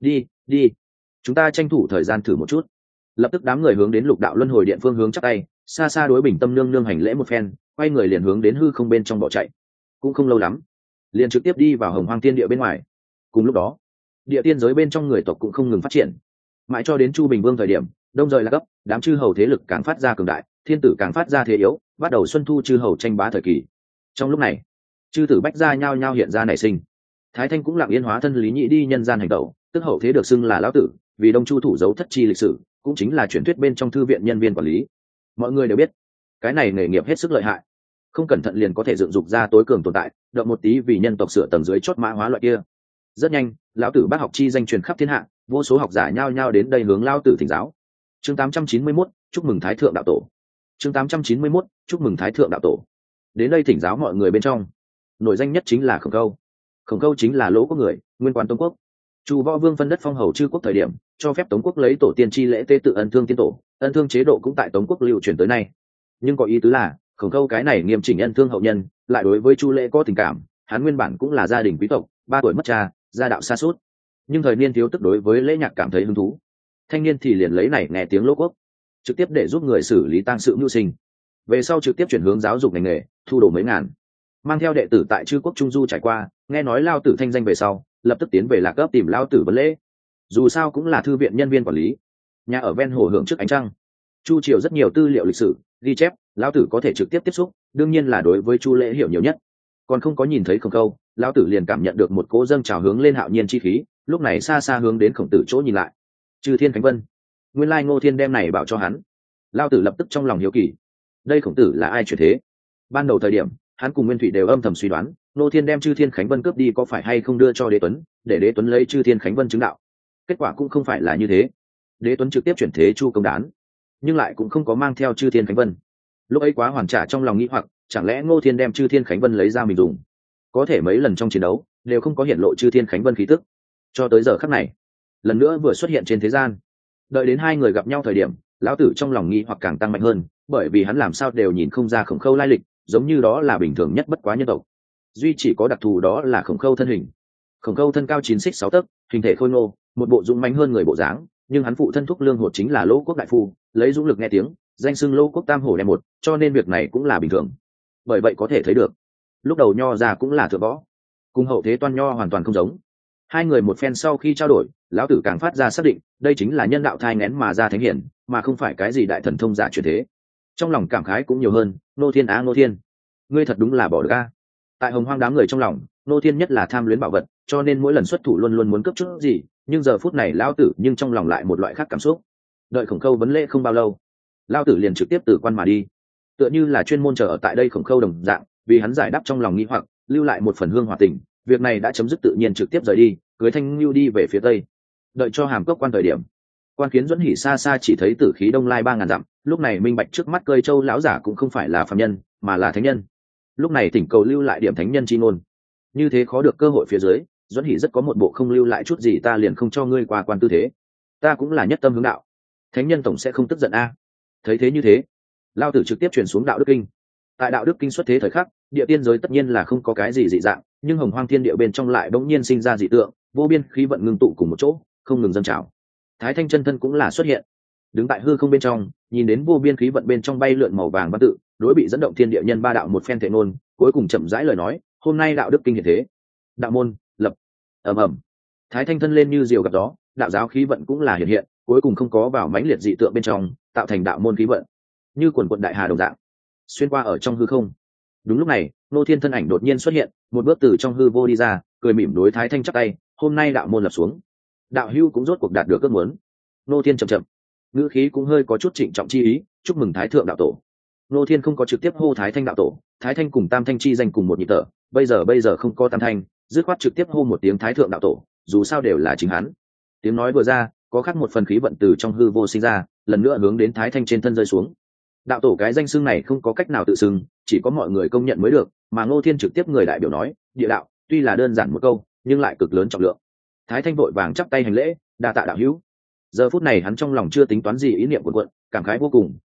Đi, chúng ta tranh thủ thời gian thử một chút. Lập tức đám người hướng đến Lục Đạo Luân Hồi Điện phương hướng chắp tay, xa xa đối Bình Tâm nương nương hành lễ một phen, quay người liền hướng đến hư không bên trong bỏ chạy. Cũng không lâu lắm, liền trực tiếp đi vào Hồng Hoang Thiên Địa bên ngoài. Cùng lúc đó, địa tiên giới bên trong người tộc cũng không ngừng phát triển, mãi cho đến Chu Bình Vương thời điểm, đông rời là cấp, đám chư hầu thế lực càng phát ra cường đại, thiên tử càng phát ra thế yếu, bắt đầu xuân thu chư hầu tranh bá thời kỳ. Trong lúc này, chư tử bách gia nhao nhao hiện ra nảy sinh. Thái Thanh cũng lặng yên hóa thân Lý Nhĩ đi nhân gian hành tẩu, tức hậu thế được xưng là lão tử, vì Đông Chu thủ dấu thất chi lịch sử, cũng chính là truyền thuyết bên trong thư viện nhân viên quản lý. Mọi người đều biết, cái này nghề nghiệp hết sức lợi hại, không cẩn thận liền có thể dựng dục ra tối cường tồn tại, động một tí vì nhân tộc sửa tầng dưới chót mã hóa loại kia. Rất nhanh, lão tử bác học chi danh truyền khắp thiên hạ, vô số học giả nhao nhao đến đây hướng lão tử thỉnh giáo. Chương 891, chúc mừng Thái thượng đạo tổ. Chương 891, chúc mừng Thái thượng đạo tổ. Đến đây thỉnh giáo mọi người bên trong, nổi danh nhất chính là Khổng Câu. Khổng Câu chính là Lỗ Quốc người, nguyên quan Tống Quốc. Chu Võ Vương phân đất phong hầu chư quốc thời điểm, cho phép Tống Quốc lấy tổ tiên chi lễ tế tự ân thương tiên tổ, ân thương chế độ cũng tại Tống Quốc lưu truyền tới nay. Nhưng có ý tứ là, Khổng Câu cái này nghiêm chỉnh ân thương hậu nhân, lại đối với Chu lễ có tình cảm, hắn nguyên bản cũng là gia đình quý tộc, 3 tuổi mất cha, gia đạo sa sút. Nhưng thời niên thiếu tức đối với lễ nhạc cảm thấy hứng thú. Thanh niên thì liền lấy này nghe tiếng Lỗ Quốc, trực tiếp để giúp người xử lý tang sự mưu sinh. Về sau trực tiếp chuyển hướng giáo dục ngành nghề, thu đồ mấy ngàn. Mang theo đệ tử tại chư quốc trung du trải qua, nghe nói lao tử thanh danh về sau, lập tức tiến về Lạc Cấp tìm lao tử vấn lễ. Dù sao cũng là thư viện nhân viên quản lý, nhà ở ven hồ hưởng trước ánh trăng. Chu triều rất nhiều tư liệu lịch sử ghi chép, lao tử có thể trực tiếp tiếp xúc, đương nhiên là đối với Chu lễ hiểu nhiều nhất. Còn không có nhìn thấy Khổng Câu, lao tử liền cảm nhận được một cỗ dâng trào hướng lên hạo nhiên chi khí, lúc này xa xa hướng đến Khổng Tử chỗ nhìn lại. Chư Thiên Khánh Vân, nguyên lai Ngô Thiên đem này bảo cho hắn. Lao tử lập tức trong lòng hiếu kỳ, đây Khổng Tử là ai chuyển thế? Ban đầu thời điểm, hắn cùng Nguyên Thủy đều âm thầm suy đoán, Ngô Thiên đem Chư Thiên Khánh Vân cướp đi có phải hay không đưa cho Đế Tuấn, để Đế Tuấn lấy Chư Thiên Khánh Vân chứng đạo. Kết quả cũng không phải là như thế. Đế Tuấn trực tiếp chuyển thế Chu Công Đán, nhưng lại cũng không có mang theo Chư Thiên Khánh Vân. Lúc ấy quá hoàn trả trong lòng nghĩ hoặc, chẳng lẽ Ngô Thiên đem Chư Thiên Khánh Vân lấy ra mình dùng? Có thể mấy lần trong chiến đấu đều không có hiện lộ Chư Thiên Khánh Vân khí tức, cho tới giờ khắc này, lần nữa vừa xuất hiện trên thế gian. Đợi đến hai người gặp nhau thời điểm, lão tử trong lòng nghi hoặc càng tăng mạnh hơn, bởi vì hắn làm sao đều nhìn không ra Khổng Khâu lai lịch, giống như đó là bình thường nhất bất quá nhân tộc. Duy chỉ có đặc thù đó là Khổng Khâu thân hình. Khổng Khâu thân cao 9 xích 6 tấc, hình thể khôi ngô, một bộ dũng mãnh hơn người bộ dáng, nhưng hắn phụ thân thúc lương hột chính là Lỗ Quốc đại phu, lấy dũng lực nghe tiếng, danh xưng Lỗ Quốc Tam Hổ đem một, cho nên việc này cũng là bình thường. Bởi vậy có thể thấy được, lúc đầu Nho ra cũng là thượng võ, cùng hậu thế Toan Nho hoàn toàn không giống. Hai người một phen sau khi trao đổi, lão tử càng phát ra xác định, đây chính là nhân đạo thai nghén mà ra thánh hiển, mà không phải cái gì đại thần thông giả chuyển thế. Trong lòng cảm khái cũng nhiều hơn, Ngô Thiên Ngô Thiên, ngươi thật đúng là bỏ được a. Tại Hồng Hoang đám người trong lòng, Ngô Thiên nhất là tham luyến bảo vật, cho nên mỗi lần xuất thủ luôn luôn muốn cướp chút gì, nhưng giờ phút này lão tử nhưng trong lòng lại một loại khác cảm xúc. Đợi Khổng Khâu vấn lễ không bao lâu, lão tử liền trực tiếp từ quan mà đi, tựa như là chuyên môn chờ ở tại đây Khổng Khâu đồng dạng, vì hắn giải đáp trong lòng nghi hoặc, lưu lại một phần hương hòa tình. Việc này đã chấm dứt tự nhiên trực tiếp rời đi, cưới Thanh Nưu đi về phía tây. Đợi cho Hàm Cốc quan thời điểm, Quan Kiến Duẫn Hỉ xa xa chỉ thấy tử khí đông lai 3000 dặm, lúc này minh bạch trước mắt Cơi Châu lão giả cũng không phải là phàm nhân, mà là thánh nhân. Lúc này thỉnh cầu lưu lại điểm thánh nhân chi ngôn. Như thế khó được cơ hội phía dưới, Duẫn Hỉ rất có một bộ không lưu lại chút gì ta liền không cho ngươi qua quan tư thế. Ta cũng là nhất tâm hướng đạo, thánh nhân tổng sẽ không tức giận a. Thấy thế như thế, Lao tử trực tiếp truyền xuống đạo đức kinh. Tại đạo đức kinh xuất thế thời khắc, địa tiên giới tất nhiên là không có cái gì dị dạng, nhưng Hồng Hoang thiên địa bên trong lại bỗng nhiên sinh ra dị tượng, vô biên khí vận ngưng tụ cùng một chỗ, không ngừng dâng trào. Thái Thanh chân thân cũng là xuất hiện, đứng tại hư không bên trong, nhìn đến vô biên khí vận bên trong bay lượn màu vàng văn tự, đối bị dẫn động thiên địa nhân ba đạo một phen thể ngôn, cuối cùng chậm rãi lời nói, hôm nay đạo đức kinh hiện thế, đạo môn lập. Ầm ầm, Thái Thanh thân lên như diều gặp gió, đạo giáo khí vận cũng là hiện hiện, cuối cùng không có vào mãnh liệt dị tượng bên trong, tạo thành đạo môn khí vận, như quần quần đại hà đồng dạng, xuyên qua ở trong hư không. Đúng lúc này, Ngô Thiên thân ảnh đột nhiên xuất hiện, một bước từ trong hư vô đi ra, cười mỉm đối Thái Thanh chắp tay, hôm nay đạo môn lập xuống, đạo hưu cũng rốt cuộc đạt được ước muốn. Ngô Thiên chậm chậm, ngữ khí cũng hơi có chút trịnh trọng chi ý, chúc mừng Thái thượng đạo tổ. Ngô Thiên không có trực tiếp hô Thái Thanh đạo tổ, Thái Thanh cùng Tam Thanh chi danh cùng một nhịp thở, bây giờ không có Tam Thanh, dứt khoát trực tiếp hô một tiếng Thái thượng đạo tổ, dù sao đều là chính hắn. Tiếng nói vừa ra, có khác một phần khí vận từ trong hư vô sinh ra, lần nữa hướng đến Thái Thanh trên thân rơi xuống. Đạo tổ cái danh xưng này không có cách nào tự xưng, chỉ có mọi người công nhận mới được, mà Ngô Thiên trực tiếp người đại biểu nói, địa đạo, tuy là đơn giản một câu, nhưng lại cực lớn trọng lượng. Thái Thanh vội vàng chắp tay hành lễ, đa tạ đạo hữu. Giờ phút này hắn trong lòng chưa tính toán gì ý niệm của quận, cảm khái vô cùng,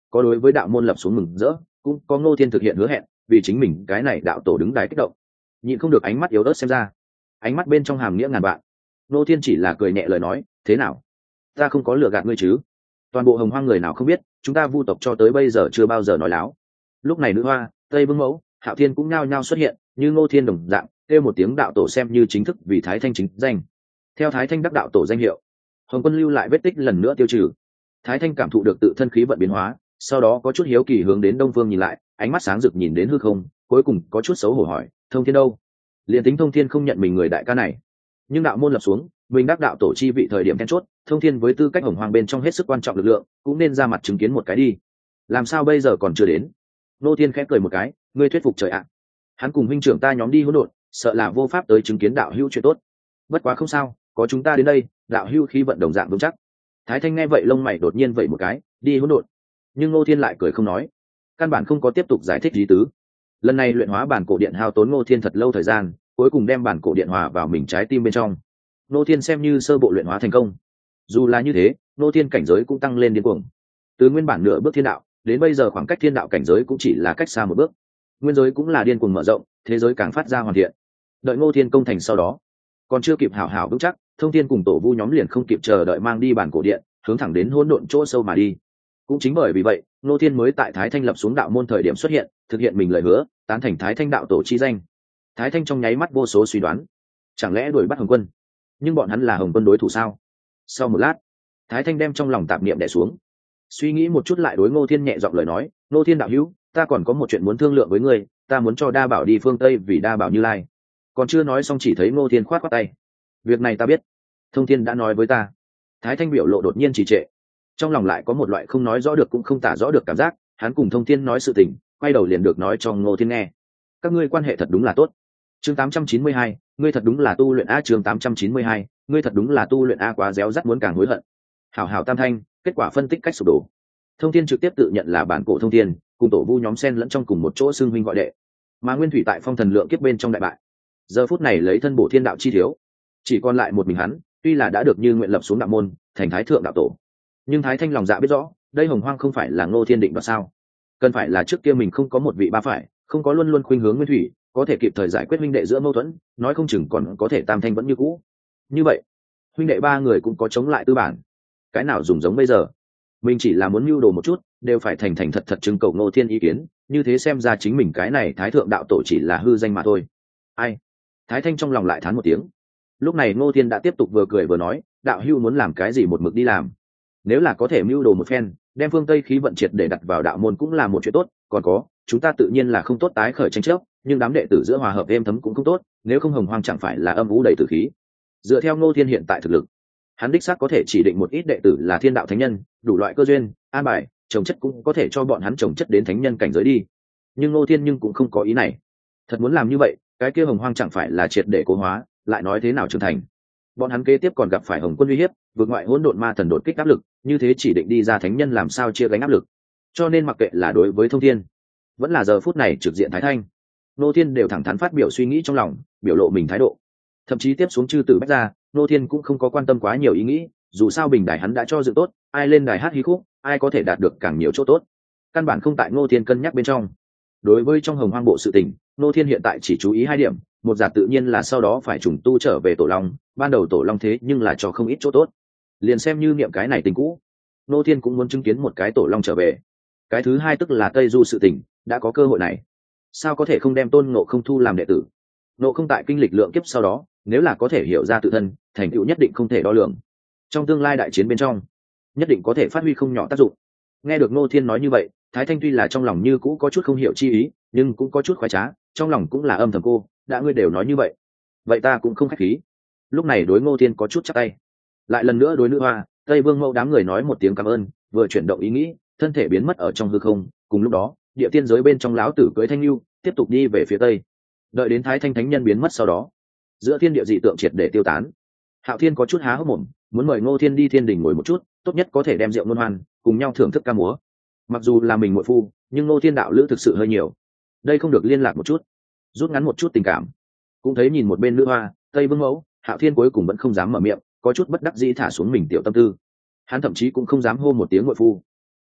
có đối với đạo môn lập xuống mừng rỡ, cũng có Ngô Thiên thực hiện hứa hẹn, vì chính mình cái này đạo tổ đứng đài kích động. Nhịn không được ánh mắt yếu ớt xem ra, ánh mắt bên trong hàm nghĩa ngàn vạn. Ngô Thiên chỉ là cười nhẹ lời nói, thế nào, ta không có lừa gạt ngươi chứ? Toàn bộ Hồng Hoang người nào không biết, chúng ta Vu tộc cho tới bây giờ chưa bao giờ nói láo. Lúc này Nữ Hoa, Tây Vương Mẫu, Hạo Thiên cũng nhao nhao xuất hiện, như Ngô Thiên đồng dạng kêu một tiếng đạo tổ, xem như chính thức vì Thái Thanh chính danh. Theo Thái Thanh đắc đạo tổ danh hiệu, Hồng Quân lưu lại vết tích lần nữa tiêu trừ. Thái Thanh cảm thụ được tự thân khí vận biến hóa, sau đó có chút hiếu kỳ hướng đến Đông Phương nhìn lại, ánh mắt sáng rực nhìn đến hư không, cuối cùng có chút xấu hổ hỏi, Thông Thiên đâu? Liền tính Thông Thiên không nhận mình người đại ca này, nhưng đạo môn lập xuống, mình đắc đạo tổ chi vị thời điểm then chốt, Thông Thiên với tư cách Hồng Hoang bên trong hết sức quan trọng lực lượng, cũng nên ra mặt chứng kiến một cái đi. Làm sao bây giờ còn chưa đến? Nô Thiên khẽ cười một cái, ngươi thuyết phục trời ạ. Hắn cùng huynh trưởng ta nhóm đi hỗn độn, sợ là vô pháp tới chứng kiến đạo hữu chuyện tốt. Bất quá không sao, có chúng ta đến đây, đạo hữu khí vận đồng dạng vững chắc. Thái Thanh nghe vậy lông mày đột nhiên vẩy một cái, đi hỗn độn. Nhưng Ngô Thiên lại cười không nói, căn bản không có tiếp tục giải thích lý tứ. Lần này luyện hóa bản cổ điện hao tốn Ngô Thiên thật lâu thời gian, cuối cùng đem bản cổ điện hòa vào mình trái tim bên trong. Ngô Thiên xem như sơ bộ luyện hóa thành công. Dù là như thế, Ngô Thiên cảnh giới cũng tăng lên điên cuồng. Từ nguyên bản nửa bước thiên đạo, đến bây giờ khoảng cách thiên đạo cảnh giới cũng chỉ là cách xa một bước. Nguyên giới cũng là điên cuồng mở rộng, thế giới càng phát ra hoàn thiện. Đợi Ngô Thiên công thành sau đó, còn chưa kịp hảo hảo vững chắc, Thông Thiên cùng Tổ Vu nhóm liền không kịp chờ đợi mang đi bản cổ điện, hướng thẳng đến hỗn độn chỗ sâu mà đi. Cũng chính bởi vì vậy, Ngô Thiên mới tại Thái Thanh lập xuống đạo môn thời điểm xuất hiện, thực hiện mình lời hứa, tán thành Thái Thanh đạo tổ chi danh. Thái Thanh trong nháy mắt vô số suy đoán, chẳng lẽ đuổi bắt Hồng Quân? Nhưng bọn hắn là Hồng Quân đối thủ sao? Sau một lát, Thái Thanh đem trong lòng tạp niệm đè xuống, suy nghĩ một chút lại đối Ngô Thiên nhẹ giọng lời nói, Ngô Thiên đạo hữu, ta còn có một chuyện muốn thương lượng với ngươi, ta muốn cho Đa Bảo đi phương Tây vì Đa Bảo Như Lai. Còn chưa nói xong chỉ thấy Ngô Thiên khoát khoát tay, việc này ta biết, Thông Thiên đã nói với ta. Thái Thanh biểu lộ đột nhiên trì trệ, trong lòng lại có một loại không nói rõ được cũng không tả rõ được cảm giác. Hắn cùng Thông Thiên nói sự tình, quay đầu liền được nói cho Ngô Thiên nghe. Các ngươi quan hệ thật đúng là tốt. Chương 892, ngươi thật đúng là tu luyện a. Chương 892, ngươi thật đúng là tu luyện a. Quá réo rắt muốn càng hối hận. Hảo hảo tam thanh, kết quả phân tích cách sụp đổ. Thông Thiên trực tiếp tự nhận là bản cổ Thông Thiên, cùng Tổ Vu nhóm xen lẫn trong cùng một chỗ xưng huynh gọi đệ. Mà Nguyên Thủy tại phong thần lượng kiếp bên trong đại bại, giờ phút này lấy thân bổ thiên đạo chi thiếu, chỉ còn lại một mình hắn. Tuy là đã được như nguyện lập xuống đạo môn, thành thái thượng đạo tổ, nhưng Thái Thanh lòng dạ biết rõ, đây Hồng Hoang không phải là Ngô Thiên định đoạt sao? Cần phải là trước kia mình không có một vị ba phải, không có luôn luôn khuynh hướng Nguyên Thủy, có thể kịp thời giải quyết huynh đệ giữa mâu thuẫn, nói không chừng còn có thể tam thanh vẫn như cũ. Như vậy, huynh đệ ba người cũng có chống lại tư bản, cái nào dùng giống bây giờ? Mình chỉ là muốn mưu đồ một chút, đều phải thành thành thật thật trưng cầu Ngô Thiên ý kiến, như thế xem ra chính mình cái này thái thượng đạo tổ chỉ là hư danh mà thôi. Ai? Thái Thanh trong lòng lại thán một tiếng. Lúc này Ngô Thiên đã tiếp tục vừa cười vừa nói, đạo hữu muốn làm cái gì một mực đi làm. Nếu là có thể mưu đồ một phen, đem phương Tây khí vận triệt để đặt vào đạo môn cũng là một chuyện tốt. Còn có, chúng ta tự nhiên là không tốt tái khởi tranh chấp, nhưng đám đệ tử giữa hòa hợp êm thấm cũng không tốt, nếu không Hồng Hoang chẳng phải là âm u đầy tử khí. Dựa theo Ngô Thiên hiện tại thực lực, hắn đích xác có thể chỉ định một ít đệ tử là thiên đạo thánh nhân, đủ loại cơ duyên, an bài, trồng chất cũng có thể cho bọn hắn trồng chất đến thánh nhân cảnh giới đi. Nhưng Ngô Thiên nhưng cũng không có ý này. Thật muốn làm như vậy, cái kia Hồng Hoang chẳng phải là triệt để cố hóa, lại nói thế nào trưởng thành. Bọn hắn kế tiếp còn gặp phải Hồng Quân uy hiếp, vượt ngoại hỗn độn ma thần đột kích áp lực, như thế chỉ định đi ra thánh nhân làm sao chia gánh áp lực. Cho nên mặc kệ là đối với Thông Thiên, vẫn là giờ phút này trực diện Thái Thanh, Ngô Thiên đều thẳng thắn phát biểu suy nghĩ trong lòng, biểu lộ mình thái độ. Thậm chí tiếp xuống chư tử bách ra, Ngô Thiên cũng không có quan tâm quá nhiều ý nghĩ, dù sao bình đài hắn đã cho dự tốt, ai lên đài hát hí khúc, ai có thể đạt được càng nhiều chỗ tốt, căn bản không tại Ngô Thiên cân nhắc bên trong. Đối với trong Hồng Hoang bộ sự tình, Ngô Thiên hiện tại chỉ chú ý hai điểm, một giả tự nhiên là sau đó phải trùng tu trở về Tổ Long, ban đầu Tổ Long thế nhưng là cho không ít chỗ tốt, liền xem như niệm cái này tình cũ, Ngô Thiên cũng muốn chứng kiến một cái Tổ Long trở về. Cái thứ hai tức là Tây Du sự tình, đã có cơ hội này, sao có thể không đem Tôn Ngộ Không thu làm đệ tử. Ngộ Không tại kinh lịch lượng kiếp sau đó, nếu là có thể hiểu ra tự thân, thành tựu nhất định không thể đo lường, trong tương lai đại chiến bên trong nhất định có thể phát huy không nhỏ tác dụng. Nghe được Ngô Thiên nói như vậy, Thái Thanh tuy là trong lòng như cũ có chút không hiểu chi ý, nhưng cũng có chút khoái trá, trong lòng cũng là âm thầm cô, đã ngươi đều nói như vậy, vậy ta cũng không khách khí. Lúc này đối Ngô Thiên có chút chắp tay, lại lần nữa đối Nữ Hoa, Tây Vương Mẫu đám người nói một tiếng cảm ơn, vừa chuyển động ý nghĩ, thân thể biến mất ở trong hư không. Cùng lúc đó, địa tiên giới bên trong lão tử cưới Thanh Lưu, tiếp tục đi về phía tây. Đợi đến Thái Thanh thánh nhân biến mất sau đó, giữa thiên địa dị tượng triệt để tiêu tán. Hạo Thiên có chút há hốc mồm, muốn mời Ngô Thiên đi thiên đình ngồi một chút, tốt nhất có thể đem rượu ngôn hoan, cùng nhau thưởng thức ca múa. Mặc dù là mình muội phu, nhưng Ngô Thiên đạo lữ thực sự hơi nhiều, đây không được liên lạc một chút, rút ngắn một chút tình cảm. Cũng thấy nhìn một bên Nữ Hoa, Tây Vương Mẫu, Hạo Thiên cuối cùng vẫn không dám mở miệng, có chút bất đắc dĩ thả xuống mình tiểu tâm tư. Hắn thậm chí cũng không dám hô một tiếng muội phu.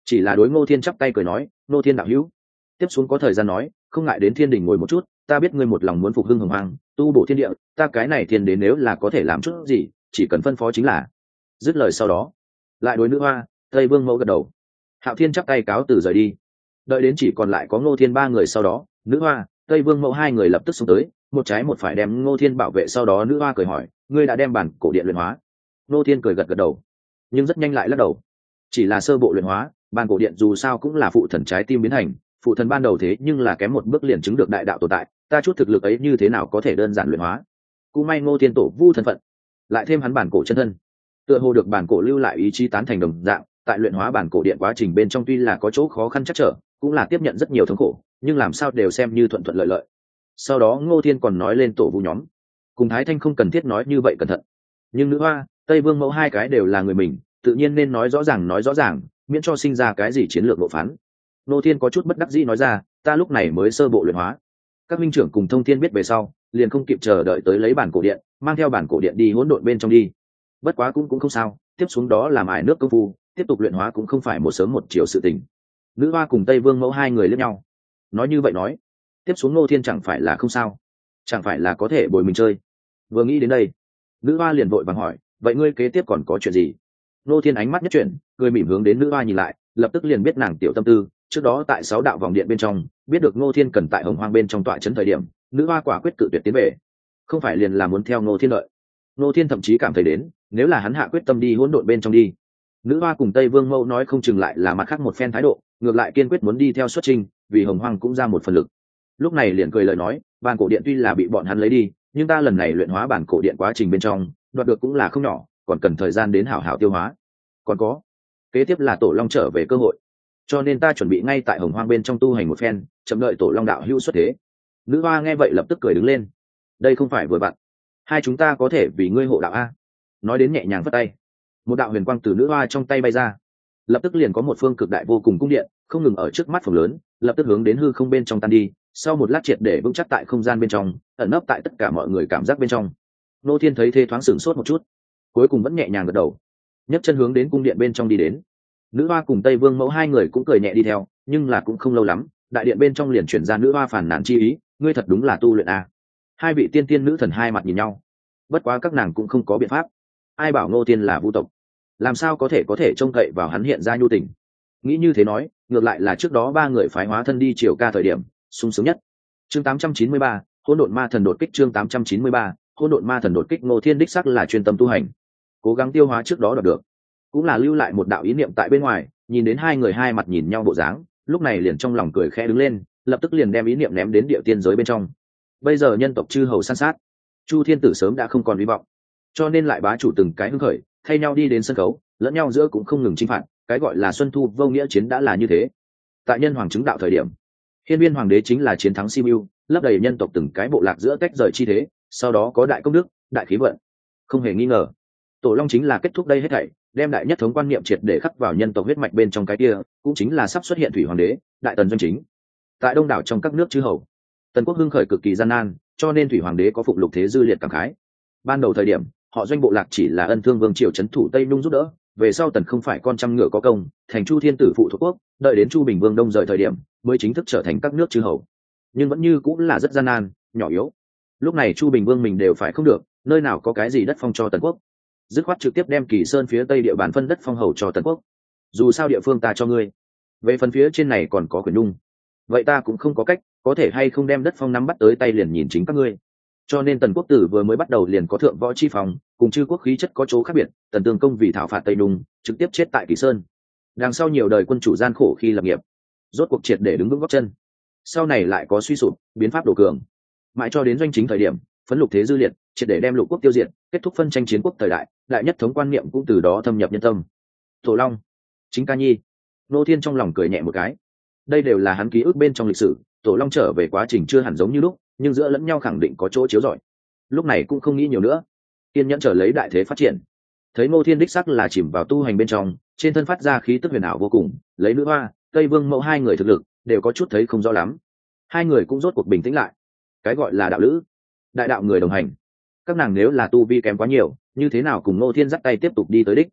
chỉ là đối Ngô Thiên chắp tay cười nói, Ngô Thiên đạo hữu, tiếp xuống có thời gian nói, không ngại đến thiên đình ngồi một chút, ta biết ngươi một lòng muốn phục hưng hồng hoang, tu bổ thiên địa, ta cái này thiên đến nếu là có thể làm chút gì, chỉ cần phân phó chính là. Dứt lời sau đó, lại đối nữ hoa, Tây Vương Mẫu gật đầu. Hạo Thiên chắp tay cáo từ rời đi. Đợi đến chỉ còn lại có Ngô Thiên ba người sau đó, nữ hoa, Tây Vương Mẫu hai người lập tức xông tới, một trái một phải đem Ngô Thiên bảo vệ. Sau đó nữ hoa cười hỏi, ngươi đã đem bản cổ điện luyện hóa? Ngô Thiên cười gật gật đầu, nhưng rất nhanh lại lắc đầu. Chỉ là sơ bộ luyện hóa, bản cổ điện dù sao cũng là phụ thần trái tim biến hành, phụ thần ban đầu thế nhưng là kém một bước liền chứng được đại đạo tồn tại, ta chút thực lực ấy như thế nào có thể đơn giản luyện hóa? Cũng may Ngô Thiên tổ vu thân phận, lại thêm hắn bản cổ chân thân, tựa hồ được bản cổ lưu lại ý chí tán thành đồng dạng, tại luyện hóa bản cổ điện quá trình bên trong tuy là có chỗ khó khăn chắc trở, cũng là tiếp nhận rất nhiều thống khổ, nhưng làm sao đều xem như thuận thuận lợi lợi. Sau đó Ngô Thiên còn nói lên tổ vu nhóm, cùng Thái Thanh không cần thiết nói như vậy cẩn thận, nhưng nữ hoa, Tây Vương Mẫu hai cái đều là người mình, tự nhiên nên nói rõ ràng, miễn cho sinh ra cái gì chiến lược lộ phán. Ngô Thiên có chút bất đắc dĩ nói ra, ta lúc này mới sơ bộ luyện hóa, các minh trưởng cùng Thông Thiên biết về sau, liền không kịp chờ đợi tới lấy bản cổ điện, mang theo bản cổ điện đi hỗn độn bên trong đi. Bất quá cũng không sao, tiếp xuống đó làm ải nước công phu, tiếp tục luyện hóa cũng không phải một sớm một chiều sự tình. Nữ hoa cùng Tây Vương Mẫu hai người liếc nhau, nói như vậy nói, tiếp xuống Ngô Thiên chẳng phải là không sao, chẳng phải là có thể bồi mình chơi. Vừa nghĩ đến đây, nữ hoa liền vội vàng hỏi, vậy ngươi kế tiếp còn có chuyện gì? Ngô Thiên ánh mắt nhất chuyển, cười mỉm hướng đến nữ hoa nhìn lại, lập tức liền biết nàng tiểu tâm tư. Trước đó tại 6 đạo vòng điện bên trong, biết được Ngô Thiên cần tại Hồng Hoang bên trong tọa trấn thời điểm, nữ hoa quả quyết cự tuyệt tiến về, không phải liền là muốn theo Ngô Thiên lợi. Ngô Thiên thậm chí cảm thấy đến, nếu là hắn hạ quyết tâm đi hỗn độn bên trong đi, nữ hoa cùng Tây Vương Mẫu nói không chừng lại là mặt khác một phen thái độ, ngược lại kiên quyết muốn đi theo xuất trình, vì Hồng Hoang cũng ra một phần lực. Lúc này liền cười lời nói, bản cổ điện tuy là bị bọn hắn lấy đi, nhưng ta lần này luyện hóa bản cổ điện quá trình bên trong, đoạt được cũng là không nhỏ, còn cần thời gian đến hảo hảo tiêu hóa. Còn có, kế tiếp là tổ long trở về cơ hội, cho nên ta chuẩn bị ngay tại Hồng Hoang bên trong tu hành một phen, chậm đợi tổ long đạo hữu xuất thế. Nữ hoa nghe vậy lập tức cười đứng lên, đây không phải vừa vặn, hai chúng ta có thể vì ngươi hộ đạo a. Nói đến nhẹ nhàng vất tay, một đạo huyền quang từ nữ hoa trong tay bay ra, lập tức liền có một phương cực đại vô cùng cung điện không ngừng ở trước mắt phòng lớn, lập tức hướng đến hư không bên trong tan đi. Sau một lát triệt để vững chắc tại không gian bên trong, ẩn nấp tại tất cả mọi người cảm giác bên trong. Nô Thiên thấy thế thoáng sửng sốt một chút, cuối cùng vẫn nhẹ nhàng gật đầu, nhấc chân hướng đến cung điện bên trong đi đến. Nữ hoa cùng Tây Vương Mẫu hai người cũng cười nhẹ đi theo, nhưng là cũng không lâu lắm, đại điện bên trong liền chuyển ra nữ hoa phản nàn chi ý, ngươi thật đúng là tu luyện a. Hai vị tiên tiên nữ thần hai mặt nhìn nhau, bất quá các nàng cũng không có biện pháp, ai bảo Ngô Thiên là vu tộc, làm sao có thể trông cậy vào hắn hiện ra nhu tình. Nghĩ như thế nói, ngược lại là trước đó ba người phái hóa thân đi triều ca thời điểm sung sướng nhất. Chương 893, hỗn độn ma thần đột kích. Chương 893, hỗn độn ma thần đột kích. Ngô Thiên đích sắc là chuyên tâm tu hành, cố gắng tiêu hóa trước đó đạt được, cũng là lưu lại một đạo ý niệm tại bên ngoài. Nhìn đến hai người hai mặt nhìn nhau bộ dáng, lúc này liền trong lòng cười khẽ đứng lên, lập tức liền đem ý niệm ném đến địa tiên giới bên trong. Bây giờ nhân tộc chư hầu san sát, Chu Thiên Tử sớm đã không còn hy vọng, cho nên lại bá chủ từng cái hưng khởi, thay nhau đi đến sân khấu, lẫn nhau giữa cũng không ngừng chinh phạt, cái gọi là xuân thu vô nghĩa chiến đã là như thế. Tại nhân hoàng chứng đạo thời điểm, Hiên Viên hoàng đế chính là chiến thắng Sibiu, lấp đầy nhân tộc từng cái bộ lạc giữa tách rời chi thế, sau đó có đại công đức, đại khí vận, không hề nghi ngờ. Tổ long chính là kết thúc đây hết thảy, đem đại nhất thống quan niệm triệt để khắc vào nhân tộc huyết mạch bên trong cái kia, cũng chính là sắp xuất hiện thủy hoàng đế, đại tần doanh chính. Tại đông đảo trong các nước chư hầu, tần quốc hưng khởi cực kỳ gian nan, cho nên thủy hoàng đế có phụng lục thế dư liệt cảm khái. Ban đầu thời điểm, họ doanh bộ lạc chỉ là ân thương vương triều trấn thủ Tây Nhung giúp đỡ, về sau tần không phải con trăm ngựa có công, thành Chu Thiên Tử phụ thuộc quốc, đợi đến Chu Bình Vương đông rời thời điểm, mới chính thức trở thành các nước chư hầu, nhưng vẫn như cũng là rất gian nan, nhỏ yếu. Lúc này Chu Bình Vương mình đều phải không được, nơi nào có cái gì đất phong cho tần quốc, dứt khoát trực tiếp đem Kỳ Sơn phía tây địa bàn phân đất phong hầu cho tần quốc. Dù sao địa phương ta cho ngươi, về phần phía trên này còn có Quyền Nhung, vậy ta cũng không có cách, có thể hay không đem đất phong nắm bắt tới tay liền nhìn chính các ngươi. Cho nên tần quốc tử vừa mới bắt đầu liền có thượng võ chi phòng, cùng chư quốc khí chất có chỗ khác biệt. Tần Tương Công vì thảo phạt Tây Nhung, trực tiếp chết tại Kỳ Sơn. Đằng sau nhiều đời quân chủ gian khổ khi lập nghiệp, rốt cuộc triệt để đứng vững gót chân. Sau này lại có suy sụp, biến pháp đổ cường, mãi cho đến doanh chính thời điểm, phấn lục thế dư liệt, triệt để đem lục quốc tiêu diệt, kết thúc phân tranh chiến quốc thời đại, đại nhất thống quan niệm cũng từ đó thâm nhập nhân tâm. Tổ long, chính ca nhi. Nô Thiên trong lòng cười nhẹ một cái. Đây đều là hắn ký ức bên trong lịch sử, tổ long trở về quá trình chưa hẳn giống như lúc, nhưng giữa lẫn nhau khẳng định có chỗ chiếu rọi. Lúc này cũng không nghĩ nhiều nữa, kiên nhẫn chờ lấy đại thế phát triển. Thấy Ngô Thiên đích sắc là chìm vào tu hành bên trong, trên thân phát ra khí tức huyền ảo vô cùng, lấy nữ hoa, Tây Vương Mẫu hai người thực lực đều có chút thấy không rõ lắm. Hai người cũng rốt cuộc bình tĩnh lại. Cái gọi là đạo lữ, đại đạo người đồng hành, các nàng nếu là tu vi kém quá nhiều, như thế nào cùng Ngô Thiên dắt tay tiếp tục đi tới đích.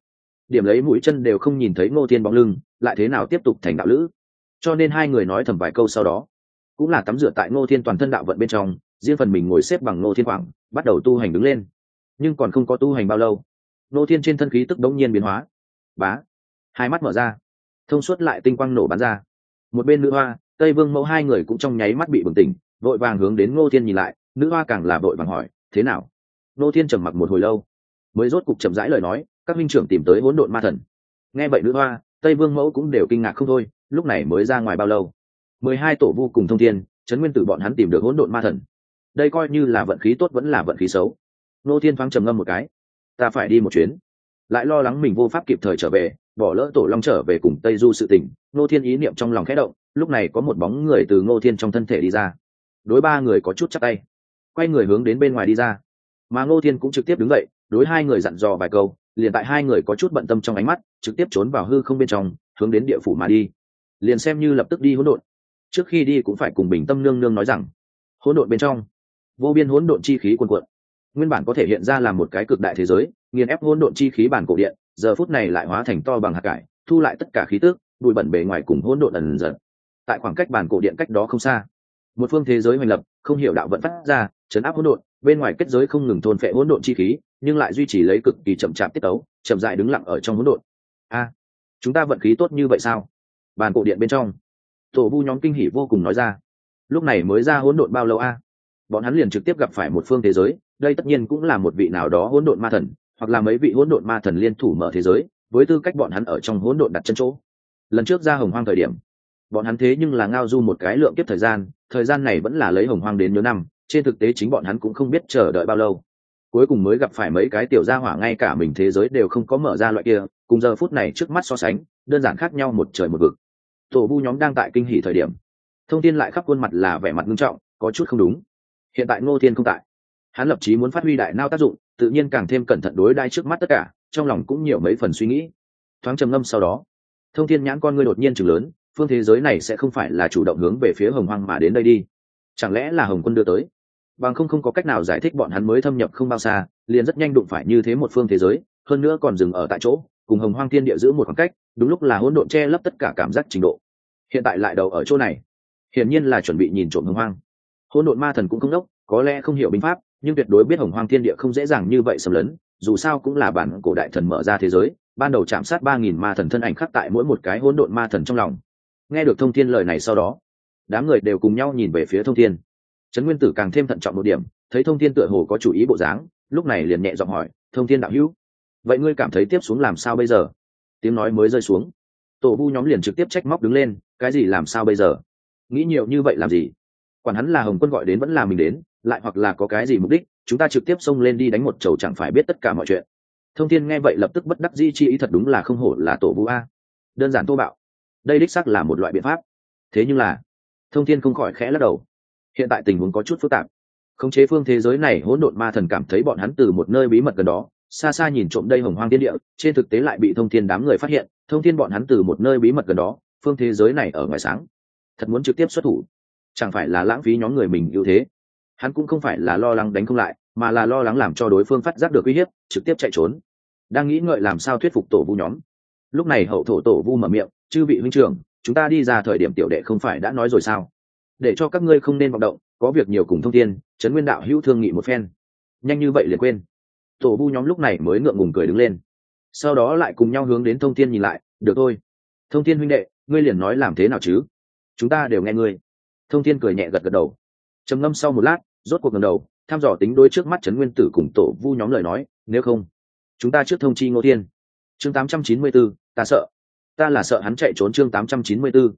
điểm lấy mũi chân đều không nhìn thấy Ngô Thiên bóng lưng, lại thế nào tiếp tục thành đạo lữ. Cho nên hai người nói thầm vài câu sau đó, cũng là tắm rửa tại Ngô Thiên toàn thân đạo vận bên trong, riêng phần mình ngồi xếp bằng Ngô Thiên khoảng, bắt đầu tu hành đứng lên. Nhưng còn không có tu hành bao lâu, Ngô Thiên trên thân khí tức đống nhiên biến hóa. Bá, hai mắt mở ra, thông suốt lại tinh quang nổ bắn ra. Một bên nữ hoa, Tây Vương Mẫu hai người cũng trong nháy mắt bị bừng tỉnh, vội vàng hướng đến Ngô Thiên nhìn lại, nữ hoa càng là vội vàng hỏi, thế nào? Ngô Thiên trầm mặc một hồi lâu, mới rốt cục chậm rãi lời nói, các huynh trưởng tìm tới hỗn độn ma thần. Nghe vậy nữ hoa, Tây Vương Mẫu cũng đều kinh ngạc không thôi, lúc này mới ra ngoài bao lâu, 12 tổ vu cùng thông thiên, trấn nguyên tử bọn hắn tìm được hỗn độn ma thần. Đây coi như là vận khí tốt vẫn là vận khí xấu. Ngô Thiên thoáng trầm ngâm một cái, ta phải đi một chuyến, lại lo lắng mình vô pháp kịp thời trở về, bỏ lỡ tổ long trở về cùng Tây Du sự tình. Ngô Thiên ý niệm trong lòng khẽ động, lúc này có một bóng người từ Ngô Thiên trong thân thể đi ra, đối ba người có chút chắp tay, quay người hướng đến bên ngoài đi ra. Mà Ngô Thiên cũng trực tiếp đứng dậy, đối hai người dặn dò vài câu, liền tại hai người có chút bận tâm trong ánh mắt, trực tiếp trốn vào hư không bên trong, hướng đến địa phủ mà đi. Liền xem như lập tức đi hỗn độn, trước khi đi cũng phải cùng Bình Tâm nương nương nói rằng, hỗn độn bên trong vô biên hỗn độn chi khí cuồn cuộn, nguyên bản có thể hiện ra làm một cái cực đại thế giới, nghiền ép hỗn độn chi khí bản cổ điện, giờ phút này lại hóa thành to bằng hạt cải, thu lại tất cả khí tức, bụi bẩn bề ngoài cùng hỗn độn ẩn dần. Tại khoảng cách bản cổ điện cách đó không xa, một phương thế giới hoành lập, không hiểu đạo vận phát ra, chấn áp hỗn độn, bên ngoài kết giới không ngừng thôn phệ hỗn độn chi khí, nhưng lại duy trì lấy cực kỳ chậm chạp tiết tấu, chậm rãi đứng lặng ở trong hỗn độn. A, chúng ta vận khí tốt như vậy sao? Bản cổ điện bên trong, tổ vu nhóm kinh hỉ vô cùng nói ra. Lúc này mới ra hỗn độn bao lâu a? Bọn hắn liền trực tiếp gặp phải một phương thế giới, đây tất nhiên cũng là một vị nào đó hỗn độn ma thần, hoặc là mấy vị hỗn độn ma thần liên thủ mở thế giới, với tư cách bọn hắn ở trong hỗn độn đặt chân chỗ. Lần trước ra hồng hoang thời điểm, bọn hắn thế nhưng là ngao du một cái lượng kiếp thời gian này vẫn là lấy hồng hoang đến nhớ năm, trên thực tế chính bọn hắn cũng không biết chờ đợi bao lâu, cuối cùng mới gặp phải mấy cái tiểu gia hỏa ngay cả mình thế giới đều không có mở ra loại kia, cùng giờ phút này trước mắt so sánh, đơn giản khác nhau một trời một vực. Tổ vu nhóm đang tại kinh hỉ thời điểm, thông tin lại khắp khuôn mặt là vẻ mặt nghiêm trọng, có chút không đúng. Hiện tại Ngô Thiên không tại, hắn lập chí muốn phát huy đại nao tác dụng, tự nhiên càng thêm cẩn thận đối đai trước mắt tất cả, trong lòng cũng nhiều mấy phần suy nghĩ. Thoáng trầm ngâm sau đó, thông thiên nhãn con ngươi đột nhiên chừng lớn, phương thế giới này sẽ không phải là chủ động hướng về phía hồng hoang mà đến đây đi, chẳng lẽ là hồng quân đưa tới? Bằng không có cách nào giải thích bọn hắn mới thâm nhập không bao xa, liền rất nhanh đụng phải như thế một phương thế giới, hơn nữa còn dừng ở tại chỗ, cùng hồng hoang thiên địa giữ một khoảng cách, đúng lúc là hỗn độn che lấp tất cả cảm giác trình độ. Hiện tại lại đầu ở chỗ này, hiển nhiên là chuẩn bị nhìn trộm hồng hoang. Hỗn độn ma thần cũng không đốc, có lẽ không hiểu binh pháp, nhưng tuyệt đối biết hồng hoang thiên địa không dễ dàng như vậy xâm lấn, dù sao cũng là bản cổ đại thần mở ra thế giới, ban đầu chạm sát 3000 ma thần thân ảnh khắc tại mỗi một cái hỗn độn ma thần trong lòng. Nghe được thông thiên lời này sau đó, đám người đều cùng nhau nhìn về phía thông thiên. Trấn Nguyên Tử càng thêm thận trọng một điểm, thấy thông thiên tựa hồ có chủ ý bộ dáng, lúc này liền nhẹ giọng hỏi, thông thiên đạo hữu, vậy ngươi cảm thấy tiếp xuống làm sao bây giờ? Tiếng nói mới rơi xuống, tổ vu nhóm liền trực tiếp trách móc đứng lên, cái gì làm sao bây giờ? Nghĩ nhiều như vậy làm gì? Quản hắn là hồng quân gọi đến vẫn là mình đến, lại hoặc là có cái gì mục đích, chúng ta trực tiếp xông lên đi đánh một chầu chẳng phải biết tất cả mọi chuyện. Thông thiên nghe vậy lập tức bất đắc dĩ chi ý, thật đúng là không hổ là tổ vu a, đơn giản thô bạo, đây đích xác là một loại biện pháp. Thế nhưng là, thông thiên không khỏi khẽ lắc đầu. Hiện tại tình huống có chút phức tạp, khống chế phương thế giới này hỗn độn ma thần cảm thấy bọn hắn từ một nơi bí mật gần đó xa xa nhìn trộm đây hồng hoang thiên địa, trên thực tế lại bị thông thiên đám người phát hiện. Thông thiên bọn hắn từ một nơi bí mật gần đó, phương thế giới này ở ngoài sáng, thật muốn trực tiếp xuất thủ, chẳng phải là lãng phí nhóm người mình ưu thế. Hắn cũng không phải là lo lắng đánh không lại, mà là lo lắng làm cho đối phương phát giác được uy hiếp, trực tiếp chạy trốn. Đang nghĩ ngợi làm sao thuyết phục tổ vu nhóm, lúc này hậu thổ tổ vu mở miệng, chư vị huynh trưởng, chúng ta đi ra thời điểm tiểu đệ không phải đã nói rồi sao, để cho các ngươi không nên vọng động, có việc nhiều cùng thông thiên trấn nguyên đạo hữu thương nghị một phen. Nhanh như vậy liền quên? Tổ vu nhóm lúc này mới ngượng ngùng cười đứng lên, sau đó lại cùng nhau hướng đến thông thiên nhìn lại. Được thôi, thông thiên huynh đệ, ngươi liền nói làm thế nào chứ, chúng ta đều nghe ngươi. Thông thiên cười nhẹ gật gật đầu, trầm ngâm sau một lát, rốt cuộc ngẩng đầu thăm dò tính đối trước mắt trấn nguyên tử cùng tổ vu nhóm lời nói, nếu không chúng ta trước thông chi Ngô Thiên. Chương 894, ta sợ, ta là sợ hắn chạy trốn. Chương 894,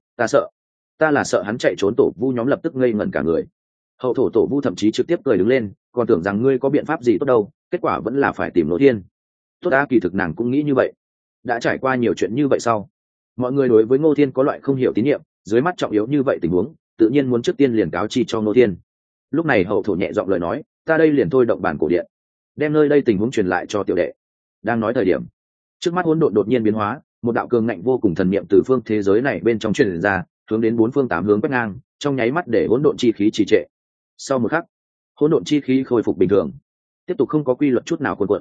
ta là sợ hắn chạy trốn. Tổ vu nhóm lập tức ngây ngẩn cả người. Hậu thổ tổ vu thậm chí trực tiếp cười đứng lên, còn tưởng rằng ngươi có biện pháp gì tốt đâu, kết quả vẫn là phải tìm Ngô Thiên. Tốt đã, kỳ thực nàng cũng nghĩ như vậy. Đã trải qua nhiều chuyện như vậy sau, mọi người đối với Ngô Thiên có loại không hiểu tín nhiệm, dưới mắt trọng yếu như vậy tình huống, tự nhiên muốn trước tiên liền cáo chi cho Ngô Thiên. Lúc này hậu thổ nhẹ giọng lời nói, ta đây liền thôi động bản cổ điện, đem nơi đây tình huống truyền lại cho tiểu đệ. Đang nói thời điểm, trước mắt hỗn độn đột nhiên biến hóa, một đạo cường ngạnh vô cùng thần niệm từ phương thế giới này bên trong truyền ra, hướng đến bốn phương tám hướng quét ngang, trong nháy mắt để hỗn độn chi khí trì trệ. Sau một khắc, hỗn độn chi khí khôi phục bình thường, tiếp tục không có quy luật chút nào cuồn cuộn.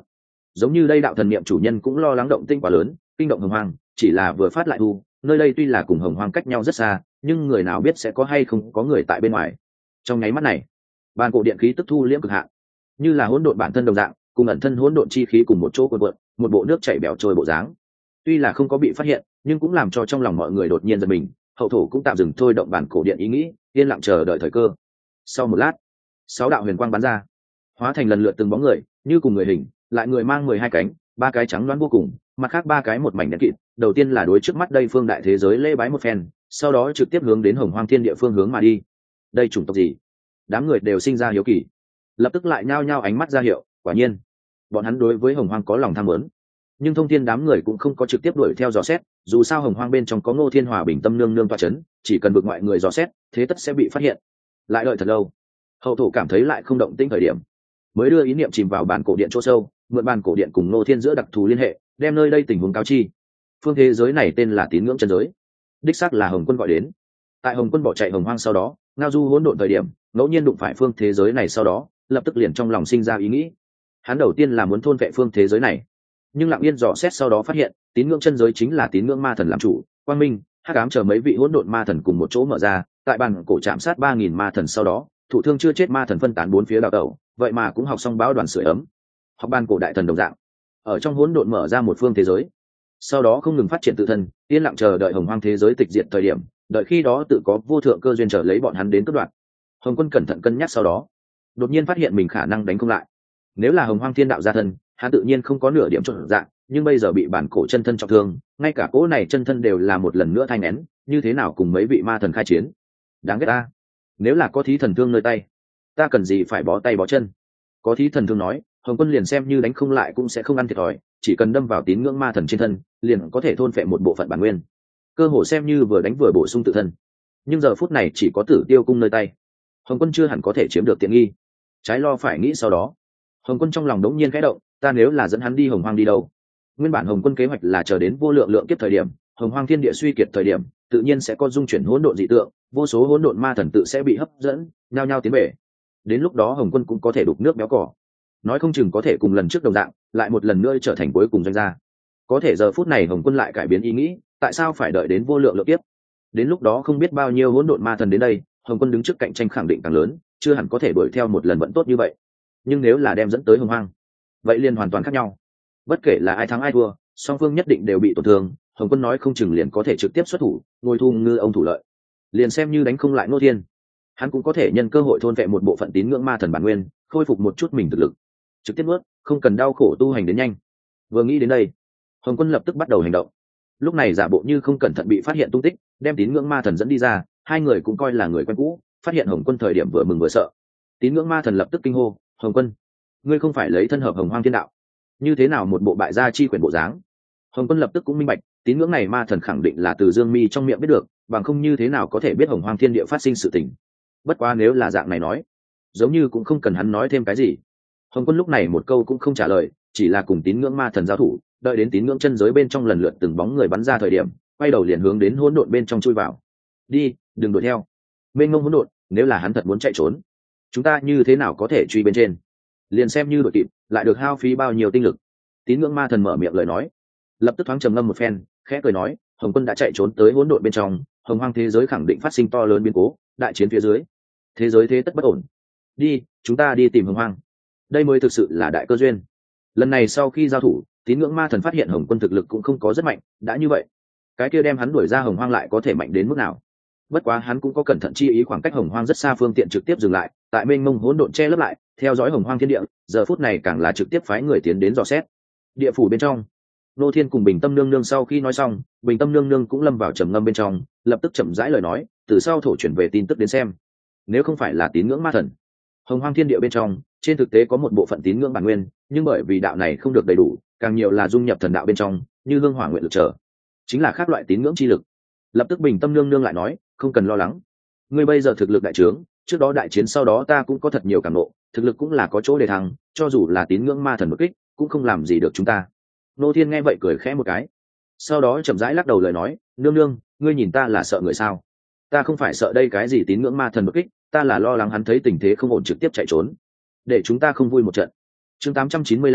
giống như đây đạo thần niệm chủ nhân cũng lo lắng động tinh quá lớn kinh động hồng hoang, chỉ là vừa phát lại thu nơi đây tuy là cùng hồng hoang cách nhau rất xa, nhưng người nào biết sẽ có hay không có người tại bên ngoài. Trong nháy mắt này, bàn cổ điện khí tức thu liễm cực hạn, như là hỗn độn bản thân đồng dạng, cùng ẩn thân hỗn độn chi khí cùng một chỗ cuộn cuộn, một bộ nước chảy bèo trôi bộ dáng. Tuy là không có bị phát hiện, nhưng cũng làm cho trong lòng mọi người đột nhiên giật mình, hậu thổ cũng tạm dừng thôi động bản cổ điện ý nghĩ, yên lặng chờ đợi thời cơ. Sau một lát, 6 đạo huyền quang bắn ra, hóa thành lần lượt từng bóng người, như cùng người hình, lại người mang 12 cánh, 3 cái trắng loáng vô cùng, mặt khác 3 cái một mảnh đen kịt. Đầu tiên là đối trước mắt đây phương đại thế giới lễ bái một phen, sau đó trực tiếp hướng đến hồng hoang thiên địa phương hướng mà đi. Đây chủng tộc gì? Đám người đều sinh ra hiếu kỳ, lập tức lại nhao nhao ánh mắt ra hiệu, quả nhiên bọn hắn đối với hồng hoang có lòng tham muốn. Nhưng thông thiên đám người cũng không có trực tiếp đuổi theo dò xét, dù sao hồng hoang bên trong có Ngô Thiên Hòa Bình Tâm Nương Nương toa chấn, chỉ cần vực ngoại người dò xét, thế tất sẽ bị phát hiện. Lại đợi thật lâu, hậu thổ cảm thấy lại không động tĩnh thời điểm, mới đưa ý niệm chìm vào bản cổ điện chỗ sâu, mượn bản cổ điện cùng Ngô Thiên giữa đặc thù liên hệ, đem nơi đây tình huống cáo chi. Phương thế giới này tên là tín ngưỡng chân giới, đích xác là Hồng Quân gọi đến. Tại Hồng Quân bỏ chạy hồng hoang sau đó, ngao du hỗn độn thời điểm, ngẫu nhiên đụng phải phương thế giới này, sau đó lập tức liền trong lòng sinh ra ý nghĩ. Hắn đầu tiên là muốn thôn vệ phương thế giới này, nhưng lặng yên dò xét sau đó phát hiện tín ngưỡng chân giới chính là tín ngưỡng ma thần làm chủ, quang minh, hắc ám chờ mấy vị hỗn độn ma thần cùng một chỗ mở ra, tại bàn cổ chạm sát 3000 ma thần sau đó, thụ thương chưa chết ma thần phân tán bốn phía đào tẩu, vậy mà cũng học xong báo đoàn sưởi ấm, học bàn cổ đại thần đồng dạng, ở trong hỗn độn mở ra một phương thế giới, sau đó không ngừng phát triển tự thân, yên lặng chờ đợi hồng hoang thế giới tịch diệt thời điểm, đợi khi đó tự có vô thượng cơ duyên trở lấy bọn hắn đến cướp đoạt. Hồng Quân cẩn thận cân nhắc sau đó, đột nhiên phát hiện mình khả năng đánh không lại. Nếu là hồng hoang thiên đạo gia thân, hắn tự nhiên không có nửa điểm trộn dạng, nhưng bây giờ bị bản cổ chân thân trọng thương, ngay cả cỗ này chân thân đều là một lần nữa thay nén, như thế nào cùng mấy vị ma thần khai chiến? Đáng ghét ta! Nếu là có thí thần thương nơi tay, ta cần gì phải bó tay bó chân? Có thí thần thương nói, Hồng Quân liền xem như đánh không lại cũng sẽ không ăn thiệt thòi, chỉ cần đâm vào tín ngưỡng ma thần trên thân, liền có thể thôn phệ một bộ phận bản nguyên, cơ hồ xem như vừa đánh vừa bổ sung tự thân. Nhưng giờ phút này chỉ có Tử Tiêu cung nơi tay, Hồng Quân chưa hẳn có thể chiếm được tiện nghi. Trái lo phải nghĩ sau đó, Hồng Quân trong lòng đống nhiên khẽ động, ta nếu là dẫn hắn đi hồng hoang đi đâu? Nguyên bản Hồng Quân kế hoạch là chờ đến vô lượng lượng kiếp thời điểm, hồng hoang thiên địa suy kiệt thời điểm, tự nhiên sẽ có dung chuyển hỗn độn dị tượng, vô số hỗn độn ma thần tự sẽ bị hấp dẫn, nhao nhao tiến bể. Đến lúc đó Hồng Quân cũng có thể đục nước béo cỏ, nói không chừng có thể cùng lần trước đồng dạng, lại một lần nữa trở thành cuối cùng doanh gia. Có thể giờ phút này Hồng Quân lại cải biến ý nghĩ, tại sao phải đợi đến vô lượng lượng kiếp? Đến lúc đó không biết bao nhiêu hỗn độn ma thần đến đây, Hồng Quân đứng trước cạnh tranh khẳng định càng lớn, chưa hẳn có thể đuổi theo một lần vẫn tốt như vậy. Nhưng nếu là đem dẫn tới hồng hoang, vậy liền hoàn toàn khác nhau. Bất kể là ai thắng ai thua, song phương nhất định đều bị tổn thương. Hồng Quân nói không chừng liền có thể trực tiếp xuất thủ, ngồi thu ngư ông thủ lợi. Liền xem như đánh không lại Ngô Thiên, hắn cũng có thể nhân cơ hội thôn vệ một bộ phận tín ngưỡng ma thần bản nguyên, khôi phục một chút mình thực lực, trực tiếp nuốt, không cần đau khổ tu hành đến nhanh. Vừa nghĩ đến đây, Hồng Quân lập tức bắt đầu hành động. Lúc này giả bộ như không cẩn thận bị phát hiện tung tích, đem tín ngưỡng ma thần dẫn đi ra. Hai người cũng coi là người quen cũ, phát hiện Hồng Quân thời điểm vừa mừng vừa sợ. Tín ngưỡng ma thần lập tức kinh hô, Hồng Quân, ngươi không phải lấy thân hợp hồng hoang thiên đạo, như thế nào một bộ bại gia chi quyền bộ dáng? Hồng Quân lập tức cũng minh bạch, tín ngưỡng này ma thần khẳng định là từ Dương Mi trong miệng biết được, bằng không như thế nào có thể biết hồng hoang thiên địa phát sinh sự tình. Bất quá nếu là dạng này nói, giống như cũng không cần hắn nói thêm cái gì. Hồng Quân lúc này một câu cũng không trả lời, chỉ là cùng tín ngưỡng ma thần giao thủ, đợi đến tín ngưỡng chân giới bên trong lần lượt từng bóng người bắn ra thời điểm, quay đầu liền hướng đến hỗn độn bên trong chui vào. Đi, đừng đuổi theo. Mênh mông hỗn độn, nếu là hắn thật muốn chạy trốn, chúng ta như thế nào có thể truy bên trên? Liền xem như đuổi kịp, lại được hao phí bao nhiêu tinh lực? Tín ngưỡng ma thần mở miệng lời nói, lập tức thoáng trầm ngâm một phen, khẽ cười nói, Hồng Quân đã chạy trốn tới hỗn độn bên trong, hồng hoang thế giới khẳng định phát sinh to lớn biến cố, đại chiến phía dưới, thế giới thế tất bất ổn. Đi, chúng ta đi tìm hồng hoang, đây mới thực sự là đại cơ duyên. Lần này sau khi giao thủ, tín ngưỡng ma thần phát hiện Hồng Quân thực lực cũng không có rất mạnh, đã như vậy, cái kia đem hắn đuổi ra hồng hoang lại có thể mạnh đến mức nào? Bất quá hắn cũng có cẩn thận chi ý, khoảng cách hồng hoang rất xa, phương tiện trực tiếp dừng lại tại mênh mông hỗn độn che lấp lại, theo dõi hồng hoang thiên địa. Giờ phút này càng là trực tiếp phái người tiến đến dò xét địa phủ bên trong. Nô Thiên cùng Bình Tâm Nương Nương sau khi nói xong, Bình Tâm Nương Nương cũng lâm vào trầm ngâm bên trong, lập tức chậm rãi lời nói, từ sau thổ chuyển về tin tức đến xem, nếu không phải là tín ngưỡng ma thần, hồng hoang thiên địa bên trong trên thực tế có một bộ phận tín ngưỡng bản nguyên, nhưng bởi vì đạo này không được đầy đủ, càng nhiều là dung nhập thần đạo bên trong, như hương hỏa nguyện lực trở, chính là khác loại tín ngưỡng chi lực. Lập tức Bình Tâm Nương Nương lại nói, không cần lo lắng, ngươi bây giờ thực lực đại trướng, trước đó đại chiến sau đó ta cũng có thật nhiều cảm ngộ, thực lực cũng là có chỗ để thăng, cho dù là tín ngưỡng ma thần một kích cũng không làm gì được chúng ta. Nô Thiên nghe vậy cười khẽ một cái, sau đó chậm rãi lắc đầu lời nói, nương nương, ngươi nhìn ta là sợ người sao? Ta không phải sợ đây cái gì tín ngưỡng ma thần một kích, ta là lo lắng hắn thấy tình thế không ổn trực tiếp chạy trốn, để chúng ta không vui một trận. Chương 895,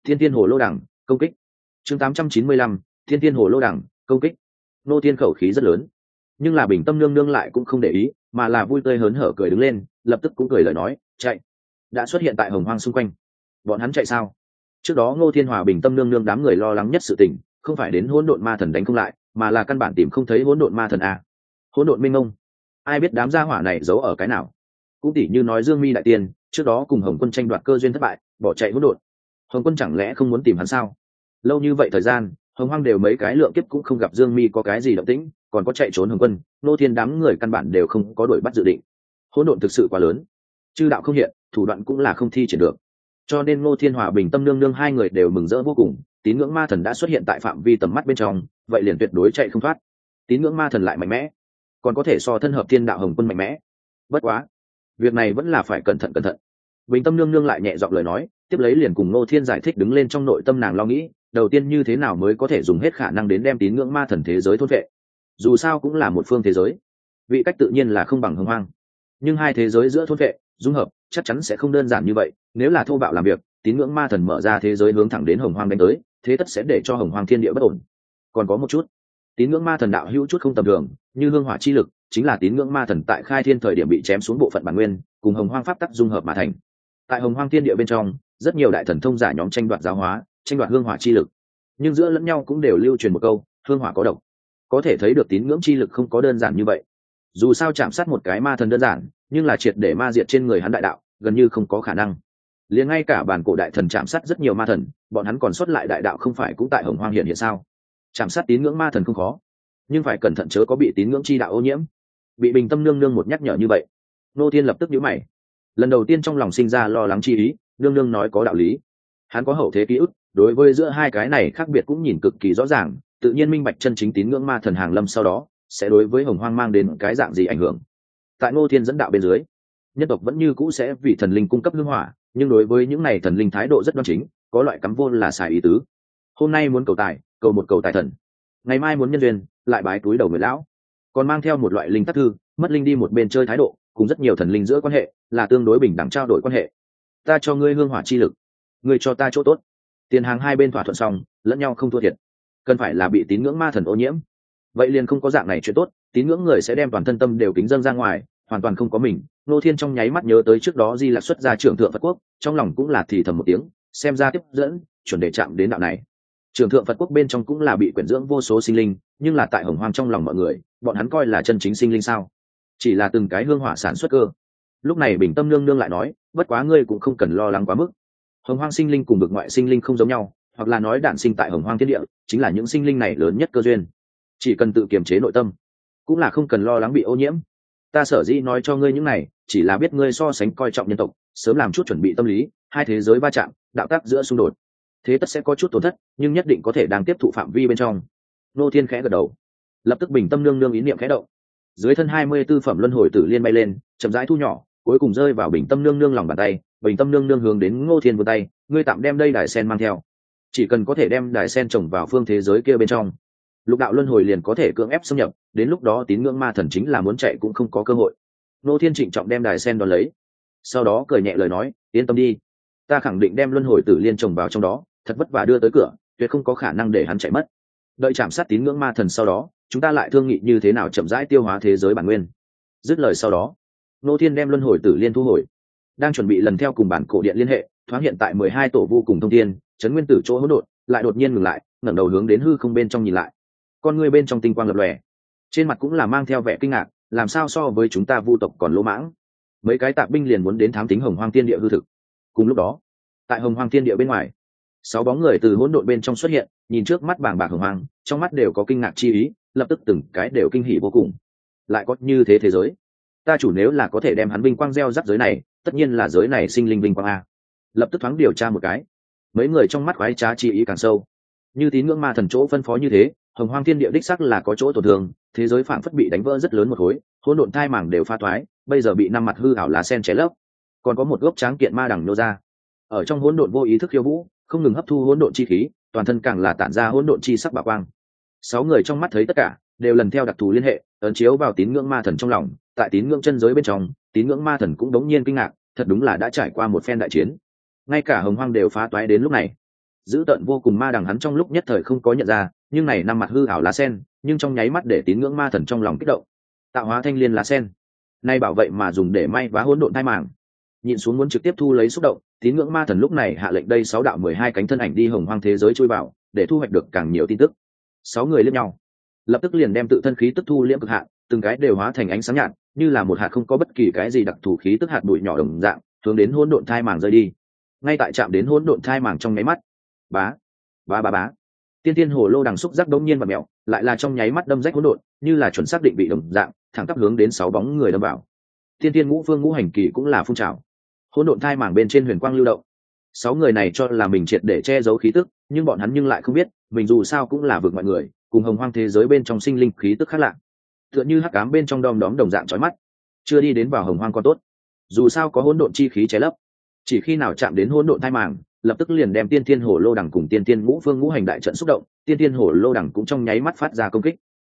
Thiên Thiên Hồ Lô Đằng, công kích. Chương 895, Thiên Thiên Hồ Lô Đằng, công kích. Ngô Thiên khẩu khí rất lớn, nhưng là Bình Tâm nương nương lại cũng không để ý, mà là vui tươi hớn hở cười đứng lên, lập tức cũng cười lời nói, chạy. Đã xuất hiện tại Hồng Hoang xung quanh. Bọn hắn chạy sao? Trước đó Ngô Thiên Hòa Bình Tâm nương nương đám người lo lắng nhất sự tình, không phải đến Hỗn Độn Ma Thần đánh không lại, mà là căn bản tìm không thấy Hỗn Độn Ma Thần a. Hỗn Độn Minh Ông, ai biết đám gia hỏa này giấu ở cái nào? Cũng tỉ như nói Dương Mi đại tiên, trước đó cùng Hồng Quân tranh đoạt cơ duyên thất bại, bỏ chạy Hỗn Độn. Hồng Quân chẳng lẽ không muốn tìm hắn sao? Lâu như vậy thời gian, Hồng Hoang đều mấy cái lượng kiếp cũng không gặp Dương Mi có cái gì động tĩnh, còn có chạy trốn Hồng Quân, Ngô Thiên đám người căn bản đều không có đuổi bắt dự định. Hỗn Độn thực sự quá lớn, chư đạo không hiện, thủ đoạn cũng là không thi triển được. Cho nên Ngô Thiên Hòa Bình Tâm nương nương hai người đều mừng rỡ vô cùng, tín ngưỡng ma thần đã xuất hiện tại phạm vi tầm mắt bên trong, vậy liền tuyệt đối chạy không thoát. Tín ngưỡng ma thần lại mạnh mẽ, còn có thể so thân hợp thiên đạo Hồng Quân mạnh mẽ. Bất quá, việc này vẫn là phải cẩn thận cẩn thận. Bình Tâm nương nương lại nhẹ giọng lời nói, tiếp lấy liền cùng Ngô Thiên giải thích đứng lên trong nội tâm nàng lo nghĩ, đầu tiên như thế nào mới có thể dùng hết khả năng đến đem tín ngưỡng ma thần thế giới thôn vệ. Dù sao cũng là một phương thế giới, vị cách tự nhiên là không bằng Hồng Hoang, nhưng hai thế giới giữa thôn vệ dung hợp chắc chắn sẽ không đơn giản như vậy. Nếu là thô bạo làm việc, tín ngưỡng ma thần mở ra thế giới hướng thẳng đến Hồng Hoang đánh tới, thế tất sẽ để cho Hồng Hoang thiên địa bất ổn. Còn có một chút, tín ngưỡng ma thần đạo hữu chút không tầm thường, như hương hỏa chi lực chính là tín ngưỡng ma thần tại khai thiên thời điểm bị chém xuống bộ phận bản nguyên, cùng Hồng Hoang pháp tắc dung hợp mà thành. Tại Hồng Hoang thiên địa bên trong, rất nhiều đại thần thông giả nhóm tranh đoạt giáo hóa, tranh đoạt hương hỏa chi lực, nhưng giữa lẫn nhau cũng đều lưu truyền một câu, hương hỏa có độc. Có thể thấy được tín ngưỡng chi lực không có đơn giản như vậy. Dù sao chạm sát một cái ma thần đơn giản, nhưng là triệt để ma diệt trên người hắn đại đạo, gần như không có khả năng. Liền ngay cả bản cổ đại thần chạm sát rất nhiều ma thần, bọn hắn còn sót lại đại đạo không phải cũng tại Hồng Hoang hiện sao? Chạm sát tín ngưỡng ma thần không khó, nhưng phải cẩn thận chớ có bị tín ngưỡng chi đạo ô nhiễm. Bị Bình Tâm nương nương một nhắc nhở như vậy, Ngô Thiên lập tức nhíu mày. Lần đầu tiên trong lòng sinh ra lo lắng chi ý, nương nương nói có đạo lý. Hắn có hậu thế ký ức, đối với giữa hai cái này khác biệt cũng nhìn cực kỳ rõ ràng, tự nhiên minh bạch chân chính tín ngưỡng ma thần hàng lâm sau đó sẽ đối với Hồng Hoang mang đến cái dạng gì ảnh hưởng. Tại Ngô Thiên dẫn đạo bên dưới, nhân tộc vẫn như cũ sẽ vì thần linh cung cấp hương hỏa, nhưng đối với những này thần linh thái độ rất đoan chính, có loại cắm vô là xài ý tứ. Hôm nay muốn cầu tài, cầu một cầu tài thần; ngày mai muốn nhân duyên, lại bái túi đầu người lão. Còn mang theo một loại linh tắc thư, mất linh đi một bên chơi thái độ, cùng rất nhiều thần linh giữa quan hệ là tương đối bình đẳng trao đổi quan hệ. Ta cho ngươi hương hỏa chi lực, ngươi cho ta chỗ tốt, tiền hàng hai bên thỏa thuận xong, lẫn nhau không thua thiệt. Cần phải là bị tín ngưỡng ma thần ô nhiễm, vậy liền không có dạng này chuyện tốt. Tín ngưỡng người sẽ đem toàn thân tâm đều kính dâng ra ngoài, hoàn toàn không có mình. Ngô Thiên trong nháy mắt nhớ tới trước đó Di Lặc xuất ra trưởng thượng Phật quốc, trong lòng cũng là thì thầm một tiếng, xem ra tiếp dẫn chuẩn để chạm đến đạo này. Trưởng thượng Phật quốc bên trong cũng là bị quyển dưỡng vô số sinh linh, nhưng là tại Hồng Hoang trong lòng mọi người, bọn hắn coi là chân chính sinh linh sao? Chỉ là từng cái hương hỏa sản xuất cơ. Lúc này Bình Tâm nương nương lại nói, bất quá ngươi cũng không cần lo lắng quá mức. Hồng Hoang sinh linh cùng vực ngoại sinh linh không giống nhau, hoặc là nói đản sinh tại Hồng Hoang thiên địa chính là những sinh linh này lớn nhất cơ duyên. Chỉ cần tự kiềm chế nội tâm, cũng là không cần lo lắng bị ô nhiễm. Ta sở dĩ nói cho ngươi những này, chỉ là biết ngươi so sánh coi trọng nhân tộc, sớm làm chút chuẩn bị tâm lý, hai thế giới va chạm, đạo tác giữa xung đột, thế tất sẽ có chút tổn thất, nhưng nhất định có thể đang tiếp thụ phạm vi bên trong. Nô Thiên khẽ gật đầu, lập tức Bình Tâm nương nương ý niệm khẽ động, dưới thân 24 phẩm luân hồi tử liên bay lên, chậm rãi thu nhỏ, cuối cùng rơi vào Bình Tâm nương nương lòng bàn tay. Bình Tâm nương nương hướng đến Ngô Thiên vươn tay, ngươi tạm đem đây đài sen mang theo, chỉ cần có thể đem đài sen trồng vào phương thế giới kia bên trong, lục đạo luân hồi liền có thể cưỡng ép xâm nhập, đến lúc đó tín ngưỡng ma thần chính là muốn chạy cũng không có cơ hội. Ngô Thiên trịnh trọng đem đài sen đón lấy, sau đó cười nhẹ lời nói, yên tâm đi, ta khẳng định đem luân hồi tử liên trồng vào trong đó, thật vất vả đưa tới cửa, tuyệt không có khả năng để hắn chạy mất. Đợi chạm sát tín ngưỡng ma thần sau đó, chúng ta lại thương nghị như thế nào chậm rãi tiêu hóa thế giới bản nguyên. Dứt lời sau đó, Ngô Thiên đem luân hồi tử liên thu hồi, đang chuẩn bị lần theo cùng bản cổ điện liên hệ, thoáng hiện tại 12 tổ vô cùng thông thiên chấn nguyên tử chỗ hỗn độn, lại đột nhiên ngừng lại, ngẩng đầu hướng đến hư không bên trong nhìn lại, con người bên trong tinh quang lập lòe, trên mặt cũng là mang theo vẻ kinh ngạc, làm sao so với chúng ta vu tộc còn lỗ mãng, mấy cái tạp binh liền muốn đến thám tính Hồng Hoang thiên địa hư thực. Cùng lúc đó, tại Hồng Hoang thiên địa bên ngoài, 6 bóng người từ hỗn độn bên trong xuất hiện, nhìn trước mắt bàng bạc Hồng Hoang, trong mắt đều có kinh ngạc chi ý, lập tức từng cái đều kinh hỉ vô cùng. Lại có như thế thế giới, ta chủ nếu là có thể đem hắn vinh quang gieo rắc giới này, tất nhiên là giới này sinh linh vinh quang a. Lập tức thoáng điều tra một cái, mấy người trong mắt khoái trá chi ý càng sâu. Như tín ngưỡng ma thần chỗ phân phó như thế, Hồng Hoang thiên địa đích sắc là có chỗ tổn thương, thế giới phảng phất bị đánh vỡ rất lớn một khối, hỗn độn thai màng đều pha thoái, bây giờ bị năm mặt hư ảo lá sen che lấp. Còn có một gốc tráng kiện ma đằng nô ra, ở trong hỗn độn vô ý thức khiêu vũ, không ngừng hấp thu hỗn độn chi khí, toàn thân càng là tản ra hỗn độn chi sắc bảo quang. 6 người trong mắt thấy tất cả, đều lần theo đặc thù liên hệ, ấn chiếu vào tín ngưỡng ma thần trong lòng. Tại tín ngưỡng chân giới bên trong, tín ngưỡng ma thần cũng đống nhiên kinh ngạc, thật đúng là đã trải qua một phen đại chiến, ngay cả Hồng Hoang đều phá toái đến lúc này. giữ tợn vô cùng ma đằng hắn trong lúc nhất thời không có nhận ra, nhưng này năm mặt hư ảo lá sen nhưng trong nháy mắt để tín ngưỡng ma thần trong lòng kích động. Tạo hóa thanh liên lá sen nay bảo vậy mà dùng để may vá hỗn độn thai màng. Nhìn xuống muốn trực tiếp thu lấy xúc động, tín ngưỡng ma thần lúc này hạ lệnh đây 6 đạo 12 cánh thân ảnh đi hồng hoang thế giới chui vào để thu hoạch được càng nhiều tin tức. 6 người liếc nhau, lập tức liền đem tự thân khí tức thu liễm cực hạn, từng cái đều hóa thành ánh sáng nhạt, như là một hạt không có bất kỳ cái gì đặc thù khí tức hạt bụi nhỏ đồng dạng, hướng đến hỗn độn thai màng rơi đi. Ngay tại chạm đến hỗn độn thai màng trong nháy mắt, bá bá, tiên tiên hồ lô đằng xúc giác đống nhiên và mèo, lại là trong nháy mắt đâm rách hỗn độn, như là chuẩn xác định vị đồng dạng, thẳng tắp hướng đến 6 bóng người đâm vào. Tiên tiên ngũ phương ngũ hành kỳ cũng là phun trào, hỗn độn thai màng bên trên huyền quang lưu động. 6 người này cho là mình triệt để che giấu khí tức, nhưng bọn hắn nhưng lại không biết, mình dù sao cũng là vực mọi người, cùng hồng hoang thế giới bên trong sinh linh khí tức khác lạ, tựa như hắc ám bên trong đom đóm đồng dạng chói mắt. Chưa đi đến vào hồng hoang còn tốt, dù sao có hỗn độn chi khí che lấp, chỉ khi nào chạm đến hỗn độn thai màng, lập tức liền đem tiên tiên hồ lô đằng cùng tiên tiên ngũ phương ngũ hành đại trận xúc động, tiên tiên hồ lô đằng cũng trong nháy mắt phát ra công kích.